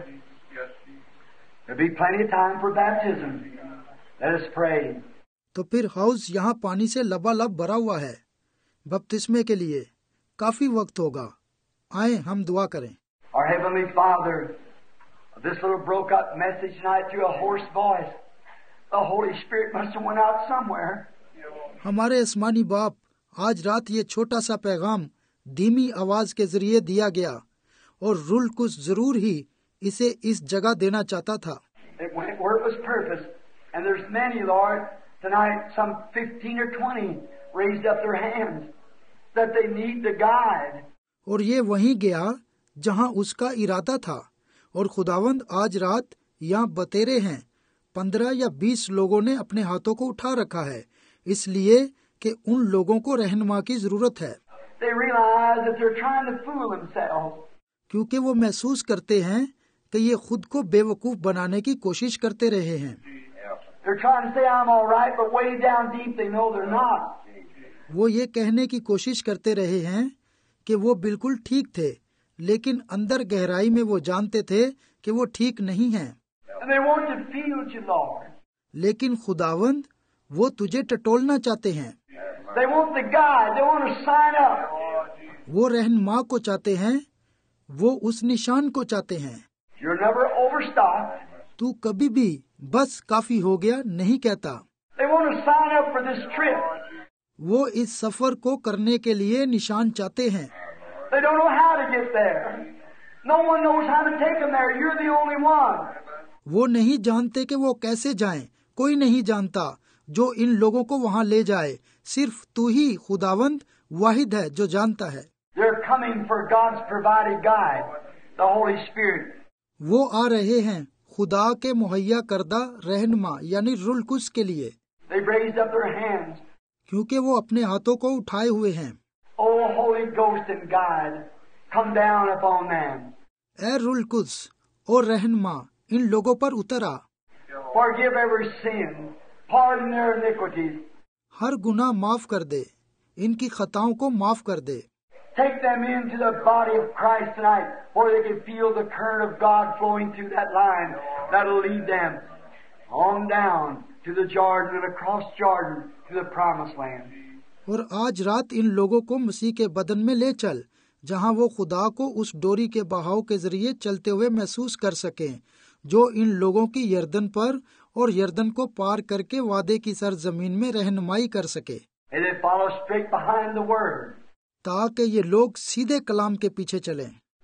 There'll be plenty of time for baptism. Let us pray. तो फिर हाउस यहाँ पानी से लबालब भरा हुआ है, बपतिस्मे के लिए काफी वक्त होगा। आए हम दुआ करें। Our Heavenly Father, this little broke up message tonight through a hoarse voice. The Holy Spirit must have went out somewhere. हमारे आसमानी बाप, आज रात ये छोटा सा पैगाम धीमी आवाज के जरिए दिया गया और रूल कुछ जरूर ही इसे इस जगह देना चाहता था। It went where it was purposed. And there's many, Lord, tonight, some 15 or 20 raised up their hands that they need the guide. और ये वहीं गया जहां उसका इरादा था, और खुदावंद आज रात यहाँ बतेरे हैं। 15 या 20 लोगों ने अपने हाथों को उठा रखा है, इसलिए कि उन लोगों को रहनुमा की जरूरत है। They realize that they're trying to fool themselves. क्योंकि वो महसूस करते हैं कि ये खुद को बेवकूफ बनाने की कोशिश करते रहे हैं। They're trying to say I'm all right, but way down deep they know they're not. वो ये कहने की कोशिश करते रहे हैं कि वो बिल्कुल ठीक थे, लेकिन अंदर गहराई में वो जानते थे कि वो ठीक नहीं हैं। And they want to feel you, Lord. लेकिन खुदावंद वो तुझे टटोलना चाहते हैं। They want the guide. They want to sign up. वो रहनुमा को चाहते हैं, वो उस निशान को चाहते हैं। You're never overstocked. तू कभी भी बस काफी हो गया नहीं कहता। They want to sign up for this trip. वो इस सफर को करने के लिए निशान चाहते हैं। They don't know how to get there. No one knows how to take them there. You're the only one. वो नहीं जानते कि वो कैसे जाएं, कोई नहीं जानता जो इन लोगों को वहाँ ले जाए, सिर्फ तू ही खुदावंद वाहिद है जो जानता है। They're coming for God's provided guide, the Holy Spirit. वो आ रहे हैं खुदा के मुहैया करदा रहनुमा यानी रुल कुस के लिए। They've raised up their hands. क्योंकि वो अपने हाथों को उठाए हुए हैं। Oh, Holy Ghost and guide, come down upon them. ए रुल कुस और रहनुमा इन लोगों पर उतर आ। Forgive every sin. Pardon their iniquities. हर गुनाह माफ कर दे, इनकी खताओं को माफ कर दे। Take them into the body of Christ tonight, where they can feel the current of God flowing through that line. That'll lead them on down to the Jordan and across Jordan to the promised land. और आज रात इन लोगों को मसीह के बदन में ले चल, जहां वो खुदा को उस डोरी के बहाव के जरिए चलते हुए महसूस कर सकें, जो इन लोगों की यर्दन पर और यर्दन को पार करके वादे की सरजमीन में रहनुमाई कर सके। And they follow straight behind the Word. ताकि ये लोग सीधे कलाम के पीछे चलें। The Word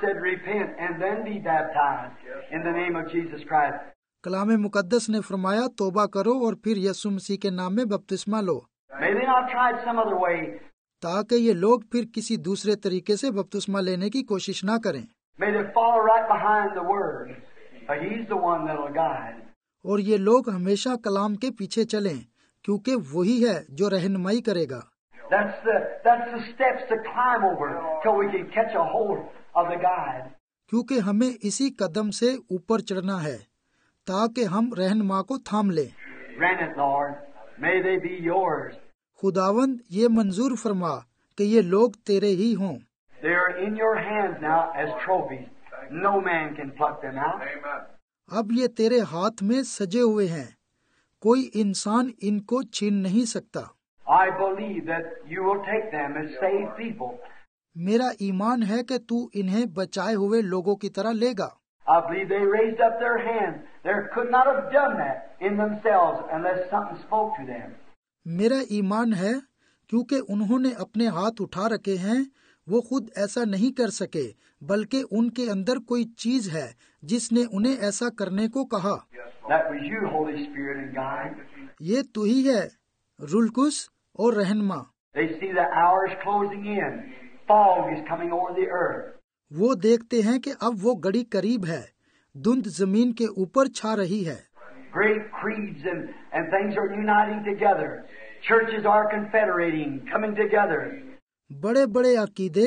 said, repent and then be baptized in the name of Jesus Christ. कलाम मुकद्दस ने फरमाया तौबा करो और फिर यीशु मसीह के नाम में बपतिस्मा लो, May they not try it some other way. ताकि ये लोग फिर किसी दूसरे तरीके से बपतिस्मा लेने की कोशिश ना करें। May they follow right behind the Word. But He's the one that'll guide. और ये लोग हमेशा कलाम के पीछे चलें, क्योंकि वही है जो रहनुमाई करेगा। That's the steps to climb over till we can catch a hold of the guide. क्योंकि हमें इसी कदम से ऊपर चढ़ना है ताकि हम रहनुमा को थाम लें। Grant it, Lord. May they be yours. खुदावंद ये मंजूर फरमा कि ये लोग तेरे ही हों। They are in your hands now as trophies. No man can pluck them out. अब ये तेरे हाथ में सजे हुए हैं, कोई इंसान इनको छीन नहीं सकता। I believe that you will take them as saved people. मेरा ईमान है कि तू इन्हें बचाए हुए लोगों की तरह लेगा। I believe they raised up their hands. They could not have done that in themselves unless something spoke to them. मेरा ईमान है क्योंकि उन्होंने अपने हाथ उठा रखे हैं, वो खुद ऐसा नहीं कर सके, बल्कि उनके अंदर कोई चीज है जिसने उन्हें ऐसा करने को कहा। That was you, Holy Spirit and God. ये तू ही है, रुलकुस और रहनमा। They see the hours closing in. Fog is coming over the earth. वो देखते हैं कि अब वो घड़ी करीब है, धुंध जमीन के ऊपर छा रही है। Great creeds and things are uniting together. Churches are confederating, coming together. बड़े बड़े अकीदे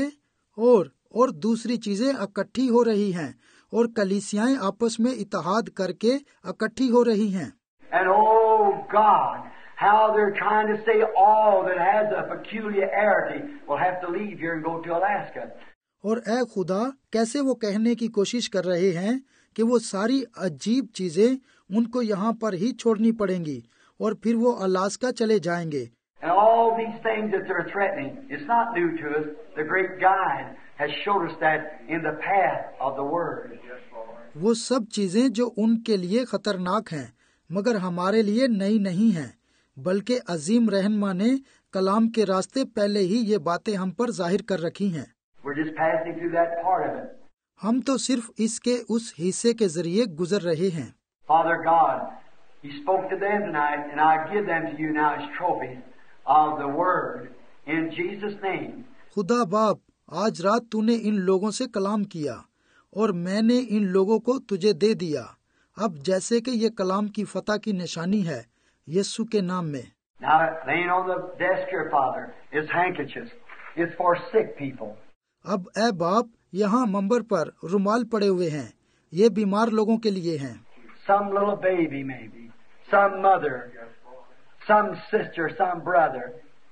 और दूसरी चीजें इकट्ठी हो रही हैं और कलीसियाएं आपस में इत्तेहाद करके इकट्ठी हो रही हैं। And oh God, how they're trying to say all that has a peculiarity will have to leave here and go to Alaska. और ए खुदा, कैसे वो कहने की कोशिश कर रहे हैं कि वो सारी अजीब चीजें उनको यहाँ पर ही छोड़नी पड़ेंगी और फिर वो अलास्का चले जाएंगे। And all these things that they're threatening, it's not new to us. The great guide has showed us that in the path of the Word. वो सब चीजें जो उनके लिए खतरनाक हैं, मगर हमारे लिए नई नहीं हैं, बल्कि अजीम रहनुमा ने कलाम के रास्ते पहले ही ये बातें हम पर जाहिर कर रखी हैं। We're just passing through that part of it. हम तो सिर्फ इसके उस हिस्से के जरिए गुजर रहे हैं। Father God, You spoke to them tonight, and I give them to you now as trophies of the Word. In Jesus' name. खुदा बाप, आज रात तूने इन लोगों से कलाम किया और मैंने इन लोगों को तुझे दे दिया, अब जैसे कि ये कलाम की फतह की निशानी है, यीशु के नाम में। Now, laying on the desk here, Father, is handkerchiefs. It's for sick people. अब ए बाप, यहाँ मंबर पर रुमाल पड़े हुए हैं, ये बीमार लोगों के लिए हैं। Some little baby, maybe. Some mother. Some sister, some brother.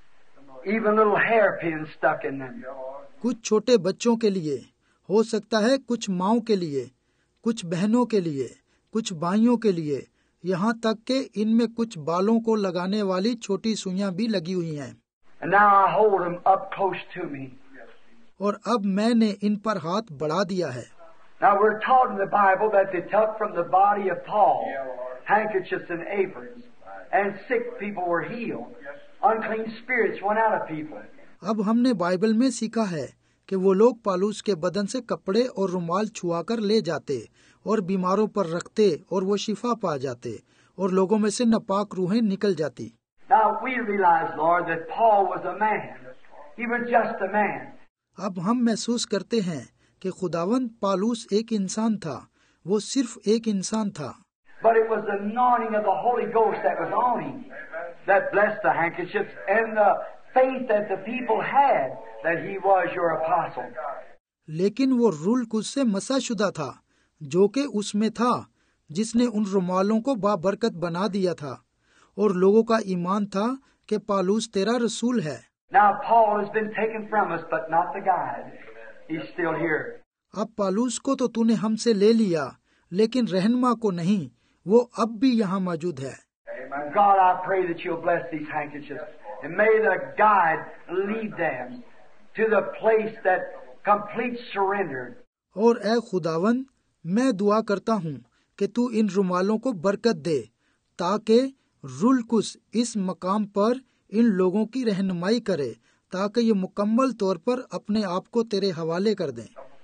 Even little hairpins stuck in them. कुछ छोटे बच्चों के लिए, हो सकता है कुछ माँओं के लिए, कुछ बहनों के लिए, कुछ भाइयों के लिए, यहाँ तक कि इनमें कुछ बालों को लगाने वाली छोटी सुइयां भी लगी हुई हैं। And now I hold them up close to me. और अब मैंने इन पर हाथ बढ़ा दिया है। Now we're taught in the Bible that they took from the body of Paul handkerchiefs and aprons, and sick people were healed. Unclean spirits went out of people. अब हमने बाइबल में सीखा है कि वो लोग पालूस के बदन से कपड़े और रुमाल छुआकर ले जाते और बीमारों पर रखते और वो शिफा पा जाते और लोगों में से नापाक रूहें निकल जाती। Now we realize, Lord, that Paul was a man. He was just a man. अब हम महसूस करते हैं कि खुदावंद पालूस एक इंसान था, वो सिर्फ एक इंसान था। But it was the anointing of the Holy Ghost that was on him that blessed the handkerchiefs and the faith that the people had that he was your apostle. लेकिन वो रूल कुछ से मसाशुदा था, जो कि उसमें था, जिसने उन रुमालों को बाबरकत बना दिया था, और लोगों का ईमान था कि पालूस तेरा रसूल है। Now Paul has been taken from us, but not the guide. He's still here. अब पालूस को तो तूने हमसे ले लिया, लेकिन रहनुमा को नहीं, वो अब भी यहाँ मौजूद है। God, I pray that you'll bless these handkerchiefs, and may the guide lead them to the place that complete surrender. और ए खुदावन, मैं दुआ करता हूँ कि तू इन रुमालों को बरकत दे, ताकि रुलकुस इस मकाम पर इन लोगों की रहनुमाई करे, ताकि ये मुकम्मल तौर पर अपने आप को तेरे हवाले कर दें।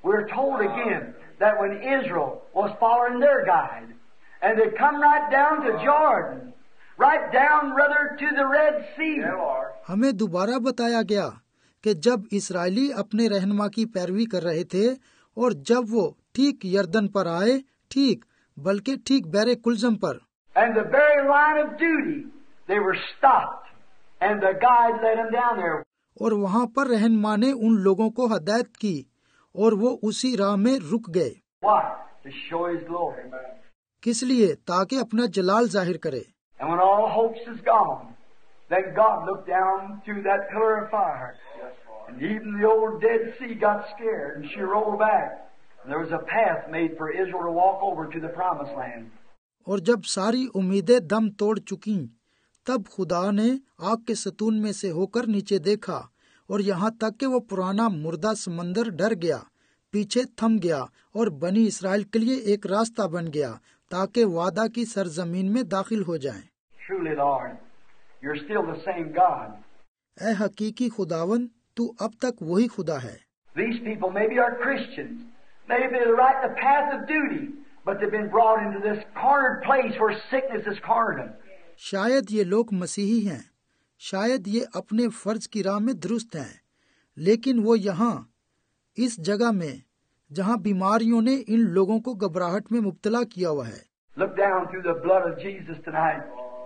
we're told again that when Israel was following their guide, and they come right down to Jordan, right down, brother, to the Red Sea. हमें दोबारा बताया गया कि जब इसराइली अपने रहनुमा की पैरवी कर रहे थे और जब वो ठीक यर्दन पर आए, बल्कि ठीक बैरे कुलजम पर, And the very line of duty, they were stopped, and the guide led them down there. और वहाँ पर रहनुमा ने उन लोगों को हदायत की और वो उसी राह में रुक गए। Why? To show His glory. किस लिए? ताकि अपना जलाल जाहिर करे। And when all hopes is gone, then God looked down through that pillar of fire. And even the old Dead Sea got scared, and she rolled back. And there was a path made for Israel to walk over to the Promised Land. और जब सारी उम्मीदें दम तोड़ चुकी, तब खुदा ने आग के सतून में से होकर नीचे देखा और यहाँ तक कि वो पुराना मुर्दा समंदर डर गया, पीछे थम गया और बनी इसराइल के लिए एक रास्ता बन गया ताकि वादा की सरजमीन में दाखिल हो जाएं। Truly, Lord, you're still the same God. ऐ हकीकी खुदावन, तू अब तक वही खुदा है। These people maybe are Christians. Maybe they're right the path of duty, but they've been brought into this cornered place where sickness has cornered them. शायद ये लोग मसीही हैं, शायद ये अपने फर्ज की राह में दुरुस्त हैं, लेकिन वो यहाँ इस जगह में जहाँ बीमारियों ने इन लोगों को घबराहट में मुब्तला किया हुआ है। Look down through the blood of Jesus tonight.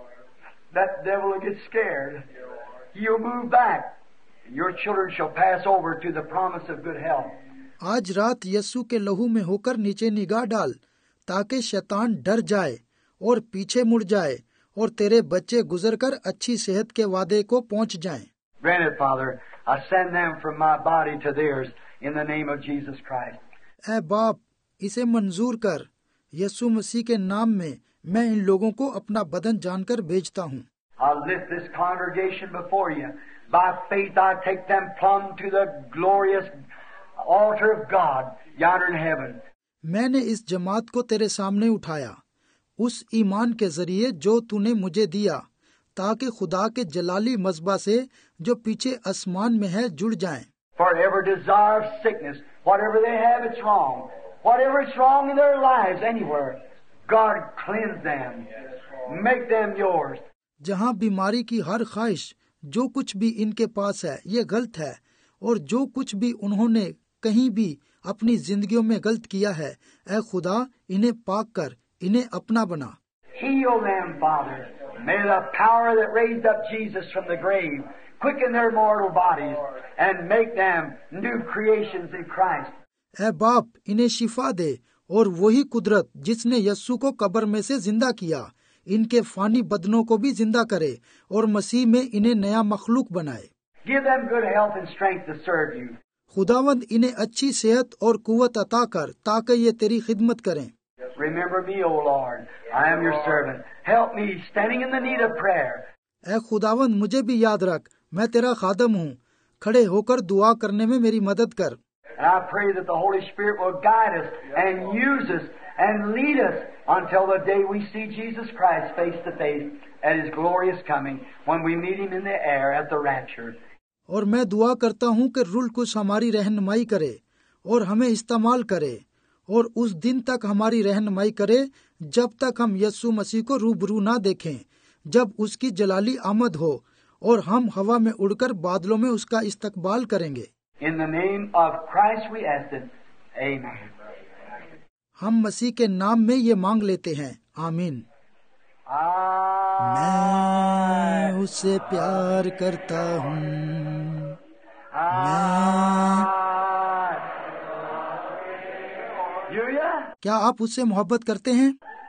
That devil will get scared. He'll move back. Your children shall pass over to the promise of good health. आज रात यीशु के लहू में होकर नीचे निगाह डाल ताकि शैतान डर जाए और पीछे मुड़ जाए और तेरे बच्चे गुजरकर अच्छी सेहत के वादे को पहुंच जाएं। Grant it, Father. I send them from my body to theirs in the name of Jesus Christ. ऐ बाप, इसे मंजूर कर। यीशु मसीह के नाम में मैं इन लोगों को अपना बदन जानकर भेजता हूँ। I lift this congregation before you. By faith I take them plumb to the glorious altar of God yonder in heaven. मैंने इस जमात को तेरे सामने उठाया, उस ईमान के जरिए जो तूने मुझे दिया, ताकि खुदा के जलाली मज़बा से जो पीछे आसमान में है जुड़ जाएं। For every desire of sickness, whatever they have, it's wrong. Whatever is wrong in their lives anywhere, God cleanse them. Make them yours. जहाँ बीमारी की हर ख्वाहिश, जो कुछ भी इनके पास है, ये गलत है, और जो कुछ भी उन्होंने कहीं भी अपनी जिंदगियों में गलत किया है, ऐ खुदा इन्हें पाक कर, इन्हें अपना बना। Heal them, Father. May the power that raised up Jesus from the grave quicken their mortal bodies and make them new creations in Christ. ऐ बाप, इन्हें शिफा दे और वही कुदरत जिसने यस्सु को कब्र में से जिंदा किया, इनके फानी बदनों को भी जिंदा करे और मसीह में इन्हें नया मखलूक बनाए। Give them good health and strength to serve you. खुदावंद इन्हें अच्छी सेहत और कुव्वत अता कर ताकि ये तेरी खिदमत करें। Remember me, O Lord. I am your servant. Help me, standing in the need of prayer. ऐ खुदावंद, मुझे भी याद रख, मैं तेरा खादम हूँ, खड़े होकर दुआ करने में मेरी मदद कर। And I pray that the Holy Spirit will guide us and use us and lead us until the day we see Jesus Christ face to face at His glorious coming when we meet Him in the air at the rapture. और मैं दुआ करता हूँ कि रूह कुछ हमारी रहनुमाई करे और हमें इस्तेमाल करे और उस दिन तक हमारी रहनुमाई करे जब तक हम यीशु मसीह को रूबरू ना देखें, जब उसकी जलाली आमद हो और हम हवा में उड़कर बादलों में उसका इस्तकबाल करेंगे। In the name of Christ we ask it. Amen. हम मसीह के नाम में ये मांग लेते हैं, आमीन। मैं उससे प्यार करता हूँ, क्या आप उससे मोहब्बत करते हैं?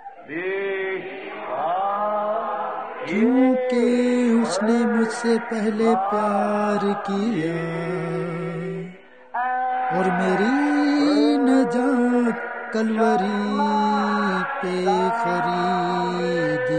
क्योंकि उसने मुझसे पहले प्यार किया और मेरी नजात कलवरी पे खरीदी।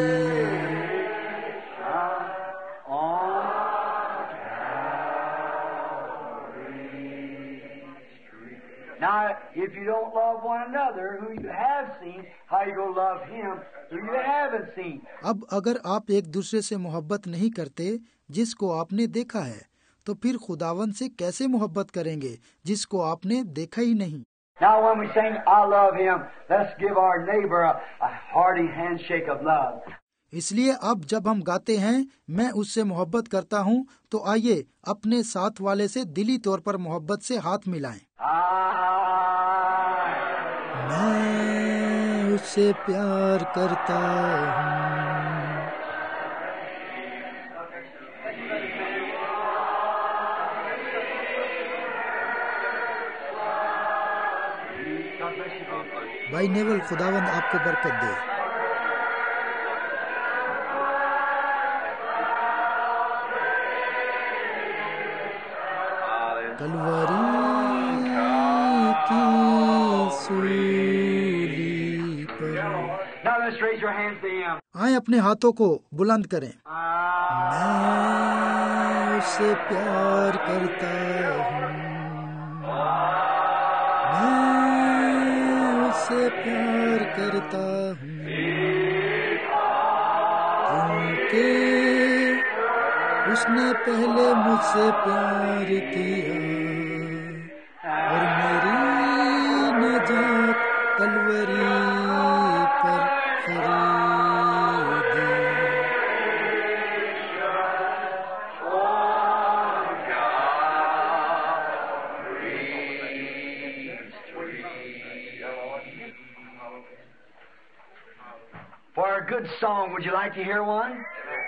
Now, if you don't love one another, who you have seen, how you gonna love Him, who you haven't seen? अब अगर आप एक दूसरे से मोहब्बत नहीं करते जिसको आपने देखा है, तो फिर खुदावन से कैसे मोहब्बत करेंगे जिसको आपने देखा ही नहीं? Now when we sing, I love him, let's give our neighbor a hearty handshake of love. इसलिए अब जब हम गाते हैं मैं उससे मोहब्बत करता हूँ, तो आइए अपने साथ वाले से दिली तौर पर मोहब्बत से हाथ मिलाएं। मैं उससे प्यार करता हूँ। भाई नेवल, खुदावंद आपको बरकत दे। कलवरी की सूली पर। आए अपने हाथों को बुलंद करें। मैं उससे प्यार करता हूँ, मैं उससे प्यार करता हूँ, क्योंकि उसने पहले मुझसे प्यार किया और मेरी नजात कलवरी पर खरीदी। For a good song, would you like to hear one?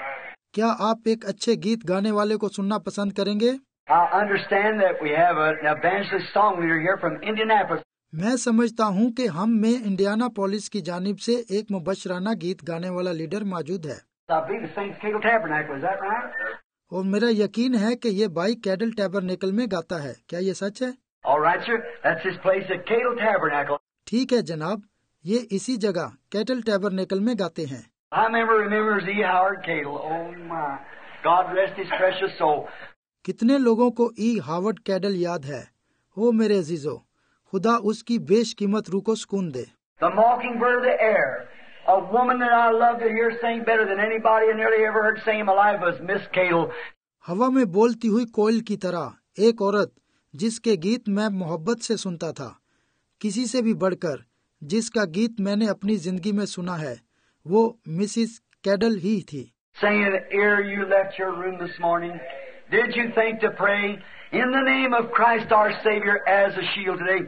क्या आप एक अच्छे गीत गाने वाले को सुनना पसंद करेंगे? I understand that we have an evangelist song leader here from Indianapolis. मैं समझता हूँ कि हम में इंडियानापोलिस की जानिब से एक मुबशराना गीत गाने वाला लीडर मौजूद है। I believe the Saints Cagle Tabernacle, is that right? और मेरा यकीन है कि ये भाई कैडल टैबरनेकल में गाता है। क्या ये सच है? All right, sir. That's his place at Cagle Tabernacle. ठीक है जनाब, ये इसी जगह कैडल टैबरनेकल में गाते हैं। I remember E. Howard Cagle. Oh my, God rest his precious soul. कितने लोगों को ई हावर्ड कैडल याद है? ओ मेरे अजीजों, खुदा उसकी बेशकीमत रूह को सुकून दे। The mockingbird of the air, a woman that I love to hear sing better than anybody I nearly ever heard sing in my life was Miss Cagle. हवा में बोलती हुई कोयल की तरह एक औरत जिसके गीत मैं मोहब्बत से सुनता था, किसी से भी बढ़कर जिसका गीत मैंने अपनी जिंदगी में सुना है, वो मिसिस कैडल ही थी। Saying, ere you left your room this morning, did you think to pray in the name of Christ our Savior as a shield today?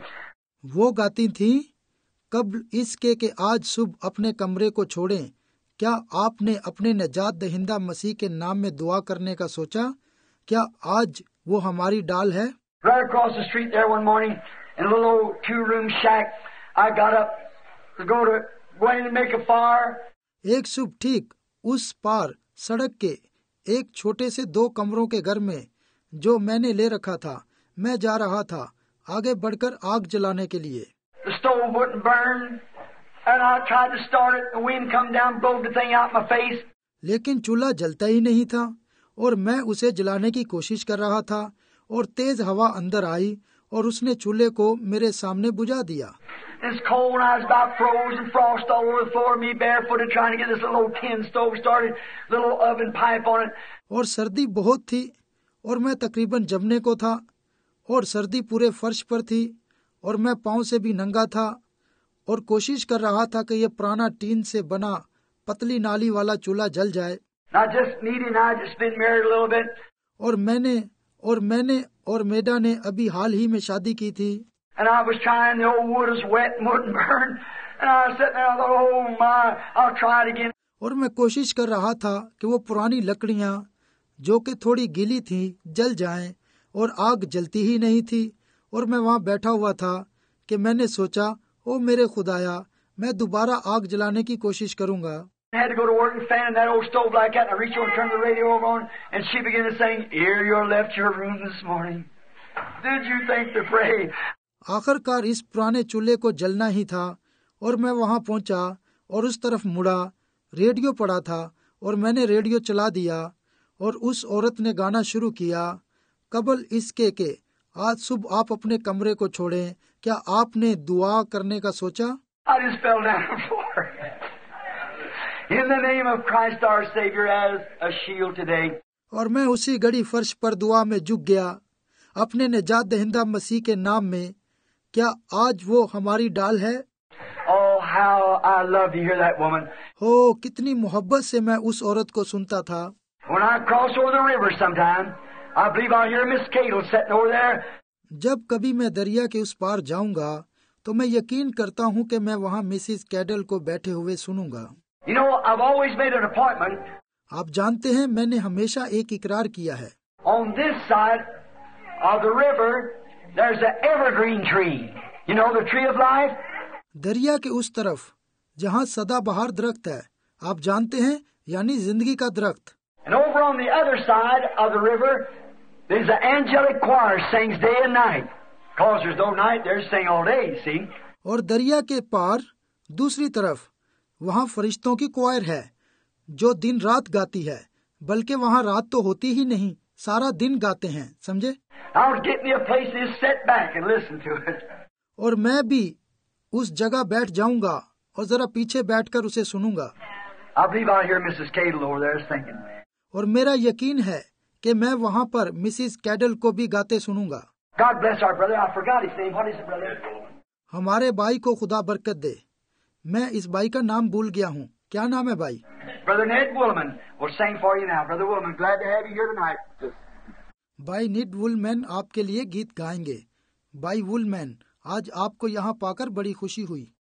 वो गाती थी, कब्ल इसके कि आज सुबह अपने कमरे को छोड़ें, क्या आपने अपने निजात दहिंदा मसीह के नाम में दुआ करने का सोचा? क्या आज वो हमारी डाल है? Right across the street there one morning, in a little old 2-room shack, I got up to go in and make a fire. एक सुबह ठीक उस पार सड़क के एक छोटे से 2 कमरों के घर में जो मैंने ले रखा था, मैं जा रहा था आगे बढ़कर आग जलाने के लिए। The stove wouldn't burn, and I tried to start it. The wind come down, blew the thing out my face. लेकिन चूल्हा जलता ही नहीं था और मैं उसे जलाने की कोशिश कर रहा था और तेज हवा अंदर आई और उसने चूल्हे को मेरे सामने बुझा दिया। It's cold and I was about froze and frost all over the floor, me barefooted trying to get this little old tin stove started, little oven pipe on it. और सर्दी बहुत थी और मैं तकरीबन जमने को था और सर्दी पूरे फर्श पर थी और मैं पांव से भी नंगा था और कोशिश कर रहा था कि यह पुराना टीन से बना पतली नाली वाला चूल्हा जल जाए। I just been married a little bit. और मैंने और मेडा ने अभी हाल ही में शादी की थी। And I was trying, the old wood was wet and wouldn't burn. And I was sitting there, I thought, oh my, I'll try it again. और मैं कोशिश कर रहा था कि वो पुरानी लकड़ियां जो कि थोड़ी गीली थी जल जाएं, और आग जलती ही नहीं थी और मैं वहां बैठा हुआ था कि मैंने सोचा, ओ मेरे खुदाया, मैं दोबारा आग जलाने की कोशिश करूंगा। I had to go to work and fan that old stove like that, and I reached over and turned the radio over on, and she began to sing, ere you left your room this morning, did you think to pray? आखिरकार इस पुराने चूल्हे को जलना ही था और मैं वहां पहुंचा और उस तरफ मुड़ा, रेडियो पड़ा था और मैंने रेडियो चला दिया और उस औरत ने गाना शुरू किया, कबल इसके के आज सुबह आप अपने कमरे को छोड़ें, क्या आपने दुआ करने का सोचा? I just fell down on the floor. In the name of Christ our Savior as a shield today. और मैं उसी घड़ी फर्श पर दुआ में झुक गया, अपने निजात दहिंदा मसीह के नाम में क्या आज वो हमारी डाल है? Oh, how I love to hear that woman. हो, कितनी मोहब्बत से मैं उस औरत को सुनता था। When I cross over the river sometime, I believe I'll hear Miss Cato sitting over there. जब कभी मैं दरिया के उस पार जाऊंगा तो मैं यकीन करता हूँ कि मैं वहाँ मिसिस कैडल को बैठे हुए सुनूंगा। You know, I've always made an appointment. आप जानते हैं, मैंने हमेशा एक इकरार किया है। On this side of the river, there's an evergreen tree. You know, the tree of life? दरिया के उस तरफ जहाँ सदाबहार दरख्त है, आप जानते हैं, यानी जिंदगी का दरख्त। And over on the other side of the river, there's an angelic choir sings day and night. Because there's no night, they sing all day, see? और दरिया के पार दूसरी तरफ वहाँ फरिश्तों की क्वायर है जो दिन रात गाती है, बल्कि वहाँ रात तो होती ही नहीं, सारा दिन गाते हैं, समझे? I'll get me a place to sit back and listen to it. और मैं भी उस जगह बैठ जाऊंगा और जरा पीछे बैठकर उसे सुनूंगा। I believe I'll hear Mrs. Cadle over there singing. और मेरा यकीन है कि मैं वहाँ पर मिसिस कैडल को भी गाते सुनूंगा। God bless our brother. I forgot his name. What is it, brother? हमारे भाई को खुदा बरकत दे। मैं इस भाई का नाम भूल गया हूँ। क्या नाम है भाई? Brother Ned Woolman will sing for you now. Brother Woolman, glad to have you here tonight. भाई निड वुलमैन आपके लिए गीत गाएंगे। भाई वुलमैन, आज आपको यहाँ पाकर बड़ी खुशी हुई।